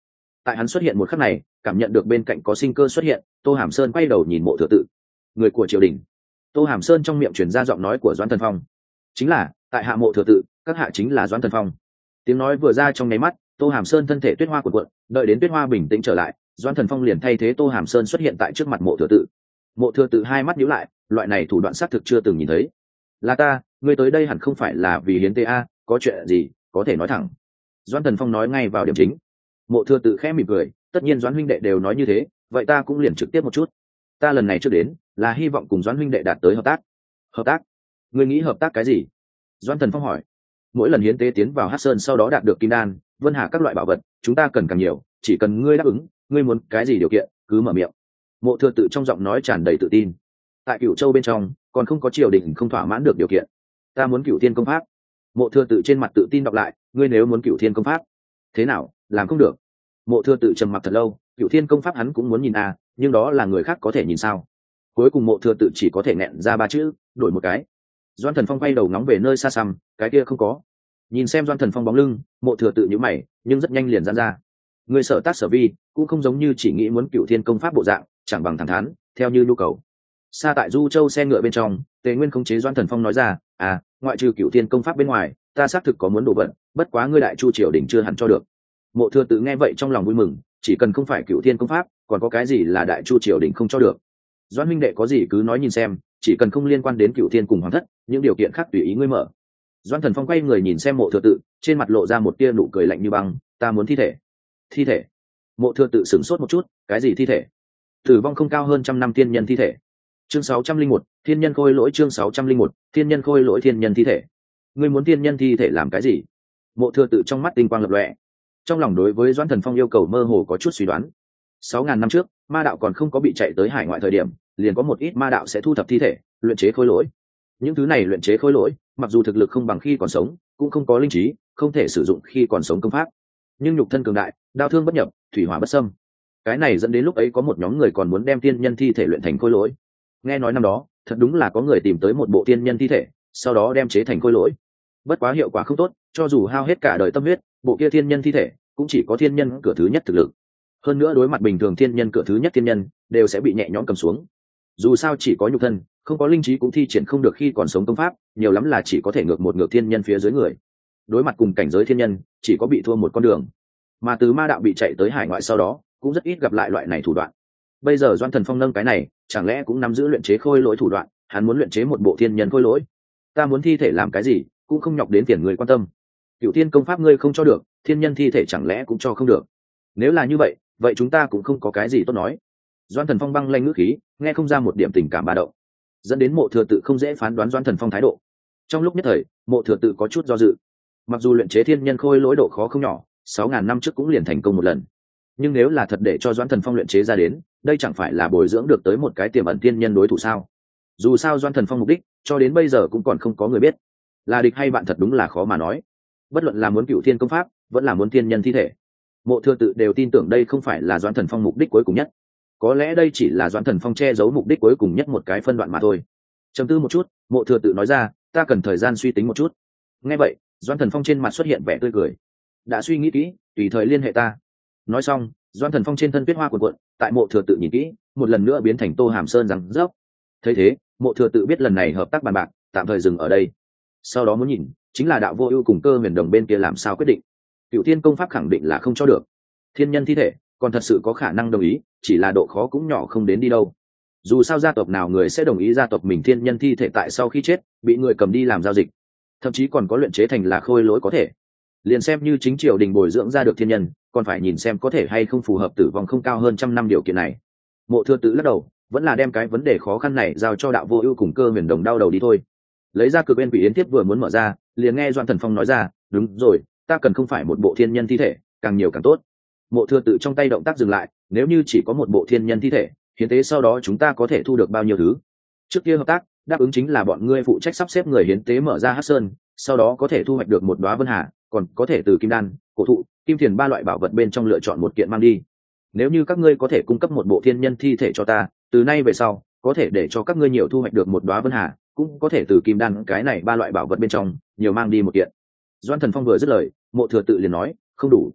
Tại hắn xuất hiện một khắc này, cảm nhận được bên cạnh có sinh cơ xuất hiện, Tô Hàm Sơn quay đầu nhìn Mộ Thừa Tự. Người của triều đình. Tô Hàm Sơn trong miệng truyền ra giọng nói của Doãn Thần Phong. Chính là, tại hạ Mộ Thừa Tự, các hạ chính là Doãn Thần Phong. Tiếng nói vừa ra trong nháy mắt, Tô Hàm Sơn thân thể tuyết hoa cuộn cuộn, đợi đến tuyết hoa bình tĩnh trở lại, Doãn Thần Phong liền thay thế Tô Hàm Sơn xuất hiện tại trước mặt Mộ Thừa Tự. Mộ Thừa Tự hai mắt nhíu lại, loại này thủ đoạn xác thực chưa từng nhìn thấy. Là ta, ngươi tới đây hẳn không phải là vì hiến tế a, có chuyện gì có thể nói thẳng. Doãn Thần Phong nói ngay vào điểm chính. Mộ Thừa Tự khẽ mỉm cười, tất nhiên Doãn huynh đệ đều nói như thế, vậy ta cũng liền trực tiếp một chút. Ta lần này trước đến là hy vọng cùng Doãn huynh đệ đạt tới hợp tác. Hợp tác? Ngươi nghĩ hợp tác cái gì? Doãn Thần Phong hỏi. Mỗi lần hiến tế tiến vào Hắc Sơn sau đó đạt được kim đan, vân hà các loại bảo vật, chúng ta cần càng nhiều, chỉ cần ngươi đáp ứng, ngươi muốn cái gì điều kiện, cứ mở miệng. Mộ Thừa Tự trong giọng nói tràn đầy tự tin. Tại Cửu Châu bên trong, còn không có triều đình không thỏa mãn được điều kiện. Ta muốn Cửu Thiên công pháp. Mộ Thừa Tự trên mặt tự tin đọc lại, ngươi nếu muốn Cửu Thiên công pháp, thế nào, làm không được. Mộ Thừa Tự trầm mặc thật lâu, Cửu Thiên công pháp hắn cũng muốn nhìn à, nhưng đó là người khác có thể nhìn sao. Cuối cùng Mộ Thừa Tự chỉ có thể nghẹn ra ba chữ, đổi một cái. Doãn Thần Phong quay đầu ngóng về nơi xa xăm, cái kia không có. Nhìn xem Doãn Thần Phong bóng lưng, Mộ Thừa Tự nhíu mày, nhưng rất nhanh liền giãn ra. Người sở tác sở vi cũng không giống như chỉ nghĩ muốn Cửu Thiên công pháp bộ dạng, chẳng bằng thẳng thắn theo như nhu cầu. Xa tại Du Châu xe ngựa bên trong, Tề Nguyên khống chế Doãn Thần Phong nói ra, à, ngoại trừ Cửu Thiên công pháp bên ngoài, ta xác thực có muốn đồ vật, bất quá ngươi Đại Chu triều đình chưa hẳn cho được. Mộ Thừa Tự nghe vậy trong lòng vui mừng, chỉ cần không phải Cửu Thiên công pháp, còn có cái gì là Đại Chu triều đình không cho được. Doãn huynh đệ có gì cứ nói nhìn xem, chỉ cần không liên quan đến Cửu Thiên cùng Hoàng thất, những điều kiện khác tùy ý ngươi mở. Doãn Thần Phong quay người nhìn xem Mộ Thừa Tự, trên mặt lộ ra một tia nụ cười lạnh như băng, ta muốn thi thể. Thi thể? Mộ Thừa Tự sửng sốt một chút, cái gì thi thể? Tử vong không cao hơn trăm năm tiên nhân thi thể. Chương 601, thiên nhân khôi lỗi. Chương 601, thiên nhân khôi lỗi. Thiên nhân thi thể. Ngươi muốn tiên nhân thi thể làm cái gì? Mộ Thừa Tự trong mắt tinh quang lập lòe. Trong lòng đối với Doãn Thần Phong yêu cầu mơ hồ có chút suy đoán. 6.000 năm trước, ma đạo còn không có bị chạy tới hải ngoại thời điểm, liền có một ít ma đạo sẽ thu thập thi thể, luyện chế khôi lỗi. Những thứ này luyện chế khôi lỗi, mặc dù thực lực không bằng khi còn sống, cũng không có linh trí, không thể sử dụng khi còn sống công pháp, nhưng nhục thân cường đại, đao thương bất nhập, thủy hỏa bất xâm. Cái này dẫn đến lúc ấy có một nhóm người còn muốn đem tiên nhân thi thể luyện thành khôi lỗi. Nghe nói năm đó, thật đúng là có người tìm tới một bộ tiên nhân thi thể, sau đó đem chế thành khôi lỗi. Bất quá hiệu quả không tốt, cho dù hao hết cả đời tâm huyết, bộ kia thiên nhân thi thể cũng chỉ có thiên nhân cửa thứ nhất thực lực. Hơn nữa đối mặt bình thường thiên nhân cửa thứ nhất thiên nhân đều sẽ bị nhẹ nhõm cầm xuống. Dù sao chỉ có nhục thân, không có linh trí cũng thi triển không được khi còn sống công pháp, nhiều lắm là chỉ có thể ngược một ngược thiên nhân phía dưới người. Đối mặt cùng cảnh giới thiên nhân, chỉ có bị thua một con đường. Mà từ ma đạo bị chạy tới hải ngoại sau đó, cũng rất ít gặp lại loại này thủ đoạn. Bây giờ Doãn Thần Phong nâng cái này, chẳng lẽ cũng nắm giữ luyện chế khôi lỗi thủ đoạn, hắn muốn luyện chế một bộ thiên nhân khôi lỗi. Ta muốn thi thể làm cái gì, cũng không nhọc đến tiền người quan tâm. Cửu Thiên công pháp ngươi không cho được, thiên nhân thi thể chẳng lẽ cũng cho không được. Nếu là như vậy, vậy chúng ta cũng không có cái gì tốt nói. Doãn Thần Phong băng lanh ngữ khí, nghe không ra một điểm tình cảm ba động, dẫn đến Mộ Thừa Tự không dễ phán đoán Doãn Thần Phong thái độ. Trong lúc nhất thời, Mộ Thừa Tự có chút do dự. Mặc dù luyện chế thiên nhân khôi lỗi độ khó không nhỏ, 6.000 năm trước cũng liền thành công một lần, nhưng nếu là thật để cho Doãn Thần Phong luyện chế ra đến, đây chẳng phải là bồi dưỡng được tới một cái tiềm ẩn thiên nhân đối thủ sao? Dù sao Doãn Thần Phong mục đích cho đến bây giờ cũng còn không có người biết, là địch hay bạn thật đúng là khó mà nói. Bất luận là muốn Cửu Thiên công pháp, vẫn là muốn thiên nhân thi thể, Mộ Thừa Tự đều tin tưởng đây không phải là Doãn Thần Phong mục đích cuối cùng nhất. Có lẽ đây chỉ là Doãn Thần Phong che giấu mục đích cuối cùng nhất một cái phân đoạn mà thôi. Trầm tư một chút, Mộ Thừa Tự nói ra, ta cần thời gian suy tính một chút. Nghe vậy, Doãn Thần Phong trên mặt xuất hiện vẻ tươi cười. Đã suy nghĩ kỹ, tùy thời liên hệ ta. Nói xong, Doãn Thần Phong trên thân tuyết hoa cuộn cuộn, tại Mộ Thừa Tự nhìn kỹ, một lần nữa biến thành Tô Hàm Sơn rằng dốc. Thấy thế, Mộ Thừa Tự biết lần này hợp tác bàn bạc, tạm thời dừng ở đây. Sau đó muốn nhìn, chính là Đạo Vô Ưu cùng Cơ Huyền Đồng bên kia làm sao quyết định. Cửu Thiên công pháp khẳng định là không cho được. Thiên nhân thi thể, còn thật sự có khả năng đồng ý, chỉ là độ khó cũng nhỏ không đến đi đâu. Dù sao gia tộc nào người sẽ đồng ý gia tộc mình thiên nhân thi thể tại sau khi chết bị người cầm đi làm giao dịch, thậm chí còn có luyện chế thành là khôi lỗi có thể. Liền xem như chính triều đình bồi dưỡng ra được thiên nhân, còn phải nhìn xem có thể hay không phù hợp tử vong không cao hơn 100 năm điều kiện này. Mộ Thừa Tự lắc đầu, vẫn là đem cái vấn đề khó khăn này giao cho Đạo Vô Ưu cùng Cơ Huyền Đồng đau đầu đi thôi. Lấy ra Cực Bên Quỷ Yến Tiếp vừa muốn mở ra, liền nghe Doãn Thần Phong nói ra, đúng rồi, ta cần không phải một bộ thiên nhân thi thể, càng nhiều càng tốt. Mộ Thừa Tự trong tay động tác dừng lại, nếu như chỉ có một bộ thiên nhân thi thể, hiến tế sau đó chúng ta có thể thu được bao nhiêu thứ? Trước kia hợp tác, đáp ứng chính là bọn ngươi phụ trách sắp xếp người hiến tế mở ra Hắc Sơn, sau đó có thể thu hoạch được một đóa vân hà, còn có thể từ kim đan, cổ thụ, kim thiền ba loại bảo vật bên trong lựa chọn một kiện mang đi. Nếu như các ngươi có thể cung cấp một bộ thiên nhân thi thể cho ta, từ nay về sau, có thể để cho các ngươi nhiều thu hoạch được một đóa vân hà, cũng có thể từ kim đan cái này ba loại bảo vật bên trong nhiều mang đi một kiện. Doãn Thần Phong vừa dứt lời, Mộ Thừa Tự liền nói, không đủ.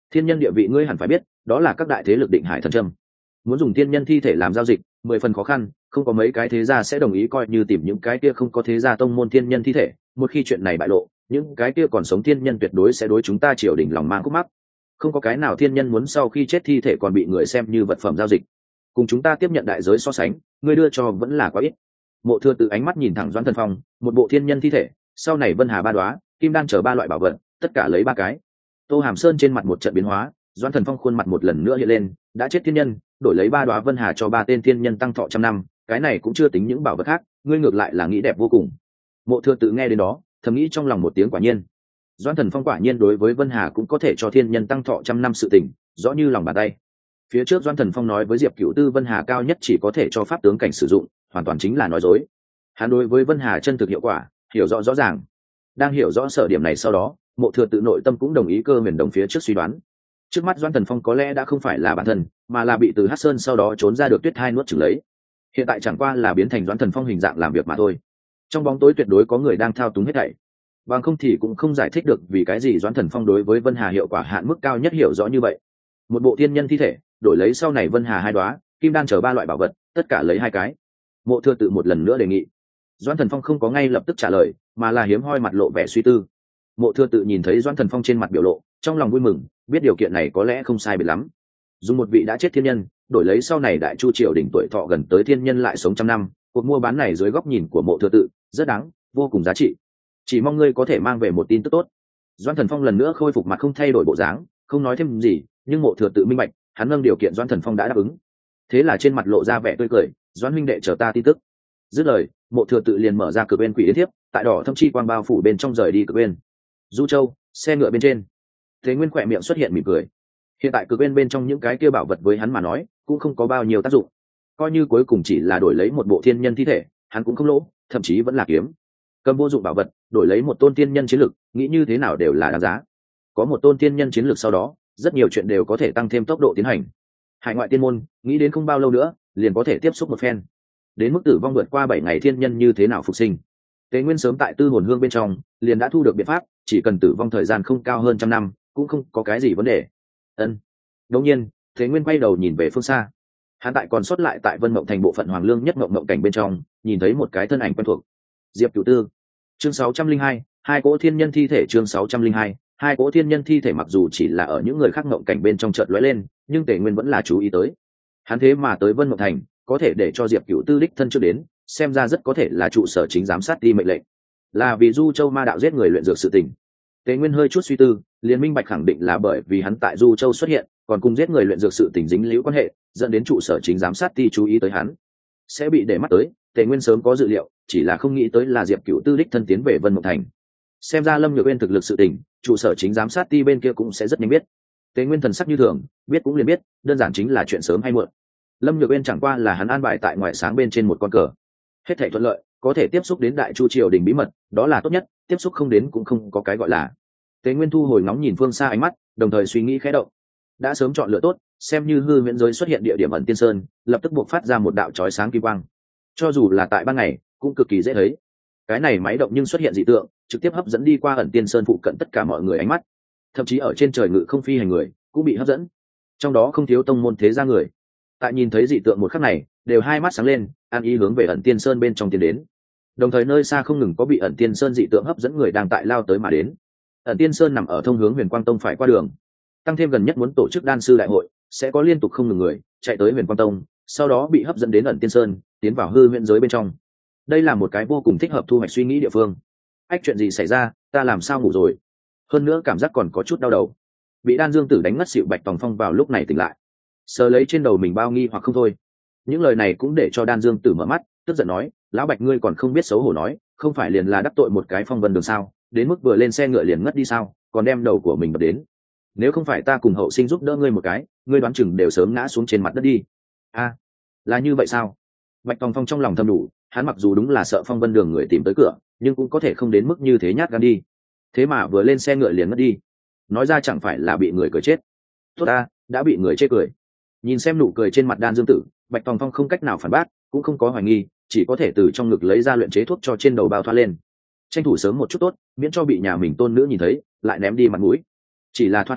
Thiên nhân địa vị ngươi hẳn phải biết, đó là các đại thế lực định hải thần châm. Muốn dùng thiên nhân thi thể làm giao dịch, 10 phần khó khăn, không có mấy cái thế gia sẽ đồng ý coi như tìm những cái kia không có thế gia tông môn thiên nhân thi thể. Một khi chuyện này bại lộ, những cái kia còn sống thiên nhân tuyệt đối sẽ đối chúng ta triều đình lòng mang khúc mắc. Không có cái nào thiên nhân muốn sau khi chết thi thể còn bị người xem như vật phẩm giao dịch. Cùng chúng ta tiếp nhận đại giới so sánh, ngươi đưa cho vẫn là quá ít. Mộ Thừa Tự ánh mắt nhìn thẳng Doãn Thần Phong, một bộ thiên nhân thi thể, sau này Vân Hà ba đóa, kim đan chờ ba loại bảo vật, tất cả lấy ba cái. Tô Hàm Sơn trên mặt một trận biến hóa, Doãn Thần Phong khuôn mặt một lần nữa hiện lên, đã chết thiên nhân, đổi lấy ba đóa Vân Hà cho ba tên thiên nhân tăng thọ 100 năm, cái này cũng chưa tính những bảo vật khác, ngươi ngược lại là nghĩ đẹp vô cùng. Mộ Thừa Tự nghe đến đó, thầm nghĩ trong lòng một tiếng quả nhiên. Doãn Thần Phong quả nhiên đối với Vân Hà cũng có thể cho thiên nhân tăng thọ 100 năm sự tình, rõ như lòng bàn tay. Phía trước Doãn Thần Phong nói với Diệp Cửu Tư Vân Hà cao nhất chỉ có thể cho pháp tướng cảnh sử dụng, hoàn toàn chính là nói dối. Hắn đối với Vân Hà chân thực hiệu quả hiểu rõ rõ ràng. Đang hiểu rõ sở điểm này sau đó, Mộ Thừa Tự nội tâm cũng đồng ý Cơ Huyền Đồng phía trước suy đoán. Trước mắt Doãn Thần Phong có lẽ đã không phải là bản thân, mà là bị từ Hắc Sơn sau đó trốn ra được Tuyết Hai nuốt chửng lấy. Hiện tại chẳng qua là biến thành Doãn Thần Phong hình dạng làm việc mà thôi. Trong bóng tối tuyệt đối có người đang thao túng hết thảy. Bằng không thì cũng không giải thích được vì cái gì Doãn Thần Phong đối với Vân Hà hiệu quả hạn mức cao nhất hiểu rõ như vậy. Một bộ thiên nhân thi thể, đổi lấy sau này Vân Hà hai đóa, kim đan chờ ba loại bảo vật, tất cả lấy hai cái. Mộ Thừa Tự một lần nữa đề nghị. Doãn Thần Phong không có ngay lập tức trả lời, mà là hiếm hoi mặt lộ vẻ suy tư. Mộ Thừa Tự nhìn thấy Doãn Thần Phong trên mặt biểu lộ, trong lòng vui mừng, biết điều kiện này có lẽ không sai biệt lắm. Dùng một vị đã chết thiên nhân, đổi lấy sau này Đại Chu triều đỉnh tuổi thọ gần tới thiên nhân lại sống 100 năm, cuộc mua bán này dưới góc nhìn của Mộ Thừa Tự, rất đáng, vô cùng giá trị. Chỉ mong ngươi có thể mang về một tin tức tốt. Doãn Thần Phong lần nữa khôi phục mặt không thay đổi bộ dáng, không nói thêm gì, nhưng Mộ Thừa Tự minh bạch, hắn nâng điều kiện Doãn Thần Phong đã đáp ứng. Thế là trên mặt lộ ra vẻ tươi cười, Doãn huynh đệ chờ ta tin tức. Dứt lời, Mộ Thừa Tự liền mở ra cửa bên quỷ yến thiếp, tại đỏ thâm chi quang bao phủ bên trong rời đi cửa bên. Du Châu, xe ngựa bên trên. Thế Nguyên khỏe miệng xuất hiện mỉm cười. Hiện tại cửa bên trong những cái kia bảo vật với hắn mà nói, cũng không có bao nhiêu tác dụng. Coi như cuối cùng chỉ là đổi lấy một bộ thiên nhân thi thể, hắn cũng không lỗ, thậm chí vẫn là kiếm. Cầm vô dụng bảo vật, đổi lấy một tôn thiên nhân chiến lực, nghĩ như thế nào đều là đáng giá. Có một tôn thiên nhân chiến lực sau đó, rất nhiều chuyện đều có thể tăng thêm tốc độ tiến hành. Hải ngoại tiên môn, nghĩ đến không bao lâu nữa, liền có thể tiếp xúc một phen. Đến mức tử vong vượt qua 7 ngày thiên nhân như thế nào phục sinh. Tế Nguyên sớm tại Tư Hồn Hương bên trong, liền đã thu được biện pháp, chỉ cần tử vong thời gian không cao hơn 100 năm, cũng không có cái gì vấn đề. Ân. Đương nhiên, Tế Nguyên quay đầu nhìn về phương xa. Hắn tại còn sót lại tại Vân Mộng Thành bộ phận Hoàng Lương nhất mộng mộng cảnh bên trong, nhìn thấy một cái thân ảnh quen thuộc. Diệp Cửu Tư. Chương 602, hai cỗ thiên nhân thi thể. Chương 602, hai cỗ thiên nhân thi thể mặc dù chỉ là ở những người khác mộng cảnh bên trong chợt lóe lên, nhưng Tế Nguyên vẫn là chú ý tới. Hắn thế mà tới Vân Mộng Thành, có thể để cho Diệp Cửu Tư đích thân trước đến, xem ra rất có thể là trụ sở chính giám sát ti mệnh lệnh, là vì Du Châu ma đạo giết người luyện dược sự tình. Tế Nguyên hơi chút suy tư, liền minh bạch khẳng định là bởi vì hắn tại Du Châu xuất hiện, còn cùng giết người luyện dược sự tình dính líu quan hệ, dẫn đến trụ sở chính giám sát ti chú ý tới hắn, sẽ bị để mắt tới. Tế Nguyên sớm có dự liệu, chỉ là không nghĩ tới là Diệp Cửu Tư đích thân tiến về Vân Mộng Thành. Xem ra Lâm Nhược Uyên thực lực sự tình, trụ sở chính giám sát ti bên kia cũng sẽ rất nhanh biết. Tế Nguyên thần sắc như thường, biết cũng liền biết, đơn giản chính là chuyện sớm hay muộn. Lâm Nhược Uyên chẳng qua là hắn an bài tại ngoại sáng bên trên một con cờ. Hết thảy thuận lợi, có thể tiếp xúc đến Đại Chu triều đình bí mật, đó là tốt nhất, tiếp xúc không đến cũng không có cái gọi là. Tế Nguyên thu hồi ngóng nhìn phương xa ánh mắt, đồng thời suy nghĩ khẽ động. Đã sớm chọn lựa tốt, xem như hư huyễn giới xuất hiện địa điểm ẩn tiên sơn, lập tức buộc phát ra một đạo chói sáng kim quang. Cho dù là tại ban ngày, cũng cực kỳ dễ thấy. Cái này máy động nhưng xuất hiện dị tượng, trực tiếp hấp dẫn đi qua ẩn tiên sơn phụ cận tất cả mọi người ánh mắt. Thậm chí ở trên trời ngự không phi hành người, cũng bị hấp dẫn. Trong đó không thiếu tông môn thế gia người. Tại nhìn thấy dị tượng một khắc này, đều hai mắt sáng lên, an ý hướng về ẩn tiên sơn bên trong tiến đến. Đồng thời nơi xa không ngừng có bị ẩn tiên sơn dị tượng hấp dẫn người đang tại lao tới mà đến. Ẩn tiên sơn nằm ở thông hướng Huyền Quang Tông phải qua đường, tăng thêm gần nhất muốn tổ chức đan sư đại hội, sẽ có liên tục không ngừng người chạy tới Huyền Quang Tông, sau đó bị hấp dẫn đến ẩn tiên sơn, tiến vào hư huyễn giới bên trong. Đây là một cái vô cùng thích hợp thu hoạch suy nghĩ địa phương. Ách, chuyện gì xảy ra, ta làm sao ngủ rồi? Hơn nữa cảm giác còn có chút đau đầu. Bị Đan Dương Tử đánh ngất xỉu Bạch Tòng Phong vào lúc này tỉnh lại, sờ lấy trên đầu mình bao nghi hoặc không thôi. Những lời này cũng để cho Đan Dương Tử mở mắt, tức giận nói, lão Bạch ngươi còn không biết xấu hổ nói, không phải liền là đắc tội một cái Phong Vân Đường sao, đến mức vừa lên xe ngựa liền ngất đi sao, còn đem đầu của mình bật đến. Nếu không phải ta cùng hậu sinh giúp đỡ ngươi một cái, ngươi đoán chừng đều sớm ngã xuống trên mặt đất đi. A, là như vậy sao? Bạch Tòng Phong trong lòng thầm đủ, hắn mặc dù đúng là sợ Phong Vân Đường người tìm tới cửa, nhưng cũng có thể không đến mức như thế nhát gan đi. Thế mà vừa lên xe ngựa liền ngất đi, nói ra chẳng phải là bị người cười chết. Tốt ta, đã bị người chê cười. Nhìn xem nụ cười trên mặt Đan Dương Tử, Bạch Tòng Phong không cách nào phản bác, cũng không có hoài nghi, chỉ có thể từ trong ngực lấy ra luyện chế thuốc cho trên đầu bao thoa lên. Tranh thủ sớm một chút tốt, miễn cho bị nhà mình tôn nữ nhìn thấy, lại ném đi mặt mũi. Chỉ là thoa thoa,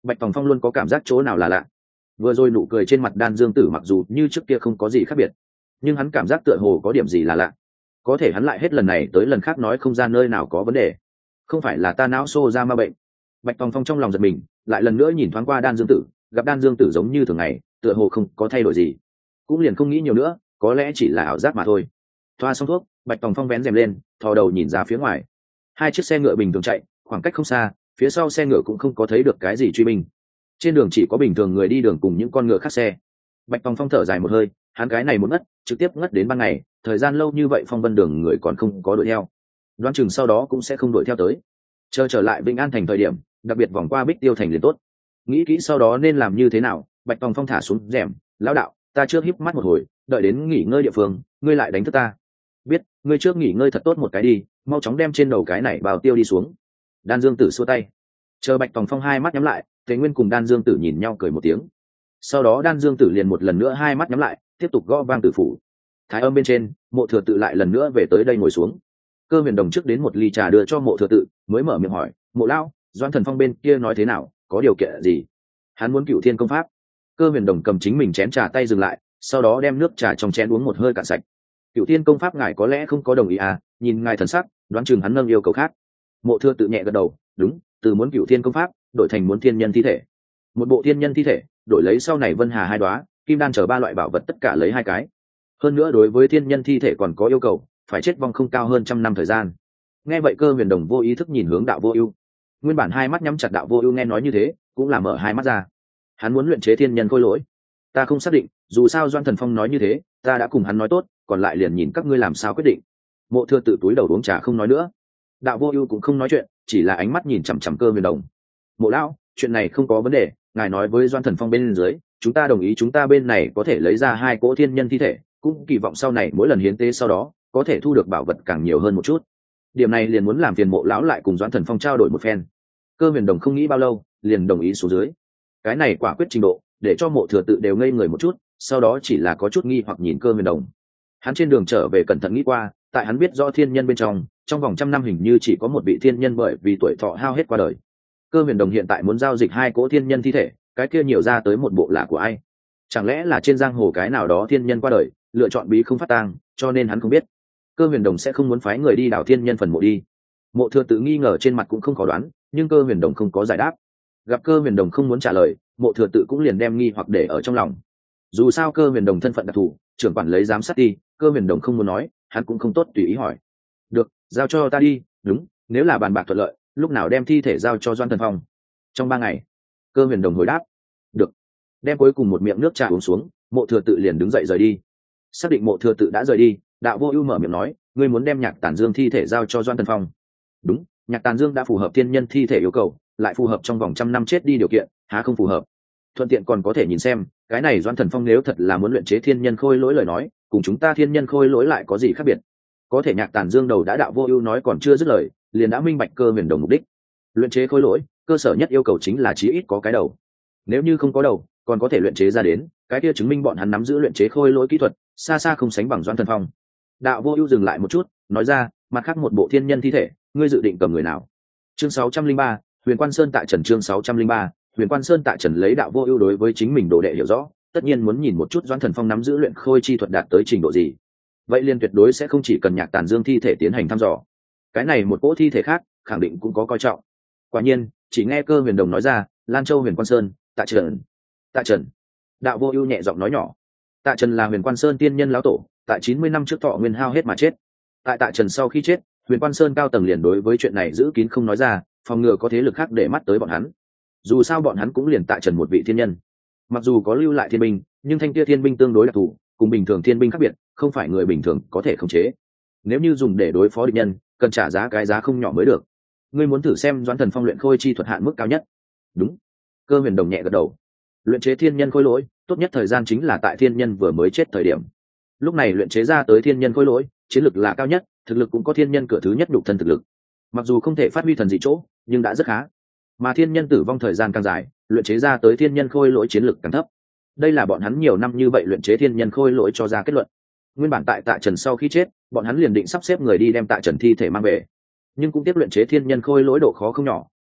Bạch Tòng Phong luôn có cảm giác chỗ nào là lạ. Vừa rồi nụ cười trên mặt Đan Dương Tử mặc dù như trước kia không có gì khác biệt, nhưng hắn cảm giác tựa hồ có điểm gì là lạ. Có thể hắn lại hết lần này tới lần khác nói không ra nơi nào có vấn đề. Không phải là ta não xô ra ma bệnh. Bạch Tòng Phong trong lòng giật mình, lại lần nữa nhìn thoáng qua Đan Dương Tử, gặp Đan Dương Tử giống như thường ngày, tựa hồ không có thay đổi gì. Cũng liền không nghĩ nhiều nữa, có lẽ chỉ là ảo giác mà thôi. Thoa xong thuốc, Bạch Tòng Phong vén rèm lên, thò đầu nhìn ra phía ngoài. Hai chiếc xe ngựa bình thường chạy, khoảng cách không xa, phía sau xe ngựa cũng không có thấy được cái gì truy binh. Trên đường chỉ có bình thường người đi đường cùng những con ngựa khác xe. Bạch Tòng Phong thở dài một hơi, hắn cái này muốn ngất, trực tiếp ngất đến ban ngày, thời gian lâu như vậy phong vân đường người còn không có đuổi theo, đoán chừng sau đó cũng sẽ không đuổi theo tới. Chờ trở lại Vĩnh An thành thời điểm, đặc biệt vòng qua Bích Tiêu thành liền tốt. Nghĩ kỹ sau đó nên làm như thế nào, Bạch Tòng Phong thả xuống rèm, lão đạo, ta trước híp mắt một hồi, đợi đến nghỉ ngơi địa phương, ngươi lại đánh thức ta. Biết, ngươi trước nghỉ ngơi thật tốt một cái đi, mau chóng đem trên đầu cái này bào tiêu đi xuống. Đan Dương Tử xua tay. Chờ Bạch Tòng Phong hai mắt nhắm lại, Tề Nguyên cùng Đan Dương Tử nhìn nhau cười một tiếng. Sau đó Đan Dương Tử liền một lần nữa hai mắt nhắm lại, tiếp tục gõ vang tử phủ. Thái Âm bên trên, Mộ Thừa Tự lại lần nữa về tới đây ngồi xuống. Cơ Huyền Đồng trước đến một ly trà đưa cho Mộ Thừa Tự, mới mở miệng hỏi, Mộ lão, Doãn Thần Phong bên kia nói thế nào, có điều kiện gì? Hắn muốn Cửu Thiên công pháp. Cơ Huyền Đồng cầm chính mình chén trà tay dừng lại, sau đó đem nước trà trong chén uống một hơi cạn sạch. Cửu Thiên công pháp ngài có lẽ không có đồng ý à? Nhìn ngài thần sắc, đoán chừng hắn nâng yêu cầu khác. Mộ Thừa Tự nhẹ gật đầu, đúng, từ muốn Cửu Thiên công pháp đổi thành muốn thiên nhân thi thể. Một bộ thiên nhân thi thể, đổi lấy sau này Vân Hà hai đóa, kim đan chờ ba loại bảo vật tất cả lấy hai cái. Hơn nữa đối với thiên nhân thi thể còn có yêu cầu, phải chết vong không cao hơn 100 năm thời gian. Nghe vậy Cơ Huyền Đồng vô ý thức nhìn hướng Đạo Vô Ưu. Nguyên bản hai mắt nhắm chặt Đạo Vô Ưu nghe nói như thế, cũng là mở hai mắt ra. Hắn muốn luyện chế thiên nhân khôi lỗi. Ta không xác định, dù sao Doãn Thần Phong nói như thế, ta đã cùng hắn nói tốt, còn lại liền nhìn các ngươi làm sao quyết định. Mộ Thừa Tự túi đầu uống trà không nói nữa. Đạo Vô Ưu cũng không nói chuyện, chỉ là ánh mắt nhìn chằm chằm Cơ Huyền Đồng. Mộ lão, chuyện này không có vấn đề, ngài nói với Doãn Thần Phong bên dưới, chúng ta đồng ý chúng ta bên này có thể lấy ra hai cỗ thiên nhân thi thể, cũng kỳ vọng sau này mỗi lần hiến tế sau đó có thể thu được bảo vật càng nhiều hơn một chút. Điểm này liền muốn làm phiền Mộ lão lại cùng Doãn Thần Phong trao đổi một phen. Cơ Huyền Đồng không nghĩ bao lâu, liền đồng ý xuống dưới. Cái này quả quyết trình độ, để cho Mộ Thừa Tự đều ngây người một chút, sau đó chỉ là có chút nghi hoặc nhìn Cơ Huyền Đồng. Hắn trên đường trở về cẩn thận nghĩ qua, tại hắn biết rõ thiên nhân bên trong vòng 100 năm hình như chỉ có một vị thiên nhân bởi vì tuổi thọ hao hết qua đời. Cơ Huyền Đồng hiện tại muốn giao dịch hai cỗ thiên nhân thi thể, cái kia nhiều ra tới một bộ là của ai? Chẳng lẽ là trên giang hồ cái nào đó thiên nhân qua đời, lựa chọn bí không phát tang, cho nên hắn không biết. Cơ Huyền Đồng sẽ không muốn phái người đi đào thiên nhân phần mộ đi. Mộ Thừa Tự nghi ngờ trên mặt cũng không khó đoán, nhưng Cơ Huyền Đồng không có giải đáp. Gặp Cơ Huyền Đồng không muốn trả lời, Mộ Thừa Tự cũng liền đem nghi hoặc để ở trong lòng. Dù sao Cơ Huyền Đồng thân phận đặc thù, trưởng quản lấy giám sát đi, Cơ Huyền Đồng không muốn nói, hắn cũng không tốt tùy ý hỏi. Được, giao cho ta đi, đúng, nếu là bàn bạc thuận lợi, lúc nào đem thi thể giao cho Doãn Thần Phong? Trong 3 ngày. Cơ Huyền Đồng hồi đáp. Được. Đem cuối cùng một miệng nước trà uống xuống, Mộ Thừa Tự liền đứng dậy rời đi. Xác định Mộ Thừa Tự đã rời đi, Đạo Vô Ưu mở miệng nói, ngươi muốn đem Nhạc Tản Dương thi thể giao cho Doãn Thần Phong? Đúng, Nhạc Tản Dương đã phù hợp thiên nhân thi thể yêu cầu, lại phù hợp trong vòng 100 năm chết đi điều kiện, há không phù hợp? Thuận tiện còn có thể nhìn xem, cái này Doãn Thần Phong nếu thật là muốn luyện chế thiên nhân khôi lỗi lời nói, cùng chúng ta thiên nhân khôi lỗi lại có gì khác biệt? Có thể Nhạc Tản Dương đầu đã Đạo Vô Ưu nói còn chưa dứt lời, liền đã minh bạch Cơ Huyền Đồng mục đích. Luyện chế khôi lỗi, cơ sở nhất yêu cầu chính là chí ít có cái đầu. Nếu như không có đầu, còn có thể luyện chế ra đến, cái kia chứng minh bọn hắn nắm giữ luyện chế khôi lỗi kỹ thuật, xa xa không sánh bằng Doãn Thần Phong. Đạo Vô Ưu dừng lại một chút, nói ra, mặt khác một bộ thiên nhân thi thể, ngươi dự định cầm người nào? Chương 603, Huyền Quan Sơn tại Trần chương 603, Huyền Quan Sơn tại Trần lấy Đạo Vô Ưu đối với chính mình đồ đệ hiểu rõ, tất nhiên muốn nhìn một chút Doãn Thần Phong nắm giữ luyện khôi chi thuật đạt tới trình độ gì. Vậy liền tuyệt đối sẽ không chỉ cần Nhạc Tản Dương thi thể tiến hành thăm dò. Cái này một cỗ thi thể khác, khẳng định cũng có coi trọng. Quả nhiên, chỉ nghe Cơ Huyền Đồng nói ra, Lan Châu Huyền Quan Sơn, Tạ Trần. Tạ Trần. Đạo Vô Ưu nhẹ giọng nói nhỏ. Tạ Trần là Huyền Quan Sơn tiên nhân lão tổ, tại 90 năm trước thọ nguyên hao hết mà chết. Tại Tạ Trần sau khi chết, Huyền Quan Sơn cao tầng liền đối với chuyện này giữ kín không nói ra, phòng ngừa có thế lực khác để mắt tới bọn hắn. Dù sao bọn hắn cũng liền Tạ Trần một vị thiên nhân. Mặc dù có lưu lại thiên binh, nhưng thanh kia thiên binh tương đối đặc thù, cùng bình thường thiên binh khác biệt, không phải người bình thường có thể khống chế. Nếu như dùng để đối phó địch nhân, cần trả giá cái giá không nhỏ mới được. Ngươi muốn thử xem Doãn Thần Phong luyện khôi chi thuật hạn mức cao nhất? Đúng. Cơ Huyền Đồng nhẹ gật đầu. Luyện chế thiên nhân khôi lỗi, tốt nhất thời gian chính là tại thiên nhân vừa mới chết thời điểm. Lúc này luyện chế ra tới thiên nhân khôi lỗi, chiến lực là cao nhất, thực lực cũng có thiên nhân cửa thứ nhất đục thân thực lực. Mặc dù không thể phát huy thần dị chỗ, nhưng đã rất khá. Mà thiên nhân tử vong thời gian càng dài, luyện chế ra tới thiên nhân khôi lỗi chiến lực càng thấp. Đây là bọn hắn nhiều năm như vậy luyện chế thiên nhân khôi lỗi cho ra kết luận. Nguyên bản tại Tạ Trần sau khi chết, bọn hắn liền định sắp xếp người đi đem Tạ Trần thi thể mang về, nhưng cũng tiếp luyện chế thiên nhân khôi lỗi độ khó không nhỏ,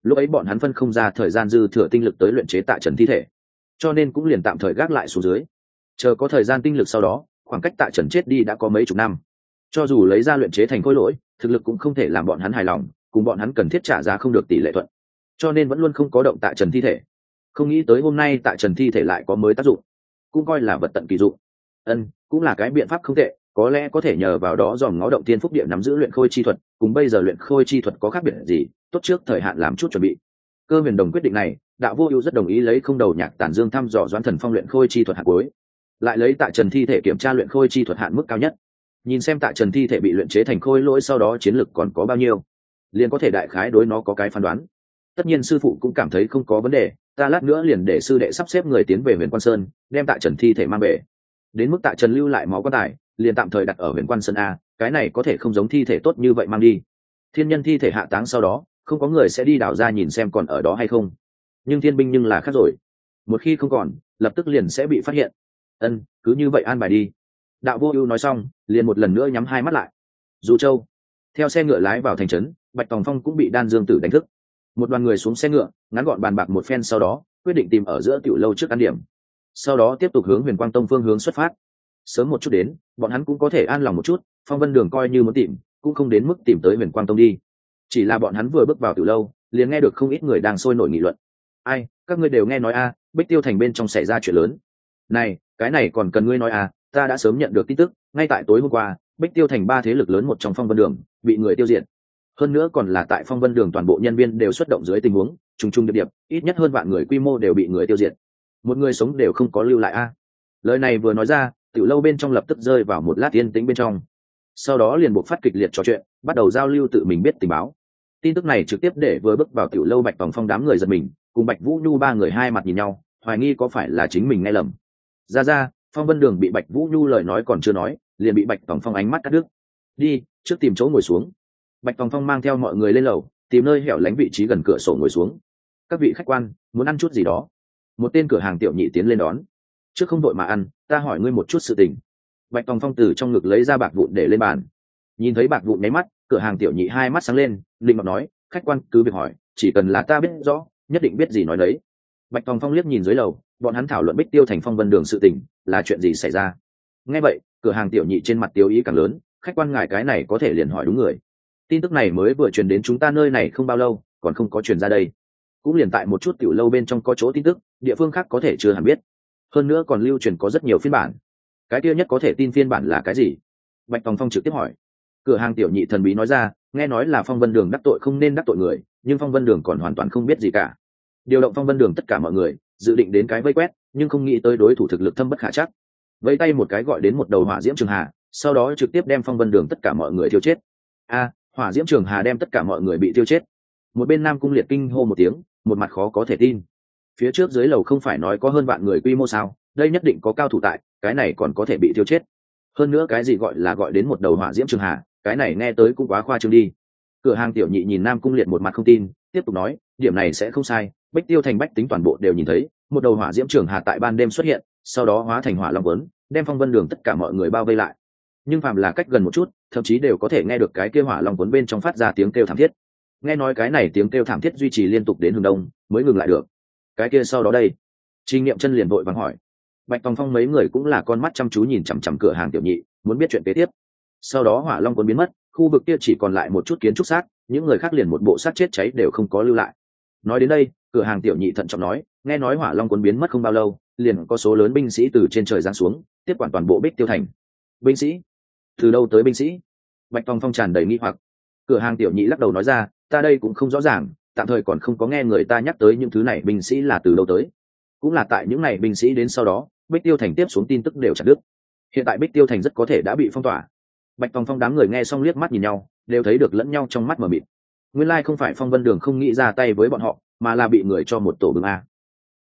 lúc ấy bọn hắn phân không ra thời gian dư thừa tinh lực tới luyện chế Tạ Trần thi thể, cho nên cũng liền tạm thời gác lại xuống dưới, chờ có thời gian tinh lực sau đó, khoảng cách Tạ Trần chết đi đã có mấy chục năm, cho dù lấy ra luyện chế thành khối lỗi, thực lực cũng không thể làm bọn hắn hài lòng, cùng bọn hắn cần thiết trả giá không được tỷ lệ thuận, cho nên vẫn luôn không có động Tạ Trần thi thể. Không nghĩ tới hôm nay Tạ Trần thi thể lại có mới tác dụng, cũng coi là vật tận kỳ dụng. Cũng là cái biện pháp không tệ, có lẽ có thể nhờ vào đó dòm ngó động tiên phúc địa nắm giữ luyện khôi chi thuật, cùng bây giờ luyện khôi chi thuật có khác biệt gì, tốt trước thời hạn làm chút chuẩn bị. Cơ Huyền Đồng quyết định này, Đạo Vô Ưu rất đồng ý, lấy không đầu nhạc Tản Dương thăm dò Doãn Thần Phong luyện khôi chi thuật hạn cuối, lại lấy Tạ Trần thi thể kiểm tra luyện khôi chi thuật hạn mức cao nhất, nhìn xem Tạ Trần thi thể bị luyện chế thành khôi lỗi sau đó chiến lực còn có bao nhiêu, liền có thể đại khái đối nó có cái phán đoán. Tất nhiên sư phụ cũng cảm thấy không có vấn đề, ta lát nữa liền để sư đệ sắp xếp người tiến về Huyền Quan Sơn, đem Tạ Trần thi thể mang về. Đến mức Tạ Trần lưu lại máu quan tài, liền tạm thời đặt ở Huyền Quan Sơn a, cái này có thể không giống thi thể tốt như vậy mang đi. Thiên nhân thi thể hạ táng sau đó, không có người sẽ đi đào ra nhìn xem còn ở đó hay không. Nhưng thiên binh nhưng là khác rồi, một khi không còn, lập tức liền sẽ bị phát hiện. Cứ như vậy an bài đi. Đạo Vô Ưu nói xong, liền một lần nữa nhắm hai mắt lại. Dụ Châu, theo xe ngựa lái vào thành trấn, Bạch Tòng Phong cũng bị Đan Dương Tử đánh thức. Một đoàn người xuống xe ngựa, ngắn gọn bàn bạc một phen sau đó, quyết định tìm ở giữa tiểu lâu trước ăn điểm. Sau đó tiếp tục hướng Huyền Quang Tông phương hướng xuất phát. Sớm một chút đến, bọn hắn cũng có thể an lòng một chút, Phong Vân Đường coi như muốn tìm, cũng không đến mức tìm tới Huyền Quang Tông đi. Chỉ là bọn hắn vừa bước vào tiểu lâu, liền nghe được không ít người đang sôi nổi nghị luận. Ai, các ngươi đều nghe nói a, Bích Tiêu thành bên trong xảy ra chuyện lớn. Này, cái này còn cần ngươi nói à, ta đã sớm nhận được tin tức, ngay tại tối hôm qua, Bích Tiêu thành ba thế lực lớn một trong Phong Vân Đường bị người tiêu diệt. Hơn nữa còn là tại Phong Vân Đường toàn bộ nhân viên đều xuất động dưới tình huống trùng trùng điệp điệp, ít nhất hơn vạn người quy mô đều bị người tiêu diệt. Một người sống đều không có lưu lại a. Lời này vừa nói ra, tiểu lâu bên trong lập tức rơi vào một lát yên tĩnh bên trong. Sau đó liền buộc phát kịch liệt trò chuyện, bắt đầu giao lưu tự mình biết tình báo. Tin tức này trực tiếp để vừa bước vào tiểu lâu Bạch Tòng Phong đám người giật mình, cùng Bạch Vũ Nhu ba người hai mặt nhìn nhau, hoài nghi có phải là chính mình nghe lầm. Ra, Phong Vân Đường bị Bạch Vũ Nhu lời nói còn chưa nói, liền bị Bạch Tòng Phong ánh mắt cắt đứt. Đi, trước tìm chỗ ngồi xuống. Bạch Tòng Phong mang theo mọi người lên lầu, tìm nơi hẻo lánh vị trí gần cửa sổ ngồi xuống. Các vị khách quan, muốn ăn chút gì đó? Một tên cửa hàng tiểu nhị tiến lên đón. Trước không đội mà ăn, ta hỏi ngươi một chút sự tình. Bạch Tòng Phong từ trong ngực lấy ra bạc vụn để lên bàn. Nhìn thấy bạc vụn nháy mắt, cửa hàng tiểu nhị hai mắt sáng lên, linh ngọt nói, khách quan cứ việc hỏi, chỉ cần là ta biết rõ, nhất định biết gì nói đấy. Bạch Tòng Phong liếc nhìn dưới lầu, bọn hắn thảo luận Bích Tiêu thành Phong Vân Đường sự tình, là chuyện gì xảy ra. Nghe vậy, cửa hàng tiểu nhị trên mặt tiêu ý càng lớn, khách quan ngài cái này có thể liền hỏi đúng người. Tin tức này mới vừa truyền đến chúng ta nơi này không bao lâu, còn không có truyền ra đây. Cũng liền tại một chút tiểu lâu bên trong có chỗ tin tức, địa phương khác có thể chưa hẳn biết. Hơn nữa còn lưu truyền có rất nhiều phiên bản. Cái kia nhất có thể tin phiên bản là cái gì? Bạch Tòng Phong trực tiếp hỏi. Cửa hàng tiểu nhị thần bí nói ra, nghe nói là Phong Vân Đường đắc tội không nên đắc tội người, nhưng Phong Vân Đường còn hoàn toàn không biết gì cả. Điều động Phong Vân Đường tất cả mọi người, dự định đến cái vây quét, nhưng không nghĩ tới đối thủ thực lực thâm bất khả trắc. Vẫy tay một cái gọi đến một đầu hỏa diễm trường hà, sau đó trực tiếp đem Phong Vân Đường tất cả mọi người tiêu chết. Hỏa diễm trường hà đem tất cả mọi người bị tiêu chết. Một bên Nam Cung Liệt kinh hô một tiếng, một mặt khó có thể tin. Phía trước dưới lầu không phải nói có hơn vạn người quy mô sao, đây nhất định có cao thủ tại, cái này còn có thể bị tiêu chết. Hơn nữa cái gì gọi là gọi đến một đầu hỏa diễm trường hà, cái này nghe tới cũng quá khoa trương đi. Cửa hàng tiểu nhị nhìn Nam Cung Liệt một mặt không tin, tiếp tục nói, điểm này sẽ không sai, Bích Tiêu thành bách tính toàn bộ đều nhìn thấy, một đầu hỏa diễm trường hà tại ban đêm xuất hiện, sau đó hóa thành hỏa long quấn, đem Phong Vân Đường tất cả mọi người bao vây lại. Nhưng phàm là cách gần một chút, thậm chí đều có thể nghe được cái kêu hỏa long quấn bên trong phát ra tiếng kêu thảm thiết. Nghe nói cái này tiếng kêu thảm thiết duy trì liên tục đến hướng đông mới ngừng lại được. Cái kia sau đó đây? Trình Niệm Chân liền vội vàng hỏi. Bạch Tòng Phong mấy người cũng là con mắt chăm chú nhìn chằm chằm cửa hàng tiểu nhị, muốn biết chuyện kế tiếp. Sau đó hỏa long quấn biến mất, khu vực kia chỉ còn lại một chút kiến trúc xác, những người khác liền một bộ xác chết cháy đều không có lưu lại. Nói đến đây, cửa hàng tiểu nhị thận trọng nói, nghe nói hỏa long quấn biến mất không bao lâu, liền có số lớn binh sĩ từ trên trời giáng xuống, tiếp quản toàn bộ Bích Tiêu thành. Binh sĩ? Từ đâu tới binh sĩ? Bạch Tòng Phong tràn đầy nghi hoặc. Cửa hàng tiểu nhị lắc đầu nói ra, ta đây cũng không rõ ràng, tạm thời còn không có nghe người ta nhắc tới những thứ này binh sĩ là từ đâu tới. Cũng là tại những này binh sĩ đến sau đó, Bích Tiêu thành tiếp xuống tin tức đều chặt đứt. Hiện tại Bích Tiêu thành rất có thể đã bị phong tỏa. Bạch Tòng Phong đám người nghe xong liếc mắt nhìn nhau, đều thấy được lẫn nhau trong mắt mờ mịt. Nguyên lai không phải Phong Vân Đường không nghĩ ra tay với bọn họ, mà là bị người cho một tổ bưng a.